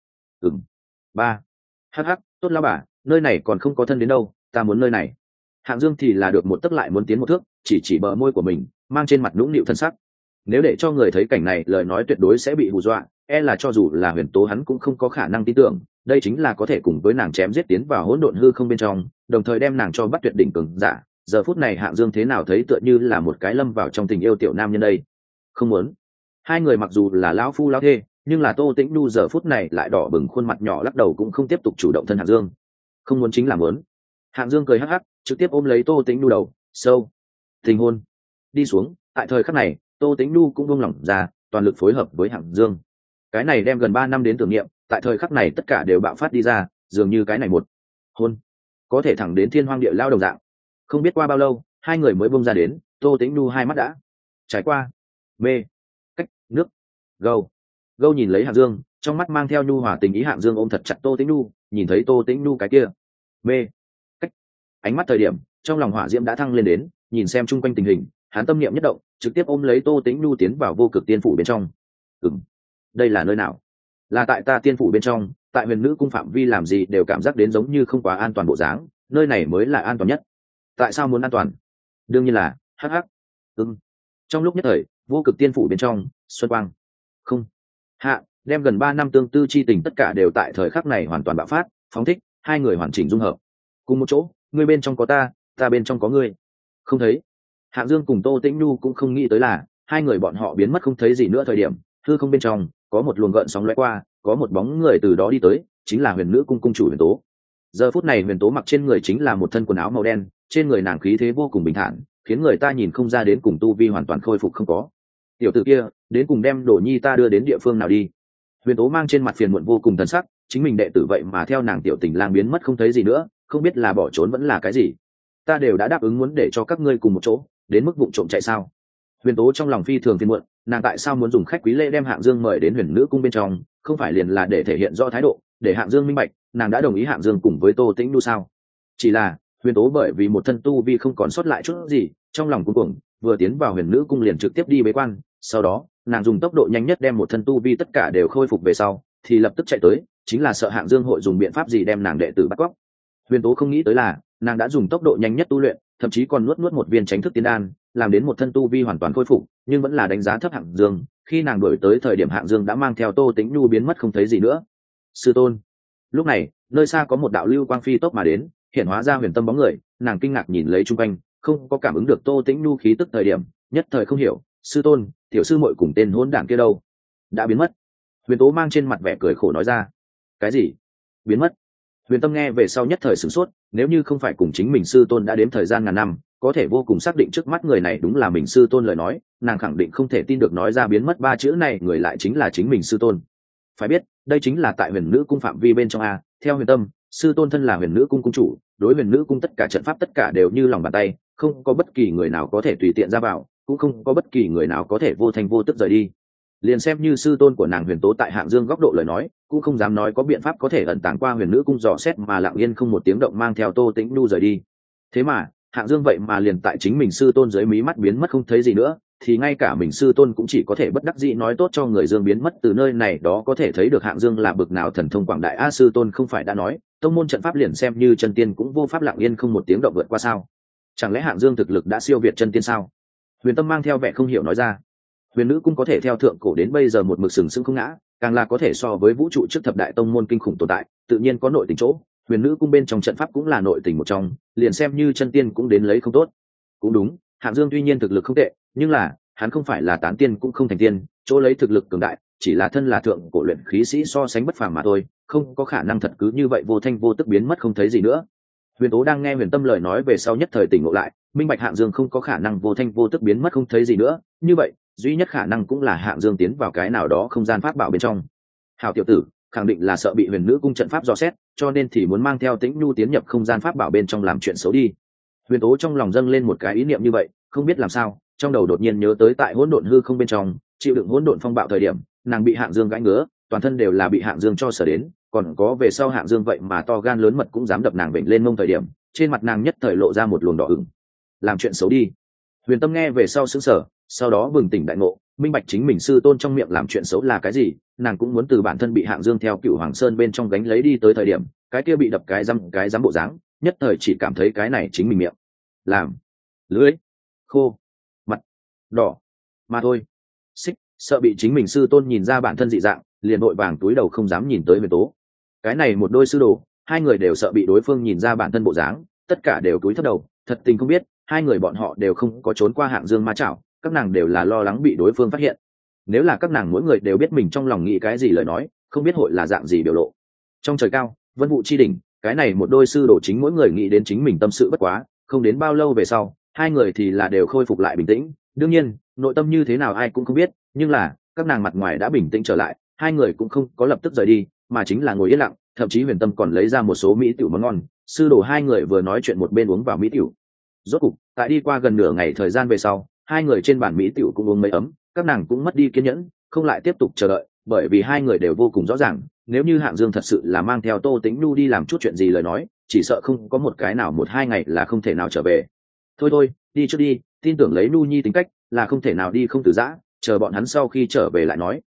Ba. Hắc hắc, tốt lão bà, nơi này còn không có thân đến đâu, ta muốn nơi này. Hạng Dương thì là được một tấc lại muốn tiến một thước, chỉ bờ môi của mình, mang trên mặt nũng nịu thân sắc. Nếu để cho người thấy cảnh này, lời nói tuyệt đối sẽ bị hù dọa, e là cho dù là Huyền Tố hắn cũng không có khả năng tin tưởng, đây chính là có thể cùng với nàng chém giết tiến vào hỗn độn hư không bên trong, đồng thời đem nàng cho bắt tuyệt đỉnh cường giả. Giờ phút này Hạng Dương thế nào thấy tựa như là một cái lâm vào trong tình yêu tiểu nam nhân đây. Không muốn. Hai người mặc dù là lão phu lão thê, nhưng là Tô Tĩnh Nhu giờ phút này lại đỏ bừng khuôn mặt nhỏ lắc đầu cũng không tiếp tục chủ động thân Hạng Dương. Không muốn chính là muốn. Hạng Dương cười hắc hắc, trực tiếp ôm lấy Tô Tĩnh Nhu đầu, sâu. Tình hôn. Đi xuống, tại thời khắc này, Tô Tĩnh Nhu cũng buông lỏng ra, toàn lực phối hợp với Hạng Dương. Cái này đem gần 3 năm đến tưởng niệm, tại thời khắc này tất cả đều bạo phát đi ra, dường như cái này một hôn có thể thẳng đến thiên hoang địa lao đồng dạng. Không biết qua bao lâu, hai người mới buông ra đến, Tô Tĩnh Nhu hai mắt đã trải qua mê cách nước gâu nhìn lấy Hạng Dương, trong mắt mang theo nhu hòa tình ý. Hạng Dương ôm thật chặt Tô Tĩnh Nhu, nhìn thấy Tô Tĩnh Nhu cái kia mê cách ánh mắt thời điểm, trong lòng hỏa diễm đã thăng lên đến, nhìn xem chung quanh tình hình, hắn tâm niệm nhất động, trực tiếp ôm lấy Tô Tĩnh Nhu tiến vào vô cực tiên phủ bên trong. Ừm, đây là nơi nào? Là tại ta tiên phủ bên trong, tại huyền nữ cung phạm vi làm gì đều cảm giác đến giống như không quá an toàn bộ dáng, nơi này mới là an toàn nhất. Tại sao muốn an toàn? Đương nhiên là hắc hắc. Trong lúc nhất thời vô cực tiên phủ bên trong, xuân quang không hạ đem gần 3 năm tương tư chi tình tất cả đều tại thời khắc này hoàn toàn bạo phát, phóng thích, hai người hoàn chỉnh dung hợp cùng một chỗ, ngươi bên trong có ta, ta bên trong có ngươi. Không thấy. Hạng Dương cùng Tô Tĩnh Nhu cũng không nghĩ tới là hai người bọn họ biến mất không thấy gì nữa thời điểm, hư không bên trong có một luồng gợn sóng lóe qua, có một bóng người từ đó đi tới, chính là huyền nữ cung cung chủ Huyền Tố. Giờ phút này Huyền Tố mặc trên người chính là một thân quần áo màu đen, trên người nàng khí thế vô cùng bình thản, khiến người ta nhìn không ra đến cùng tu vi hoàn toàn khôi phục không có. Tiểu tử kia, đến cùng đem Đồ Nhi ta đưa đến địa phương nào đi? Huyền Tố mang trên mặt phiền muộn vô cùng thần sắc, chính mình đệ tử vậy mà theo nàng tiểu tình lang biến mất không thấy gì nữa, không biết là bỏ trốn vẫn là cái gì. Ta đều đã đáp ứng muốn để cho các ngươi cùng một chỗ, đến mức vụng trộm chạy sao? Huyền Tố trong lòng phi thường phiền muộn, nàng tại sao muốn dùng khách quý lễ đem Hạng Dương mời đến Huyền Nữ cung bên trong, không phải liền là để thể hiện rõ thái độ, để Hạng Dương minh bạch, nàng đã đồng ý Hạng Dương cùng với Tô Tĩnh Nhu sao? Chỉ là Huyền Tố bởi vì một thân tu vi không còn sót lại chút gì, trong lòng cuống cuồng, vừa tiến vào Huyền Nữ cung liền trực tiếp đi bế quan, sau đó, nàng dùng tốc độ nhanh nhất đem một thân tu vi tất cả đều khôi phục về sau, thì lập tức chạy tới, chính là sợ Hạng Dương hội dùng biện pháp gì đem nàng đệ tử bắt cóc. Huyền Tố không nghĩ tới là, nàng đã dùng tốc độ nhanh nhất tu luyện, thậm chí còn nuốt một viên chánh thức tiên đan, làm đến một thân tu vi hoàn toàn khôi phục, nhưng vẫn là đánh giá thấp Hạng Dương. Khi nàng đuổi tới thời điểm Hạng Dương đã mang theo Tô Tĩnh Nhu biến mất không thấy gì nữa. Sư tôn. Lúc này, nơi xa có một đạo lưu quang phi tốc mà đến, hiện hóa ra huyền tâm bóng người, nàng kinh ngạc nhìn lấy chung quanh, không có cảm ứng được Tô Tĩnh Nhu khí tức thời điểm, nhất thời không hiểu, sư tôn, tiểu sư muội cùng tên hỗn đảng kia đâu? Đã biến mất. Huyền Tố mang trên mặt vẻ cười khổ nói ra. Cái gì? Biến mất? Huyền Tâm nghe về sau nhất thời sửng sốt, nếu như không phải cùng chính mình sư tôn đã đếm thời gian ngàn năm, có thể vô cùng xác định trước mắt người này đúng là mình sư tôn lời nói, nàng khẳng định không thể tin được nói ra biến mất ba chữ này người lại chính là chính mình sư tôn. Phải biết, đây chính là tại Huyền Nữ cung phạm vi bên trong a, theo Huyền Tâm, sư tôn thân là Huyền Nữ cung cung chủ, đối Huyền Nữ cung tất cả trận pháp tất cả đều như lòng bàn tay, không có bất kỳ người nào có thể tùy tiện ra vào, cũng không có bất kỳ người nào có thể vô thành vô tức rời đi. Liền xem như sư tôn của nàng Huyền Tố tại Hạng Dương góc độ lời nói, cũng không dám nói có biện pháp có thể ẩn tàng qua Huyền Nữ cung dò xét mà lặng yên không một tiếng động mang theo Tô Tĩnh Nhu rời đi. Thế mà Hạng Dương vậy mà liền tại chính mình sư tôn dưới mí mắt biến mất không thấy gì nữa, thì ngay cả mình sư tôn cũng chỉ có thể bất đắc dĩ nói tốt cho người Dương biến mất từ nơi này, đó có thể thấy được Hạng Dương là bực nào thần thông quảng đại. A sư tôn không phải đã nói tông môn trận pháp liền xem như chân tiên cũng vô pháp lặng yên không một tiếng động vượt qua sao? Chẳng lẽ Hạng Dương thực lực đã siêu việt chân tiên sao? Huyền Tâm mang theo vẻ không hiểu nói ra. Huyền Nữ cung có thể theo thượng cổ đến bây giờ một mực sừng sững không ngã, càng là có thể so với vũ trụ trước thập đại tông môn kinh khủng tồn tại, tự nhiên có nội tình chỗ. Huyền Nữ cung bên trong trận pháp cũng là nội tình một trong, liền xem như chân tiên cũng đến lấy không tốt. Cũng đúng, Hạng Dương tuy nhiên thực lực không tệ, nhưng là hắn không phải là tán tiên cũng không thành tiên, chỗ lấy thực lực cường đại, chỉ là thân là thượng cổ luyện khí sĩ so sánh bất phàm mà thôi, không có khả năng thật cứ như vậy vô thanh vô tức biến mất không thấy gì nữa. Huyền Tố đang nghe Huyền Tâm lời nói về sau nhất thời tỉnh ngộ lại, minh bạch Hạng Dương không có khả năng vô thanh vô tức biến mất không thấy gì nữa, như vậy duy nhất khả năng cũng là Hạng Dương tiến vào cái nào đó không gian pháp bảo bên trong. Hảo tiểu tử, khẳng định là sợ bị Huyền Nữ cung trận pháp dò xét, cho nên thì muốn mang theo Tĩnh Nhu tiến nhập không gian pháp bảo bên trong làm chuyện xấu đi. Huyền Tố trong lòng dâng lên một cái ý niệm như vậy, không biết làm sao, trong đầu đột nhiên nhớ tới tại hỗn độn hư không bên trong, chịu đựng hỗn độn phong bạo thời điểm, nàng bị Hạng Dương gãi ngứa, toàn thân đều là bị Hạng Dương cho sở đến, còn có về sau Hạng Dương vậy mà to gan lớn mật cũng dám đập nàng vểnh lên mông thời điểm, trên mặt nàng nhất thời lộ ra một luồng đỏ ửng. Làm chuyện xấu đi. Huyền Tâm nghe về sau sững sờ, sau đó bừng tỉnh đại ngộ, minh bạch chính mình sư tôn trong miệng làm chuyện xấu là cái gì, nàng cũng muốn từ bản thân bị Hạng Dương theo Cửu Hoàng Sơn bên trong gánh lấy đi tới thời điểm, cái kia bị đập cái dám bộ dáng, nhất thời chỉ cảm thấy cái này chính mình miệng làm lưỡi khô mặt đỏ mà thôi. Xích, sợ bị chính mình sư tôn nhìn ra bản thân dị dạng, liền vội vàng túi đầu không dám nhìn tới Huyền Tố. Cái này một đôi sư đồ, hai người đều sợ bị đối phương nhìn ra bản thân bộ dáng, tất cả đều túi thấp đầu, thật tình không biết hai người bọn họ đều không có trốn qua Hạng Dương ma chảo, các nàng đều là lo lắng bị đối phương phát hiện. Nếu là các nàng mỗi người đều biết mình trong lòng nghĩ cái gì lời nói, không biết hội là dạng gì biểu lộ. Trong trời cao, vân vụ chi đỉnh, cái này một đôi sư đồ chính mỗi người nghĩ đến chính mình tâm sự bất quá, không đến bao lâu về sau, hai người thì là đều khôi phục lại bình tĩnh. Đương nhiên, nội tâm như thế nào ai cũng không biết, nhưng là các nàng mặt ngoài đã bình tĩnh trở lại, hai người cũng không có lập tức rời đi, mà chính là ngồi yên lặng, thậm chí Huyền Tâm còn lấy ra một số mỹ tiểu món ngon, sư đồ hai người vừa nói chuyện một bên uống vào mỹ tiểu. Rốt cục, tại đi qua gần nửa ngày thời gian về sau, hai người trên bàn mỹ tiểu cũng uống mấy ấm, các nàng cũng mất đi kiên nhẫn, không lại tiếp tục chờ đợi, bởi vì hai người đều vô cùng rõ ràng, nếu như Hạng Dương thật sự là mang theo Tô Tĩnh Nhu đi làm chút chuyện gì lời nói, chỉ sợ không có một cái nào một hai ngày là không thể nào trở về. Thôi, đi trước đi, tin tưởng lấy Nhu Nhi tính cách, là không thể nào đi không từ giã, chờ bọn hắn sau khi trở về lại nói.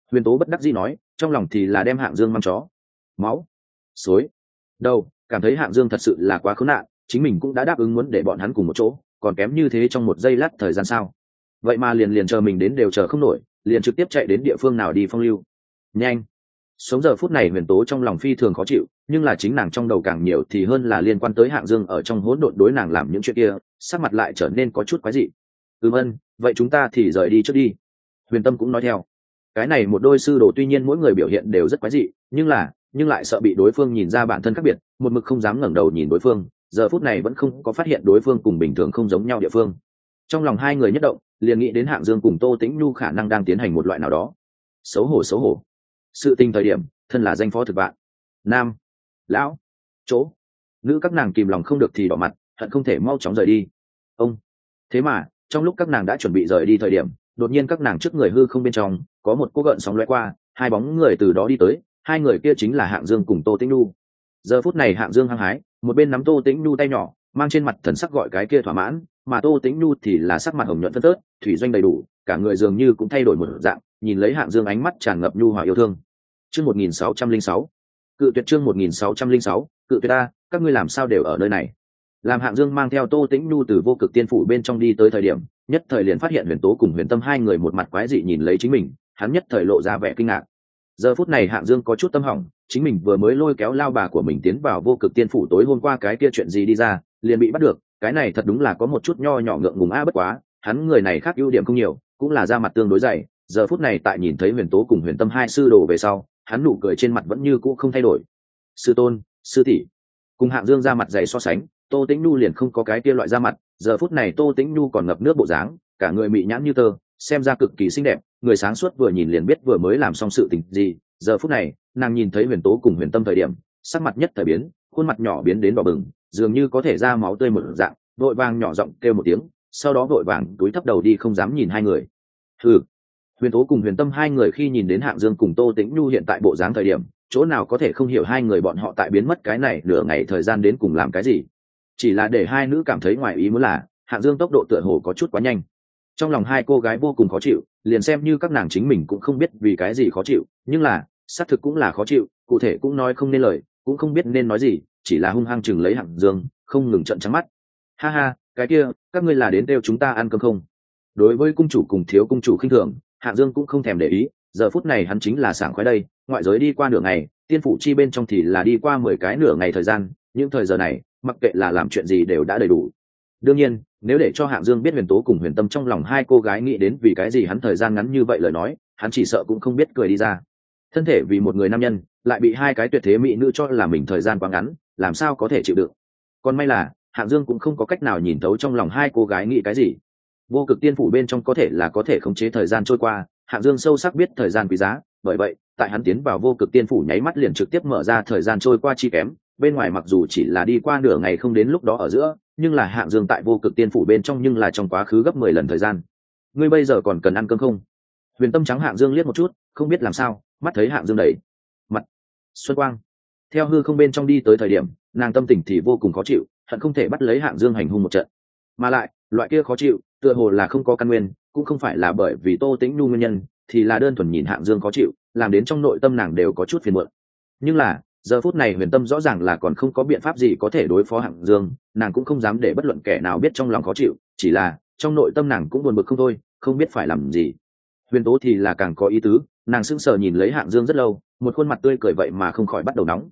Huyền tố bất đắc dĩ nói, trong lòng thì là đem Hạng Dương mang chó máu xối đâu, cảm thấy Hạng Dương thật sự là quá khốn nạn, chính mình cũng đã đáp ứng muốn để bọn hắn cùng một chỗ, còn kém như thế trong một giây lát thời gian sao? Vậy mà liền chờ mình đến đều chờ không nổi, liền trực tiếp chạy đến địa phương nào đi phong lưu. Nhanh. Sống giờ phút này Huyền tố trong lòng phi thường khó chịu, nhưng là chính nàng trong đầu càng nhiều thì hơn là liên quan tới Hạng Dương ở trong hỗn độn đối nàng làm những chuyện kia, sắc mặt lại trở nên có chút quái dị. Ân, vậy chúng ta thì rời đi trước đi. Huyền Tâm cũng nói theo. Cái này một đôi sư đồ tuy nhiên mỗi người biểu hiện đều rất quái dị, nhưng lại sợ bị đối phương nhìn ra bản thân khác biệt, một mực không dám ngẩng đầu nhìn đối phương, giờ phút này vẫn không có phát hiện đối phương cùng bình thường không giống nhau địa phương. Trong lòng hai người nhất động, liền nghĩ đến Hạng Dương cùng Tô Tĩnh Nhu khả năng đang tiến hành một loại nào đó. Xấu hổ. Sự tình thời điểm, thân là danh phó thực vạn. Nam, lão, chỗ, nữ các nàng kìm lòng không được thì đỏ mặt, hận không thể mau chóng rời đi. Ông. Thế mà, trong lúc các nàng đã chuẩn bị rời đi thời điểm, đột nhiên các nàng trước người hư không bên trong có một cú gợn sóng lóe qua, hai bóng người từ đó đi tới, hai người kia chính là Hạng Dương cùng Tô Tĩnh Nhu. Giờ phút này Hạng Dương hăng hái, một bên nắm Tô Tĩnh Nhu tay nhỏ, mang trên mặt thần sắc gọi cái kia thỏa mãn, mà Tô Tĩnh Nhu thì là sắc mặt hồng nhuận phân tớt, thủy doanh đầy đủ, cả người dường như cũng thay đổi một dạng, nhìn lấy Hạng Dương ánh mắt tràn ngập nhu hòa yêu thương. Chương 1606. Cự tuyệt chương 1606, cự tuyệt ta, các ngươi làm sao đều ở nơi này? Làm Hạng Dương mang theo Tô Tĩnh Nhu từ vô cực tiên phủ bên trong đi tới thời điểm, nhất thời liền phát hiện Huyền tố cùng Huyền Tâm hai người một mặt quái dị nhìn lấy chính mình, hắn nhất thời lộ ra vẻ kinh ngạc. Giờ phút này Hạng Dương có chút tâm hỏng, chính mình vừa mới lôi kéo lao bà của mình tiến vào vô cực tiên phủ tối hôm qua cái kia chuyện gì đi ra, liền bị bắt được, cái này thật đúng là có một chút nho nhỏ ngượng ngùng bất quá, hắn người này khác ưu điểm không nhiều, cũng là da mặt tương đối dày, giờ phút này tại nhìn thấy Huyền tố cùng Huyền Tâm hai sư đồ về sau, hắn nụ cười trên mặt vẫn như cũ không thay đổi. Sư tôn, sư tỷ. Cùng Hạng Dương da mặt dày so sánh, Tô Tĩnh Nhu liền không có cái kia loại da mặt, giờ phút này Tô Tĩnh Nhu còn ngập nước bộ dáng, cả người mị nhãn như tơ, xem ra cực kỳ xinh đẹp, người sáng suốt vừa nhìn liền biết vừa mới làm xong sự tình gì. Giờ phút này, nàng nhìn thấy Huyền tố cùng Huyền Tâm thời điểm, sắc mặt nhất thời biến, khuôn mặt nhỏ biến đến đỏ bừng, dường như có thể ra máu tươi một dạng, vội vàng nhỏ giọng kêu một tiếng, sau đó vội vàng cúi thấp đầu đi không dám nhìn hai người. Hừ. Huyền tố cùng Huyền Tâm hai người khi nhìn đến Hạng Dương cùng Tô Tĩnh Nhu hiện tại bộ dáng thời điểm, chỗ nào có thể không hiểu hai người bọn họ tại biến mất cái này nửa ngày thời gian đến cùng làm cái gì. Chỉ là để hai nữ cảm thấy ngoài ý muốn là Hạng Dương tốc độ tựa hồ có chút quá nhanh. Trong lòng hai cô gái vô cùng khó chịu, liền xem như các nàng chính mình cũng không biết vì cái gì khó chịu, nhưng là xác thực cũng là khó chịu, cụ thể cũng nói không nên lời, cũng không biết nên nói gì, chỉ là hung hăng chừng lấy Hạng Dương, không ngừng trợn trắng mắt. Ha ha, cái kia, các ngươi là đến đeo chúng ta ăn cơm không? Đối với cung chủ cùng thiếu cung chủ khinh thường, Hạng Dương cũng không thèm để ý, giờ phút này hắn chính là sảng khoái đây, ngoại giới đi qua nửa ngày, tiên phủ chi bên trong thì là đi qua 10 cái nửa ngày thời gian, những thời giờ này, mặc kệ là làm chuyện gì đều đã đầy đủ. Đương nhiên, nếu để cho Hạng Dương biết Huyền tố cùng Huyền Tâm trong lòng hai cô gái nghĩ đến vì cái gì hắn thời gian ngắn như vậy lời nói, hắn chỉ sợ cũng không biết cười đi ra. Thân thể vì một người nam nhân, lại bị hai cái tuyệt thế mỹ nữ cho là mình thời gian quá ngắn, làm sao có thể chịu đựng. Còn may là, Hạng Dương cũng không có cách nào nhìn thấu trong lòng hai cô gái nghĩ cái gì. Vô cực tiên phủ bên trong có thể khống chế thời gian trôi qua, Hạng Dương sâu sắc biết thời gian quý giá, bởi vậy, tại hắn tiến vào vô cực tiên phủ nháy mắt liền trực tiếp mở ra thời gian trôi qua chi kém, bên ngoài mặc dù chỉ là đi qua nửa ngày không đến lúc đó ở giữa, nhưng là Hạng Dương tại vô cực tiên phủ bên trong nhưng là trong quá khứ gấp 10 lần thời gian. Ngươi bây giờ còn cần ăn cơm không? Huyền Tâm trắng Hạng Dương liếc một chút, không biết làm sao, mắt thấy Hạng Dương đẩy mặt xuân quang theo hư không bên trong đi tới thời điểm, nàng tâm tình thì vô cùng khó chịu, hận không thể bắt lấy Hạng Dương hành hung một trận. Mà lại, loại kia khó chịu, tựa hồ là không có căn nguyên, cũng không phải là bởi vì Tô Tĩnh Nhu nguyên nhân, thì là đơn thuần nhìn Hạng Dương khó chịu, làm đến trong nội tâm nàng đều có chút phiền muộn. Nhưng là, giờ phút này Huyền Tâm rõ ràng là còn không có biện pháp gì có thể đối phó Hạng Dương, nàng cũng không dám để bất luận kẻ nào biết trong lòng khó chịu, chỉ là trong nội tâm nàng cũng buồn bực không thôi, không biết phải làm gì. Huyền tố thì là càng có ý tứ, nàng sững sờ nhìn lấy Hạng Dương rất lâu, một khuôn mặt tươi cười vậy mà không khỏi bắt đầu nóng.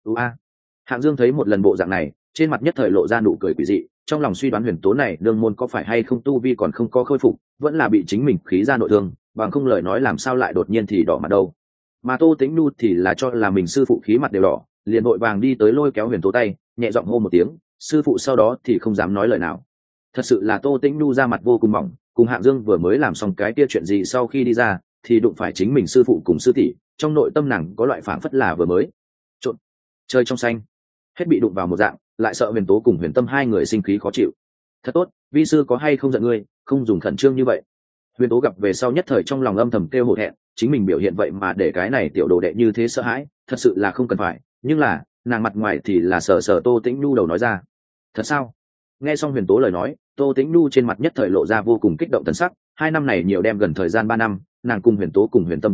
Hạng Dương thấy một lần bộ dạng này, trên mặt nhất thời lộ ra nụ cười quỷ dị, trong lòng suy đoán Huyền tố này đương môn có phải hay không tu vi còn không có khôi phục, vẫn là bị chính mình khí ra nội thương, bằng không lời nói làm sao lại đột nhiên thì đỏ mặt đâu. Mà Tô Tĩnh Nhu thì là cho là mình sư phụ khí mặt đều đỏ, liền vội vàng đi tới lôi kéo Huyền tố tay, nhẹ giọng hô một tiếng, sư phụ sau đó thì không dám nói lời nào. Thật sự là Tô Tĩnh Nhu ra mặt vô cùng mỏng, cùng Hạng Dương vừa mới làm xong cái kia chuyện gì sau khi đi ra, thì đụng phải chính mình sư phụ cùng sư tỷ, trong nội tâm nàng có loại phảng phất là vừa mới trộn chơi trong xanh, hết bị đụng vào một dạng, lại sợ Huyền tố cùng Huyền Tâm hai người sinh khí khó chịu. Thật tốt, vi sư có hay không giận ngươi, không dùng khẩn trương như vậy. Huyền tố gặp về sau nhất thời trong lòng âm thầm kêu hổ thẹn, chính mình biểu hiện vậy mà để cái này tiểu đồ đệ như thế sợ hãi, thật sự là không cần phải. Nhưng là nàng mặt ngoài thì là sợ Tô Tĩnh Nhu đầu nói ra. Thật sao? Nghe xong Huyền tố lời nói, Tô Tĩnh Nhu trên mặt nhất thời lộ ra vô cùng kích động thần sắc. 2 năm này nhiều đem gần thời gian 3 năm, nàng cùng Huyền tố cùng Huyền Tâm tu luyện,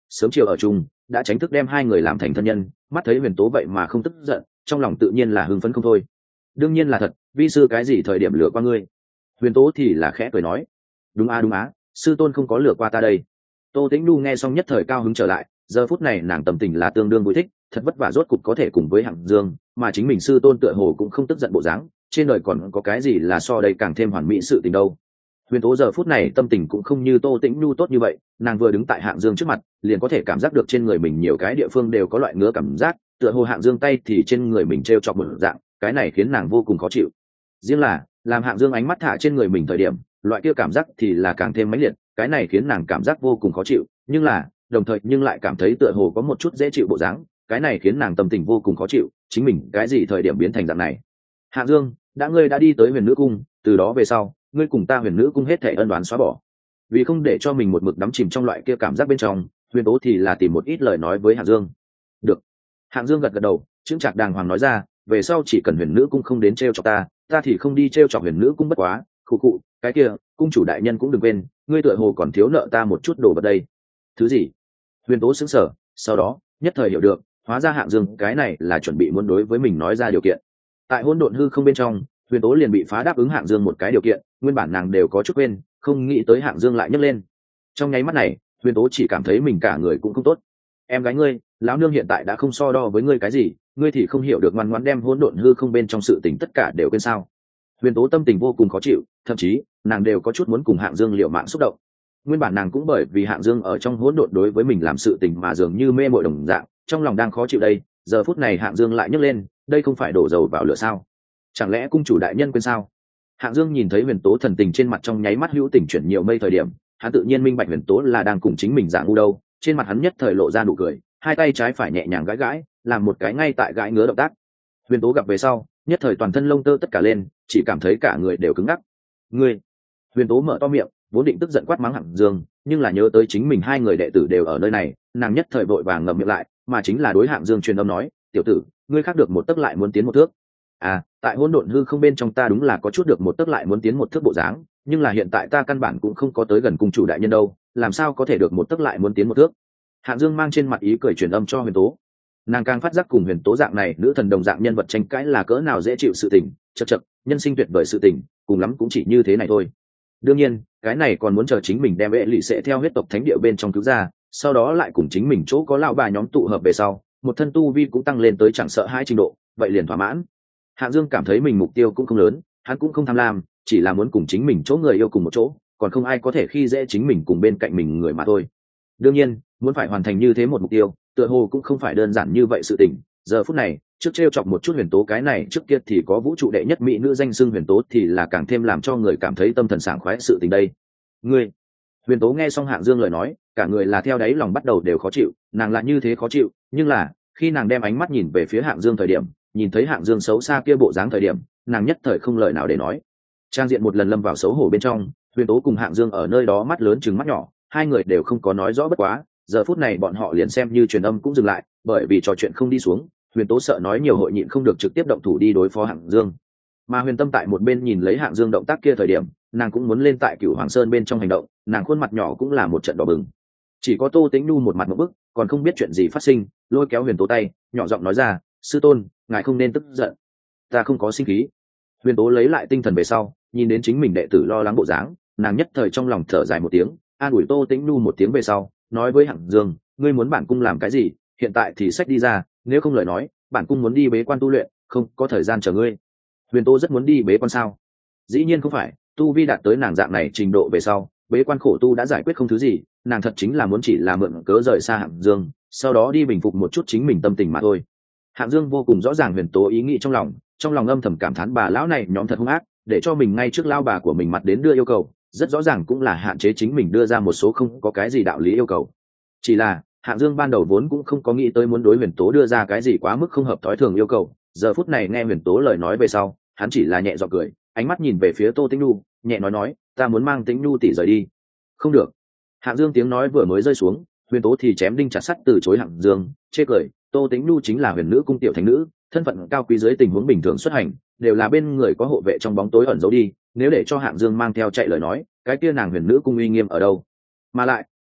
sớm chiều ở chung, đã tránh thức đem hai người làm thành thân nhân. Mắt thấy Huyền Tố vậy mà không tức giận, trong lòng tự nhiên là hưng phấn không thôi. Đương nhiên là thật, vi sư cái gì thời điểm lừa qua ngươi? Huyền Tố thì là khẽ cười nói, đúng á, sư tôn không có lừa qua ta đây. Tô Tĩnh Nhu nghe xong nhất thời cao hứng trở lại, giờ phút này nàng tâm tình là tương đương vui thích, thật vất vả rốt cục có thể cùng với Hạng Dương, mà chính mình sư tôn tựa hồ cũng không tức giận bộ dáng, trên đời còn có cái gì là so đây càng thêm hoàn mỹ sự tình đâu. Huyền Tố giờ phút này tâm tình cũng không như Tô Tĩnh Nhu tốt như vậy, nàng vừa đứng tại Hạng Dương trước mặt, liền có thể cảm giác được trên người mình nhiều cái địa phương đều có loại ngứa cảm giác, tựa hồ Hạng Dương tay thì trên người mình treo chọc một dạng, cái này khiến nàng vô cùng khó chịu. Riêng là làm Hạng Dương ánh mắt thả trên người mình thời điểm, loại kia cảm giác thì là càng thêm mãnh liệt, cái này khiến nàng cảm giác vô cùng khó chịu, nhưng là đồng thời nhưng lại cảm thấy tựa hồ có một chút dễ chịu bộ dáng, cái này khiến nàng tâm tình vô cùng khó chịu, chính mình cái gì thời điểm biến thành dạng này. Hạng Dương, ngươi đã đi tới Huyền Nữ cung, từ đó về sau ngươi cùng ta Huyền Nữ cung hết thảy ân oán xóa bỏ. Vì không để cho mình một mực đắm chìm trong loại kia cảm giác bên trong, Huyền Tố thì là tìm một ít lời nói với Hạng Dương. Được. Hạng Dương gật gật đầu, chững chạc đàng hoàng nói ra, về sau chỉ cần Huyền Nữ cung không đến trêu chọc ta thì không đi trêu chọc Huyền Nữ cung bất quá, khụ, cái kia, cung chủ đại nhân cũng đừng quên, ngươi tựa hồ còn thiếu nợ ta một chút đồ vật đây. Thứ gì? Huyền Tố sững sờ, sau đó nhất thời hiểu được, hóa ra Hạng Dương cái này là chuẩn bị muốn đối với mình nói ra điều kiện. Tại hỗn độn hư không bên trong, Huyền Tố liền bị phá đáp ứng Hạng Dương một cái điều kiện, nguyên bản nàng đều có chút quên, không nghĩ tới Hạng Dương lại nhấc lên. Trong nháy mắt này, Huyền Tố chỉ cảm thấy mình cả người cũng không tốt. Em gái ngươi, lão nương hiện tại đã không so đo với ngươi cái gì, ngươi thì không hiểu được ngoan ngoãn đem hỗn độn hư không bên trong sự tình tất cả đều quên sao? Huyền Tố tâm tình vô cùng khó chịu, thậm chí nàng đều có chút muốn cùng Hạng Dương liều mạng xúc động. Nguyên bản nàng cũng bởi vì Hạng Dương ở trong hỗn độn đối với mình làm sự tình mà dường như mê mội đồng dạng, trong lòng đang khó chịu đây, giờ phút này Hạng Dương lại nhấc lên, đây không phải đổ dầu vào lửa sao? Chẳng lẽ cung chủ đại nhân quên sao? Hạng Dương nhìn thấy Huyền Tố thần tình trên mặt trong nháy mắt hữu tình chuyển nhiều mây thời điểm, hắn tự nhiên minh bạch Huyền Tố là đang cùng chính mình giả ngu đâu, trên mặt hắn nhất thời lộ ra nụ cười, hai tay trái phải nhẹ nhàng gãi, làm một cái ngay tại gãi ngứa động tác. Huyền Tố gặp về sau, nhất thời toàn thân lông tơ tất cả lên, chỉ cảm thấy cả người đều cứng ngắc. Ngươi! Huyền Tố mở to miệng, vốn định tức giận quát mắng Hạng Dương, nhưng là nhớ tới chính mình hai người đệ tử đều ở nơi này, nàng nhất thời vội vàng ngậm miệng lại, mà chính là đối Hạng Dương truyền âm nói, tiểu tử, ngươi khác được một tấc lại muốn tiến một thước. À, tại hỗn độn hư không bên trong ta đúng là có chút được một tấc lại muốn tiến một thước bộ dáng, nhưng là hiện tại ta căn bản cũng không có tới gần cung chủ đại nhân đâu, làm sao có thể được một tấc lại muốn tiến một thước? Hạng Dương mang trên mặt ý cười truyền âm cho Huyền Tố. Nàng càng phát giác cùng Huyền Tố dạng này nữ thần đồng dạng nhân vật tranh cãi là cỡ nào dễ chịu sự tình, chậc, nhân sinh tuyệt vời sự tình, cùng lắm cũng chỉ như thế này thôi. Đương nhiên, cái này còn muốn chờ chính mình đem vệ lụy sẽ theo huyết tộc thánh địa bên trong cứu ra, sau đó lại cùng chính mình chỗ có lão bà nhóm tụ hợp về sau, một thân tu vi cũng tăng lên tới chẳng sợ hai trình độ, vậy liền thỏa mãn. Hạng Dương cảm thấy mình mục tiêu cũng không lớn, hắn cũng không tham lam, chỉ là muốn cùng chính mình chỗ người yêu cùng một chỗ, còn không ai có thể khi dễ chính mình cùng bên cạnh mình người mà thôi. Đương nhiên, muốn phải hoàn thành như thế một mục tiêu, tựa hồ cũng không phải đơn giản như vậy sự tình. Giờ phút này, trước trêu chọc một chút Huyền Tố cái này trước kia thì có vũ trụ đệ nhất mỹ nữ danh xưng Huyền Tố thì là càng thêm làm cho người cảm thấy tâm thần sảng khoái sự tình đây. Ngươi! Huyền Tố nghe xong Hạng Dương lời nói, cả người là theo đáy lòng bắt đầu đều khó chịu, nàng lại như thế khó chịu, nhưng là khi nàng đem ánh mắt nhìn về phía Hạng Dương thời điểm, nhìn thấy Hạng Dương xấu xa kia bộ dáng thời điểm, nàng nhất thời không lời nào để nói. Trang diện một lần lâm vào xấu hổ bên trong, Huyền Tố cùng Hạng Dương ở nơi đó mắt lớn trừng mắt nhỏ, hai người đều không có nói rõ bất quá, giờ phút này bọn họ liền xem như truyền âm cũng dừng lại, bởi vì trò chuyện không đi xuống, Huyền Tố sợ nói nhiều hội nhịn không được trực tiếp động thủ đi đối phó Hạng Dương. Mà Huyền Tâm tại một bên nhìn lấy Hạng Dương động tác kia thời điểm, nàng cũng muốn lên tại Cửu Hoàng Sơn bên trong hành động, nàng khuôn mặt nhỏ cũng là một trận đỏ bừng. Chỉ có Tô Tĩnh Nhu một mặt ngộp bức, còn không biết chuyện gì phát sinh, lôi kéo Huyền Tố tay, nhỏ giọng nói ra, sư tôn, ngài không nên tức giận, ta không có sinh khí. Huyền Tố lấy lại tinh thần về sau, nhìn đến chính mình đệ tử lo lắng bộ dáng, nàng nhất thời trong lòng thở dài một tiếng, an ủi Tô Tĩnh Nhu một tiếng về sau, nói với Hạng Dương, ngươi muốn bản cung làm cái gì, hiện tại thì xách đi ra, nếu không lời nói, bản cung muốn đi bế quan tu luyện, không có thời gian chờ ngươi. Huyền Tố rất muốn đi bế quan sao? Dĩ nhiên không phải, tu vi đạt tới nàng dạng này trình độ về sau, bế quan khổ tu đã giải quyết không thứ gì, nàng thật chính là muốn chỉ là mượn cớ rời xa Hạng Dương, sau đó đi bình phục một chút chính mình tâm tình mà thôi. Hạng Dương vô cùng rõ ràng Huyền Tố ý nghĩ trong lòng âm thầm cảm thán bà lão này nhóm thật hung ác, để cho mình ngay trước lao bà của mình mặt đến đưa yêu cầu, rất rõ ràng cũng là hạn chế chính mình đưa ra một số không có cái gì đạo lý yêu cầu. Chỉ là Hạng Dương ban đầu vốn cũng không có nghĩ tới muốn đối Huyền Tố đưa ra cái gì quá mức không hợp thói thường yêu cầu, giờ phút này nghe Huyền Tố lời nói về sau, hắn chỉ là nhẹ giọng cười, ánh mắt nhìn về phía Tô Tĩnh Nhu, nhẹ nói, ta muốn mang Tĩnh Nhu tỷ rời đi. Không được. Hạng Dương tiếng nói vừa mới rơi xuống, Huyền Tố thì chém đinh chặt sắt từ chối Hạng Dương, chê cười, Tô Tĩnh Nhu chính là Huyền Nữ cung tiểu thánh nữ, thân phận cao quý dưới tình huống bình thường xuất hành, đều là bên người có hộ vệ trong bóng tối ẩn giấu đi, nếu để cho Hạng Dương mang theo chạy lời nói, cái kia nàng Huyền Nữ cung uy nghiêm ở đâu? Mà lại,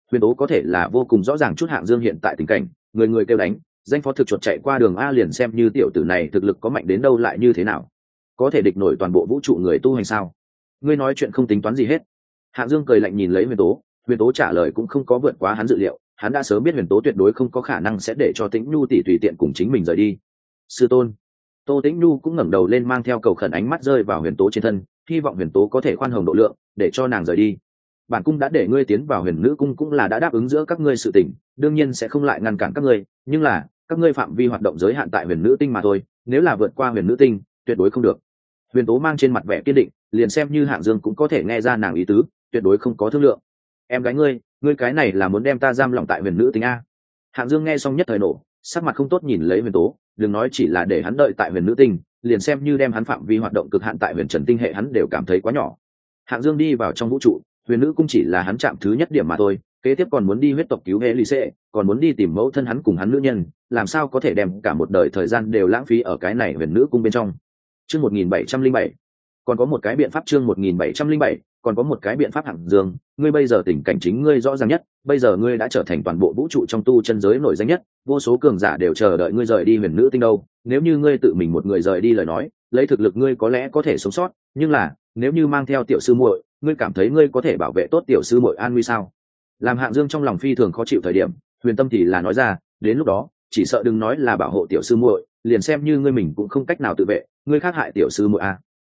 Huyền tố có thể là vô cùng rõ ràng chút Hạng Dương hiện tại tình cảnh, người người kêu đánh, danh phó thực chuột chạy qua đường a liền xem như tiểu tử này thực lực có mạnh đến đâu lại như thế nào, có thể địch nổi toàn bộ vũ trụ người tu hành sao? Ngươi nói chuyện không tính toán gì hết. Hạng Dương cười lạnh nhìn lấy Huyền Tố trả lời cũng không có vượt quá hắn dự liệu, hắn đã sớm biết Huyền Tố tuyệt đối không có khả năng sẽ để cho Tĩnh Nhu tỷ tùy tiện cùng chính mình rời đi. Sư tôn. Tô Tĩnh Nhu cũng ngẩng đầu lên mang theo cầu khẩn ánh mắt rơi vào Huyền Tố trên thân, hy vọng Huyền Tố có thể khoan hồng độ lượng, để cho nàng rời đi. Bản cung đã để ngươi tiến vào Huyền Nữ cung cũng là đã đáp ứng giữa các ngươi sự tình, đương nhiên sẽ không lại ngăn cản các ngươi, nhưng là các ngươi phạm vi hoạt động giới hạn tại Huyền Nữ tinh mà thôi, nếu là vượt qua Huyền Nữ tinh, tuyệt đối không được. Huyền Tố mang trên mặt vẻ kiên định, liền xem như Hạng Dương cũng có thể nghe ra nàng ý tứ, tuyệt đối không có thương lượng. Em gái ngươi cái này là muốn đem ta giam lỏng tại Huyền Nữ tinh a? Hạng Dương nghe xong nhất thời nổ, sắc mặt không tốt nhìn lấy Huyền Tố, đừng nói chỉ là để hắn đợi tại Huyền Nữ tinh, liền xem như đem hắn phạm vi hoạt động cực hạn tại Huyền Trần tinh hệ hắn đều cảm thấy quá nhỏ. Hạng Dương đi vào trong vũ trụ, Huyền Nữ cung chỉ là hắn chạm thứ nhất điểm mà thôi, kế tiếp còn muốn đi huyết tộc cứu Elise, còn muốn đi tìm mẫu thân hắn cùng hắn nữ nhân, làm sao có thể đem cả một đời thời gian đều lãng phí ở cái này Huyền Nữ cung bên trong. Chương 1707. Còn có một cái biện pháp chương 1707, còn có một cái biện pháp Hạng Dương, ngươi bây giờ tình cảnh chính ngươi rõ ràng nhất, bây giờ ngươi đã trở thành toàn bộ vũ trụ trong tu chân giới nổi danh nhất, vô số cường giả đều chờ đợi ngươi rời đi Huyền Nữ tinh đâu, nếu như ngươi tự mình một người rời đi lời nói, lấy thực lực ngươi có lẽ có thể sống sót, nhưng là, nếu như mang theo tiểu sư muội, ngươi cảm thấy ngươi có thể bảo vệ tốt tiểu sư muội an nguy sao? Làm Hạng Dương trong lòng phi thường khó chịu thời điểm, Huyền Tâm thì là nói ra, đến lúc đó, chỉ sợ đừng nói là bảo hộ tiểu sư muội, liền xem như ngươi mình cũng không cách nào tự vệ, ngươi khác hại tiểu sư muội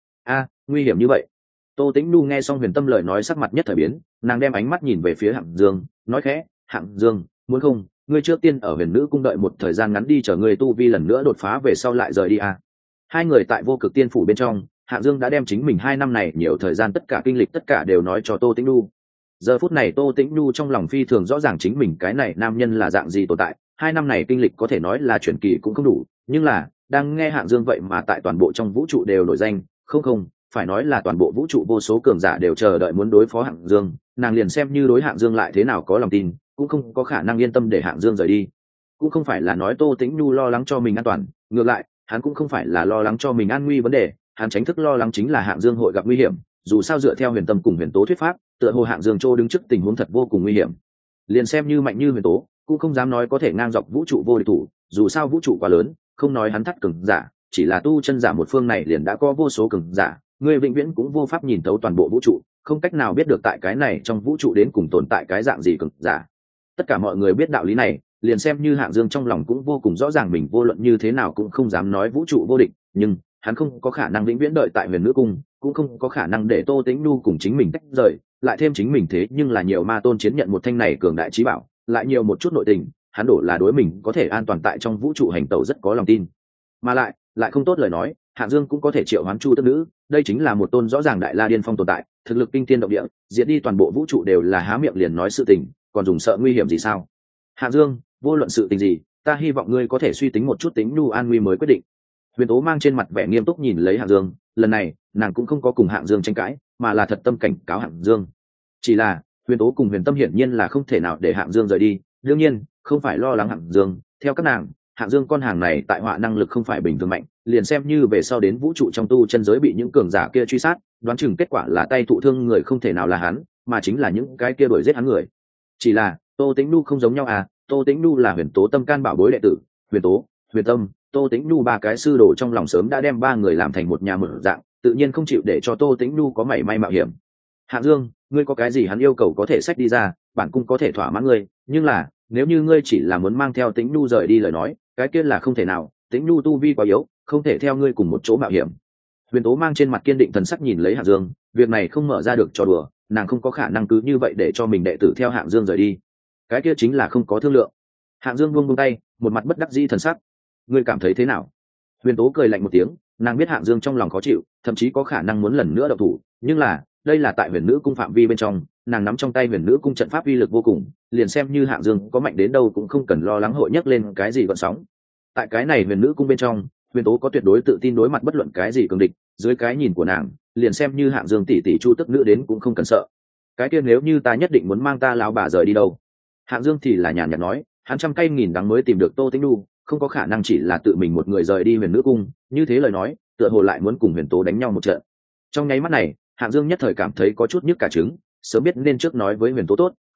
nguy hiểm như vậy. Tô Tĩnh Nhu nghe xong Huyền Tâm lời nói sắc mặt nhất thời biến, nàng đem ánh mắt nhìn về phía Hạng Dương, nói khẽ, Hạng Dương, muốn không, ngươi trước tiên ở Huyền Nữ cung đợi một thời gian ngắn đi chờ ngươi tu vi lần nữa đột phá về sau lại rời đi Hai người tại Vô Cực Tiên phủ bên trong, Hạng Dương đã đem chính mình 2 năm này nhiều thời gian tất cả kinh lịch tất cả đều nói cho Tô Tĩnh Nhu. Giờ phút này Tô Tĩnh Nhu trong lòng phi thường rõ ràng chính mình cái này nam nhân là dạng gì tồn tại, 2 năm này kinh lịch có thể nói là truyền kỳ cũng không đủ, nhưng là đang nghe Hạng Dương vậy mà tại toàn bộ trong vũ trụ đều nổi danh, không, phải nói là toàn bộ vũ trụ vô số cường giả đều chờ đợi muốn đối phó Hạng Dương, nàng liền xem như đối Hạng Dương lại thế nào có lòng tin, cũng không có khả năng yên tâm để Hạng Dương rời đi. Cũng không phải là nói Tô Tĩnh Nhu lo lắng cho mình an toàn, ngược lại, hắn cũng không phải là lo lắng cho mình an nguy vấn đề, hắn tránh thức lo lắng chính là Hạng Dương hội gặp nguy hiểm, dù sao dựa theo Huyền Tâm cùng Huyền Tố thuyết pháp, tựa hồ Hạng Dương trô đứng trước tình huống thật vô cùng nguy hiểm. Liền xem như mạnh như Huyền Tố, cũng không dám nói có thể ngang dọc vũ trụ vô địch thủ, dù sao vũ trụ quá lớn, không nói hắn thắt cường giả, chỉ là tu chân giả một phương này liền đã có vô số cường giả, người vĩnh viễn cũng vô pháp nhìn thấu toàn bộ vũ trụ, không cách nào biết được tại cái này trong vũ trụ đến cùng tồn tại cái dạng gì cường giả. Tất cả mọi người biết đạo lý này, liền xem như Hạng Dương trong lòng cũng vô cùng rõ ràng mình vô luận như thế nào cũng không dám nói vũ trụ vô địch, nhưng hắn không có khả năng vĩnh viễn đợi tại Huyền Nữ cung, cũng không có khả năng để Tô Tĩnh Nhu cùng chính mình tách rời, lại thêm chính mình thế nhưng là nhiều ma tôn chiến nhận một thanh này cường đại chí bảo, lại nhiều một chút nội tình, hắn đổ là đối mình có thể an toàn tại trong vũ trụ hành tẩu rất có lòng tin. Mà lại không tốt lời nói, Hạng Dương cũng có thể triệu hoán Chu Tức Nữ, đây chính là một tôn rõ ràng đại la điên phong tồn tại, thực lực kinh thiên động địa, diệt đi toàn bộ vũ trụ đều là há miệng liền nói sự tình, còn dùng sợ nguy hiểm gì sao? Hạng Dương, vô luận sự tình gì, ta hy vọng ngươi có thể suy tính một chút Tĩnh Nhu an nguy mới quyết định. Huyền Tố mang trên mặt vẻ nghiêm túc nhìn lấy Hạng Dương, lần này nàng cũng không có cùng Hạng Dương tranh cãi, mà là thật tâm cảnh cáo Hạng Dương. Chỉ là Huyền Tố cùng Huyền Tâm hiển nhiên là không thể nào để Hạng Dương rời đi, đương nhiên không phải lo lắng Hạng Dương, theo các nàng, Hạng Dương con hàng này tại họa năng lực không phải bình thường mạnh, liền xem như về sau đến vũ trụ trong tu chân giới bị những cường giả kia truy sát, đoán chừng kết quả là tay thụ thương người không thể nào là hắn, mà chính là những cái kia đuổi giết hắn người. Chỉ là Tô Tĩnh Nhu không giống nhau Tô Tĩnh Nhu là Huyền Tố tâm can bảo bối đệ tử, Huyền Tố, Huyền Tâm, Tô Tĩnh Nhu ba cái sư đồ trong lòng sớm đã đem ba người làm thành một nhà mở dạng, tự nhiên không chịu để cho Tô Tĩnh Nhu có mảy may mạo hiểm. Hạng Dương, ngươi có cái gì hắn yêu cầu có thể xách đi ra, bản cung có thể thỏa mãn ngươi, nhưng là nếu như ngươi chỉ là muốn mang theo Tĩnh Nhu rời đi lời nói, cái kia là không thể nào, Tĩnh Nhu tu vi quá yếu, không thể theo ngươi cùng một chỗ mạo hiểm. Huyền Tố mang trên mặt kiên định thần sắc nhìn lấy Hạng Dương, việc này không mở ra được trò đùa, nàng không có khả năng cứ như vậy để cho mình đệ tử theo Hạng Dương rời đi, cái kia chính là không có thương lượng. Hạng Dương buông tay, một mặt bất đắc dĩ thần sắc. Ngươi cảm thấy thế nào? Huyền Tố cười lạnh một tiếng, nàng biết Hạng Dương trong lòng khó chịu, thậm chí có khả năng muốn lần nữa động thủ, nhưng là đây là tại Huyền Nữ cung phạm vi bên trong, nàng nắm trong tay Huyền Nữ cung trận pháp uy lực vô cùng, liền xem như Hạng Dương có mạnh đến đâu cũng không cần lo lắng hội nhấc lên cái gì gợn sóng. Tại cái này Huyền Nữ cung bên trong, Huyền Tố có tuyệt đối tự tin đối mặt bất luận cái gì cường địch, dưới cái nhìn của nàng, liền xem như Hạng Dương tỷ tỷ Chu Tức Nữ đến cũng không cần sợ. Cái kia nếu như ta nhất định muốn mang ta lão bà rời đi đâu? Hạng Dương thì là nhàn nhạt nói, hắn trăm cây nghìn đắng mới tìm được Tô Tĩnh Nhu, không có khả năng chỉ là tự mình một người rời đi Huyền Nữ cung, như thế lời nói, tựa hồ lại muốn cùng Huyền Tố đánh nhau một trận. Trong nháy mắt này, Hạng Dương nhất thời cảm thấy có chút nhức cả trứng, sớm biết nên trước nói với Huyền Tố tốt, không,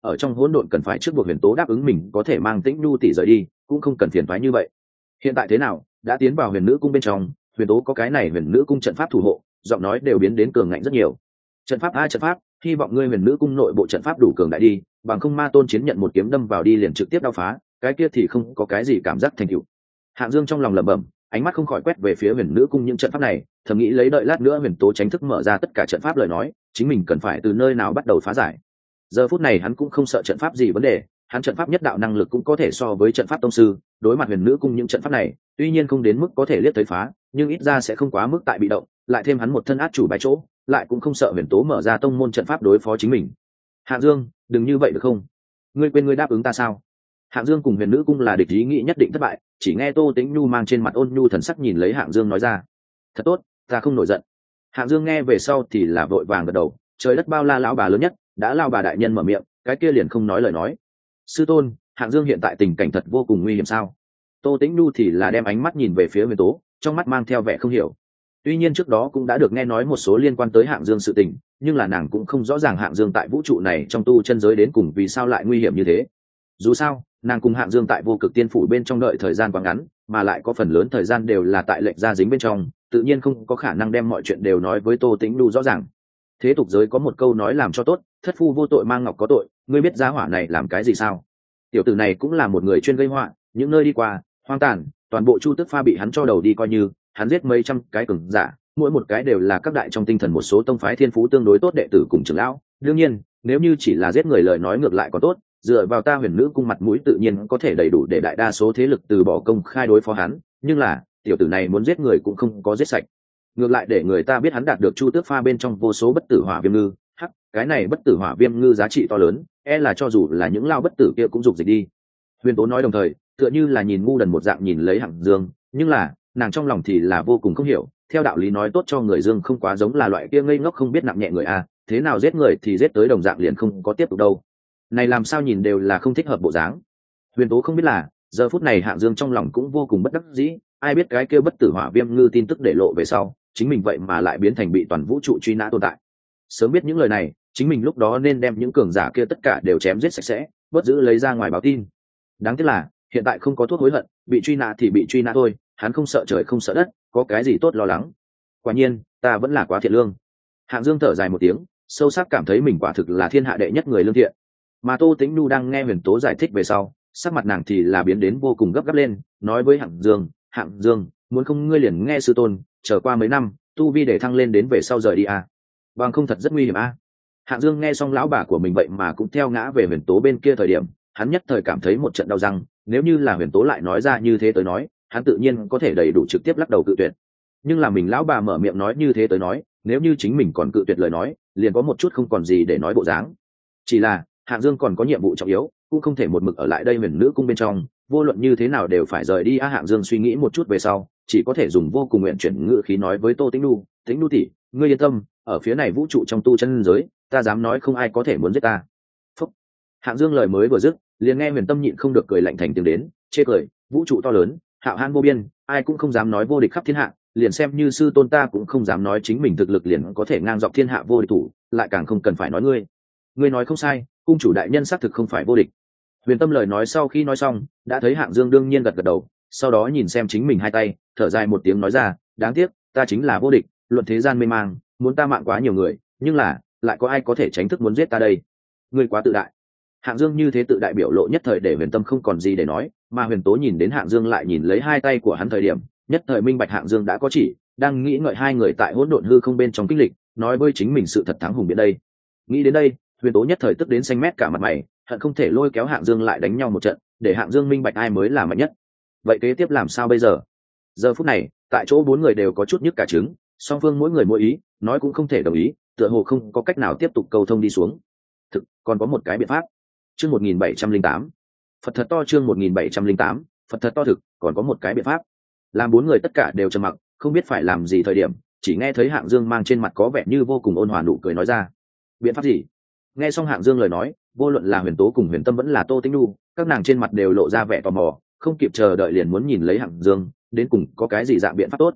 ở trong hỗn độn cần phải trước buộc huyền tố đáp ứng mình có thể mang tĩnh nhu tỷ rời đi, cũng không cần phiền toái như vậy. Hiện tại thế nào, đã tiến vào huyền nữ cung bên trong, huyền tố có cái này huyền nữ cung trận pháp thủ hộ, giọng nói đều biến đến cường ngạnh rất nhiều. Trận pháp a trận pháp, hy vọng ngươi huyền nữ cung nội bộ trận pháp đủ cường đại đi, bằng không ma tôn chiến nhận một kiếm đâm vào đi liền trực tiếp đao phá, cái kia thì không có cái gì cảm giác thành tựu. Hạng Dương trong lòng lẩm bẩm, ánh mắt không khỏi quét về phía huyền nữ cung những trận pháp này, thầm nghĩ lấy đợi lát nữa huyền tố tránh thức mở ra tất cả trận pháp lời nói, chính mình cần phải từ nơi nào bắt đầu phá giải. Giờ phút này hắn cũng không sợ trận pháp gì vấn đề, hắn trận pháp nhất đạo năng lực cũng có thể so với trận pháp tông sư, đối mặt huyền nữ cung những trận pháp này, tuy nhiên không đến mức có thể liếc thấy phá, nhưng ít ra sẽ không quá mức tại bị động, lại thêm hắn một thân át chủ bài chỗ, lại cũng không sợ huyền tố mở ra tông môn trận pháp đối phó chính mình. Hạng Dương, đừng như vậy được không? Ngươi quên ngươi đáp ứng ta sao? Hạng Dương cùng huyền nữ cung là địch ý nghĩ nhất định thất bại, chỉ nghe Tô Tĩnh Nhu mang trên mặt ôn nhu thần sắc nhìn lấy Hạng Dương nói ra, thật tốt, ta không nổi giận. Hạng Dương nghe về sau thì là vội vàng gật đầu, trời đất bao la lão bà lớn nhất, đã lao bà đại nhân mở miệng, cái kia liền không nói lời nói. Sư tôn, Hạng Dương hiện tại tình cảnh thật vô cùng nguy hiểm sao? Tô Tĩnh Nhu thì là đem ánh mắt nhìn về phía huyền tố, trong mắt mang theo vẻ không hiểu. Tuy nhiên trước đó cũng đã được nghe nói một số liên quan tới Hạng Dương sự tình, nhưng là nàng cũng không rõ ràng Hạng Dương tại vũ trụ này trong tu chân giới đến cùng vì sao lại nguy hiểm như thế. Dù sao, nàng cùng Hạng Dương tại vô cực tiên phủ bên trong đợi thời gian quá ngắn, mà lại có phần lớn thời gian đều là tại lệnh gia dính bên trong, tự nhiên không có khả năng đem mọi chuyện đều nói với Tô Tĩnh Nhu rõ ràng. Thế tục giới có một câu nói làm cho tốt, thất phu vô tội mang ngọc có tội, ngươi biết giá hỏa này làm cái gì sao? Tiểu tử này cũng là một người chuyên gây họa, những nơi đi qua, hoang tàn, toàn bộ Chu Tức Pha bị hắn cho đầu đi coi như, hắn giết mấy trăm cái cường giả, mỗi một cái đều là các đại trong tinh thần một số tông phái thiên phú tương đối tốt đệ tử cùng trưởng lão. Đương nhiên, nếu như chỉ là giết người lời nói ngược lại còn tốt, dựa vào ta huyền nữ cung mặt mũi tự nhiên có thể đầy đủ để đại đa số thế lực từ bỏ công khai đối phó hắn, nhưng là tiểu tử này muốn giết người cũng không có giết sạch, ngược lại để người ta biết hắn đạt được Chu Tước Pha bên trong vô số bất tử hỏa viêm ngư. Hắc, cái này bất tử hỏa viêm ngư giá trị to lớn, e là cho dù là những lao bất tử kia cũng dục dịch đi. Huyền Tố nói đồng thời, tựa như là nhìn ngu đần một dạng nhìn lấy Hạng Dương, nhưng là nàng trong lòng thì là vô cùng không hiểu. Theo đạo lý nói tốt cho người Dương không quá giống là loại kia ngây ngốc không biết nặng nhẹ người a, thế nào giết người thì giết tới đồng dạng liền không có tiếp tục đâu. Này làm sao nhìn đều là không thích hợp bộ dáng. Huyền Tố không biết là giờ phút này Hạng Dương trong lòng cũng vô cùng bất đắc dĩ, ai biết cái kia bất tử hỏa viêm ngư tin tức để lộ về sau, chính mình vậy mà lại biến thành bị toàn vũ trụ truy nã tồn tại. Sớm biết những lời này, chính mình lúc đó nên đem những cường giả kia tất cả đều chém giết sạch sẽ, bớt giữ lấy ra ngoài báo tin. Đáng tiếc là hiện tại không có thuốc hối hận, bị truy nã thì bị truy nã thôi, hắn không sợ trời không sợ đất, có cái gì tốt lo lắng. Quả nhiên, ta vẫn là quá thiện lương. Hạng Dương thở dài một tiếng, sâu sắc cảm thấy mình quả thực là thiên hạ đệ nhất người lương thiện. Mà Tô Tĩnh Nhu đang nghe Huyền Tố giải thích về sau, sắc mặt nàng thì là biến đến vô cùng gấp gáp lên, nói với Hạng Dương, Hạng Dương, muốn không ngươi liền nghe sư tôn, chờ qua mấy năm, tu vi để thăng lên đến về sau rời đi à. Bằng không thật rất nguy hiểm à. Hạng Dương nghe xong lão bà của mình vậy mà cũng theo ngã về Huyền Tố bên kia thời điểm, hắn nhất thời cảm thấy một trận đau răng, nếu như là Huyền Tố lại nói ra như thế tới nói, hắn tự nhiên có thể đầy đủ trực tiếp lắc đầu cự tuyệt. Nhưng là mình lão bà mở miệng nói như thế tới nói, nếu như chính mình còn cự tuyệt lời nói, liền có một chút không còn gì để nói bộ dáng. Chỉ là Hạng Dương còn có nhiệm vụ trọng yếu, cũng không thể một mực ở lại đây Huyền Nữ cung bên trong, vô luận như thế nào đều phải rời đi. Hạng Dương suy nghĩ một chút về sau, chỉ có thể dùng vô cùng nguyện chuyển ngữ khí nói với Tô Tĩnh Nhu, Tĩnh Nhu tỷ, ngươi yên tâm, ở phía này vũ trụ trong tu chân giới, ta dám nói không ai có thể muốn giết ta. Phúc. Hạng Dương lời mới vừa dứt, liền nghe Huyền Tâm nhịn không được cười lạnh thành tiếng đến, chê cười, vũ trụ to lớn, hạo hãn vô biên, ai cũng không dám nói vô địch khắp thiên hạ, liền xem như sư tôn ta cũng không dám nói chính mình thực lực liền có thể ngang dọc thiên hạ vô địch thủ, lại càng không cần phải nói ngươi. Ngươi nói không sai, cung chủ đại nhân xác thực không phải vô địch. Huyền Tâm lời nói sau khi nói xong, đã thấy Hạng Dương đương nhiên gật gật đầu, sau đó nhìn xem chính mình hai tay, thở dài một tiếng nói ra, đáng tiếc, ta chính là vô địch, luận thế gian mê mang, muốn ta mạng quá nhiều người, nhưng là, lại có ai có thể tránh thức muốn giết ta đây? Ngươi quá tự đại. Hạng Dương như thế tự đại biểu lộ nhất thời để Huyền Tâm không còn gì để nói, mà Huyền Tố nhìn đến Hạng Dương lại nhìn lấy hai tay của hắn thời điểm, nhất thời minh bạch Hạng Dương đã có chỉ, đang nghĩ ngợi hai người tại hỗn độn hư không bên trong kinh lịch, nói với chính mình sự thật thắng hùng biện đây. Nghĩ đến đây, Huyền Tố nhất thời tức đến xanh mét cả mặt mày, hận không thể lôi kéo Hạng Dương lại đánh nhau một trận, để Hạng Dương minh bạch ai mới là mạnh nhất. Vậy kế tiếp làm sao bây giờ? Giờ phút này, tại chỗ bốn người đều có chút nhức cả trứng, song phương mỗi người mỗi ý, nói cũng không thể đồng ý, tựa hồ không có cách nào tiếp tục cầu thông đi xuống. Thực, còn có một cái biện pháp. Chương 1708. Phật thật to. Chương 1708. Phật thật to. Thực, còn có một cái biện pháp. Làm bốn người tất cả đều trầm mặc, không biết phải làm gì thời điểm, chỉ nghe thấy Hạng Dương mang trên mặt có vẻ như vô cùng ôn hòa nụ cười nói ra. Biện pháp gì? Nghe xong Hạng Dương lời nói, vô luận là Huyền Tố cùng Huyền Tâm vẫn là Tô Tĩnh Nhu, các nàng trên mặt đều lộ ra vẻ tò mò, không kịp chờ đợi liền muốn nhìn lấy Hạng Dương, đến cùng có cái gì dạng biện pháp tốt.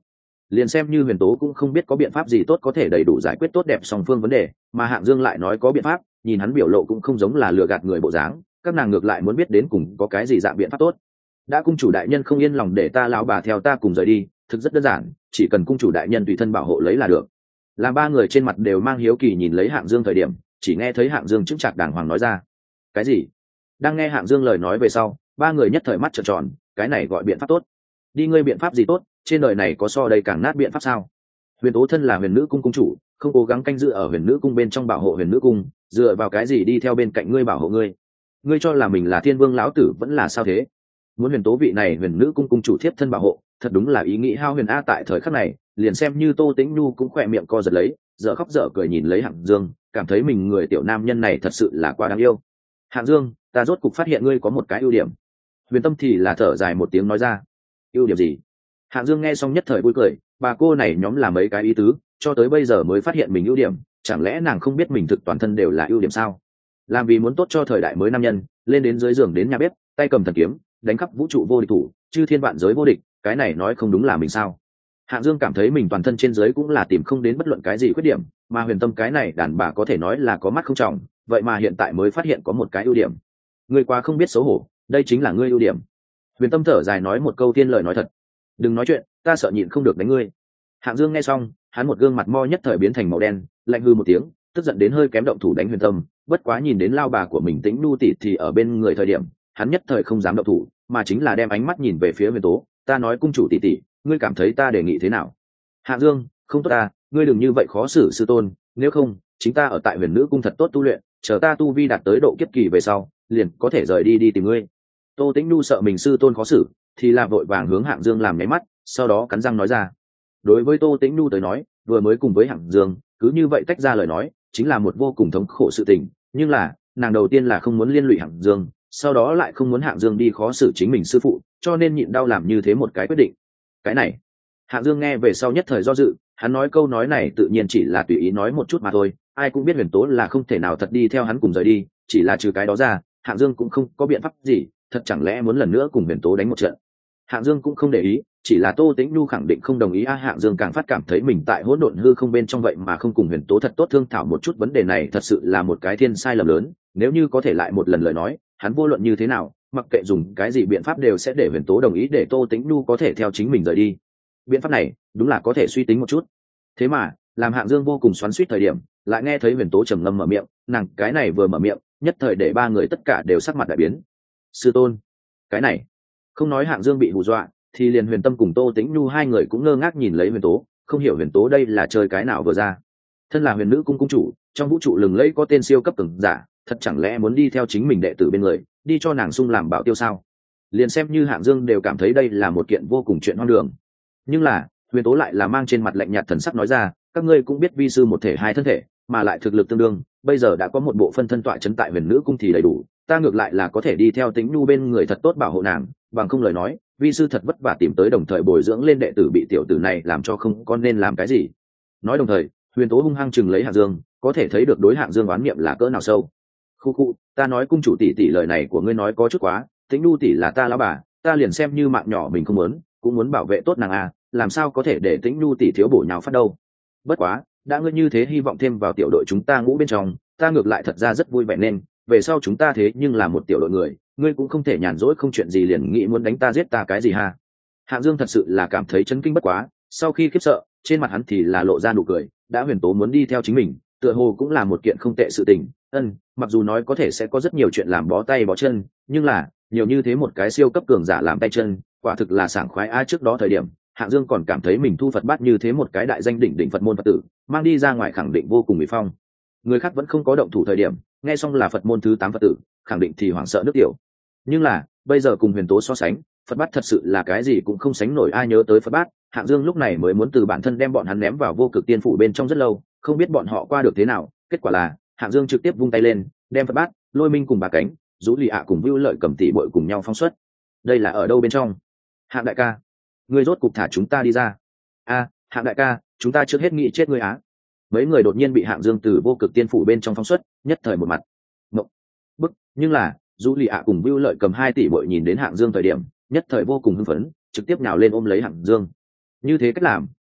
liền xem như huyền tố cũng không biết có biện pháp gì tốt có thể đầy đủ giải quyết tốt đẹp song phương vấn đề, mà hạng dương lại nói có biện pháp, nhìn hắn biểu lộ cũng không giống là lừa gạt người bộ dáng, các nàng ngược lại muốn biết đến cùng có cái gì dạng biện pháp tốt. Đã cung chủ đại nhân không yên lòng để ta lão bà theo ta cùng rời đi, thực rất đơn giản, chỉ cần cung chủ đại nhân tùy thân bảo hộ lấy là được. Làm ba người trên mặt đều mang hiếu kỳ nhìn lấy hạng dương thời điểm, chỉ nghe thấy hạng dương chững chạc đàng hoàng nói ra. Cái gì? Đang nghe hạng dương lời nói về sau, ba người nhất thời mắt trợn tròn, cái này gọi biện pháp tốt? Đi ngươi biện pháp gì tốt, trên đời này có so đây càng nát biện pháp sao? Huyền tố thân là huyền nữ cung cung chủ, không cố gắng canh giữ ở huyền nữ cung bên trong bảo hộ huyền nữ cung, dựa vào cái gì đi theo bên cạnh ngươi bảo hộ ngươi? Ngươi cho là mình là thiên vương lão tử vẫn là sao thế? Muốn huyền tố vị này huyền nữ cung cung chủ thiếp thân bảo hộ, thật đúng là ý nghĩ hao huyền a. Tại thời khắc này, liền xem như Tô Tĩnh Nhu cũng khỏe miệng co giật lấy, dở khóc dở cười nhìn lấy hạng dương, cảm thấy mình người tiểu nam nhân này thật sự là quá đáng yêu. Hạng dương, ta rốt cục phát hiện ngươi có một cái ưu điểm. Huyền tâm thì là thở dài một tiếng nói ra. Ưu điểm gì? Hạng dương nghe xong nhất thời vui cười, bà cô này nhóm là mấy cái ý tứ, cho tới bây giờ mới phát hiện mình ưu điểm, chẳng lẽ nàng không biết mình thực toàn thân đều là ưu điểm sao? Làm vì muốn tốt cho thời đại mới nam nhân, lên đến dưới giường đến nhà bếp, tay cầm thần kiếm, đánh khắp vũ trụ vô địch thủ, chư thiên vạn giới vô địch, cái này nói không đúng là mình sao? Hạng Dương cảm thấy mình toàn thân trên dưới cũng là tìm không đến bất luận cái gì khuyết điểm, mà Huyền Tâm cái này đàn bà có thể nói là có mắt không trọng, vậy mà hiện tại mới phát hiện có một cái ưu điểm. Ngươi quá không biết xấu hổ, đây chính là ngươi ưu điểm. Huyền Tâm thở dài nói một câu tiên lời nói thật. Đừng nói chuyện, ta sợ nhịn không được đánh ngươi. Hạng Dương nghe xong, hắn một gương mặt mo nhất thời biến thành màu đen, lạnh hư một tiếng, tức giận đến hơi kém động thủ đánh Huyền Tâm. Bất quá nhìn đến lao bà của mình Tĩnh Nhu tỷ thì ở bên người thời điểm, hắn nhất thời không dám động thủ, mà chính là đem ánh mắt nhìn về phía Huyền Tố. Ta nói cung chủ tỷ tỷ, ngươi cảm thấy ta đề nghị thế nào? Hạng Dương, không tốt ta, ngươi đừng như vậy khó xử sư tôn, nếu không, chính ta ở tại huyền nữ cung thật tốt tu luyện, chờ ta tu vi đạt tới độ kiếp kỳ về sau, liền có thể rời đi đi tìm ngươi. Tô Tĩnh Nhu sợ mình sư tôn khó xử, thì là vội vàng hướng Hạng Dương làm nháy mắt, sau đó cắn răng nói ra. Đối với Tô Tĩnh Nhu tới nói, vừa mới cùng với Hạng Dương, cứ như vậy tách ra lời nói, chính là một vô cùng thống khổ sự tình, nhưng là, nàng đầu tiên là không muốn liên lụy Hạng Dương, sau đó lại không muốn Hạng Dương đi khó xử chính mình sư phụ, cho nên nhịn đau làm như thế một cái quyết định. Cái này, Hạng Dương nghe về sau nhất thời do dự, hắn nói câu nói này tự nhiên chỉ là tùy ý nói một chút mà thôi, ai cũng biết Huyền Tố là không thể nào thật đi theo hắn cùng rời đi, chỉ là trừ cái đó ra, Hạng Dương cũng không có biện pháp gì, thật chẳng lẽ muốn lần nữa cùng Huyền Tố đánh một trận. Hạng Dương cũng không để ý, chỉ là Tô Tĩnh Nhu khẳng định không đồng ý a. Hạng Dương càng phát cảm thấy mình tại hỗn độn hư không bên trong vậy mà không cùng Huyền Tố thật tốt thương thảo một chút, vấn đề này thật sự là một cái thiên sai lầm lớn, nếu như có thể lại một lần lời nói, hắn vô luận như thế nào, mặc kệ dùng cái gì biện pháp đều sẽ để Huyền Tố đồng ý để Tô Tĩnh Nhu có thể theo chính mình rời đi. Biện pháp này đúng là có thể suy tính một chút, thế mà làm Hạng Dương vô cùng xoắn xuýt thời điểm, lại nghe thấy Huyền Tố trầm ngâm mở miệng, nàng cái này vừa mở miệng, nhất thời để ba người tất cả đều sắc mặt đại biến. Sư tôn, cái này không nói Hạng Dương bị hù dọa, thì liền Huyền Tâm cùng Tô Tĩnh Nhu hai người cũng ngơ ngác nhìn lấy Huyền Tố, không hiểu Huyền Tố đây là chơi cái nào vừa ra. Thân là huyền nữ cung cung chủ, trong vũ trụ lừng lẫy có tên siêu cấp cường giả, thật chẳng lẽ muốn đi theo chính mình đệ tử bên người, đi cho nàng sung làm bảo tiêu sao? Liền xem như Hạng Dương đều cảm thấy đây là một kiện vô cùng chuyện hoang đường. Nhưng là Huyền Tố lại là mang trên mặt lạnh nhạt thần sắc nói ra, các ngươi cũng biết vi sư một thể hai thân thể, mà lại thực lực tương đương, bây giờ đã có một bộ phân thân tọa trấn tại huyền nữ cung thì đầy đủ, ta ngược lại là có thể đi theo Tĩnh Nhu bên người thật tốt bảo hộ nàng, bằng không lời nói, vi sư thật vất vả tìm tới đồng thời bồi dưỡng lên đệ tử bị tiểu tử này làm cho không có nên làm cái gì. Nói đồng thời, Huyền Tố hung hăng chừng lấy Hạng Dương, có thể thấy được đối Hạng Dương oán niệm là cỡ nào sâu. Khu khu, ta nói cung chủ tỷ tỷ lời này của ngươi nói có chút quá, Tĩnh Nhu tỷ là ta lão bà, ta liền xem như mạng nhỏ mình không muốn, cũng muốn bảo vệ tốt nàng à, làm sao có thể để Tĩnh Nhu tỷ thiếu bổ nhào phát đâu. Bất quá, đã ngươi như thế hy vọng thêm vào tiểu đội chúng ta ngũ bên trong, ta ngược lại thật ra rất vui vẻ, nên về sau chúng ta thế nhưng là một tiểu đội người, ngươi cũng không thể nhàn rỗi không chuyện gì liền nghĩ muốn đánh ta giết ta cái gì ha. Hạng Dương thật sự là cảm thấy chấn kinh bất quá, sau khi khiếp sợ, trên mặt hắn thì là lộ ra nụ cười, đã Huyền Tố muốn đi theo chính mình, tựa hồ cũng là một kiện không tệ sự tình. Mặc dù nói có thể sẽ có rất nhiều chuyện làm bó tay bó chân, nhưng là nhiều như thế một cái siêu cấp cường giả làm tay chân, quả thực là sảng khoái a. Trước đó thời điểm, Hạng Dương còn cảm thấy mình thu Phật bát như thế một cái đại danh đỉnh đỉnh Phật môn Phật tử, mang đi ra ngoài khẳng định vô cùng mỹ phong. Người khác vẫn không có động thủ thời điểm, nghe xong là Phật môn thứ 8 Phật tử, khẳng định thì hoảng sợ nước tiểu. Nhưng là bây giờ cùng Huyền Tố so sánh, Phật bát thật sự là cái gì cũng không sánh nổi. Ai nhớ tới Phật bát, Hạng Dương lúc này mới muốn từ bản thân đem bọn hắn ném vào vô cực tiên phủ bên trong rất lâu, không biết bọn họ qua được thế nào. Kết quả là Hạng Dương trực tiếp vung tay lên, đem Phật bát, Lôi Minh cùng Bà Cánh, Dũ Lì ạ cùng Vưu Lợi Cầm tỷ bội cùng nhau phóng xuất. Đây là ở đâu bên trong? Hạng đại ca, ngươi rốt cục thả chúng ta đi ra. Hạng đại ca, chúng ta trước hết nghĩ chết ngươi á. Mấy người đột nhiên bị Hạng Dương từ vô cực tiên phủ bên trong phóng xuất, nhất thời một mặt ngộng bức. Nhưng là Dũ Lì ạ cùng Vưu Lợi Cầm 2 tỷ bội nhìn đến Hạng Dương thời điểm, nhất thời vô cùng hưng phấn, trực tiếp nhào lên ôm lấy Hạng Dương. Như thế cách làm,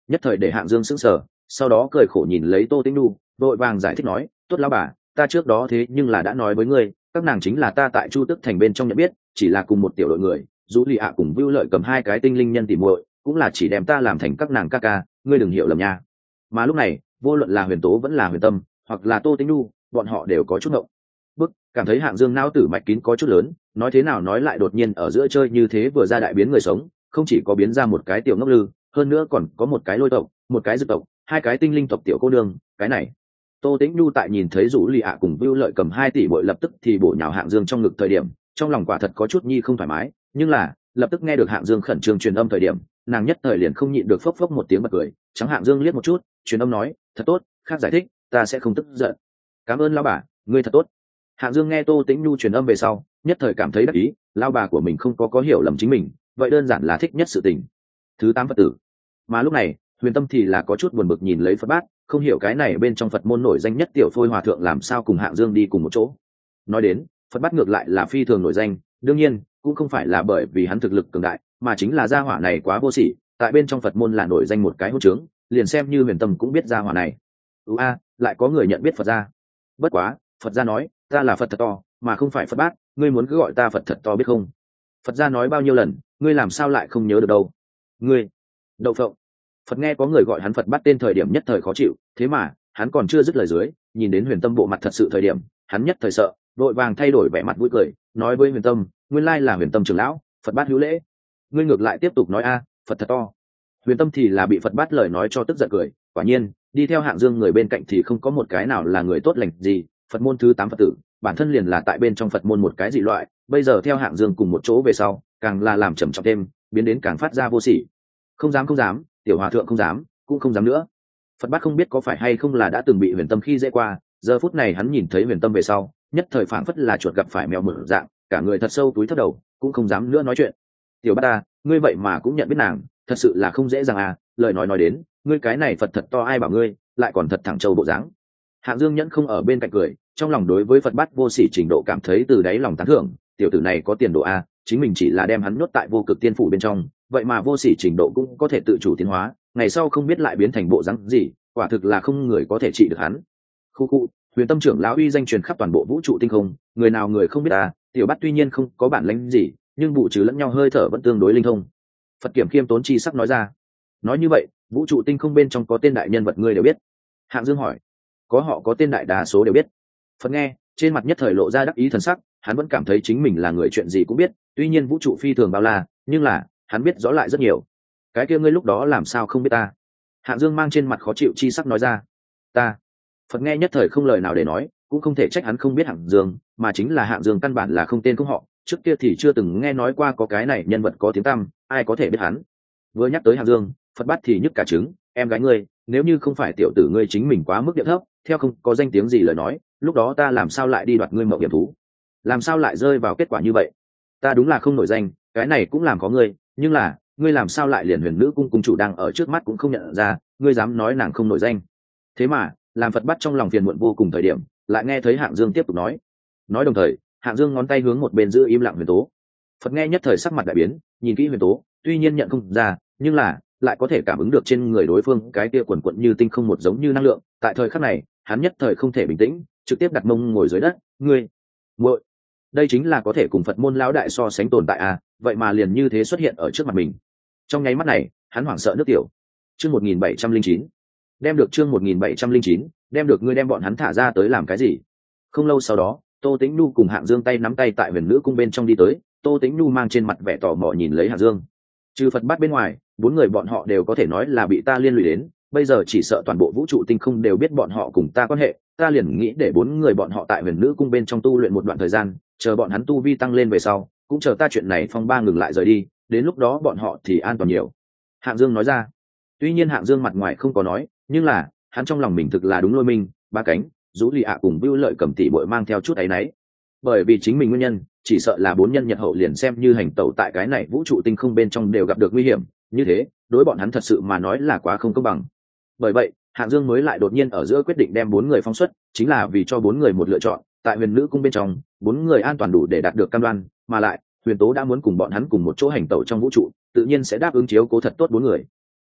nhất thời để Hạng Dương sững sờ, sau đó cười khổ nhìn lấy Tô Tĩnh Nhu, vội vàng giải thích nói, tốt lão bà, ta trước đó thế nhưng là đã nói với ngươi, các nàng chính là ta tại Chu Tức thành bên trong nhận biết, chỉ là cùng một tiểu đội người, dù lì ạ cùng Vưu Lợi cầm hai cái tinh linh nhân tỉ muội, cũng là chỉ đem ta làm thành các nàng ca ca, ngươi đừng hiểu lầm nha. Mà lúc này, vô luận là Huyền Tố vẫn là Huyền Tâm, hoặc là Tô Tĩnh Nhu, bọn họ đều có chút ngộng bức, cảm thấy Hạng Dương não tử mạch kín có chút lớn, nói thế nào nói lại đột nhiên ở giữa chơi như thế vừa ra đại biến người sống, không chỉ có biến ra một cái tiểu ngốc lư, hơn nữa còn có một cái lôi tộc, một cái dược tộc, hai cái tinh linh tộc tiểu cô nương, cái này. Tô Tĩnh Nhu tại nhìn thấy Dụ Lì ạ cùng Vưu Lợi cầm 2 tỷ bội lập tức thì bổ nhào Hạng Dương trong ngực thời điểm, trong lòng quả thật có chút nhi không thoải mái, nhưng là, lập tức nghe được Hạng Dương khẩn trương truyền âm thời điểm, nàng nhất thời liền không nhịn được phốc phốc một tiếng bật cười, trắng Hạng Dương liếc một chút, truyền âm nói, thật tốt, khác giải thích, ta sẽ không tức giận. Cảm ơn lão bà, ngươi thật tốt. Hạng Dương nghe Tô Tĩnh Nhu truyền âm về sau, nhất thời cảm thấy đắc ý, lão bà của mình không có hiểu lầm chính mình, vậy đơn giản là thích nhất sự tình. Thứ 8 Phật tử. Mà lúc này, Huyền Tâm thì là có chút buồn bực nhìn lấy Phật Bát, không hiểu cái này bên trong Phật môn nổi danh nhất tiểu phôi hòa thượng làm sao cùng Hạng Dương đi cùng một chỗ. Nói đến, Phật Bát ngược lại là phi thường nổi danh, đương nhiên, cũng không phải là bởi vì hắn thực lực cường đại, mà chính là gia hỏa này quá vô sỉ, tại bên trong Phật môn là nổi danh một cái hỗn trướng, liền xem như Huyền Tâm cũng biết gia hỏa này. Lại có người nhận biết Phật gia. Bất quá, Phật gia nói, ta là Phật thật to, mà không phải Phật Bát, ngươi muốn cứ gọi ta Phật thật to biết không? Phật gia nói bao nhiêu lần, ngươi làm sao lại không nhớ được đâu? Ngươi, đậu phộng. Phật nghe có người gọi hắn Phật Bát tên thời điểm nhất thời khó chịu, thế mà hắn còn chưa dứt lời dưới, nhìn đến Huyền Tâm bộ mặt thật sự thời điểm, hắn nhất thời sợ, đội vàng thay đổi vẻ mặt vui cười, nói với Huyền Tâm, nguyên lai là Huyền Tâm trưởng lão, Phật Bát hữu lễ. Ngươi ngược lại tiếp tục nói Phật thật to. Huyền Tâm thì là bị Phật Bát lời nói cho tức giận cười, quả nhiên, đi theo Hạng Dương người bên cạnh thì không có một cái nào là người tốt lành gì, Phật môn thứ 8 Phật tử, bản thân liền là tại bên trong Phật môn một cái dị loại, bây giờ theo Hạng Dương cùng một chỗ về sau, càng là làm trầm trọng thêm, biến đến càng phát ra vô sỉ. Không dám, tiểu hòa thượng không dám, cũng không dám nữa. Phật Bát không biết có phải hay không là đã từng bị Huyền Tâm khi dễ qua, giờ phút này hắn nhìn thấy Huyền Tâm về sau, nhất thời phảng phất là chuột gặp phải mèo mở dạng, cả người thật sâu túi thấp đầu, cũng không dám nữa nói chuyện. Tiểu Bát ta, ngươi vậy mà cũng nhận biết nàng, thật sự là không dễ dàng lời nói đến, ngươi cái này Phật thật to ai bảo ngươi, lại còn thật thẳng trâu bộ dáng. Hạng Dương nhẫn không ở bên cạnh cười, trong lòng đối với Phật Bát vô sỉ trình độ cảm thấy từ đáy lòng tán thưởng, tiểu tử này có tiền đồ chính mình chỉ là đem hắn nhốt tại vô cực tiên phủ bên trong, vậy mà vô sỉ trình độ cũng có thể tự chủ tiến hóa, ngày sau không biết lại biến thành bộ dáng gì, quả thực là không người có thể trị được hắn. Khu, Huyền Tâm trưởng lão uy danh truyền khắp toàn bộ vũ trụ tinh không, người nào người không biết tiểu Bát tuy nhiên không có bản lĩnh gì, nhưng vụ trừ lẫn nhau hơi thở vẫn tương đối linh thông. Phật Kiểm khiêm tốn chi sắc nói ra. Nói như vậy, vũ trụ tinh không bên trong có tên đại nhân vật ngươi đều biết? Hạng Dương hỏi. Họ có tên đại đa số đều biết. Phật nghe, trên mặt nhất thời lộ ra đắc ý thần sắc, hắn vẫn cảm thấy chính mình là người chuyện gì cũng biết, tuy nhiên vũ trụ phi thường bao la, nhưng là hắn biết rõ lại rất nhiều. Cái kia ngươi lúc đó làm sao không biết ta? Hạng Dương mang trên mặt khó chịu chi sắc nói ra. Ta. Phật nghe nhất thời không lời nào để nói, cũng không thể trách hắn không biết Hạng Dương, mà chính là Hạng Dương căn bản là không tên không họ, trước kia thì chưa từng nghe nói qua có cái này nhân vật có tiếng tăm, ai có thể biết hắn. Vừa nhắc tới Hạng Dương, Phật Bát thì nhức cả trứng, em gái ngươi, nếu như không phải tiểu tử ngươi chính mình quá mức điệu thấp, theo không có danh tiếng gì lời nói, lúc đó ta làm sao lại đi đoạt ngươi mộng hiểm thú, làm sao lại rơi vào kết quả như vậy? Ta đúng là không nổi danh, cái này cũng làm có ngươi, nhưng là ngươi làm sao lại liền Huyền Nữ cung cung chủ đang ở trước mắt cũng không nhận ra, ngươi dám nói nàng không nổi danh? Thế mà làm Phật Bát trong lòng phiền muộn vô cùng thời điểm, lại nghe thấy Hạng Dương tiếp tục nói đồng thời Hạng Dương ngón tay hướng một bên giữ im lặng Huyền Tố. Phật nghe nhất thời sắc mặt đại biến, nhìn kỹ Huyền Tố, tuy nhiên nhận không ra, nhưng là lại có thể cảm ứng được trên người đối phương cái kia quần quận như tinh không một giống như năng lượng. Tại thời khắc này, hắn nhất thời không thể bình tĩnh, trực tiếp đặt mông ngồi dưới đất. Ngươi, muội, đây chính là có thể cùng Phật môn lão đại so sánh tồn tại vậy mà liền như thế xuất hiện ở trước mặt mình. Trong nháy mắt này, hắn hoảng sợ nước tiểu. Chương 1709, đem được chương 1709, đem được ngươi đem bọn hắn thả ra tới làm cái gì? Không lâu sau đó, Tô Tĩnh Nhu cùng Hạng Dương tay nắm tay tại Huyền Nữ cung bên trong đi tới, Tô Tĩnh Nhu mang trên mặt vẻ tò mò nhìn lấy Hạng Dương. Trừ Phật Bát bên ngoài, 4 người bọn họ đều có thể nói là bị ta liên lụy đến, bây giờ chỉ sợ toàn bộ vũ trụ tinh không đều biết bọn họ cùng ta quan hệ, ta liền nghĩ để 4 người bọn họ tại Huyền Nữ cung bên trong tu luyện một đoạn thời gian, chờ bọn hắn tu vi tăng lên về sau, cũng chờ ta chuyện này phong ba ngừng lại rời đi, đến lúc đó bọn họ thì an toàn nhiều. Hạng Dương nói ra. Tuy nhiên Hạng Dương mặt ngoài không có nói, nhưng là hắn trong lòng mình thực là đúng Lôi Minh, Ba Cánh, Dũ Lì ạ cùng Vưu Lợi cầm tỷ bội mang theo chút áy náy. Bởi vì chính mình nguyên nhân, chỉ sợ là 4 nhân Nhật hậu liền xem như hành tẩu tại cái này vũ trụ tinh không bên trong đều gặp được nguy hiểm, như thế, đối bọn hắn thật sự mà nói là quá không công bằng. Bởi vậy, Hạng Dương mới lại đột nhiên ở giữa quyết định đem 4 người phóng xuất, chính là vì cho 4 người một lựa chọn, tại Huyền Nữ cung bên trong, 4 người an toàn đủ để đạt được cam đoan, mà lại, Huyền Tố đã muốn cùng bọn hắn cùng một chỗ hành tẩu trong vũ trụ, tự nhiên sẽ đáp ứng chiếu cố thật tốt 4 người.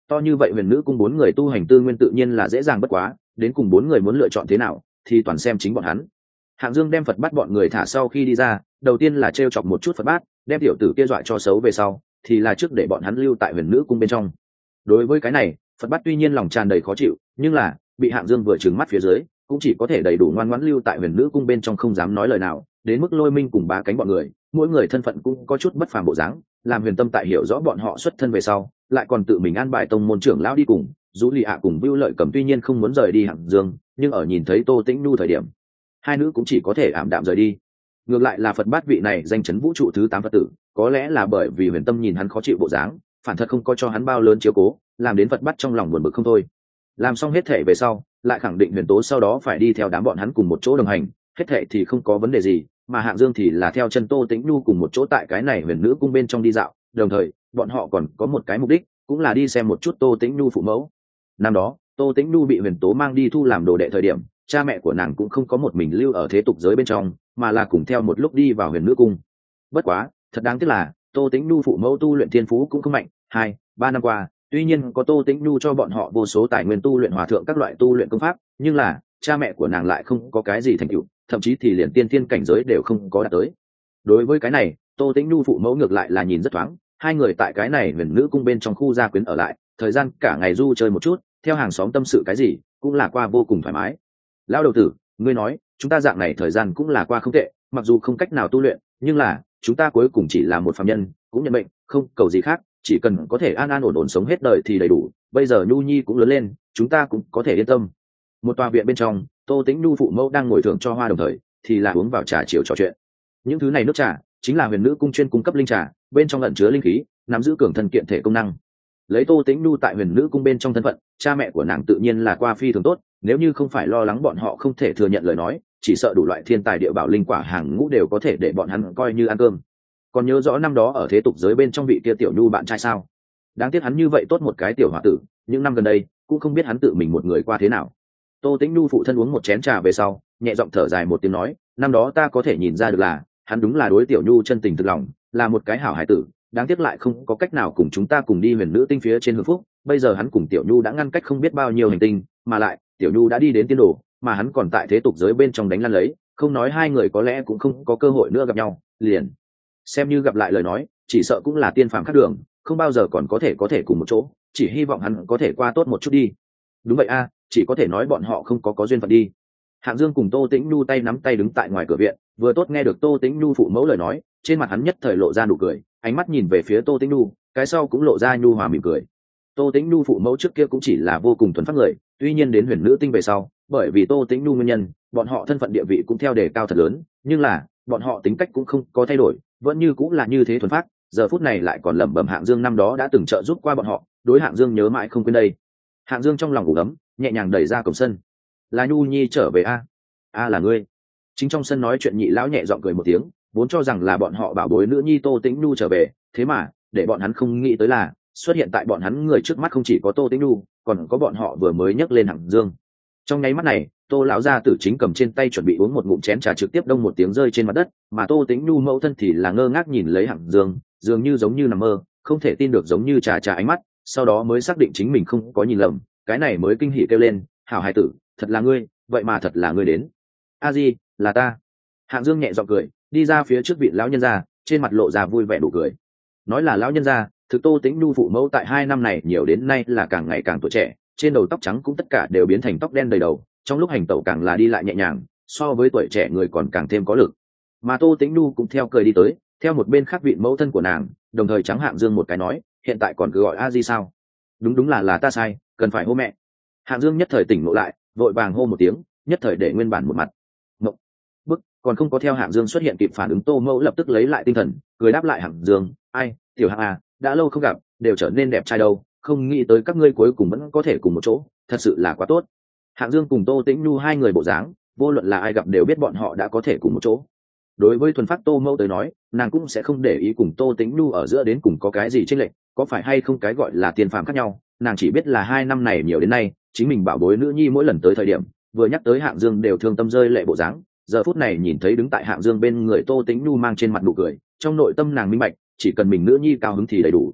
To như vậy huyền nữ cung 4 người tu hành tư nguyên tự nhiên là dễ dàng bất quá, đến cùng 4 người muốn lựa chọn thế nào thì toàn xem chính bọn hắn. Hạng Dương đem Phật Bát bọn người thả sau khi đi ra, đầu tiên là trêu chọc một chút Phật Bát, đem tiểu tử kia dọa cho xấu về sau, thì là trước để bọn hắn lưu tại huyền nữ cung bên trong. Đối với cái này, Phật Bát tuy nhiên lòng tràn đầy khó chịu, nhưng là bị Hạng Dương vừa trừng mắt phía dưới, cũng chỉ có thể đầy đủ ngoan ngoãn lưu tại huyền nữ cung bên trong không dám nói lời nào. Đến mức Lôi Minh cùng Bá Cánh bọn người, mỗi người thân phận cũng có chút bất phàm bộ dáng, làm Huyền Tâm tại hiểu rõ bọn họ xuất thân về sau, lại còn tự mình an bài tông môn trưởng lão đi cùng. Dũ Lì ạ cùng Vưu Lợi Cầm tuy nhiên không muốn rời đi Hạng Dương, nhưng ở nhìn thấy Tô Tĩnh Nhu thời điểm, hai nữ cũng chỉ có thể ảm đạm rời đi. Ngược lại là Phật Bát vị này danh chấn vũ trụ thứ 8 Phật tử, có lẽ là bởi vì Huyền Tâm nhìn hắn khó chịu bộ dáng, phản thật không có cho hắn bao lớn chiếu cố, làm đến Phật Bát trong lòng buồn bực không thôi. Làm xong hết thể về sau, lại khẳng định Huyền Tố sau đó phải đi theo đám bọn hắn cùng một chỗ đồng hành, hết thể thì không có vấn đề gì, mà Hạng Dương thì là theo chân Tô Tĩnh Nhu cùng một chỗ tại cái này huyền nữ cung bên trong đi dạo, đồng thời bọn họ còn có một cái mục đích, cũng là đi xem một chút Tô Tĩnh Nhu phụ mẫu. Năm đó Tô Tĩnh Nhu bị Huyền Tố mang đi thu làm đồ đệ thời điểm, cha mẹ của nàng cũng không có một mình lưu ở thế tục giới bên trong, mà là cùng theo một lúc đi vào huyền nữ cung. Bất quá thật đáng tiếc là Tô Tĩnh Nhu phụ mẫu tu luyện thiên phú cũng không mạnh, 2-3 năm qua tuy nhiên có Tô Tĩnh Nhu cho bọn họ vô số tài nguyên tu luyện hòa thượng các loại tu luyện công pháp, nhưng là cha mẹ của nàng lại không có cái gì thành tựu, thậm chí thì liền tiên thiên cảnh giới đều không có đạt tới. Đối với cái này, Tô Tĩnh Nhu phụ mẫu ngược lại là nhìn rất thoáng, hai người tại cái này huyền nữ cung bên trong khu gia quyến ở lại, thời gian cả ngày du chơi một chút, theo hàng xóm tâm sự cái gì, cũng là qua vô cùng thoải mái. Lão đầu tử, ngươi nói, chúng ta dạng này thời gian cũng là qua không tệ, mặc dù không cách nào tu luyện, nhưng là chúng ta cuối cùng chỉ là một phàm nhân, cũng nhận mệnh, không cầu gì khác, chỉ cần có thể an an ổn ổn sống hết đời thì đầy đủ. Bây giờ Nhu Nhi cũng lớn lên, chúng ta cũng có thể yên tâm. Một tòa viện bên trong, Tô Tĩnh Nhu phụ mẫu đang ngồi thưởng cho hoa, đồng thời thì là uống vào trà chiều trò chuyện. Những thứ này nước trà chính là huyền nữ cung chuyên cung cấp linh trà, bên trong ẩn chứa linh khí, nắm giữ cường thân kiện thể công năng. Lấy Tô Tĩnh Nhu tại huyền nữ cung bên trong thân phận, cha mẹ của nàng tự nhiên là qua phi thường tốt, nếu như không phải lo lắng bọn họ không thể thừa nhận lời nói, chỉ sợ đủ loại thiên tài địa bảo linh quả hàng ngũ đều có thể để bọn hắn coi như ăn cơm. Còn nhớ rõ năm đó ở thế tục giới bên trong vị kia tiểu Nhu bạn trai sao? Đáng tiếc hắn như vậy tốt một cái tiểu hòa tử, những năm gần đây cũng không biết hắn tự mình một người qua thế nào. Tô Tĩnh Nhu phụ thân uống một chén trà về sau, nhẹ giọng thở dài một tiếng nói, năm đó ta có thể nhìn ra được là hắn đúng là đối tiểu Nhu chân tình thực lòng, là một cái hảo hải tử, đáng tiếc lại không có cách nào cùng chúng ta cùng đi huyền nữ tinh phía trên hưởng phúc. Bây giờ hắn cùng tiểu Nhu đã ngăn cách không biết bao nhiêu hành tinh, mà lại tiểu Nhu đã đi đến tiên đồ, mà hắn còn tại thế tục giới bên trong đánh lăn lấy, không nói hai người có lẽ cũng không có cơ hội nữa gặp nhau, liền xem như gặp lại lời nói, chỉ sợ cũng là tiên phàm khác đường, không bao giờ còn có thể cùng một chỗ, chỉ hy vọng hắn có thể qua tốt một chút đi. Đúng vậy a, chỉ có thể nói bọn họ không có duyên phận đi. Hạng Dương cùng Tô Tĩnh Nhu tay nắm tay đứng tại ngoài cửa viện, vừa tốt nghe được Tô Tĩnh Nhu phụ mẫu lời nói, trên mặt hắn nhất thời lộ ra nụ cười, ánh mắt nhìn về phía Tô Tĩnh Nhu, cái sau cũng lộ ra nhu hòa mỉm cười. Tô Tĩnh Nhu phụ mẫu trước kia cũng chỉ là vô cùng thuần phát người, tuy nhiên đến huyền nữ tinh về sau, bởi vì Tô Tĩnh Nhu nguyên nhân, bọn họ thân phận địa vị cũng theo đề cao thật lớn, nhưng là bọn họ tính cách cũng không có thay đổi, vẫn như cũng là như thế thuần phát. Giờ phút này lại còn lẩm bẩm Hạng Dương năm đó đã từng trợ giúp qua bọn họ, đối Hạng Dương nhớ mãi không quên đây. Hạng Dương trong lòng ủ ấm, nhẹ nhàng đẩy ra cổng sân. Là Nhu Nhi trở về a? A là ngươi. Chính trong sân nói chuyện Nhị lão nhẹ giọng cười một tiếng, vốn cho rằng là bọn họ bảo bối nữ nhi Tô Tĩnh Nhu trở về, thế mà để bọn hắn không nghĩ tới là xuất hiện tại bọn hắn người trước mắt không chỉ có Tô Tĩnh Nhu, còn có bọn họ vừa mới nhấc lên Hạng Dương. Trong nháy mắt này, Tô lão gia tử chính cầm trên tay chuẩn bị uống một ngụm chén trà trực tiếp đông một tiếng rơi trên mặt đất, mà Tô Tĩnh Nhu mẫu thân thì là ngơ ngác nhìn lấy Hạng Dương, dường như giống như nằm mơ, không thể tin được giống như trà ánh mắt, sau đó mới xác định chính mình không có nhìn lầm, cái này mới kinh hỉ kêu lên, hảo hài tử, thật là ngươi, vậy mà thật là ngươi đến. A Di, là ta. Hạng Dương nhẹ giọng cười, đi ra phía trước vị lão nhân gia, trên mặt lộ ra vui vẻ đủ cười. Nói là lão nhân gia, thực Tô Tĩnh Nhu phụ mẫu tại 2 năm này nhiều đến nay là càng ngày càng tuổi trẻ, trên đầu tóc trắng cũng tất cả đều biến thành tóc đen đầy đầu, trong lúc hành tẩu càng là đi lại nhẹ nhàng, so với tuổi trẻ người còn càng thêm có lực. Mà Tô Tĩnh Nhu cũng theo cười đi tới, theo một bên khác vị mẫu thân của nàng, đồng thời trắng Hạng Dương một cái nói, hiện tại còn cứ gọi A Di sao? Đúng là ta sai, cần phải hô mẹ. Hạng Dương nhất thời tỉnh ngộ lại, vội vàng hô một tiếng, nhất thời để nguyên bản một mặt ngộng bức, còn không có theo Hạng Dương xuất hiện kịp phản ứng, Tô mẫu lập tức lấy lại tinh thần, cười đáp lại Hạng Dương, ai, tiểu Hạng à, đã lâu không gặp, đều trở nên đẹp trai đâu, không nghĩ tới các ngươi cuối cùng vẫn có thể cùng một chỗ, thật sự là quá tốt. Hạng Dương cùng Tô Tĩnh Nhu hai người bộ dáng, vô luận là ai gặp đều biết bọn họ đã có thể cùng một chỗ. Đối với thuần phát Tô mẫu tới nói, nàng cũng sẽ không để ý cùng Tô Tĩnh Nhu ở giữa đến cùng có cái gì chênh lệch, có phải hay không cái gọi là tiền phàm khác nhau, nàng chỉ biết là 2 năm này nhiều đến nay, chính mình bảo bối nữ nhi mỗi lần tới thời điểm, vừa nhắc tới Hạng Dương đều thương tâm rơi lệ bộ dáng, giờ phút này nhìn thấy đứng tại Hạng Dương bên người Tô Tĩnh Nhu mang trên mặt nụ cười, trong nội tâm nàng minh bạch, chỉ cần mình nữ nhi cao hứng thì đầy đủ.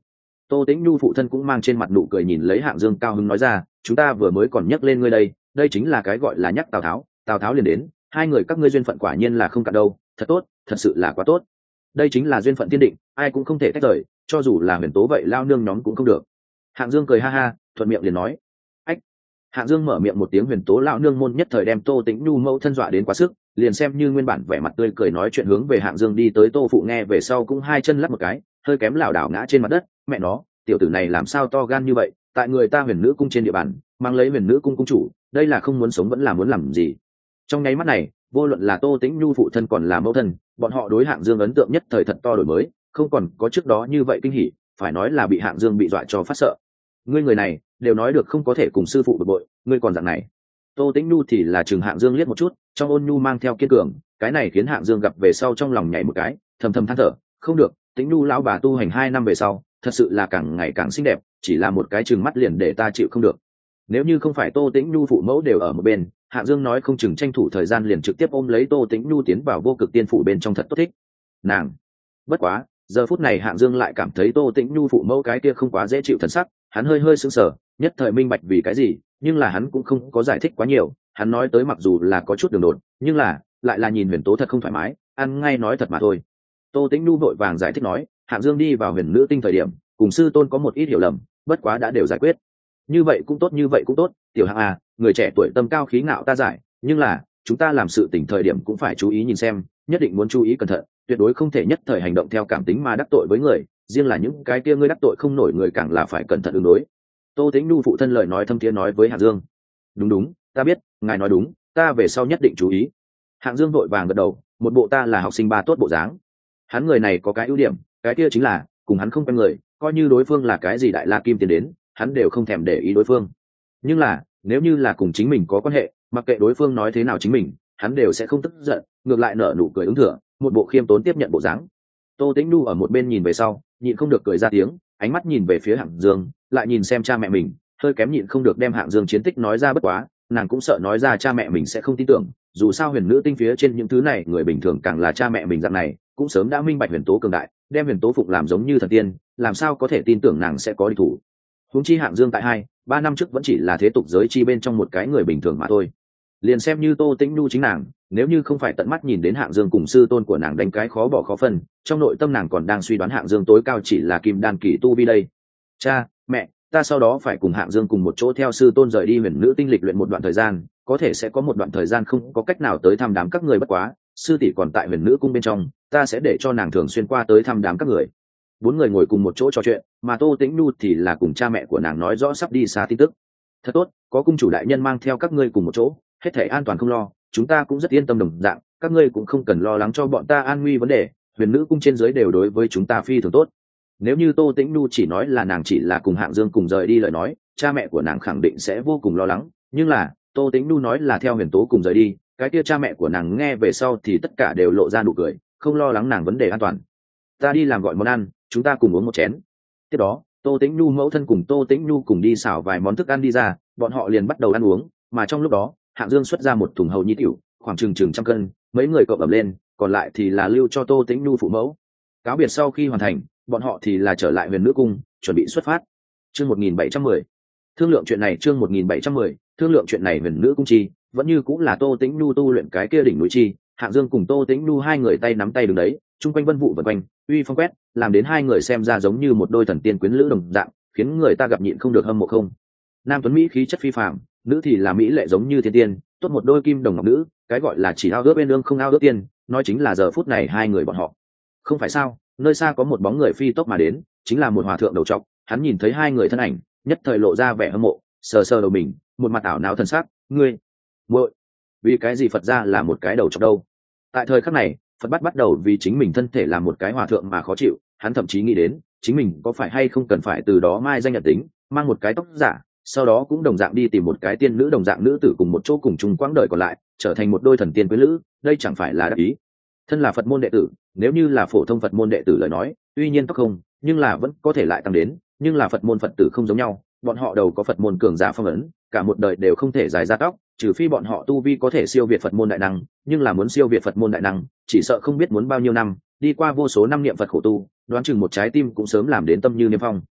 Tô Tĩnh Nhu phụ thân cũng mang trên mặt nụ cười nhìn lấy Hạng Dương, cao hứng nói ra, chúng ta vừa mới còn nhắc lên ngươi đây, đây chính là cái gọi là nhắc Tào Tháo liền đến, hai người các ngươi duyên phận quả nhiên là không cạn đâu, thật tốt, thật sự là quá tốt. Đây chính là duyên phận thiên định, ai cũng không thể tách rời, cho dù là Huyền Tố vậy lao nương nhóm cũng không được. Hạng Dương cười ha ha, thuận miệng liền nói, ách. Hạng Dương mở miệng một tiếng Huyền Tố lão nương môn nhất thời đem Tô Tĩnh Nhu mẫu thân dọa đến quá sức, liền xem như nguyên bản vẻ mặt tươi cười nói chuyện hướng về Hạng Dương đi tới. Tô phụ nghe về sau cũng hai chân lắc một cái, hơi kém lảo đảo ngã trên mặt đất, mẹ nó, tiểu tử này làm sao to gan như vậy, tại người ta Huyền Nữ cung trên địa bàn mang lấy Huyền Nữ cung cung chủ, đây là không muốn sống vẫn là muốn làm gì. Trong nháy mắt này, vô luận là Tô Tĩnh Nhu phụ thân còn là mẫu thân, bọn họ đối Hạng Dương ấn tượng nhất thời thật to đổi mới, không còn có trước đó như vậy kinh hỉ, phải nói là bị Hạng Dương bị dọa cho phát sợ. Ngươi người này đều nói được không có thể cùng sư phụ bực bội, ngươi còn dạng này. Tô Tĩnh Nhu thì là chừng Hạng Dương liếc một chút, trong ôn nhu mang theo kiên cường, cái này khiến Hạng Dương gặp về sau trong lòng nhảy một cái, thầm thầm than thở, không được, Tĩnh Nhu lão bà tu hành 2 năm về sau, thật sự là càng ngày càng xinh đẹp, chỉ là một cái chừng mắt liền để ta chịu không được. Nếu như không phải Tô Tĩnh Nhu phụ mẫu đều ở một bên, Hạng Dương nói không chừng tranh thủ thời gian liền trực tiếp ôm lấy Tô Tĩnh Nhu tiến vào vô cực tiên phủ bên trong thật tốt thích. Nàng. Bất quá, giờ phút này Hạng Dương lại cảm thấy Tô Tĩnh Nhu phụ mẫu cái kia không quá dễ chịu thần sắc, hắn hơi sững sờ, nhất thời minh bạch vì cái gì, nhưng là hắn cũng không có giải thích quá nhiều, hắn nói tới mặc dù là có chút đường đột, nhưng là lại là nhìn Huyền Tố thật không thoải mái, ăn ngay nói thật mà thôi. Tô Tĩnh Nhu vội vàng giải thích nói, Hạng Dương đi vào Huyền Nữ tinh thời điểm, cùng sư tôn có một ít hiểu lầm, bất quá đã đều giải quyết. Như vậy cũng tốt, tiểu Hạng à, người trẻ tuổi tâm cao khí ngạo ta giải, nhưng là chúng ta làm sự tình thời điểm cũng phải chú ý nhìn xem, nhất định muốn chú ý cẩn thận, tuyệt đối không thể nhất thời hành động theo cảm tính mà đắc tội với người, riêng là những cái kia ngươi đắc tội không nổi người càng là phải cẩn thận ứng đối. Tô Tĩnh Nhu phụ thân lời nói thâm thiế nói với Hạng Dương. Đúng, ta biết, ngài nói đúng, ta về sau nhất định chú ý. Hạng Dương vội vàng gật đầu, một bộ ta là học sinh ba tốt bộ dáng. Hắn người này có cái ưu điểm, cái kia chính là cùng hắn không quen người, coi như đối phương là cái gì đại la kim tiền đến, hắn đều không thèm để ý đối phương. Nhưng là nếu như là cùng chính mình có quan hệ, mặc kệ đối phương nói thế nào chính mình, hắn đều sẽ không tức giận, ngược lại nở nụ cười ứng thừa, một bộ khiêm tốn tiếp nhận bộ dáng. Tô Tĩnh Nhu ở một bên nhìn về sau, nhịn không được cười ra tiếng, ánh mắt nhìn về phía Hạng Dương, lại nhìn xem cha mẹ mình, hơi kém nhịn không được đem Hạng Dương chiến tích nói ra, bất quá nàng cũng sợ nói ra cha mẹ mình sẽ không tin tưởng, dù sao Huyền Nữ tinh phía trên những thứ này người bình thường càng là cha mẹ mình dạng này cũng sớm đã minh bạch Huyền Tố cường đại, đem Huyền Tố phụng làm giống như thần tiên, làm sao có thể tin tưởng nàng sẽ có địch thủ. Huống chi Hạng Dương tại 2-3 năm trước vẫn chỉ là thế tục giới chi bên trong một cái người bình thường mà thôi. Liền xem như Tô Tĩnh Nhu chính nàng, nếu như không phải tận mắt nhìn đến Hạng Dương cùng sư tôn của nàng đánh cái khó bỏ khó phân, trong nội tâm nàng còn đang suy đoán Hạng Dương tối cao chỉ là kim đan kỳ tu vi đây. Cha, mẹ, ta sau đó phải cùng Hạng Dương cùng một chỗ theo sư tôn rời đi Huyền Nữ tinh lịch luyện một đoạn thời gian, có thể sẽ có một đoạn thời gian không có cách nào tới thăm đám các người, bất quá sư tỷ còn tại Huyền Nữ cung bên trong, ta sẽ để cho nàng thường xuyên qua tới thăm đám các người. 4 người ngồi cùng một chỗ trò chuyện, mà Tô Tĩnh Nhu thì là cùng cha mẹ của nàng nói rõ sắp đi xa tin tức. Thật tốt, có cung chủ đại nhân mang theo các ngươi cùng một chỗ, hết thảy an toàn không lo, chúng ta cũng rất yên tâm đồng dạng, các ngươi cũng không cần lo lắng cho bọn ta an nguy vấn đề, Huyền Nữ cung trên dưới đều đối với chúng ta phi thường tốt. Nếu như Tô Tĩnh Nhu chỉ nói là nàng chỉ là cùng Hạng Dương cùng rời đi lời nói, cha mẹ của nàng khẳng định sẽ vô cùng lo lắng, nhưng là Tô Tĩnh Nhu nói là theo Huyền Tố cùng rời đi, cái kia cha mẹ của nàng nghe về sau thì tất cả đều lộ ra nụ cười, không lo lắng nàng vấn đề an toàn. Ta đi làm gọi món ăn, chúng ta cùng uống một chén. Tiếp đó Tô Tĩnh Nhu mẫu thân cùng Tô Tĩnh Nhu cùng đi xào vài món thức ăn đi ra, bọn họ liền bắt đầu ăn uống, mà trong lúc đó Hạng Dương xuất ra một thùng hầu nhi tiểu, khoảng chừng 100 cân, mấy người cộng ẩm lên, còn lại thì là lưu cho Tô Tĩnh Nhu phụ mẫu. Cáo biệt sau khi hoàn thành, bọn họ thì là trở lại Huyền Nữ cung, chuẩn bị xuất phát. Chương 1710. Thương lượng chuyện này, chương 1710. Thương lượng chuyện này Huyền Nữ cung chi, vẫn như cũng là Tô Tĩnh Nhu tu luyện cái kia đỉnh núi chi, Hạng Dương cùng Tô Tĩnh Nhu hai người tay nắm tay đứng đấy, chung quanh vân vụ vần quanh, uy phong quét, làm đến hai người xem ra giống như một đôi thần tiên quyến lữ đồng dạng, khiến người ta gặp nhịn không được hâm mộ không. Nam tuấn mỹ khí chất phi phàm, nữ thì là mỹ lệ giống như thiên tiên, tốt một đôi kim đồng ngọc nữ, cái gọi là chỉ ao ước bên lương không ao ước tiên, nói chính là giờ phút này hai người bọn họ. Không phải sao? Nơi xa có một bóng người phi tốc mà đến, chính là một hòa thượng đầu trọc, hắn nhìn thấy hai người thân ảnh, nhất thời lộ ra vẻ hâm mộ, sờ sờ đầu mình, một mặt ảo não thần sắc, ngươi, muội, vì cái gì Phật ra là một cái đầu trọc đâu? Tại thời khắc này, Phật bắt đầu vì chính mình thân thể làm một cái hòa thượng mà khó chịu, hắn thậm chí nghĩ đến chính mình có phải hay không cần phải từ đó mai danh nhận tính, mang một cái tóc giả, sau đó cũng đồng dạng đi tìm một cái tiên nữ đồng dạng nữ tử cùng một chỗ cùng chung quãng đời còn lại, trở thành một đôi thần tiên quyến lữ, đây chẳng phải là đắc ý. Thân là Phật môn đệ tử, nếu như là phổ thông Phật môn đệ tử lời nói, tuy nhiên tóc không, nhưng là vẫn có thể lại tăng đến, nhưng là Phật môn Phật tử không giống nhau, bọn họ đầu có Phật môn cường giả phong ấn, cả một đời đều không thể dài ra tóc, trừ phi bọn họ tu vi có thể siêu việt Phật môn đại năng, nhưng là muốn siêu việt Phật môn đại năng, chỉ sợ không biết muốn bao nhiêu năm, đi qua vô số năm niệm Phật khổ tu, đoán chừng một trái tim cũng sớm làm đến tâm như niêm phong.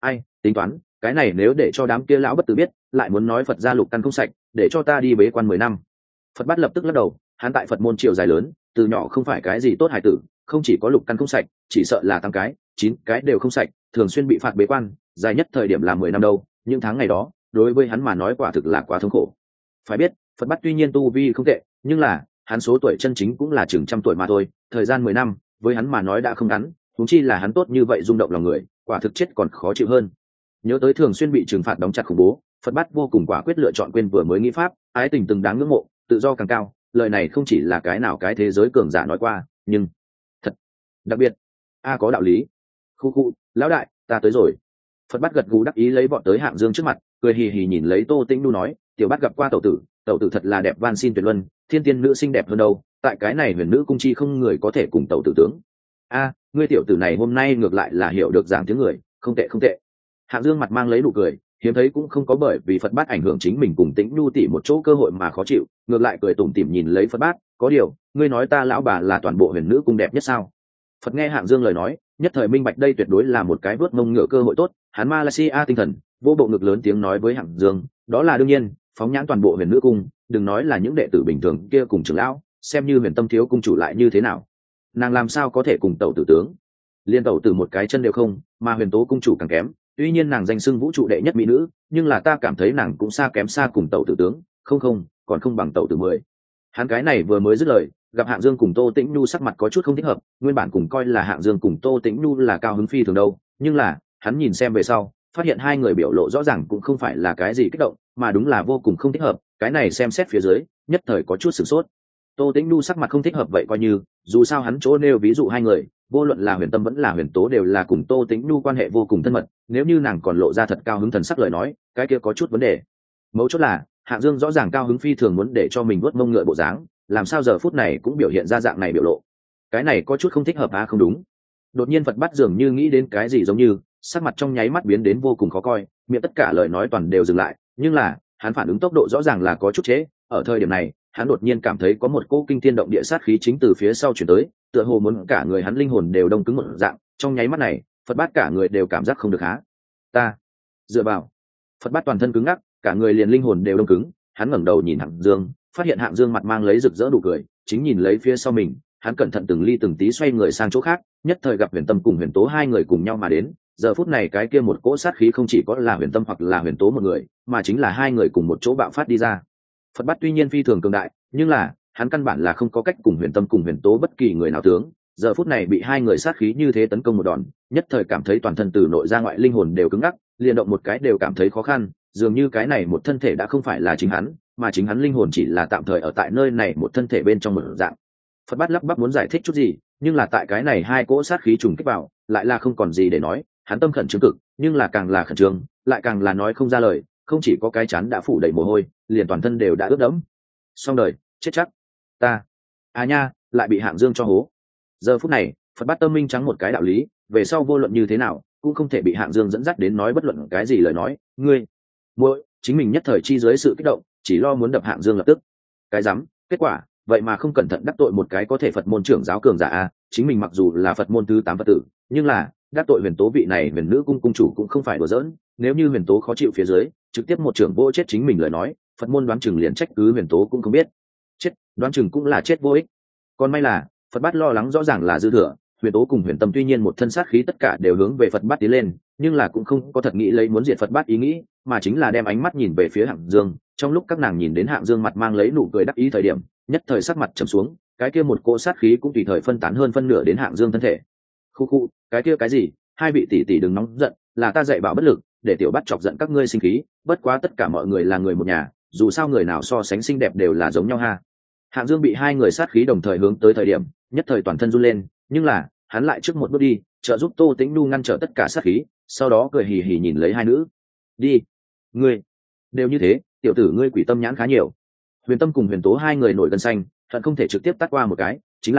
ai tính toán cái này nếu để cho đám kia lão bất tử biết lại muốn nói Phật gia lục căn không sạch để cho ta đi bế quan 10 năm. Phật bát lập tức lắc đầu, hắn tại Phật môn triều dài lớn, từ nhỏ không phải cái gì tốt hải tử, không chỉ có lục căn không sạch, chỉ sợ là 8 cái 9 cái đều không sạch, thường xuyên bị phạt bế quan, dài nhất thời điểm là 10 năm đâu. Những tháng ngày đó đối với hắn mà nói quả thực là quá thống khổ. Phải biết Phật bát tuy nhiên tu vi không tệ, nhưng là hắn số tuổi chân chính cũng là chừng trăm tuổi mà thôi, thời gian 10 năm với hắn mà nói đã không ngắn, huống chi là hắn tốt như vậy rung động lòng người, quả thực chết còn khó chịu hơn. Nhớ tới thường xuyên bị trừng phạt đóng chặt khủng bố, Phật bát vô cùng quả quyết lựa chọn quên vừa mới nghĩ pháp, ái tình từng đáng ngưỡng mộ, tự do càng cao. Lời này không chỉ là cái nào cái thế giới cường giả nói qua, nhưng thật đặc biệt có đạo lý. Khu khu, lão đại ta tới rồi. Phật bát gật gù đắc ý lấy bọn tới Hạng Dương trước mặt, cười hì hì nhìn lấy Tô Tĩnh Nu nói, tiểu bát gặp qua tẩu tử thật là đẹp van xin tuyệt luân, thiên tiên nữ xinh đẹp hơn đâu, tại cái này huyền nữ cung chi không người có thể cùng tẩu tử tướng. Ngươi tiểu tử này hôm nay ngược lại là hiểu được giảng tiếng người, không tệ không tệ. Hạng Dương mặt mang lấy nụ cười, hiếm thấy cũng không có bởi vì Phật bát ảnh hưởng chính mình cùng Tĩnh Nu tỉ một chỗ cơ hội mà khó chịu, ngược lại cười tủm tỉm nhìn lấy Phật bát, có điều ngươi nói ta lão bà là toàn bộ huyền nữ cung đẹp nhất sao? Phật nghe Hạng Dương lời nói, nhất thời minh bạch đây tuyệt đối là một cái vớt mông ngựa cơ hội tốt, hắn Malaysia tinh thần vô bộ ngực lớn tiếng nói với Hạng Dương, đó là đương nhiên, phóng nhãn toàn bộ huyền nữ cung, đừng nói là những đệ tử bình thường kia cùng trưởng lão, xem như huyền tâm thiếu cung chủ lại như thế nào, nàng làm sao có thể cùng tẩu tử tướng? Liên tẩu tử một cái chân đều không, mà huyền tố cung chủ càng kém. Tuy nhiên nàng danh xưng vũ trụ đệ nhất mỹ nữ, nhưng là ta cảm thấy nàng cũng xa kém xa cùng tẩu tử tướng, không, còn không bằng tẩu tử 10. Hắn cái này vừa mới dứt lời, gặp Hạng Dương cùng Tô Tĩnh Nhu sắc mặt có chút không thích hợp, nguyên bản cùng coi là Hạng Dương cùng Tô Tĩnh Nhu là cao hứng phi thường đâu, nhưng là hắn nhìn xem về sau, phát hiện hai người biểu lộ rõ ràng cũng không phải là cái gì kích động, mà đúng là vô cùng không thích hợp, cái này xem xét phía dưới, nhất thời có chút sửng sốt. Tô Tĩnh Nhu sắc mặt không thích hợp vậy coi như, dù sao hắn chỗ nêu ví dụ hai người, vô luận là Huyền Tâm vẫn là Huyền Tố đều là cùng Tô Tĩnh Nhu quan hệ vô cùng thân mật, nếu như nàng còn lộ ra thật cao hứng thần sắc lời nói, cái kia có chút vấn đề. Mấu chốt là, Hạng Dương rõ ràng cao hứng phi thường muốn để cho mình vuốt mông ngựa bộ dáng, làm sao giờ phút này cũng biểu hiện ra dạng này biểu lộ. Cái này có chút không thích hợp không đúng. Đột nhiên Phật Bát dường như nghĩ đến cái gì giống như, sắc mặt trong nháy mắt biến đến vô cùng khó coi, miệng tất cả lời nói toàn đều dừng lại, nhưng là, hắn phản ứng tốc độ rõ ràng là có chút chế, ở thời điểm này, hắn đột nhiên cảm thấy có một cỗ kinh thiên động địa sát khí chính từ phía sau chuyển tới, tựa hồ muốn cả người hắn linh hồn đều đông cứng một dạng, trong nháy mắt này, Phật Bát cả người đều cảm giác không được há. Ta dựa vào. Phật Bát toàn thân cứng ngắc, cả người liền linh hồn đều đông cứng, hắn ngẩng đầu nhìn Hạng Dương, phát hiện Hạng Dương mặt mang lấy rực rỡ nụ cười, chính nhìn lấy phía sau mình, hắn cẩn thận từng ly từng tí xoay người sang chỗ khác, nhất thời gặp Huyền Tâm cùng Huyền Tố hai người cùng nhau mà đến, giờ phút này cái kia một cỗ sát khí không chỉ có là Huyền Tâm hoặc là Huyền Tố một người, mà chính là hai người cùng một chỗ bạo phát đi ra. Phật Bát tuy nhiên phi thường cường đại, nhưng là hắn căn bản là không có cách cùng Huyền Tâm cùng Huyền Tố bất kỳ người nào tướng, giờ phút này bị hai người sát khí như thế tấn công một đòn, nhất thời cảm thấy toàn thân từ nội ra ngoại linh hồn đều cứng ngắc, liền động một cái đều cảm thấy khó khăn, dường như cái này một thân thể đã không phải là chính hắn, mà chính hắn linh hồn chỉ là tạm thời ở tại nơi này một thân thể bên trong một dạng. Phật Bát lắp bắp muốn giải thích chút gì, nhưng là tại cái này hai cỗ sát khí trùng kích vào, lại là không còn gì để nói, hắn tâm khẩn trương cực, nhưng là càng là khẩn trương, lại càng là nói không ra lời, không chỉ có cái chán đã phủ đầy mồ hôi, liền toàn thân đều đã ướt đẫm. Xong đời, chết chắc. Ta, nha, lại bị Hạng Dương cho hố. Giờ phút này, Phật Bát tâm minh trắng một cái đạo lý, về sau vô luận như thế nào, cũng không thể bị Hạng Dương dẫn dắt đến nói bất luận cái gì lời nói, ngươi, muội, chính mình nhất thời chi dưới sự kích động, chỉ lo muốn đập Hạng Dương lập tức. Cái rắm, kết quả, vậy mà không cẩn thận đắc tội một cái có thể Phật môn trưởng giáo cường giả a, chính mình mặc dù là Phật môn thứ 8 Phật tử, nhưng là đắc tội Huyền Tố vị này Huyền Nữ cung cung chủ cũng không phải đùa giỡn, nếu như Huyền Tố khó chịu phía dưới, trực tiếp một trưởng vô chết chính mình lời nói, Phật môn đoán chừng liền trách cứ Huyền Tố cũng không biết. Chết, đoán chừng cũng là chết vô ích. Còn may là, Phật Bát lo lắng rõ ràng là dư thừa, Huyền Tố cùng Huyền Tâm tuy nhiên một thân sát khí tất cả đều hướng về Phật Bát tiến lên, nhưng là cũng không có thật nghĩ lấy muốn diệt Phật Bát ý nghĩ, mà chính là đem ánh mắt nhìn về phía Hạng Dương, trong lúc các nàng nhìn đến Hạng Dương mặt mang lấy nụ cười đắc ý thời điểm, nhất thời sắc mặt trầm xuống, cái kia một cỗ sát khí cũng tùy thời phân tán hơn phân nửa đến Hạng Dương thân thể. Khu, cái kia cái gì, hai vị tỷ tỷ đừng nóng giận, là ta dạy bảo bất lực, để tiểu Bát chọc giận các ngươi sinh khí, bất quá tất cả mọi người là người một nhà, dù sao người nào so sánh xinh đẹp đều là giống nhau ha. Hạng Dương bị hai người sát khí đồng thời hướng tới thời điểm, nhất thời toàn thân run lên, nhưng là hắn lại trước một bước đi, trợ giúp Tô Tĩnh Nhu ngăn trở tất cả sát khí, sau đó cười hì hì nhìn lấy hai nữ. Đi, ngươi đều như thế, tiểu tử ngươi quỷ tâm nhãn khá nhiều. Huyền Tâm cùng Huyền Tố hai người nổi gân xanh, hận không thể trực tiếp tát qua một cái, chính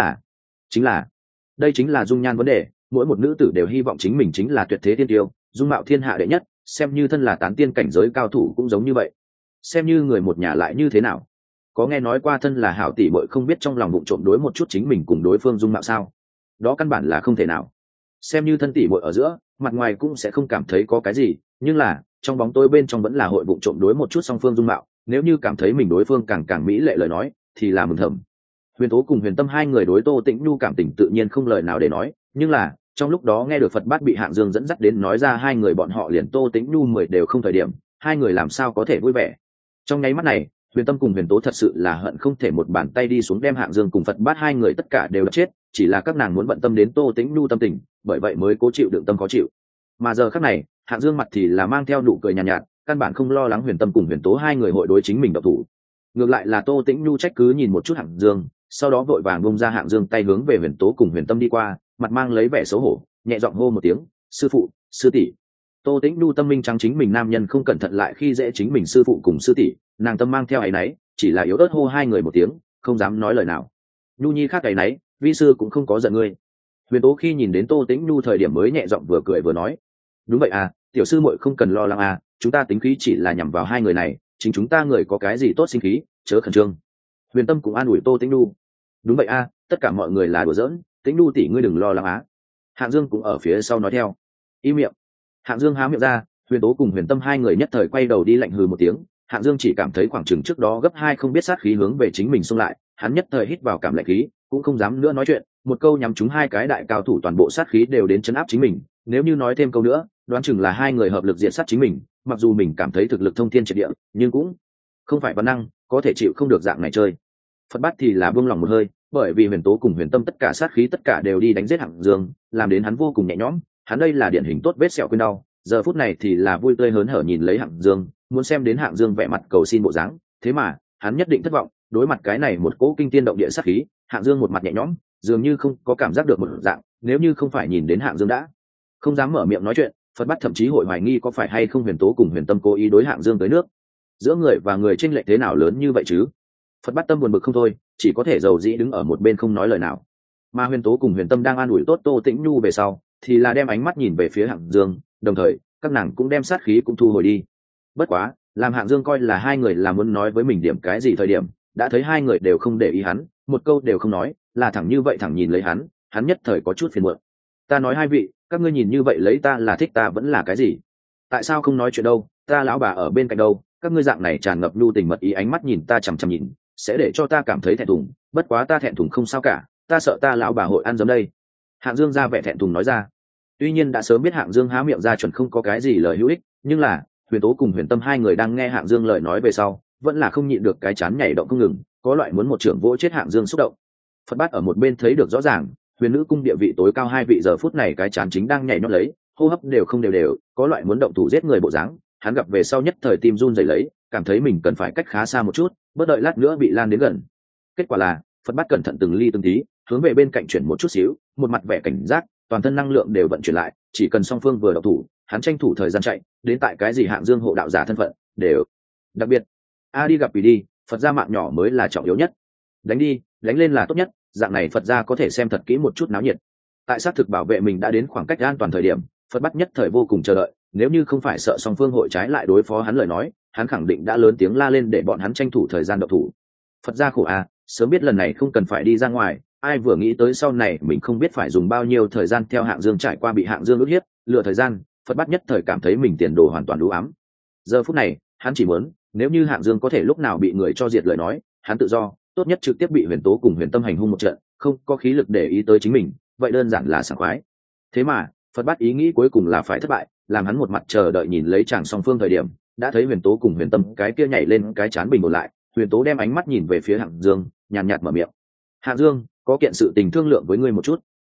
là, đây chính là dung nhan vấn đề, mỗi một nữ tử đều hy vọng chính mình chính là tuyệt thế tiên tiêu, dung mạo thiên hạ đệ nhất, xem như thân là tán tiên cảnh giới cao thủ cũng giống như vậy. Xem như người một nhà lại như thế nào? Có nghe nói qua thân là hảo tỷ muội không biết trong lòng bụng trộm đối một chút chính mình cùng đối phương dung mạo sao? Đó căn bản là không thể nào. xem như thân tỷ muội ở giữa, mặt ngoài cũng sẽ không cảm thấy có cái gì, nhưng là trong bóng tối bên trong vẫn là hội vụ trộm đối một chút song phương dung mạo, nếu như cảm thấy mình đối phương càng càng mỹ lệ lời nói thì là mừng thầm. Huyền Tố cùng Huyền Tâm hai người đối Tô Tĩnh Nhu cảm tình tự nhiên không lời nào để nói, nhưng là trong lúc đó nghe được Phật Bát bị Hạng Dương dẫn dắt đến nói ra hai người bọn họ liền Tô Tĩnh Nhu 10 đều không thời điểm, hai người làm sao có thể vui vẻ. Trong nháy mắt này, Huyền Tâm cùng Huyền Tố thật sự là hận không thể một bàn tay đi xuống đem Hạng Dương cùng Phật Bát hai người tất cả đều đập chết, chỉ là các nàng muốn bận tâm đến Tô Tĩnh Nhu tâm tình, bởi vậy mới cố chịu đựng tâm khó chịu. Mà giờ khắc này, Hạng Dương mặt thì là mang theo nụ cười nhàn nhạt, căn bản không lo lắng Huyền Tâm cùng Huyền Tố hai người hội đối chính mình độc thủ. Ngược lại là Tô Tĩnh Nhu trách cứ nhìn một chút Hạng Dương, sau đó vội vàng bung ra Hạng Dương tay hướng về Huyền Tố cùng Huyền Tâm đi qua, mặt mang lấy vẻ xấu hổ, nhẹ giọng hô một tiếng, sư phụ, sư tỷ. Tô Tĩnh Nhu tâm minh trắng chính mình nam nhân không cẩn thận lại khi dễ chính mình sư phụ cùng sư tỷ, nàng tâm mang theo áy náy, chỉ là yếu ớt hô hai người một tiếng, không dám nói lời nào. Nhu nhi khác áy náy, vi sư cũng không có giận ngươi. Huyền Tố khi nhìn đến Tô Tĩnh Nhu thời điểm mới nhẹ giọng vừa cười vừa nói, đúng vậy à, tiểu sư muội không cần lo lắng à, chúng ta tính khí chỉ là nhằm vào hai người này, chính chúng ta người có cái gì tốt sinh khí, chớ khẩn trương. Huyền Tâm cũng an ủi Tô Tĩnh Nhu, đúng vậy à, tất cả mọi người là đùa giỡn, Tĩnh Nhu tỷ ngươi đừng lo lắng á. Hạng Dương cũng ở phía sau nói theo, im miệng. Hạng Dương há miệng ra, Huyền Tố cùng Huyền Tâm hai người nhất thời quay đầu đi lạnh hừ một tiếng. Hạng Dương chỉ cảm thấy khoảng chừng trước đó gấp hai không biết sát khí hướng về chính mình xung lại, hắn nhất thời hít vào cảm lạnh khí, cũng không dám nữa nói chuyện, một câu nhắm trúng hai cái đại cao thủ toàn bộ sát khí đều đến chấn áp chính mình, nếu như nói thêm câu nữa, đoán chừng là hai người hợp lực diệt sát chính mình, mặc dù mình cảm thấy thực lực thông thiên triệt địa, nhưng cũng không phải văn năng, có thể chịu không được dạng này chơi. Phật Bát thì là buông lòng một hơi, bởi vì Huyền Tố cùng Huyền Tâm tất cả sát khí tất cả đều đi đánh giết Hạng Dương, làm đến hắn vô cùng nhẹ nhõm, hắn đây là điển hình tốt vết sẹo quên đau, giờ phút này thì là vui tươi hớn hở nhìn lấy Hạng Dương, muốn xem đến Hạng Dương vẻ mặt cầu xin bộ dáng, thế mà hắn nhất định thất vọng, đối mặt cái này một cỗ kinh tiên động địa sát khí, Hạng Dương một mặt nhẹ nhõm, dường như không có cảm giác được một dạng, nếu như không phải nhìn đến Hạng Dương đã không dám mở miệng nói chuyện, Phật Bát thậm chí hội hoài nghi có phải hay không Huyền Tố cùng Huyền Tâm cố ý đối Hạng Dương tới nước, giữa người và người chênh lệch thế nào lớn như vậy chứ. Phật Bát tâm buồn bực không thôi, chỉ có thể dầu dĩ đứng ở một bên không nói lời nào. Mà Huyền Tố cùng Huyền Tâm đang an ủi tốt Tô Tĩnh Nhu về sau, thì là đem ánh mắt nhìn về phía Hạng Dương, đồng thời các nàng cũng đem sát khí cũng thu hồi đi. Bất quá, làm Hạng Dương coi là hai người là muốn nói với mình điểm cái gì thời điểm, đã thấy hai người đều không để ý hắn, một câu đều không nói, là thẳng như vậy thẳng nhìn lấy hắn nhất thời có chút phiền muộn. Ta nói hai vị, các ngươi nhìn như vậy lấy ta là thích ta vẫn là cái gì? Tại sao không nói chuyện đâu? Ta lão bà ở bên cạnh đâu? Các ngươi dạng này tràn ngập nhu tình mật ý ánh mắt nhìn ta chằm chằm nhìn, sẽ để cho ta cảm thấy thẹn thùng, bất quá ta thẹn thùng không sao cả, ta sợ ta lão bà hội ăn giấm đây. Hạng Dương ra vẻ thẹn thùng nói ra. Tuy nhiên đã sớm biết Hạng Dương há miệng ra chuẩn không có cái gì lời hữu ích, nhưng là Huyền Tố cùng Huyền Tâm hai người đang nghe Hạng Dương lời nói về sau, vẫn là không nhịn được cái chán nhảy động không ngừng, có loại muốn một trưởng vỗ chết Hạng Dương xúc động. Phật Bát ở một bên thấy được rõ ràng, Huyền Nữ cung địa vị tối cao hai vị giờ phút này cái chán chính đang nhảy nhót lấy, hô hấp đều không đều, có loại muốn động thủ giết người bộ dáng. Hắn gặp về sau nhất thời tim run rẩy lấy, cảm thấy mình cần phải cách khá xa một chút, bất đợi lát nữa bị lan đến gần. Kết quả là Phật Bát cẩn thận từng ly từng tí hướng về bên cạnh chuyển một chút xíu, một mặt vẻ cảnh giác, toàn thân năng lượng đều vận chuyển lại, chỉ cần song phương vừa động thủ, hắn tranh thủ thời gian chạy đến tại cái gì Hạng Dương hộ đạo giả thân phận đều đặc biệt đi gặp đi, Phật gia mạng nhỏ mới là trọng yếu nhất, đánh đi đánh lên là tốt nhất, dạng này Phật gia có thể xem thật kỹ một chút náo nhiệt. Tại xác thực bảo vệ mình đã đến khoảng cách an toàn thời điểm, Phật Bát nhất thời vô cùng chờ đợi, nếu như không phải sợ song phương hội trái lại đối phó hắn lời nói, hắn khẳng định đã lớn tiếng la lên để bọn hắn tranh thủ thời gian động thủ. Phật gia khổ sớm biết lần này không cần phải đi ra ngoài, ai vừa nghĩ tới sau này mình không biết phải dùng bao nhiêu thời gian theo Hạng Dương trải qua bị Hạng Dương ức hiếp, lựa thời gian, Phật Bát nhất thời cảm thấy mình tiền đồ hoàn toàn đủ ám. Giờ phút này, hắn chỉ muốn, nếu như Hạng Dương có thể lúc nào bị người cho diệt lời nói, hắn tự do, tốt nhất trực tiếp bị Huyền Tố cùng Huyền Tâm hành hung một trận, không có khí lực để ý tới chính mình, vậy đơn giản là sảng khoái. Thế mà, Phật Bát ý nghĩ cuối cùng là phải thất bại, làm hắn một mặt chờ đợi nhìn lấy chàng song phương thời điểm, đã thấy Huyền Tố cùng Huyền Tâm cái kia nhảy lên cái chán bình ổn lại, Huyền Tố đem ánh mắt nhìn về phía Hạng Dương, nhàn nhạt mở miệng. Hạng Dương, có kiện sự tình thương lượng với ngươi một chút.